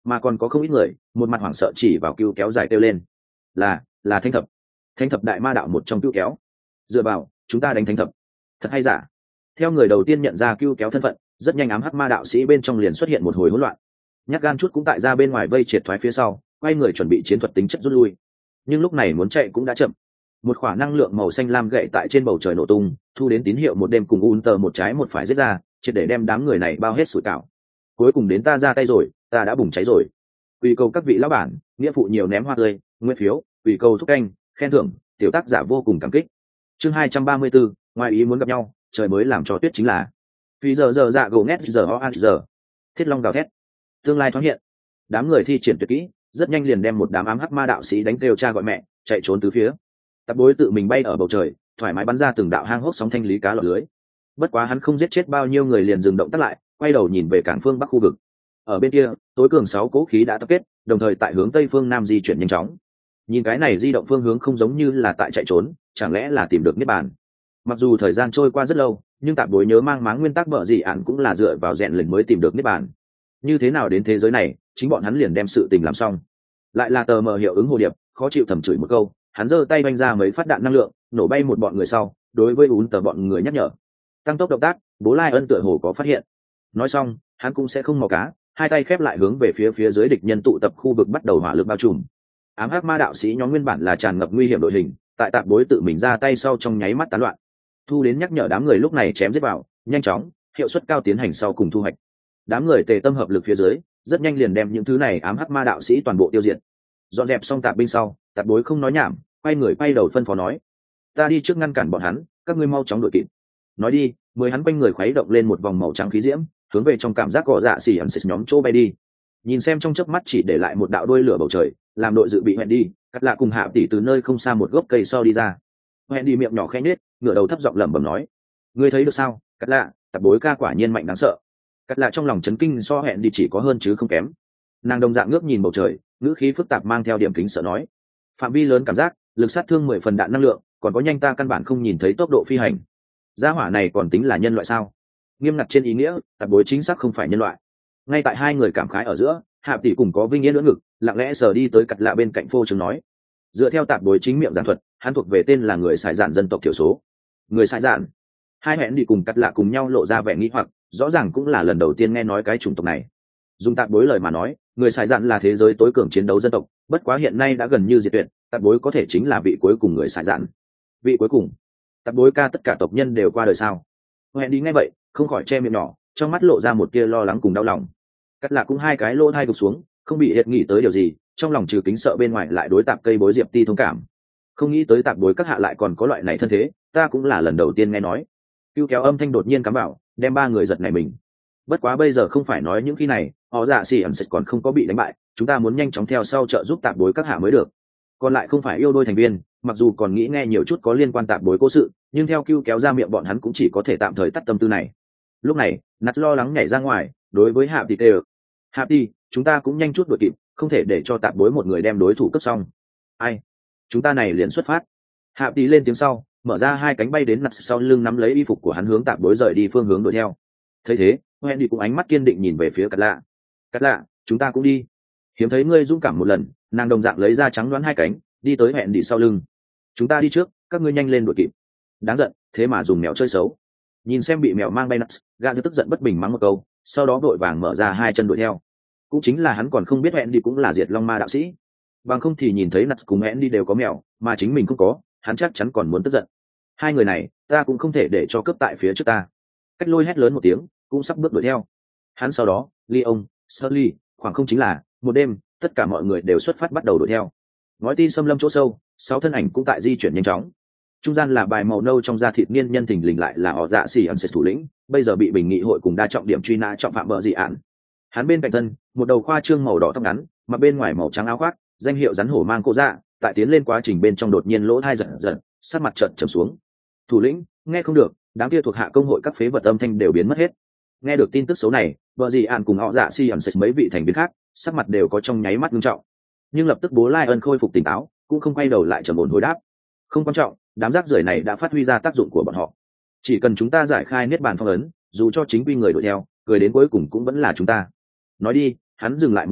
mà còn có không ít người một mặt hoảng sợ chỉ vào cưu kéo dài kêu lên là là thanh thập thanh thập đại ma đạo một trong cưu kéo. Dựa vào chúng ta đánh thanh thập, thật hay giả? Theo người đầu tiên nhận ra cưu kéo thân phận, rất nhanh ám hắc ma đạo sĩ bên trong liền xuất hiện một hồi hỗn loạn. Nhát gan chút cũng tại ra bên ngoài vây triệt thoái phía sau, quay người chuẩn bị chiến thuật tính chất rút lui, nhưng lúc này muốn chạy cũng đã chậm. Một khỏa năng lượng màu xanh lam gậy tại trên bầu trời nổ tung, thu đến tín hiệu một đêm cùng un tờ một trái một phải giết ra, triệt để đem đám người này bao hết sủi cảo. Cuối cùng đến ta ra tay rồi, ta đã bùng cháy rồi. Ủy cầu các vị lão bản, nghĩa phụ nhiều ném hoa tươi, nguyên phiếu, ủy cầu thúc canh, khen thưởng, tiểu tác giả vô cùng cảm kích. Chương hai trăm ba mươi tư, ngoài ý muốn gặp nhau, trời mới làm cho tuyết chính là. Vì giờ giờ dạ gồ nét giờ ho giờ. Thiết long gào thét. Tương lai thoáng hiện. Đám người thi triển tuyệt kỹ, rất nhanh liền đem một đám ám hắc ma đạo sĩ đánh kêu cha gọi mẹ, chạy trốn tứ phía. Tạp Bối tự mình bay ở bầu trời, thoải mái bắn ra từng đạo hang hốc sóng thanh lý cá lọt lưới. Bất quá hắn không giết chết bao nhiêu người liền dừng động tác lại, quay đầu nhìn về cảng phương bắc khu vực. Ở bên kia, tối cường sáu cố khí đã tập kết, đồng thời tại hướng tây phương nam di chuyển nhanh chóng. Nhìn cái này di động phương hướng không giống như là tại chạy trốn, chẳng lẽ là tìm được niết bàn? Mặc dù thời gian trôi qua rất lâu, nhưng Tạp Bối nhớ mang máng nguyên tắc bợ gì ản cũng là dựa vào rèn lệnh mới tìm được niết bàn. Như thế nào đến thế giới này, chính bọn hắn liền đem sự tình làm xong. Lại là tờ mờ hiệu ứng hồ điệp, khó chịu thầm chửi một câu, hắn giơ tay banh ra mấy phát đạn năng lượng, nổ bay một bọn người sau, đối với ún tờ bọn người nhắc nhở. Tăng tốc động tác, Bố Lai Ân tựa hồ có phát hiện. Nói xong, hắn cũng sẽ không mò cá, hai tay khép lại hướng về phía phía dưới địch nhân tụ tập khu vực bắt đầu hỏa lực bao trùm. Ám hắc ma đạo sĩ nhóm nguyên bản là tràn ngập nguy hiểm đội hình, tại Tạp Bối tự mình ra tay sau trong nháy mắt tán loạn. Thu đến nhắc nhở đám người lúc này chém giết vào, nhanh chóng, hiệu suất cao tiến hành sau cùng thu hoạch. Đám người tề tâm hợp lực phía dưới, rất nhanh liền đem những thứ này ám hắc ma đạo sĩ toàn bộ tiêu diệt. Dọn dẹp xong tạp binh sau, Tạp Bối không nói nhảm, quay người quay đầu phân phó nói: "Ta đi trước ngăn cản bọn hắn, các ngươi mau chóng đuổi kịp." Nói đi, mười hắn quanh người khuấy động lên một vòng màu trắng khí diễm, hướng về trong cảm giác cỏ dạ xỉ ẩn xịt nhóm chỗ bay đi. Nhìn xem trong chớp mắt chỉ để lại một đạo đuôi lửa bầu trời, làm đội dự bị hẹn đi, cắt lạ cùng hạ tỷ từ nơi không xa một gốc cây sau đi ra. Hẹn đi miệng nhỏ khẽ nhếch, ngửa đầu thấp giọng lẩm bẩm nói: "Ngươi thấy được sao, cắt lạ, Tạp Bối ca quả nhiên mạnh đáng sợ." Cắt lạ trong lòng chấn kinh so hẹn đi chỉ có hơn chứ không kém. Nàng đồng dạng ngước nhìn bầu trời, ngữ khí phức tạp mang theo điểm kính sợ nói: "Phạm vi lớn cảm giác, lực sát thương mười phần đạn năng lượng, còn có nhanh ta căn bản không nhìn thấy tốc độ phi hành. Gia hỏa này còn tính là nhân loại sao?" Nghiêm ngặt trên ý nghĩa, Tạp Bối chính xác không phải nhân loại. Ngay tại hai người cảm khái ở giữa, Hạ tỷ cùng có vinh yên lưỡng ngực, lặng lẽ sờ đi tới cặt lạ bên cạnh phô chứng nói: "Dựa theo Tạp Bối chính miệng giảng thuật, hắn thuộc về tên là người xài dạn dân tộc thiểu số." Người xài dạn? Hai hẹn đi cùng cặt lạ cùng nhau lộ ra vẻ nghi hoặc, rõ ràng cũng là lần đầu tiên nghe nói cái chủng tộc này. Dùng Tạp Bối lời mà nói, người xài dạn là thế giới tối cường chiến đấu dân tộc, bất quá hiện nay đã gần như diệt tuyệt, Tạp Bối có thể chính là vị cuối cùng người xài dạn. Vị cuối cùng? Tạp Bối ca tất cả tộc nhân đều qua đời sao? Hẹn đi nghe vậy, không khỏi che miệng nhỏ, trong mắt lộ ra một tia lo lắng cùng đau lòng. Cắt lạ cũng hai cái lỗ hai gục xuống, không bị hiệt nghĩ tới điều gì, trong lòng trừ kính sợ bên ngoài lại đối Tạp cây bối diệp ti thông cảm. Không nghĩ tới Tạp Bối các hạ lại còn có loại này thân thế, ta cũng là lần đầu tiên nghe nói. Cưu kéo âm thanh đột nhiên cắm vào, đem ba người giật nảy mình. Bất quá bây giờ không phải nói những khi này, họ dạ xỉ ẩn sệt còn không có bị đánh bại, chúng ta muốn nhanh chóng theo sau trợ giúp Tạp Bối các hạ mới được. Còn lại không phải yêu đôi thành viên, mặc dù còn nghĩ nghe nhiều chút có liên quan Tạp Bối cố sự, nhưng theo Cưu kéo ra miệng bọn hắn cũng chỉ có thể tạm thời tắt tâm tư này. Lúc này, Nặt lo lắng nhảy ra ngoài, đối với Hạ tỷ kêu: "Hạ tỷ, chúng ta cũng nhanh chút đuổi kịp, không thể để cho Tạp Bối một người đem đối thủ cướp xong." "Ai? Chúng ta này liền xuất phát." Hạ tỷ lên tiếng sau, mở ra hai cánh bay đến Nặt sau lưng nắm lấy y phục của hắn hướng Tạp Bối rời đi phương hướng đuổi theo. Thấy thế, Hẹn đi cũng ánh mắt kiên định nhìn về phía Cắt Lạ. "Cắt Lạ, chúng ta cũng đi." Hiếm thấy ngươi dũng cảm một lần, nàng đồng dạng lấy ra trắng đoán hai cánh, đi tới Hẹn đi sau lưng. "Chúng ta đi trước, các ngươi nhanh lên đuổi kịp." Đáng giận, thế mà dùng mèo chơi xấu. Nhìn xem bị mèo mang bay Nặt, gã rất tức giận bất bình mắng một câu, sau đó vội vàng mở ra hai chân đuổi theo. Cũng chính là hắn còn không biết Hẹn đi cũng là diệt long ma đạo sĩ, bằng không thì nhìn thấy Nặt cùng Hẹn đi đều có mèo, mà chính mình không có, hắn chắc chắn còn muốn tức giận. Hai người này, ta cũng không thể để cho cướp tại phía trước ta. Cách Lôi hét lớn một tiếng, cũng sắp bước đuổi theo. Hắn sau đó, Leon, Sully, khoảng không chính là một đêm, tất cả mọi người đều xuất phát bắt đầu đuổi theo. Ngói ti xâm lâm chỗ sâu, sáu thân ảnh cũng tại di chuyển nhanh chóng. Trung gian là bài màu nâu trong da thịt niên nhân thình lình lại là họ dạ xỉ ẩn sệt thủ lĩnh, bây giờ bị bình nghị hội cùng đa trọng điểm truy nã trọng phạm bợ dị ạn. Hắn bên cạnh thân, một đầu khoa trương màu đỏ tóc ngắn, mà bên ngoài màu trắng áo khoác, danh hiệu rắn hổ mang cô dạ, tại tiến lên quá trình bên trong đột nhiên lỗ thai giật giật, sát mặt trợn trầm xuống. "Thủ lĩnh, nghe không được." Đám kia thuộc hạ công hội các phế vật âm thanh đều biến mất hết. Nghe được tin tức xấu này, bợ dị ạn cùng họ dạ xỉ ẩn sệt mấy vị thành viên khác, sắc mặt đều có trong nháy mắt nghiêm trọng. Nhưng lập tức Bố Lai Ân khôi phục tỉnh táo, cũng không quay đầu lại trầm ổn hồi đáp: "Không quan trọng, đám rác rưởi này đã phát huy ra tác dụng của bọn họ. Chỉ cần chúng ta giải khai niết bàn phong ấn, dù cho chính quy người đuổi theo, người đến cuối cùng cũng vẫn là chúng ta." Nói đi, hắn dừng lại một chút,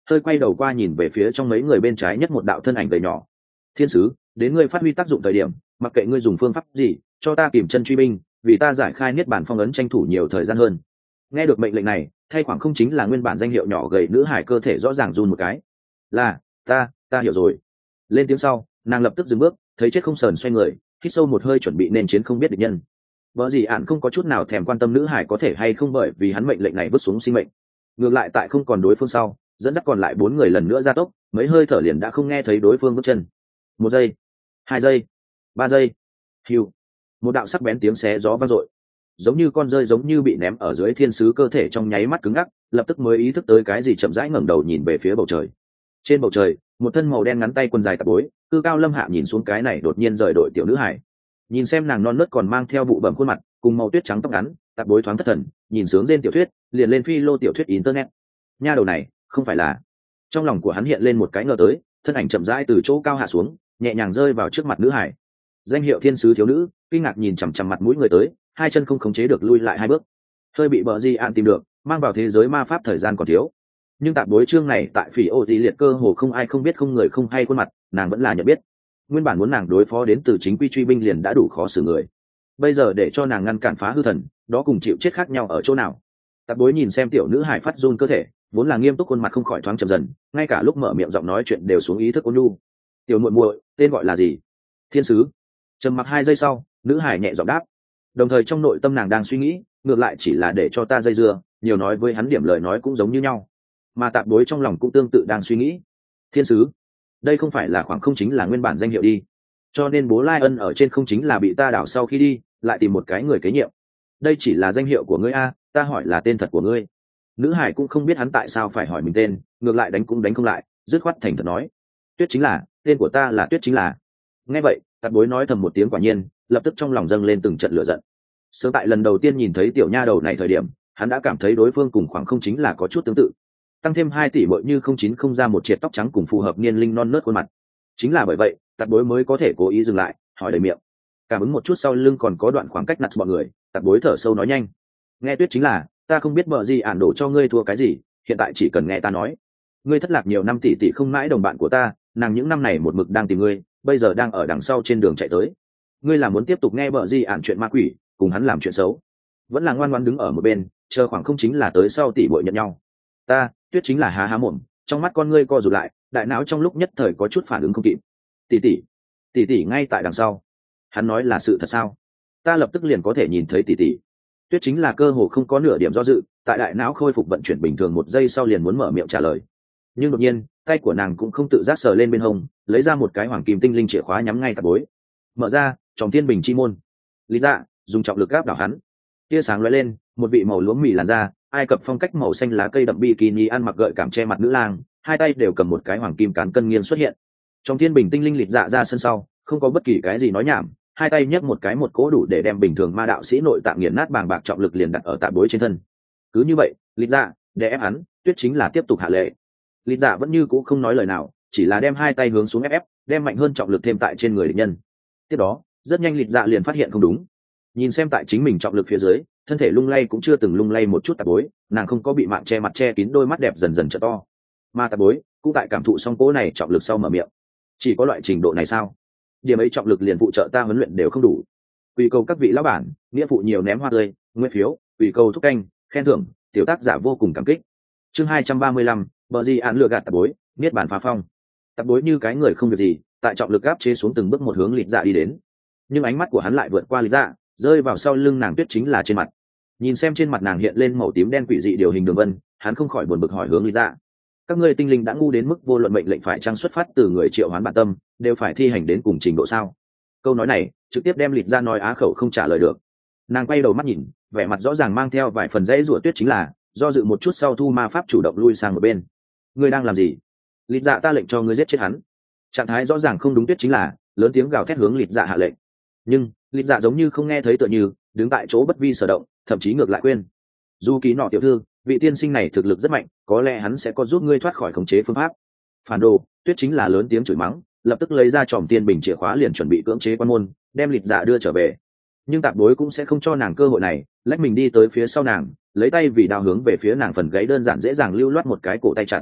hơi quay đầu qua nhìn về phía trong mấy người bên trái nhất một đạo thân ảnh gầy nhỏ. Thiên sứ, đến ngươi phát huy tác dụng thời điểm, mặc kệ ngươi dùng phương pháp gì, cho ta kìm chân truy binh, vì ta giải khai niết bản phong ấn tranh thủ nhiều thời gian hơn. Nghe được mệnh lệnh này, thay khoảng không chính là nguyên bản danh hiệu nhỏ gầy nữ hải cơ thể rõ ràng run một cái. Là, ta, ta hiểu rồi. Lên tiếng sau, nàng lập tức dừng bước, thấy chết không sờn xoay người, hít sâu một hơi chuẩn bị nên chiến không biết địch nhân. Vợ gì ạn không có chút nào thèm quan tâm nữ hải có thể hay không bởi vì hắn mệnh lệnh này vứt xuống sinh mệnh. Ngược lại tại không còn đối phương sau, dẫn dắt còn lại bốn người lần nữa ra tốc, mấy hơi thở liền đã không nghe thấy đối phương bước chân. Một giây, hai giây, ba giây, hiu, một đạo sắc bén tiếng xé gió vang dội, giống như con rơi giống như bị ném ở dưới thiên sứ cơ thể trong nháy mắt cứng ngắc, lập tức mới ý thức tới cái gì chậm rãi ngẩng đầu nhìn về phía bầu trời. Trên bầu trời, một thân màu đen ngắn tay quần dài tạp bối, cư cao lâm hạ nhìn xuống cái này đột nhiên rời đội tiểu nữ hải. Nhìn xem nàng non nớt còn mang theo bụ bẩm khuôn mặt, cùng màu tuyết trắng tóc ngắn, tạp bối thoáng thất thần, nhìn sướng trên tiểu thuyết, liền lên phi lô tiểu thuyết internet. Nha đầu này, không phải là. Trong lòng của hắn hiện lên một cái ngờ tới, thân ảnh chậm rãi từ chỗ cao hạ xuống, nhẹ nhàng rơi vào trước mặt nữ hải. Danh hiệu thiên sứ thiếu nữ, kinh ngạc nhìn chằm chằm mặt mũi người tới, hai chân không khống chế được lui lại hai bước. Hơi bị bờ di ạn tìm được, mang vào thế giới ma pháp thời gian còn thiếu. Nhưng tạp bối chương này tại phỉ ô tí liệt cơ hồ không ai không biết không người không hay khuôn mặt, nàng vẫn là nhận biết. Nguyên bản muốn nàng đối phó đến từ chính quy truy binh liền đã đủ khó xử người, bây giờ để cho nàng ngăn cản phá hư thần, đó cùng chịu chết khác nhau ở chỗ nào? Tạp bối nhìn xem tiểu nữ hải phát run cơ thể, vốn là nghiêm túc khuôn mặt không khỏi thoáng trầm dần, ngay cả lúc mở miệng giọng nói chuyện đều xuống ý thức ôn nhu. Tiểu muội muội, tên gọi là gì? Thiên sứ. Trầm mặc hai giây sau, nữ hải nhẹ giọng đáp. Đồng thời trong nội tâm nàng đang suy nghĩ, ngược lại chỉ là để cho ta dây dưa, nhiều nói với hắn điểm lời nói cũng giống như nhau. Mà tạp bối trong lòng cũng tương tự đang suy nghĩ. Thiên sứ, đây không phải là khoảng không chính là nguyên bản danh hiệu đi, cho nên bố Lai Ân ở trên không chính là bị ta đảo sau khi đi, lại tìm một cái người kế nhiệm. Đây chỉ là danh hiệu của ngươi a, ta hỏi là tên thật của ngươi. Nữ hải cũng không biết hắn tại sao phải hỏi mình tên, ngược lại đánh cũng đánh không lại, dứt khoát thành thật nói. Tuyết chính là, tên của ta là Tuyết chính là. Nghe vậy, tạp bối nói thầm một tiếng quả nhiên, lập tức trong lòng dâng lên từng trận lửa giận. Sớm tại lần đầu tiên nhìn thấy tiểu nha đầu này thời điểm, hắn đã cảm thấy đối phương cùng khoảng không chính là có chút tương tự. Tăng thêm hai tỷ bội như không chín không ra một triệt tóc trắng cùng phù hợp niên linh non nớt khuôn mặt. Chính là bởi vậy, tạp bối mới có thể cố ý dừng lại, hỏi đầy miệng. Cảm ứng một chút sau lưng còn có đoạn khoảng cách nặt bọn người, tạp bối thở sâu nói nhanh. Nghe Tuyết chính là, ta không biết bợ gì ản đổ cho ngươi thua cái gì, hiện tại chỉ cần nghe ta nói. Ngươi thất lạc nhiều năm tỷ tỷ không mãi đồng bạn của ta, nàng những năm này một mực đang tìm ngươi, bây giờ đang ở đằng sau trên đường chạy tới. Ngươi là muốn tiếp tục nghe bợ gì ản chuyện ma quỷ, cùng hắn làm chuyện xấu, vẫn là ngoan ngoãn đứng ở một bên, chờ khoảng không chính là tới sau tỷ bội nhận nhau. Ta, Tuyết chính là há há mồm, trong mắt con ngươi co rụt lại, đại não trong lúc nhất thời có chút phản ứng không kịp. Tỷ tỷ, tỷ tỷ ngay tại đằng sau. Hắn nói là sự thật sao? Ta lập tức liền có thể nhìn thấy tỷ tỷ. Tuyết chính là cơ hồ không có nửa điểm do dự, tại đại não khôi phục vận chuyển bình thường một giây sau liền muốn mở miệng trả lời. Nhưng đột nhiên, tay của nàng cũng không tự giác sờ lên bên hông, lấy ra một cái hoàng kim tinh linh chìa khóa nhắm ngay tạp bối. Mở ra, tròng thiên bình chi môn. Lý Dạ dùng trọng lực gáp đảo hắn. Tia sáng lóe lên, một vị màu lúa mì làn da, Ai Cập phong cách màu xanh lá cây đậm bikini ăn mặc gợi cảm che mặt nữ lang, hai tay đều cầm một cái hoàng kim cán cân nghiêng xuất hiện. Trong thiên bình tinh linh Lịch Dạ ra sân sau, không có bất kỳ cái gì nói nhảm, hai tay nhấc một cái một cỗ đủ để đem bình thường ma đạo sĩ nội tạng nghiền nát bàng bạc trọng lực liền đặt ở tạp bối trên thân. Cứ như vậy, Lịch Dạ để ép hắn, Tuyết chính là tiếp tục hạ lệ. Lịch Dạ vẫn như cũ không nói lời nào, chỉ là đem hai tay hướng xuống ép ép, đem mạnh hơn trọng lực thêm tại trên người địch nhân. Tiếp đó, rất nhanh Lịch Dạ liền phát hiện không đúng. Nhìn xem tại chính mình trọng lực phía dưới, thân thể lung lay cũng chưa từng lung lay một chút tạp bối, nàng không có bị mạng che mặt che kín đôi mắt đẹp dần dần trở to. Mà tạp bối cũng tại cảm thụ xong cỗ này trọng lực sau mở miệng. Chỉ có loại trình độ này sao? Điểm ấy trọng lực liền phụ trợ ta huấn luyện đều không đủ. Quy cầu các vị lão bản, nghĩa phụ nhiều ném hoa tươi, nguyên phiếu, quy cầu thúc canh, khen thưởng, tiểu tác giả vô cùng cảm kích. Chương hai trăm ba mươi lăm, bờ gì án lừa gạt tạp bối, niết bàn phá phong. Tạp bối như cái người không việc gì, tại trọng lực áp chế xuống từng bước một hướng Lịch Dạ đi đến. Nhưng ánh mắt của hắn lại vượt qua Lịch Dạ, rơi vào sau lưng nàng Tuyết chính là trên mặt. Nhìn xem trên mặt nàng hiện lên màu tím đen quỷ dị điều hình đường vân, hắn không khỏi buồn bực hỏi hướng Lịch Dạ. Các ngươi tinh linh đã ngu đến mức vô luận mệnh lệnh phải trang xuất phát từ người triệu hoán bản tâm, đều phải thi hành đến cùng trình độ sao? Câu nói này trực tiếp đem Lịch Dạ nói á khẩu không trả lời được. Nàng quay đầu mắt nhìn, vẻ mặt rõ ràng mang theo vài phần dãy rủa Tuyết chính là, do dự một chút sau thu ma pháp chủ động lui sang một bên. Ngươi đang làm gì? Lịch Dạ ta lệnh cho ngươi giết chết hắn. Trạng thái rõ ràng không đúng Tuyết chính là, lớn tiếng gào thét hướng Lịch Dạ hạ lệnh. Nhưng Lịch Dạ giống như không nghe thấy tựa như, đứng tại chỗ bất vi sở động, thậm chí ngược lại khuyên. Du Ký nọ tiểu thư, vị tiên sinh này thực lực rất mạnh, có lẽ hắn sẽ có giúp ngươi thoát khỏi khống chế phương pháp. Phản đồ. Tuyết chính là lớn tiếng chửi mắng, lập tức lấy ra tròm tiên bình chìa khóa liền chuẩn bị cưỡng chế quan môn, đem Lịch Dạ đưa trở về. Nhưng tạp đối cũng sẽ không cho nàng cơ hội này, lách mình đi tới phía sau nàng, lấy tay vì đao hướng về phía nàng phần gáy đơn giản dễ dàng lưu loát một cái cổ tay chặt.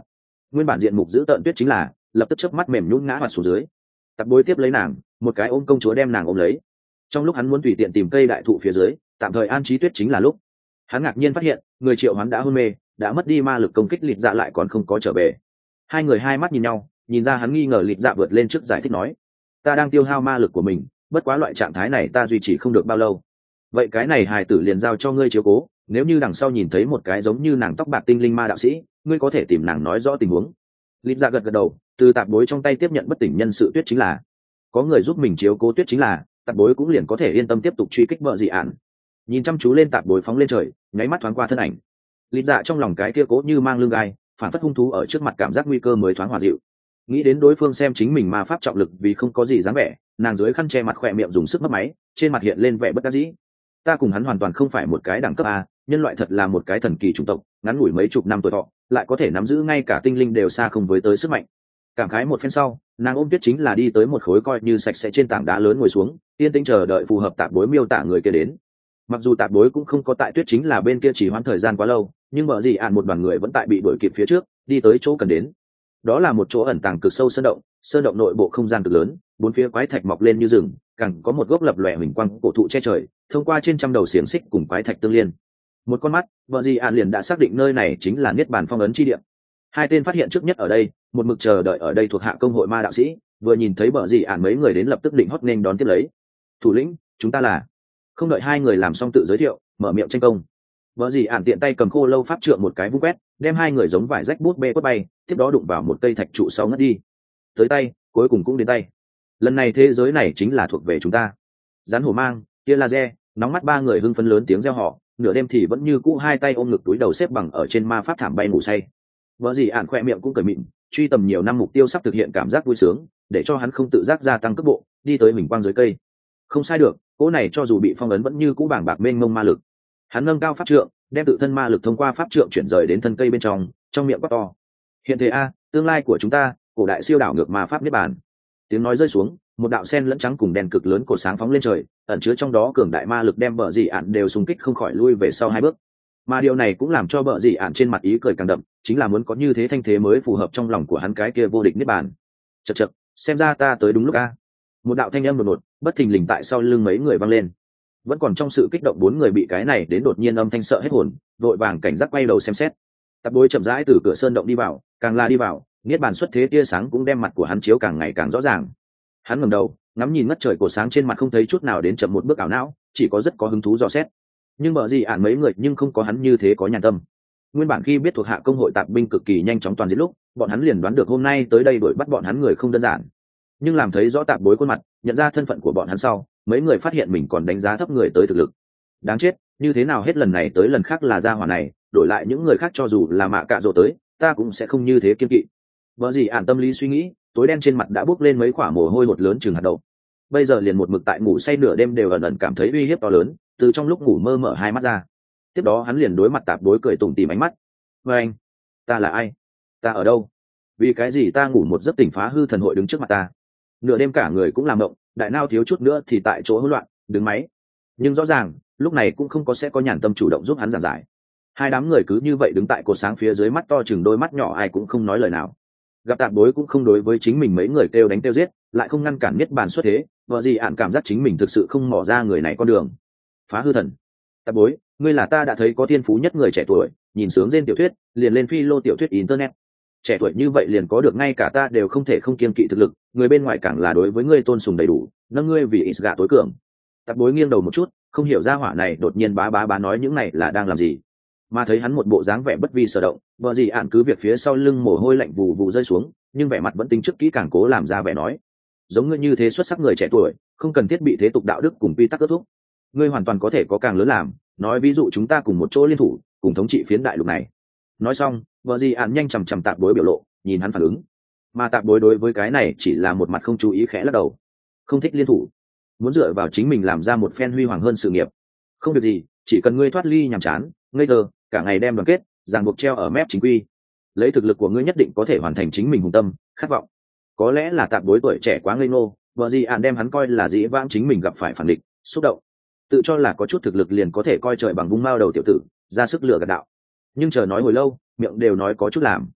nguyên bản diện mục giữ tợn tuyết chính là lập tức chớp mắt mềm nhún ngã hoạt xuống dưới. Tạp bối tiếp lấy nàng, một cái ôm công chúa đem nàng ôm lấy. Trong lúc hắn muốn tùy tiện tìm cây đại thụ phía dưới tạm thời an trí tuyết chính là lúc hắn ngạc nhiên phát hiện người triệu hắn đã hôn mê, đã mất đi ma lực công kích, Lịt Dạ lại còn không có trở về. Hai người hai mắt nhìn nhau, nhìn ra hắn nghi ngờ, Lịt Dạ vượt lên trước giải thích nói: ta đang tiêu hao ma lực của mình, bất quá loại trạng thái này ta duy trì không được bao lâu. Vậy cái này hài tử liền giao cho ngươi chiếu cố, nếu như đằng sau nhìn thấy một cái giống như nàng tóc bạc tinh linh ma đạo sĩ, ngươi có thể tìm nàng nói rõ tình huống. Lịt Dạ gật gật đầu, từ tạp bối trong tay tiếp nhận bất tỉnh nhân sự tuyết chính là có người giúp mình chiếu cố tuyết chính là tạp bối cũng liền có thể yên tâm tiếp tục truy kích vợ dị ạn. Nhìn chăm chú lên tạp bối phóng lên trời, nháy mắt thoáng qua thân ảnh. Lịt Dạ trong lòng cái kia cố như mang lưng gai, phản phất hung thú ở trước mặt, cảm giác nguy cơ mới thoáng hòa dịu. Nghĩ đến đối phương xem chính mình ma pháp trọng lực vì không có gì dáng vẻ, nàng dưới khăn che mặt khỏe miệng dùng sức mất máy, trên mặt hiện lên vẻ bất đắc dĩ. Ta cùng hắn hoàn toàn không phải một cái đẳng cấp a, nhân loại thật là một cái thần kỳ chủng tộc, ngắn ngủi mấy chục năm tuổi thọ lại có thể nắm giữ ngay cả tinh linh đều xa không với tới sức mạnh. Cảm khái một phen sau, nàng ôm tuyết chính là đi tới một khối coi như sạch sẽ trên tảng đá lớn ngồi xuống, yên tĩnh chờ đợi phù hợp tạp bối miêu tả người kia đến. Mặc dù tạp bối cũng không có tại tuyết chính là bên kia chỉ hoãn thời gian quá lâu, nhưng vợ gì ạn một đoàn người vẫn tại bị đuổi kịp phía trước, đi tới chỗ cần đến. Đó là một chỗ ẩn tàng cực sâu sơn động, sơn động nội bộ không gian cực lớn, bốn phía quái thạch mọc lên như rừng, càng có một gốc lập lòe huỳnh quang cổ thụ che trời, thông qua trên trăm đầu xiềng xích cùng quái thạch tương liên. Một con mắt, vợ gì ạn liền đã xác định nơi này chính là niết bàn phong ấn chi địa. Hai tên phát hiện trước nhất ở đây, một mực chờ đợi ở đây thuộc hạ công hội ma đạo sĩ, vừa nhìn thấy vợ gì ạn mấy người đến lập tức định hót nên đón tiếp lấy. Thủ lĩnh, chúng ta là. Không đợi hai người làm xong tự giới thiệu, mở miệng tranh công. Vợ gì ạn tiện tay cầm khô lâu pháp trượng một cái vung quét, đem hai người giống vải rách bút bê quất bay, tiếp đó đụng vào một cây thạch trụ sau ngất đi. Tới tay, cuối cùng cũng đến tay. Lần này thế giới này chính là thuộc về chúng ta. Rắn hổ mang, tia laser, nóng mắt ba người hưng phấn lớn tiếng reo hò, nửa đêm thì vẫn như cũ hai tay ôm ngực túi đầu xếp bằng ở trên ma pháp thảm bay ngủ say. Vợ gì ạn khoe miệng cũng cười mịn, truy tầm nhiều năm mục tiêu sắp thực hiện cảm giác vui sướng, để cho hắn không tự giác gia tăng cấp bộ, đi tới mình quang dưới cây. Không sai được, cỗ này cho dù bị phong ấn vẫn như cũ bảng bạc mênh mông ma lực. Hắn nâng cao pháp trượng, đem tự thân ma lực thông qua pháp trượng chuyển rời đến thân cây bên trong, trong miệng quát to: hiện thế a, tương lai của chúng ta, cổ đại siêu đảo ngược ma pháp niết bàn. Tiếng nói rơi xuống, một đạo sen lẫn trắng cùng đèn cực lớn cổ sáng phóng lên trời, ẩn chứa trong đó cường đại ma lực đem bờ dị ạn đều xung kích không khỏi lui về sau hai bước. Mà điều này cũng làm cho bờ dị ạn trên mặt ý cười càng đậm, chính là muốn có như thế thanh thế mới phù hợp trong lòng của hắn cái kia vô địch niết bàn. Chậc chậc, xem ra ta tới đúng lúc a. Một đạo thanh âm đột ngột, bất thình lình tại sau lưng mấy người vang lên. Vẫn còn trong sự kích động, bốn người bị cái này đến đột nhiên âm thanh sợ hết hồn, vội vàng cảnh giác quay đầu xem xét. Tạp bối chậm rãi từ cửa sơn động đi vào, càng là đi vào, niết bàn xuất thế tia sáng cũng đem mặt của hắn chiếu càng ngày càng rõ ràng. Hắn ngẩng đầu, ngắm nhìn ngất trời cổ sáng trên mặt, không thấy chút nào đến chậm một bước ảo não, chỉ có rất có hứng thú dò xét. Nhưng bởi gì ạn mấy người nhưng không có hắn như thế có nhàn tâm. Nguyên bản khi biết thuộc hạ công hội tạp binh cực kỳ nhanh chóng toàn diệt lúc, bọn hắn liền đoán được hôm nay tới đây đuổi bắt bọn hắn người không đơn giản. Nhưng làm thấy rõ tạp bối khuôn mặt, nhận ra thân phận của bọn hắn sau, mấy người phát hiện mình còn đánh giá thấp người tới thực lực. Đáng chết, như thế nào hết lần này tới lần khác là gia hỏa này, đổi lại những người khác cho dù là mạ cạ rồ tới, ta cũng sẽ không như thế kiên kỵ. Bởi gì ạn tâm lý suy nghĩ, tối đen trên mặt đã bốc lên mấy quả mồ hôi hột lớn chừng hạt đậu. Bây giờ liền một mực tại ngủ say nửa đêm đều ẩn ẩn cảm thấy uy hiếp to lớn, từ trong lúc ngủ mơ mở hai mắt ra. Tiếp đó hắn liền đối mặt tạp đối cười tủm tỉm ánh mắt. Với anh, ta là ai? Ta ở đâu? Vì cái gì ta ngủ một giấc tỉnh phá hư thần hội đứng trước mặt ta? Nửa đêm cả người cũng làm động, đại nao thiếu chút nữa thì tại chỗ hỗn loạn, đứng máy. Nhưng rõ ràng, lúc này cũng không có sẽ có nhàn tâm chủ động giúp hắn giảng giải. Hai đám người cứ như vậy đứng tại cột sáng phía dưới, mắt to chừng đôi mắt nhỏ, ai cũng không nói lời nào. Gặp tạp đối cũng không đối với chính mình mấy người kêu đánh kêu giết, lại không ngăn cản niết bàn xuất thế, vợ gì ạn cảm giác chính mình thực sự không mò ra người này con đường. Phá hư thần, tạp bối, ngươi là ta đã thấy có thiên phú nhất người trẻ tuổi, nhìn sướng trên tiểu thuyết, liền lên phi lô tiểu thuyết internet. Trẻ tuổi như vậy liền có được, ngay cả ta đều không thể không kiêng kỵ thực lực, người bên ngoài càng là đối với ngươi tôn sùng đầy đủ, nâng ngươi vì ít gạ tối cường. Tạp bối nghiêng đầu một chút, không hiểu ra hỏa này đột nhiên bá bá bá nói những này là đang làm gì. Mà thấy hắn một bộ dáng vẻ bất vi sở động, vợ gì ạn cứ việc phía sau lưng mồ hôi lạnh vù vù rơi xuống, nhưng vẻ mặt vẫn tính trước kỹ càng cố làm ra vẻ nói: giống ngươi như thế xuất sắc người trẻ tuổi, không cần thiết bị thế tục đạo đức cùng quy tắc kết thúc. Ngươi hoàn toàn có thể có càng lớn làm, nói ví dụ chúng ta cùng một chỗ liên thủ, cùng thống trị phiến đại lục này. Nói xong, vợ gì ạn nhanh chằm chằm tạp bối biểu lộ, nhìn hắn phản ứng. Mà tạp bối đối với cái này chỉ là một mặt không chú ý, khẽ lắc đầu. Không thích liên thủ, muốn dựa vào chính mình làm ra một phen huy hoàng hơn sự nghiệp. Không việc gì, chỉ cần ngươi thoát ly nhàm chán, ngây thơ, cả ngày đem đoàn kết, ràng buộc treo ở mép chính quy. Lấy thực lực của ngươi nhất định có thể hoàn thành chính mình hùng tâm, khát vọng. Có lẽ là tạp bối tuổi trẻ quá ngây ngô, vợ gì ạn đem hắn coi là dĩ vãng chính mình gặp phải phản địch, xúc động, tự cho là có chút thực lực liền có thể coi trời bằng vung mao đầu tiểu tử, ra sức lừa gạt đạo. Nhưng chờ nói hồi lâu, miệng đều nói có chút làm.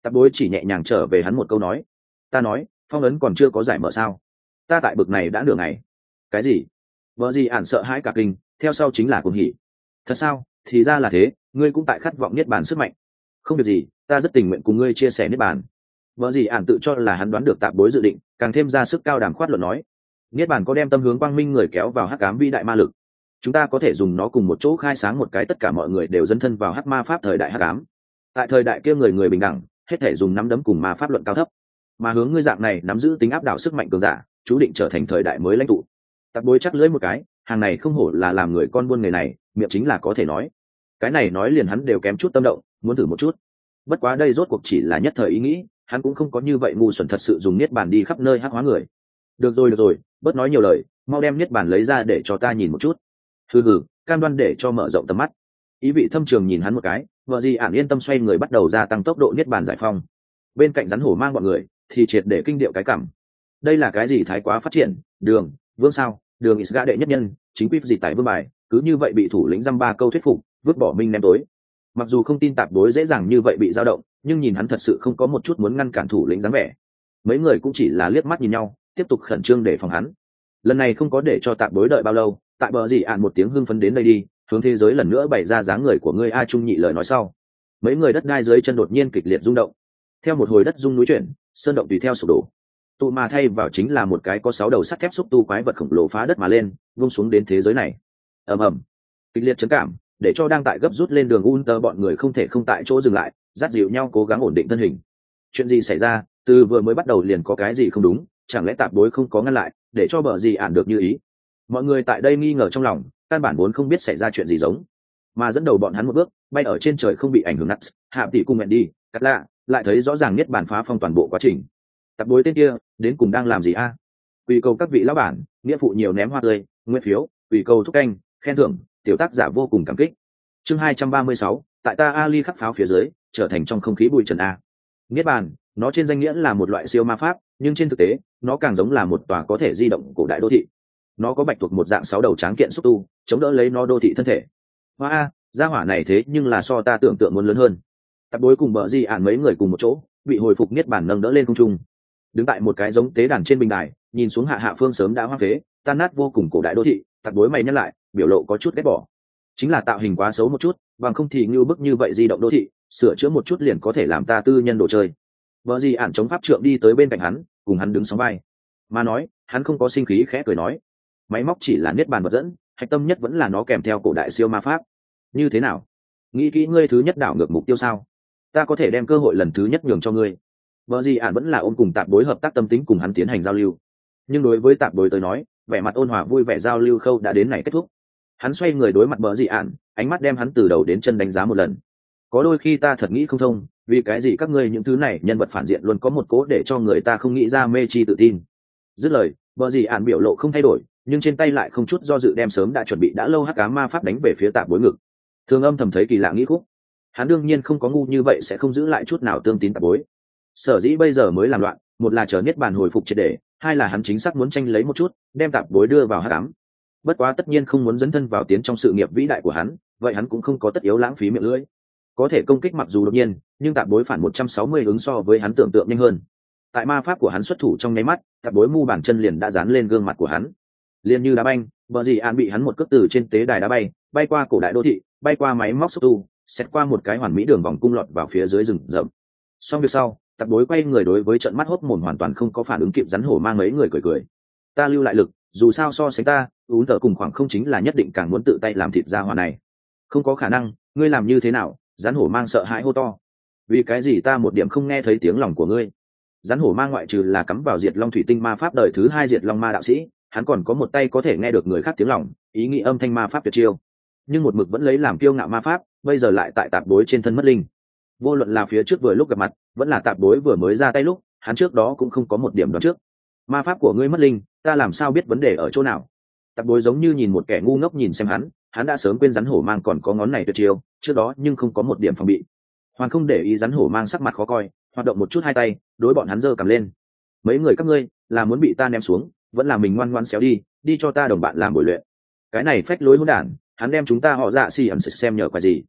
Tạp bối chỉ nhẹ nhàng trở về hắn một câu nói. Ta nói, phong ấn còn chưa có giải mở sao? Ta tại bực này đã nửa ngày. Cái gì? Vợ gì ản sợ hãi cả kinh, theo sau chính là cuồng hỉ. Thật sao? Thì ra là thế, ngươi cũng tại khát vọng niết bàn sức mạnh. Không việc gì, ta rất tình nguyện cùng ngươi chia sẻ niết bàn. Vợ gì ản tự cho là hắn đoán được tạp bối dự định, càng thêm ra sức cao đàm khoát luận nói. Niết bàn có đem tâm hướng quang minh người kéo vào hắc ám vĩ đại ma lực. Chúng ta có thể dùng nó cùng một chỗ khai sáng một cái tất cả mọi người đều dấn thân vào hắc ma pháp thời đại hắc ám. Tại thời đại kia người người bình đẳng, hết thể dùng nắm đấm cùng ma pháp luận cao thấp. Mà hướng ngươi dạng này nắm giữ tính áp đảo sức mạnh cường giả, chú định trở thành thời đại mới lãnh tụ. Tạp bối chắc lưỡi một cái, hàng này không hổ là làm người con buôn nghề này, miệng chính là có thể nói. Cái này nói liền hắn đều kém chút tâm động, muốn thử một chút. Bất quá đây rốt cuộc chỉ là nhất thời ý nghĩ, hắn cũng không có như vậy ngu xuẩn thật sự dùng niết bàn đi khắp nơi hắc hóa người. Được rồi được rồi, bớt nói nhiều lời, mau đem niết bàn lấy ra để cho ta nhìn một chút. Hừ hừ, cam đoan để cho mở rộng tầm mắt. Ý vị thâm trường nhìn hắn một cái, vợ gì ản yên tâm xoay người bắt đầu gia tăng tốc độ niết bàn giải phong. Bên cạnh rắn hổ mang bọn người thì triệt để kinh điệu cái cảm. Đây là cái gì thái quá phát triển, đường, vương sao, đường Isga đệ nhất nhân, chính quy gì tại vương bài, cứ như vậy bị thủ lĩnh dăm ba câu thuyết phục, vứt bỏ minh ném tối. Mặc dù không tin tạp đối dễ dàng như vậy bị dao động, nhưng nhìn hắn thật sự không có một chút muốn ngăn cản thủ lĩnh dáng vẻ. Mấy người cũng chỉ là liếc mắt nhìn nhau, tiếp tục khẩn trương để phòng hắn. Lần này không có để cho tạp đối đợi bao lâu, tại bờ gì ạn một tiếng hưng phấn đến đây đi, hướng thế giới lần nữa bày ra dáng người của ngươi a trung nhị lời nói sau. Mấy người đất đai dưới chân đột nhiên kịch liệt rung động. Theo một hồi đất rung núi chuyển, sơn động tùy theo sụp đổ. Tụ mà thay vào chính là một cái có sáu đầu sắt thép xúc tu quái vật khổng lồ phá đất mà lên, vung xuống đến thế giới này. Ầm ầm, kịch liệt chấn cảm, để cho đang tại gấp rút lên đường Unter bọn người không thể không tại chỗ dừng lại, dắt dịu nhau cố gắng ổn định thân hình. Chuyện gì xảy ra? Từ vừa mới bắt đầu liền có cái gì không đúng, chẳng lẽ tạp đối không có ngăn lại, để cho bờ gì ản được như ý? Mọi người tại đây nghi ngờ trong lòng, căn bản vốn không biết xảy ra chuyện gì giống, mà dẫn đầu bọn hắn một bước, bay ở trên trời không bị ảnh hưởng nặng, hạ tỷ cùng mẹ đi, cắt lạ, lại thấy rõ ràng nhất bản phá phong toàn bộ quá trình. Tạp đối tên kia, đến cùng đang làm gì a? À? Quỳ cầu các vị lão bản, nghĩa phụ nhiều ném hoa tươi, nguyên phiếu, quỳ cầu thúc canh, khen thưởng, tiểu tác giả vô cùng cảm kích. Chương hai trăm ba mươi sáu, tại ta Ali khắc pháo phía dưới, trở thành trong không khí bụi trần a. Niết bàn, nó trên danh nghĩa là một loại siêu ma pháp, nhưng trên thực tế, nó càng giống là một tòa có thể di động cổ đại đô thị. Nó có bạch tuộc một dạng sáu đầu tráng kiện xúc tu, chống đỡ lấy nó đô thị thân thể. Hoa a, gia hỏa này thế nhưng là so ta tưởng tượng muốn lớn hơn. Tạp đối cùng bờ di ản mấy người cùng một chỗ, bị hồi phục niết bàn nâng đỡ lên không trung. Đứng tại một cái giống tế đàn trên bình đài, nhìn xuống hạ hạ phương sớm đã hoang phế, tan nát vô cùng cổ đại đô thị, tạp đối mày nhắc lại, biểu lộ có chút ghét bỏ. Chính là tạo hình quá xấu một chút, bằng không thì như bức như vậy di động đô thị, sửa chữa một chút liền có thể làm ta tư nhân đồ chơi. Vợ gì ản chống pháp trượng đi tới bên cạnh hắn, cùng hắn đứng sóng vai. Mà nói, hắn không có sinh khí khẽ cười nói, máy móc chỉ là niết bàn vật dẫn, hạch tâm nhất vẫn là nó kèm theo cổ đại siêu ma pháp. Như thế nào? Nghĩ kỹ ngươi thứ nhất đảo ngược mục tiêu sao? Ta có thể đem cơ hội lần thứ nhất nhường cho ngươi. Vợ gì ản vẫn là ôm cùng tạp đối hợp tác tâm tính cùng hắn tiến hành giao lưu. Nhưng đối với tạp đối tới nói, vẻ mặt ôn hòa vui vẻ giao lưu khâu đã đến này kết thúc. Hắn xoay người đối mặt bờ dị ạn, ánh mắt đem hắn từ đầu đến chân đánh giá một lần. Có đôi khi ta thật nghĩ không thông, vì cái gì các ngươi những thứ này nhân vật phản diện luôn có một cố để cho người ta không nghĩ ra mê chi tự tin. Dứt lời, bờ dị ạn biểu lộ không thay đổi, nhưng trên tay lại không chút do dự đem sớm đã chuẩn bị đã lâu hắc ám ma pháp đánh về phía tạp bối ngực. Thường âm thầm thấy kỳ lạ nghĩ khúc. Hắn đương nhiên không có ngu như vậy sẽ không giữ lại chút nào tương tín tạp bối. Sở dĩ bây giờ mới làm loạn, một là chờ niết bàn hồi phục triệt để, hai là hắn chính xác muốn tranh lấy một chút, đem tạp bối đưa vào hắc ám. Bất quá tất nhiên không muốn dấn thân vào tiến trong sự nghiệp vĩ đại của hắn, vậy hắn cũng không có tất yếu lãng phí miệng lưỡi. Có thể công kích mặc dù đột nhiên, nhưng tạp bối phản một trăm sáu mươi ứng so với hắn tưởng tượng nhanh hơn. Tại ma pháp của hắn xuất thủ trong nháy mắt, tạp bối mu bàn chân liền đã dán lên gương mặt của hắn. Liền như đá banh, bờ gì an bị hắn một cước từ trên tế đài đá bay, bay qua cổ đại đô thị, bay qua máy móc xúc tu, xét qua một cái hoàn mỹ đường vòng cung lọt vào phía dưới rừng rậm. Xong việc sau, tạp bối quay người đối với trận mắt hốc mồm hoàn toàn không có phản ứng kịp, rắn hổ mang mấy người cười cười. Ta lưu lại lực, dù sao so sánh ta, uống thở cùng khoảng không chính là nhất định càng muốn tự tay làm thịt ra hỏa này. Không có khả năng, ngươi làm như thế nào? Rắn hổ mang sợ hãi hô to. Vì cái gì ta một điểm không nghe thấy tiếng lòng của ngươi? Rắn hổ mang ngoại trừ là cắm vào diệt long thủy tinh ma pháp đời thứ hai diệt long ma đạo sĩ, hắn còn có một tay có thể nghe được người khác tiếng lòng, ý nghĩ âm thanh ma pháp tuyệt chiêu. Nhưng một mực vẫn lấy làm kiêu ngạo ma pháp, bây giờ lại tại tạp bối trên thân mất linh. Vô luận là phía trước vừa lúc gặp mặt, vẫn là tạp bối vừa mới ra tay lúc, hắn trước đó cũng không có một điểm đoán trước. Ma pháp của ngươi mất linh, ta làm sao biết vấn đề ở chỗ nào? Tạp bối giống như nhìn một kẻ ngu ngốc nhìn xem hắn, hắn đã sớm quên rắn hổ mang còn có ngón này tuyệt chiêu, trước đó nhưng không có một điểm phòng bị. Hoàn không để ý rắn hổ mang sắc mặt khó coi, hoạt động một chút hai tay, đối bọn hắn giơ cầm lên. Mấy người các ngươi, là muốn bị ta ném xuống, vẫn là mình ngoan ngoãn xéo đi, đi cho ta đồng bạn làm buổi luyện. Cái này phách lối hỗn đản, hắn đem chúng ta họ dạ xì ẩn xem nhờ quái gì?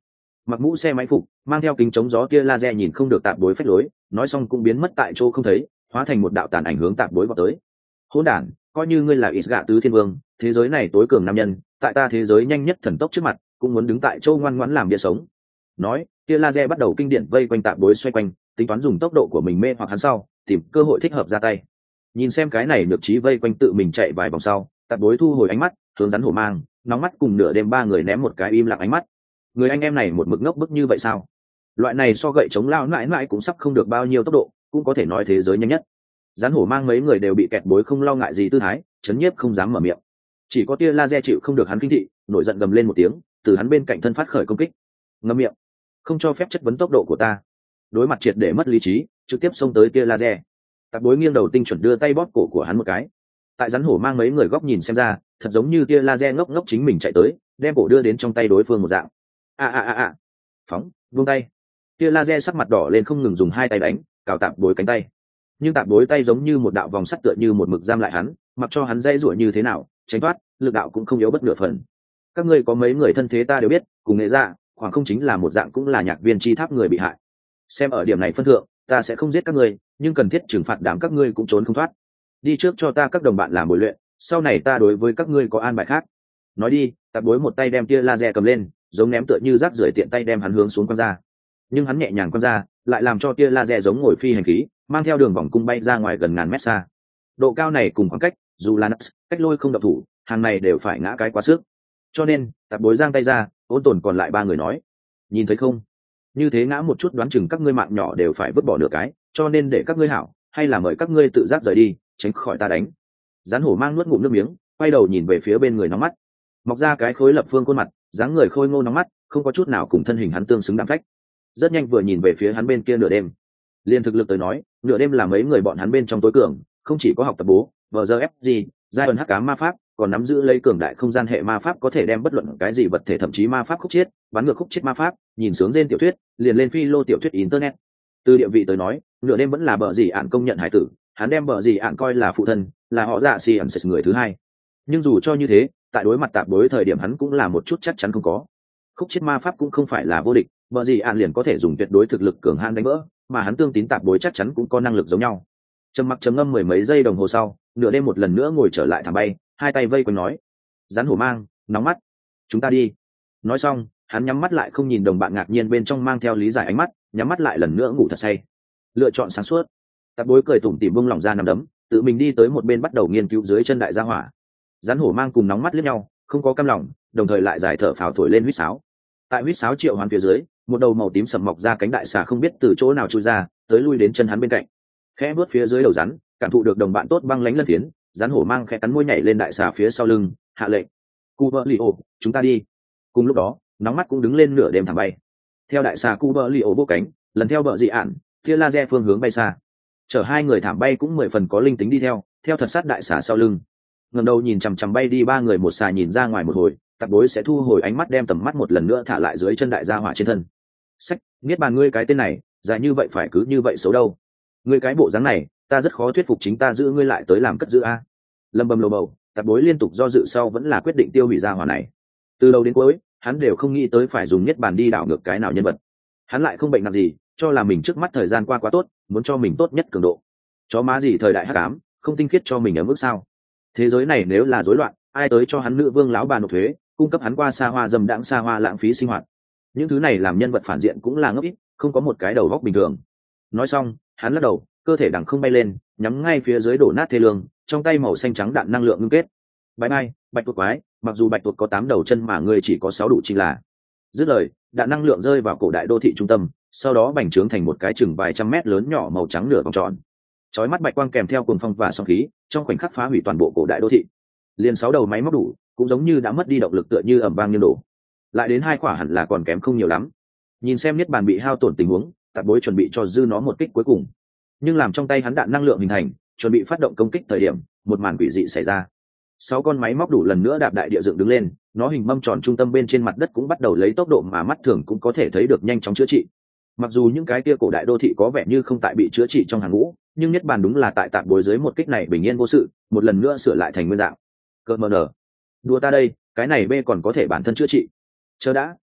mặc mũ xe máy phục, mang theo kính chống gió tia laser nhìn không được tạp bối phách lối, nói xong cũng biến mất tại chỗ không thấy, hóa thành một đạo tàn ảnh hướng tạp bối vào tới. Hỗn đản, coi như ngươi là ít gạ tứ thiên vương, thế giới này tối cường nam nhân, tại ta thế giới nhanh nhất thần tốc trước mặt, cũng muốn đứng tại chỗ ngoan ngoãn làm bia sống. Nói, tia laser bắt đầu kinh điển vây quanh tạp bối xoay quanh, tính toán dùng tốc độ của mình mê hoặc hắn sau, tìm cơ hội thích hợp ra tay. Nhìn xem cái này được trí vây quanh tự mình chạy vài vòng sau, tạp bối thu hồi ánh mắt, hướng rắn hổ mang, nóng mắt cùng nửa đêm ba người ném một cái im lặng ánh mắt. Người anh em này một mực ngốc bức như vậy sao? Loại này so gậy chống lao mãi mãi cũng sắp không được bao nhiêu tốc độ, cũng có thể nói thế giới nhanh nhất. Rắn hổ mang mấy người đều bị kẹt bối không lo ngại gì tư thái, chấn nhiếp không dám mở miệng. Chỉ có tia laser chịu không được hắn kinh thị, nổi giận gầm lên một tiếng, từ hắn bên cạnh thân phát khởi công kích. Ngậm miệng, không cho phép chất vấn tốc độ của ta. Đối mặt triệt để mất lý trí, trực tiếp xông tới tia laser. Tạp bối nghiêng đầu tinh chuẩn đưa tay bóp cổ của hắn một cái. Tại rắn hổ mang mấy người góc nhìn xem ra, thật giống như tia laser ngốc ngốc chính mình chạy tới, đem cổ đưa đến trong tay đối phương một dạng. A a a a, phóng, buông tay. Tia laser sắc mặt đỏ lên không ngừng dùng hai tay đánh, cào tạp bối cánh tay. Nhưng tạp bối tay giống như một đạo vòng sắt tựa như một mực giam lại hắn, mặc cho hắn dây rủa như thế nào, tránh thoát, lực đạo cũng không yếu bất nửa phần. Các ngươi có mấy người thân thế ta đều biết, cùng nghệ dạ, khoảng không chính là một dạng cũng là nhạc viên chi tháp người bị hại. Xem ở điểm này phân thượng, ta sẽ không giết các ngươi, nhưng cần thiết trừng phạt đám các ngươi cũng trốn không thoát. Đi trước cho ta các đồng bạn làm bồi luyện, sau này ta đối với các ngươi có an bài khác. Nói đi, tạp bối một tay đem tia laser cầm lên, giống ném tựa như rác rưởi tiện tay đem hắn hướng xuống quăng ra. Nhưng hắn nhẹ nhàng quăng ra, lại làm cho tia laser giống ngồi phi hành khí, mang theo đường vòng cung bay ra ngoài gần ngàn mét xa. Độ cao này cùng khoảng cách, dù là Nuts, cách lôi không động thủ, hàng này đều phải ngã cái quá sức. Cho nên, tạp bối giang tay ra, ôn tồn còn lại ba người nói, nhìn thấy không? Như thế ngã một chút đoán chừng các ngươi mạng nhỏ đều phải vứt bỏ nửa cái, cho nên để các ngươi hảo, hay là mời các ngươi tự giác rời đi, tránh khỏi ta đánh. Rắn hổ mang nuốt ngụm nước miếng, quay đầu nhìn về phía bên người nóng mắt, mọc ra cái khối lập phương khuôn mặt, dáng người khôi ngô nóng mắt, không có chút nào cùng thân hình hắn tương xứng đạm phách. Rất nhanh vừa nhìn về phía hắn bên kia nửa đêm. Liên thực lực tới nói, nửa đêm là mấy người bọn hắn bên trong tối cường, không chỉ có học tập bố, vờ giờ ép giê, giai ẩn hắc ám ma pháp, còn nắm giữ lấy cường đại không gian hệ ma pháp có thể đem bất luận cái gì vật thể thậm chí ma pháp khúc chiết, bắn ngược khúc chiết ma pháp, nhìn sướng trên tiểu thuyết, liền lên phi lô tiểu thuyết internet. Từ địa vị tới nói, nửa đêm vẫn là bờ gì ạn công nhận hải tử, hắn đem bờ gì ạn coi là phụ thân, là họ dạ si ẩn người thứ hai. Nhưng dù cho như thế, tại đối mặt tạp đối thời điểm hắn cũng là một chút chắc chắn không có. Khúc chiết ma pháp cũng không phải là vô địch, bờ gì ạn liền có thể dùng tuyệt đối thực lực cường hãn đánh vỡ, mà hắn tương tín tạp đối chắc chắn cũng có năng lực giống nhau. Trầm mặc trầm ngâm mười mấy giây đồng hồ sau, nửa đêm một lần nữa ngồi trở lại thảm bay, hai tay vây quanh nói, rắn hổ mang, nóng mắt, chúng ta đi. Nói xong, hắn nhắm mắt lại không nhìn đồng bạn ngạc nhiên bên trong mang theo lý giải ánh mắt, nhắm mắt lại lần nữa ngủ thật say. Lựa chọn sáng suốt. Tạp bối cười tủm tỉm bung lỏng ra nằm đấm, tự mình đi tới một bên bắt đầu nghiên cứu dưới chân đại gia hỏa. Rắn hổ mang cùng nóng mắt liếc nhau, không có cam lòng, đồng thời lại giải thở phào thổi lên huýt sáo. Tại huýt sáo triệu hoán phía dưới, một đầu màu tím sầm mọc ra cánh đại xà không biết từ chỗ nào chui ra, tới lui đến chân hắn bên cạnh. Khẽ bước phía dưới đầu rắn, cảm thụ được đồng bạn tốt băng lánh lân phiến, rắn hổ mang khẽ cắn môi nhảy lên đại xà phía sau lưng, hạ lệnh, cu bơ li ô, chúng ta đi. Cùng lúc đó, nóng mắt cũng đứng lên nửa đêm thẳng bay. Theo đại xà cu bơ li ô bốc cánh, lần theo bờ dị ạn, tia laser phương hướng bay xa. Chở hai người thảm bay cũng mười phần có linh tính đi theo, theo thật sát đại xà sau lưng. Ngẩng đầu nhìn chằm chằm bay đi ba người một xà nhìn ra ngoài một hồi, tạp bối sẽ thu hồi ánh mắt đem tầm mắt một lần nữa thả lại dưới chân đại gia hỏa trên thân. Sách, niết bàn ngươi cái tên này, dài như vậy phải cứ như vậy xấu đâu? Ngươi cái bộ dáng này, ta rất khó thuyết phục chính ta giữ ngươi lại tới làm cất giữ a. Lâm bầm lồ bầu, tạp bối liên tục do dự sau vẫn là quyết định tiêu hủy gia hỏa này. Từ đầu đến cuối, hắn đều không nghĩ tới phải dùng niết bàn đi đảo ngược cái nào nhân vật. Hắn lại không bệnh nặng gì, cho là mình trước mắt thời gian qua quá tốt, muốn cho mình tốt nhất cường độ. Chó má gì thời đại hắc ám, không tinh khiết cho mình ở mức sao? Thế giới này nếu là rối loạn, ai tới cho hắn nữ vương lão bà nộp thuế, cung cấp hắn qua xa hoa dâm đãng xa hoa lãng phí sinh hoạt. Những thứ này làm nhân vật phản diện cũng là ngốc ít, không có một cái đầu góc bình thường. Nói xong, hắn lắc đầu, cơ thể đằng không bay lên, nhắm ngay phía dưới đổ nát thê lương, trong tay màu xanh trắng đạn năng lượng ngưng kết. Bye bye, bạch tuộc quái, mặc dù bạch tuộc có tám đầu chân mà người chỉ có sáu đủ chi là. Dứt lời, đạn năng lượng rơi vào cổ đại đô thị trung tâm, sau đó bành trướng thành một cái chừng vài trăm mét lớn nhỏ màu trắng nửa vòng tròn. Chói mắt bạch quang kèm theo cuồng phong và sóng khí, trong khoảnh khắc phá hủy toàn bộ cổ đại đô thị. Liền sáu đầu máy móc đủ, cũng giống như đã mất đi động lực tựa như ầm vang nghiêng đổ. Lại đến hai quả hẳn là còn kém không nhiều lắm. Nhìn xem niết bàn bị hao tổn tình huống, tạp bối chuẩn bị cho dư nó một kích cuối cùng. Nhưng làm trong tay hắn đạn năng lượng hình thành, chuẩn bị phát động công kích thời điểm, một màn quỷ dị xảy ra. Sáu con máy móc đủ lần nữa đạp đại địa dựng đứng lên, nó hình mâm tròn trung tâm bên trên mặt đất cũng bắt đầu lấy tốc độ mà mắt thường cũng có thể thấy được nhanh chóng chữa trị. Mặc dù những cái kia cổ đại đô thị có vẻ như không tại bị chữa trị trong hàng ngũ, nhưng niết bàn đúng là tại tạp bối dưới một kích này bình yên vô sự, một lần nữa sửa lại thành nguyên dạng. Cơ mờ nở, đùa ta đây, cái này b còn có thể bản thân chữa trị. Chờ đã,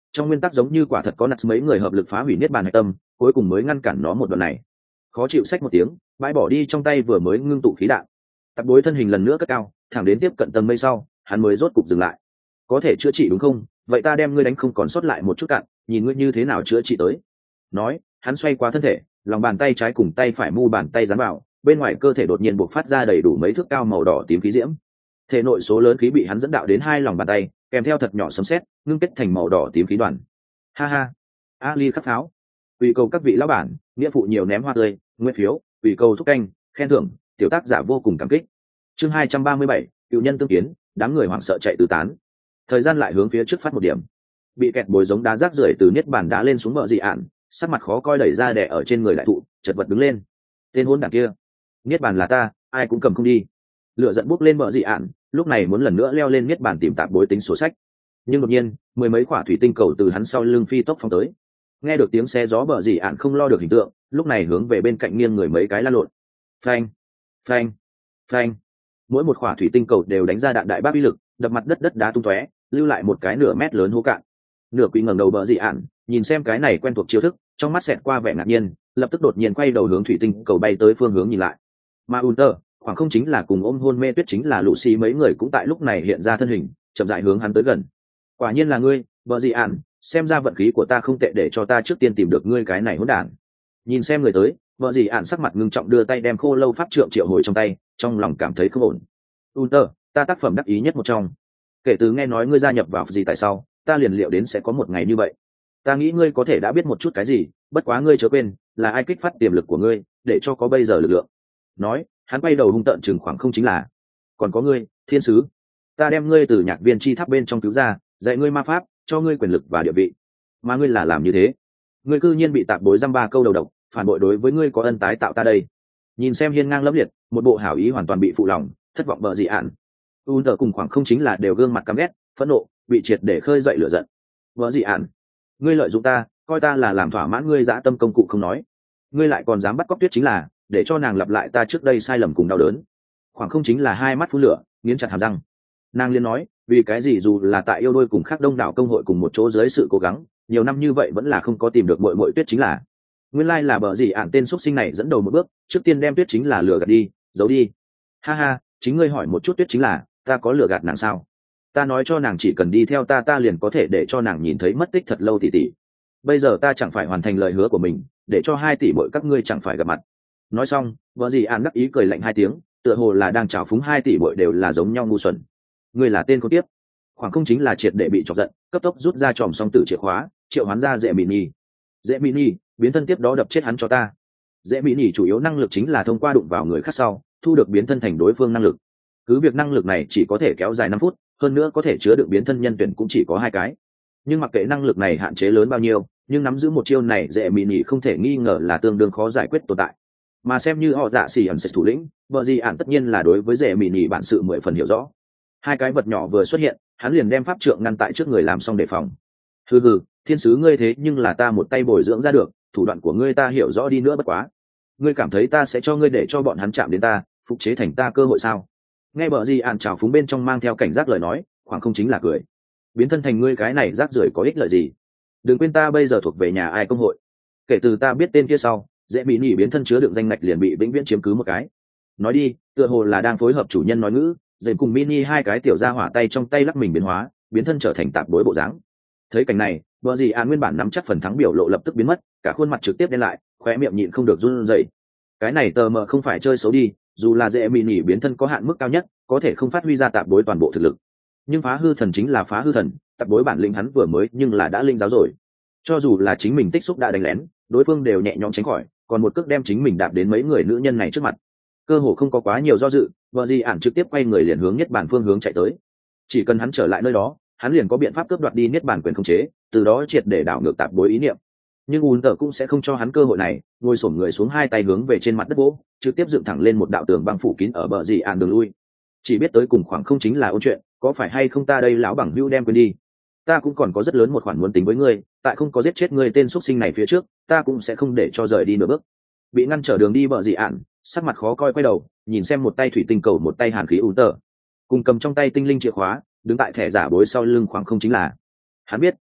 trong nguyên tắc giống như quả thật có nặt mấy người hợp lực phá hủy niết bàn hạch tâm, cuối cùng mới ngăn cản nó một đoạn này. Khó chịu xách một tiếng, bãi bỏ đi trong tay vừa mới ngưng tụ khí đạn. Tạp bối thân hình lần nữa cất cao, thẳng đến tiếp cận tầng mây sau, hắn mới rốt cục dừng lại. Có thể chữa trị đúng không? Vậy ta đem ngươi đánh không còn sót lại một chút cạn, nhìn ngươi như thế nào chữa trị tới. Nói, hắn xoay qua thân thể, lòng bàn tay trái cùng tay phải mu bàn tay dán vào, bên ngoài cơ thể đột nhiên bộc phát ra đầy đủ mấy thước cao màu đỏ tím khí diễm. Thể nội số lớn khí bị hắn dẫn đạo đến hai lòng bàn tay, kèm theo thật nhỏ sấm sét, ngưng kết thành màu đỏ tím khí đoàn. Ha ha, Ali khắc pháo. Ủy cầu các vị lão bản, nghĩa phụ nhiều ném hoa tươi, nguyên phiếu, ủy cầu thúc canh, khen thưởng, tiểu tác giả vô cùng cảm kích. Chương hai trăm ba mươi bảy, cựu nhân tương kiến, đám người hoảng sợ chạy tứ tán. Thời gian lại hướng phía trước phát một điểm. Bị kẹt bồi giống đá rác rưởi từ niết bàn đá lên xuống bờ dị ạn, sắc mặt khó coi đẩy ra đè ở trên người đại thụ, chật vật đứng lên. Tên hôn đảng kia, niết bàn là ta, ai cũng cầm không đi. Lửa giận bốc lên bờ dị ạn, lúc này muốn lần nữa leo lên niết bàn tìm tạp bối tính sổ sách. Nhưng đột nhiên, mười mấy quả thủy tinh cầu từ hắn sau lưng phi tốc phóng tới. Nghe được tiếng xe gió bờ dị ạn không lo được hình tượng, lúc này hướng về bên cạnh nghiêng người mấy cái lăn lộn. Phanh, phanh, phanh. Mỗi một quả thủy tinh cầu đều đánh ra đạn đại bác uy lực, đập mặt đất đất đá tung tóe, lưu lại một cái nửa mét lớn hố cạn. Nửa quỷ ngẩng đầu bờ dị ạn, nhìn xem cái này quen thuộc chiêu thức, trong mắt xẹt qua vẻ ngạc nhiên, lập tức đột nhiên quay đầu hướng thủy tinh cầu bay tới phương hướng nhìn lại. Mà Unter, khoảng không chính là cùng ôm hôn mê tuyết chính là Lucy mấy người cũng tại lúc này hiện ra thân hình, chậm rãi hướng hắn tới gần. Quả nhiên là ngươi, bờ dị ạn, xem ra vận khí của ta không tệ để cho ta trước tiên tìm được ngươi cái này hỗn đản. Nhìn xem người tới, bờ dị ạn sắc mặt ngưng trọng đưa tay đem khô lâu pháp trượng triệu hồi trong tay, trong lòng cảm thấy không ổn. Unter, ta tác phẩm đắc ý nhất một trong. Kể từ nghe nói ngươi gia nhập vào gì tại sao, ta liền liệu đến sẽ có một ngày như vậy. Ta nghĩ ngươi có thể đã biết một chút cái gì, bất quá ngươi chớ quên, là ai kích phát tiềm lực của ngươi, để cho có bây giờ lực lượng. Nói, hắn quay đầu hung tợn chừng khoảng không chính là. Còn có ngươi, thiên sứ. Ta đem ngươi từ nhạc viên chi tháp bên trong cứu ra, dạy ngươi ma pháp, cho ngươi quyền lực và địa vị. Mà ngươi là làm như thế. Ngươi cư nhiên bị tạp bối dăm ba câu đầu độc, phản bội đối với ngươi có ân tái tạo ta đây. Nhìn xem hiên ngang lẫm liệt, một bộ hảo ý hoàn toàn bị phụ lòng, thất vọng bợ dị ạn. Un tờ cùng khoảng không chính là đều gương mặt căm ghét, phẫn nộ, bị triệt để khơi dậy lửa giận. Bợ dị ạn, ngươi lợi dụng ta, coi ta là làm thỏa mãn ngươi dã tâm công cụ không nói, ngươi lại còn dám bắt cóc tuyết chính là để cho nàng lặp lại ta trước đây sai lầm cùng đau đớn. Khoảng không chính là hai mắt phun lửa, nghiến chặt hàm răng. Nàng liên nói, vì cái gì dù là tại yêu đôi cùng khác đông đảo công hội cùng một chỗ dưới sự cố gắng, nhiều năm như vậy vẫn là không có tìm được muội muội tuyết chính là. Nguyên lai là bợ dị ạn tên xuất sinh này dẫn đầu một bước, trước tiên đem tuyết chính là lừa gạt đi, giấu đi. Ha ha, chính ngươi hỏi một chút tuyết chính là, ta có lừa gạt nàng sao? Ta nói cho nàng chỉ cần đi theo ta ta liền có thể để cho nàng nhìn thấy mất tích thật lâu tỷ tỷ. Bây giờ ta chẳng phải hoàn thành lời hứa của mình, để cho hai tỷ mỗi các ngươi chẳng phải gặp mặt. Nói xong, vợ gì ạn đắc ý cười lạnh hai tiếng, tựa hồ là đang chào phúng hai tỷ mỗi đều là giống nhau ngu xuẩn. Ngươi là tên có tiếp. Khoảng không chính là triệt để bị chọc giận, cấp tốc rút ra tròm song tử chìa khóa, triệu hoán ra dễ mini. Dễ mini, biến thân tiếp đó đập chết hắn cho ta. Dễ mini chủ yếu năng lực chính là thông qua đụng vào người khác sau, thu được biến thân thành đối phương năng lực. Cứ việc năng lực này chỉ có thể kéo dài năm phút, hơn nữa có thể chứa được biến thân nhân tuyển cũng chỉ có hai cái. Nhưng mặc kệ năng lực này hạn chế lớn bao nhiêu, nhưng nắm giữ một chiêu này dễ mini không thể nghi ngờ là tương đương khó giải quyết tồn tại. Mà xem như họ dạ xỉ ẩn sẽ thủ lĩnh, vợ gì ạn tất nhiên là đối với dễ mini bản sự mười phần hiểu rõ. Hai cái vật nhỏ vừa xuất hiện, hắn liền đem pháp trượng ngăn tại trước người làm xong đề phòng. Hừ hừ, thiên sứ ngươi thế nhưng là ta một tay bồi dưỡng ra được, thủ đoạn của ngươi ta hiểu rõ đi nữa bất quá. Ngươi cảm thấy ta sẽ cho ngươi để cho bọn hắn chạm đến ta, phục chế thành ta cơ hội sao? Nghe bờ gì ạn trào phúng bên trong mang theo cảnh giác lời nói, khoảng không chính là cười. Biến thân thành ngươi cái này rác rưởi có ích lợi gì? Đừng quên ta bây giờ thuộc về nhà ai công hội. Kể từ ta biết tên kia sau, dễ bị nhỉ biến thân chứa đựng danh ngạch liền bị vĩnh viễn chiếm cứ một cái. Nói đi, tựa hồ là đang phối hợp chủ nhân nói ngữ, dễ cùng mini hai cái tiểu ra hỏa tay trong tay lắc mình biến hóa, biến thân trở thành tạp bối bộ dáng. Thấy cảnh này, bờ gì ạn nguyên bản nắm chắc phần thắng biểu lộ lập tức biến mất, cả khuôn mặt trực tiếp đen lại, khóe miệng nhịn không được run rẩy. Cái này tờ mờ không phải chơi xấu đi, dù là dễ mì nỉ biến thân có hạn mức cao nhất, có thể không phát huy ra tạp bối toàn bộ thực lực. Nhưng phá hư thần chính là phá hư thần, tạp bối bản lĩnh hắn vừa mới nhưng là đã linh giáo rồi. Cho dù là chính mình tích xúc đã đánh lén, đối phương đều nhẹ nhõm tránh khỏi, còn một cước đem chính mình đạp đến mấy người nữ nhân này trước mặt. Cơ hồ không có quá nhiều do dự, vợ gì ản trực tiếp quay người liền hướng nhất bản phương hướng chạy tới. Chỉ cần hắn trở lại nơi đó, hắn liền có biện pháp cướp đoạt đi niết bàn quyền khống chế, từ đó triệt để đảo ngược tạp bối ý niệm. Nhưng ùn tờ cũng sẽ không cho hắn cơ hội này, ngồi xổm người xuống hai tay hướng về trên mặt đất vỗ, trực tiếp dựng thẳng lên một đạo tường băng phủ kín ở bờ dị ạn đường lui. Chỉ biết tới cùng khoảng không chính là ôn chuyện, có phải hay không ta đây lão bằng hữu đem quên đi. Ta cũng còn có rất lớn một khoản muốn tính với ngươi, tại không có giết chết ngươi tên xuất sinh này phía trước, ta cũng sẽ không để cho rời đi nửa bước. Bị ngăn trở đường đi bờ dị ạn, sắc mặt khó coi quay đầu, nhìn xem một tay thủy tinh cầu một tay hàn khí ùn tờ, cùng cầm trong tay tinh linh chìa khóa, đứng tại thẻ giả bối sau lưng khoảng không chính là. Hắn biết,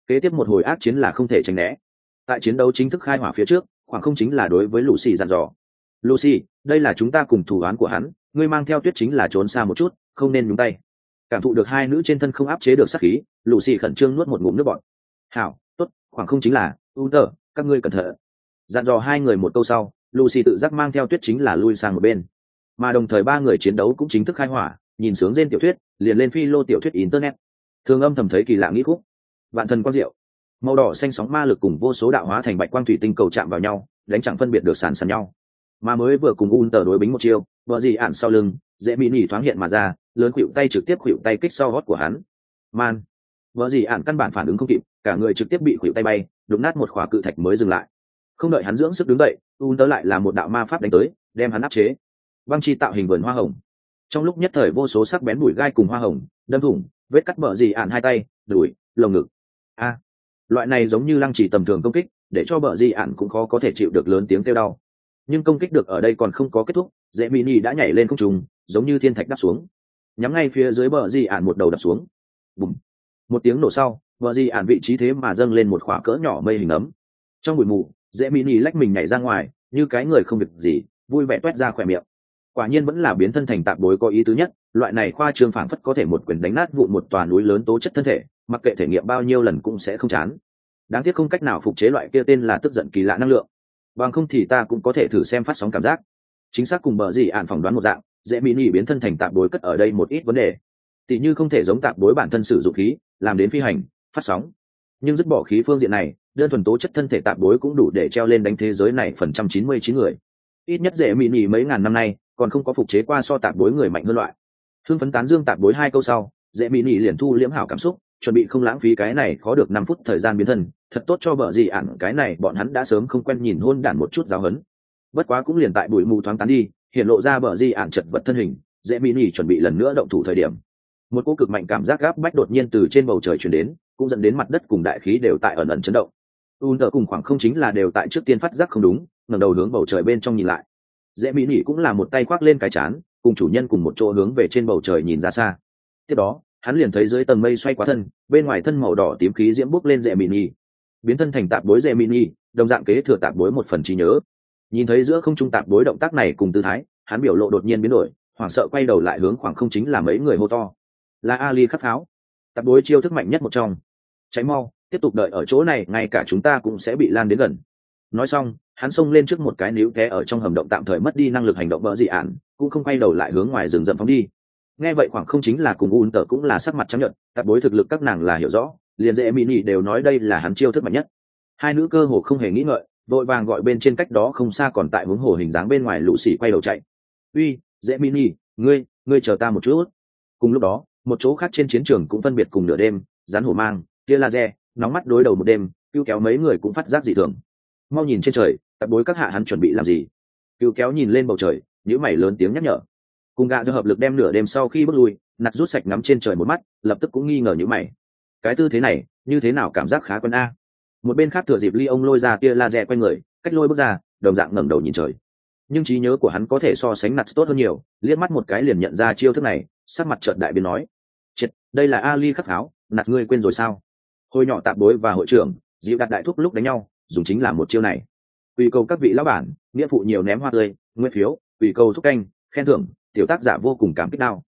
kế tiếp một hồi ác chiến là không thể tránh né. Tại chiến đấu chính thức khai hỏa phía trước, khoảng không chính là đối với Lucy dặn dò. Lucy, đây là chúng ta cùng thủ án của hắn, ngươi mang theo Tuyết chính là trốn xa một chút, không nên nhúng tay. Cảm thụ được hai nữ trên thân không áp chế được sát khí, Lucy khẩn trương nuốt một ngụm nước bọt. Hảo, tốt, khoảng không chính là, Hunter, các ngươi cẩn thận. Dặn dò hai người một câu sau, Lucy tự giác mang theo Tuyết chính là lui sang một bên. Mà đồng thời ba người chiến đấu cũng chính thức khai hỏa, nhìn sướng trên tiểu thuyết, liền lên phi lô tiểu thuyết internet. Thường âm thầm thấy kỳ lạ nghĩ khúc. Vạn thần quang diệu, màu đỏ xanh sóng ma lực cùng vô số đạo hóa thành bạch quang thủy tinh cầu chạm vào nhau, đánh chẳng phân biệt được sàn sàn nhau. Mà mới vừa cùng Hunter đối bính một chiêu, vợ gì ản sau lưng, dễ mỹ nỉ thoáng hiện mà ra, lớn khuỵu tay trực tiếp khuỵu tay kích sau gót của hắn. Man, vợ gì ản căn bản phản ứng không kịp, cả người trực tiếp bị khuỵu tay bay, đụng nát một khỏa cự thạch mới dừng lại. Không đợi hắn dưỡng sức đứng dậy, Hunter lại là một đạo ma pháp đánh tới, đem hắn áp chế. Băng chi tạo hình vườn hoa hồng. Trong lúc nhất thời vô số sắc bén bụi gai cùng hoa hồng, đâm thủng, vết cắt bờ gì ản hai tay, đùi, lồng ngực. A, loại này giống như lăng chỉ tầm thường công kích, để cho bờ gì ản cũng khó có thể chịu được lớn tiếng kêu đau. Nhưng công kích được ở đây còn không có kết thúc, dễ mini đã nhảy lên không trung, giống như thiên thạch đáp xuống, nhắm ngay phía dưới bờ gì ản một đầu đập xuống. Bùm. Một tiếng nổ sau, bờ gì ản vị trí thế mà dâng lên một khỏa cỡ nhỏ mây hình ấm. Trong bụi mù, dễ mini lách mình nhảy ra ngoài, như cái người không việc gì, vui vẻ toét ra khỏe miệng. Quả nhiên vẫn là biến thân thành tạp bối có ý tứ nhất, loại này khoa trương phảng phất có thể một quyền đánh nát vụn một tòa núi lớn tố chất thân thể, mặc kệ thể nghiệm bao nhiêu lần cũng sẽ không chán. Đáng tiếc không cách nào phục chế loại kia tên là tức giận kỳ lạ năng lượng. Bằng không thì ta cũng có thể thử xem phát sóng cảm giác. Chính xác cùng bờ gì ạn phỏng đoán một dạng, dễ mini biến thân thành tạp bối cất ở đây một ít vấn đề. Tỷ như không thể giống tạp bối bản thân sử dụng khí, làm đến phi hành, phát sóng. Nhưng dứt bỏ khí phương diện này, đơn thuần tố chất thân thể tạp bối cũng đủ để treo lên đánh thế giới này phần trăm chín mươi chín người. Ít nhất dễ mini mấy ngàn năm nay còn không có phục chế qua so tạp bối người mạnh hơn loại. Hưng phấn tán dương tạp bối hai câu sau, dễ mini liền thu liễm hảo cảm xúc, chuẩn bị không lãng phí cái này khó được năm phút thời gian biến thân, thật tốt cho bờ gì ạn cái này bọn hắn đã sớm không quen nhìn hôn đản một chút giáo hấn. Bất quá cũng liền tại bụi mù thoáng tán đi, hiện lộ ra bờ gì ạn chật vật thân hình, dễ mini chuẩn bị lần nữa động thủ thời điểm, một cỗ cực mạnh cảm giác gáp bách đột nhiên từ trên bầu trời truyền đến, cũng dẫn đến mặt đất cùng đại khí đều tại ẩn ẩn chấn động. Hunter cùng khoảng không chính là đều tại trước tiên phát giác không đúng, ngẩng đầu hướng bầu trời bên trong nhìn lại. Dễ mỹ nỉ cũng là một tay khoác lên cái chán, cùng chủ nhân cùng một chỗ hướng về trên bầu trời nhìn ra xa. Tiếp đó hắn liền thấy dưới tầng mây xoay quá thân, bên ngoài thân màu đỏ tím khí diễm bốc lên dễ mỹ nỉ, biến thân thành tạp bối dễ mỹ nỉ, đồng dạng kế thừa tạp bối một phần trí nhớ. Nhìn thấy giữa không trung tạp bối động tác này cùng tư thái, hắn biểu lộ đột nhiên biến đổi, hoảng sợ quay đầu lại hướng khoảng không chính là mấy người hô to, là Ali khắc pháo, tạp bối chiêu thức mạnh nhất một trong. Cháy mau, tiếp tục đợi ở chỗ này, ngay cả chúng ta cũng sẽ bị lan đến gần. Nói xong hắn xông lên trước một cái níu té ở trong hầm động tạm thời mất đi năng lực hành động bỡ dị ạn, cũng không quay đầu lại hướng ngoài rừng rậm phóng đi. Nghe vậy khoảng không chính là cùng un tờ cũng là sắc mặt trắng nhợt, tạp bối thực lực các nàng là hiểu rõ, liền dễ mini đều nói đây là hắn chiêu thức mạnh nhất. Hai nữ cơ hồ không hề nghĩ ngợi, vội vàng gọi bên trên cách đó không xa còn tại hướng hồ hình dáng bên ngoài lũ xỉ quay đầu chạy. Uy, dễ mini, ngươi ngươi chờ ta một chút. Cùng lúc đó một chỗ khác trên chiến trường cũng phân biệt cùng nửa đêm, rắn hổ mang, tia laser, nóng mắt đối đầu một đêm, cứu kéo mấy người cũng phát giác dị thường. Mau nhìn trên trời, tạp bối các hạ hắn chuẩn bị làm gì? Cứu kéo nhìn lên bầu trời, nhíu mày lớn tiếng nhắc nhở. Cùng gạ do hợp lực đem nửa đêm sau khi bước lui, nặt rút sạch ngắm trên trời một mắt, lập tức cũng nghi ngờ nhíu mày. Cái tư thế này, như thế nào cảm giác khá quen a. Một bên khác thừa dịp ly ông lôi ra tia laser quay người, cách lôi bước ra, đồng dạng ngẩng đầu nhìn trời. Nhưng trí nhớ của hắn có thể so sánh nặt tốt hơn nhiều, liếc mắt một cái liền nhận ra chiêu thức này, sắc mặt chợt đại biến nói: "Chết, đây là Ali khắc pháo, nặt ngươi quên rồi sao?" Hồi nhỏ tạp bối và hội trưởng dịu đặt đại thúc lúc đánh nhau dùng chính là một chiêu này. Ủy cầu các vị lão bản, nghĩa phụ nhiều ném hoa tươi, nguyên phiếu, ủy cầu thúc canh, khen thưởng, tiểu tác giả vô cùng cảm kích đao.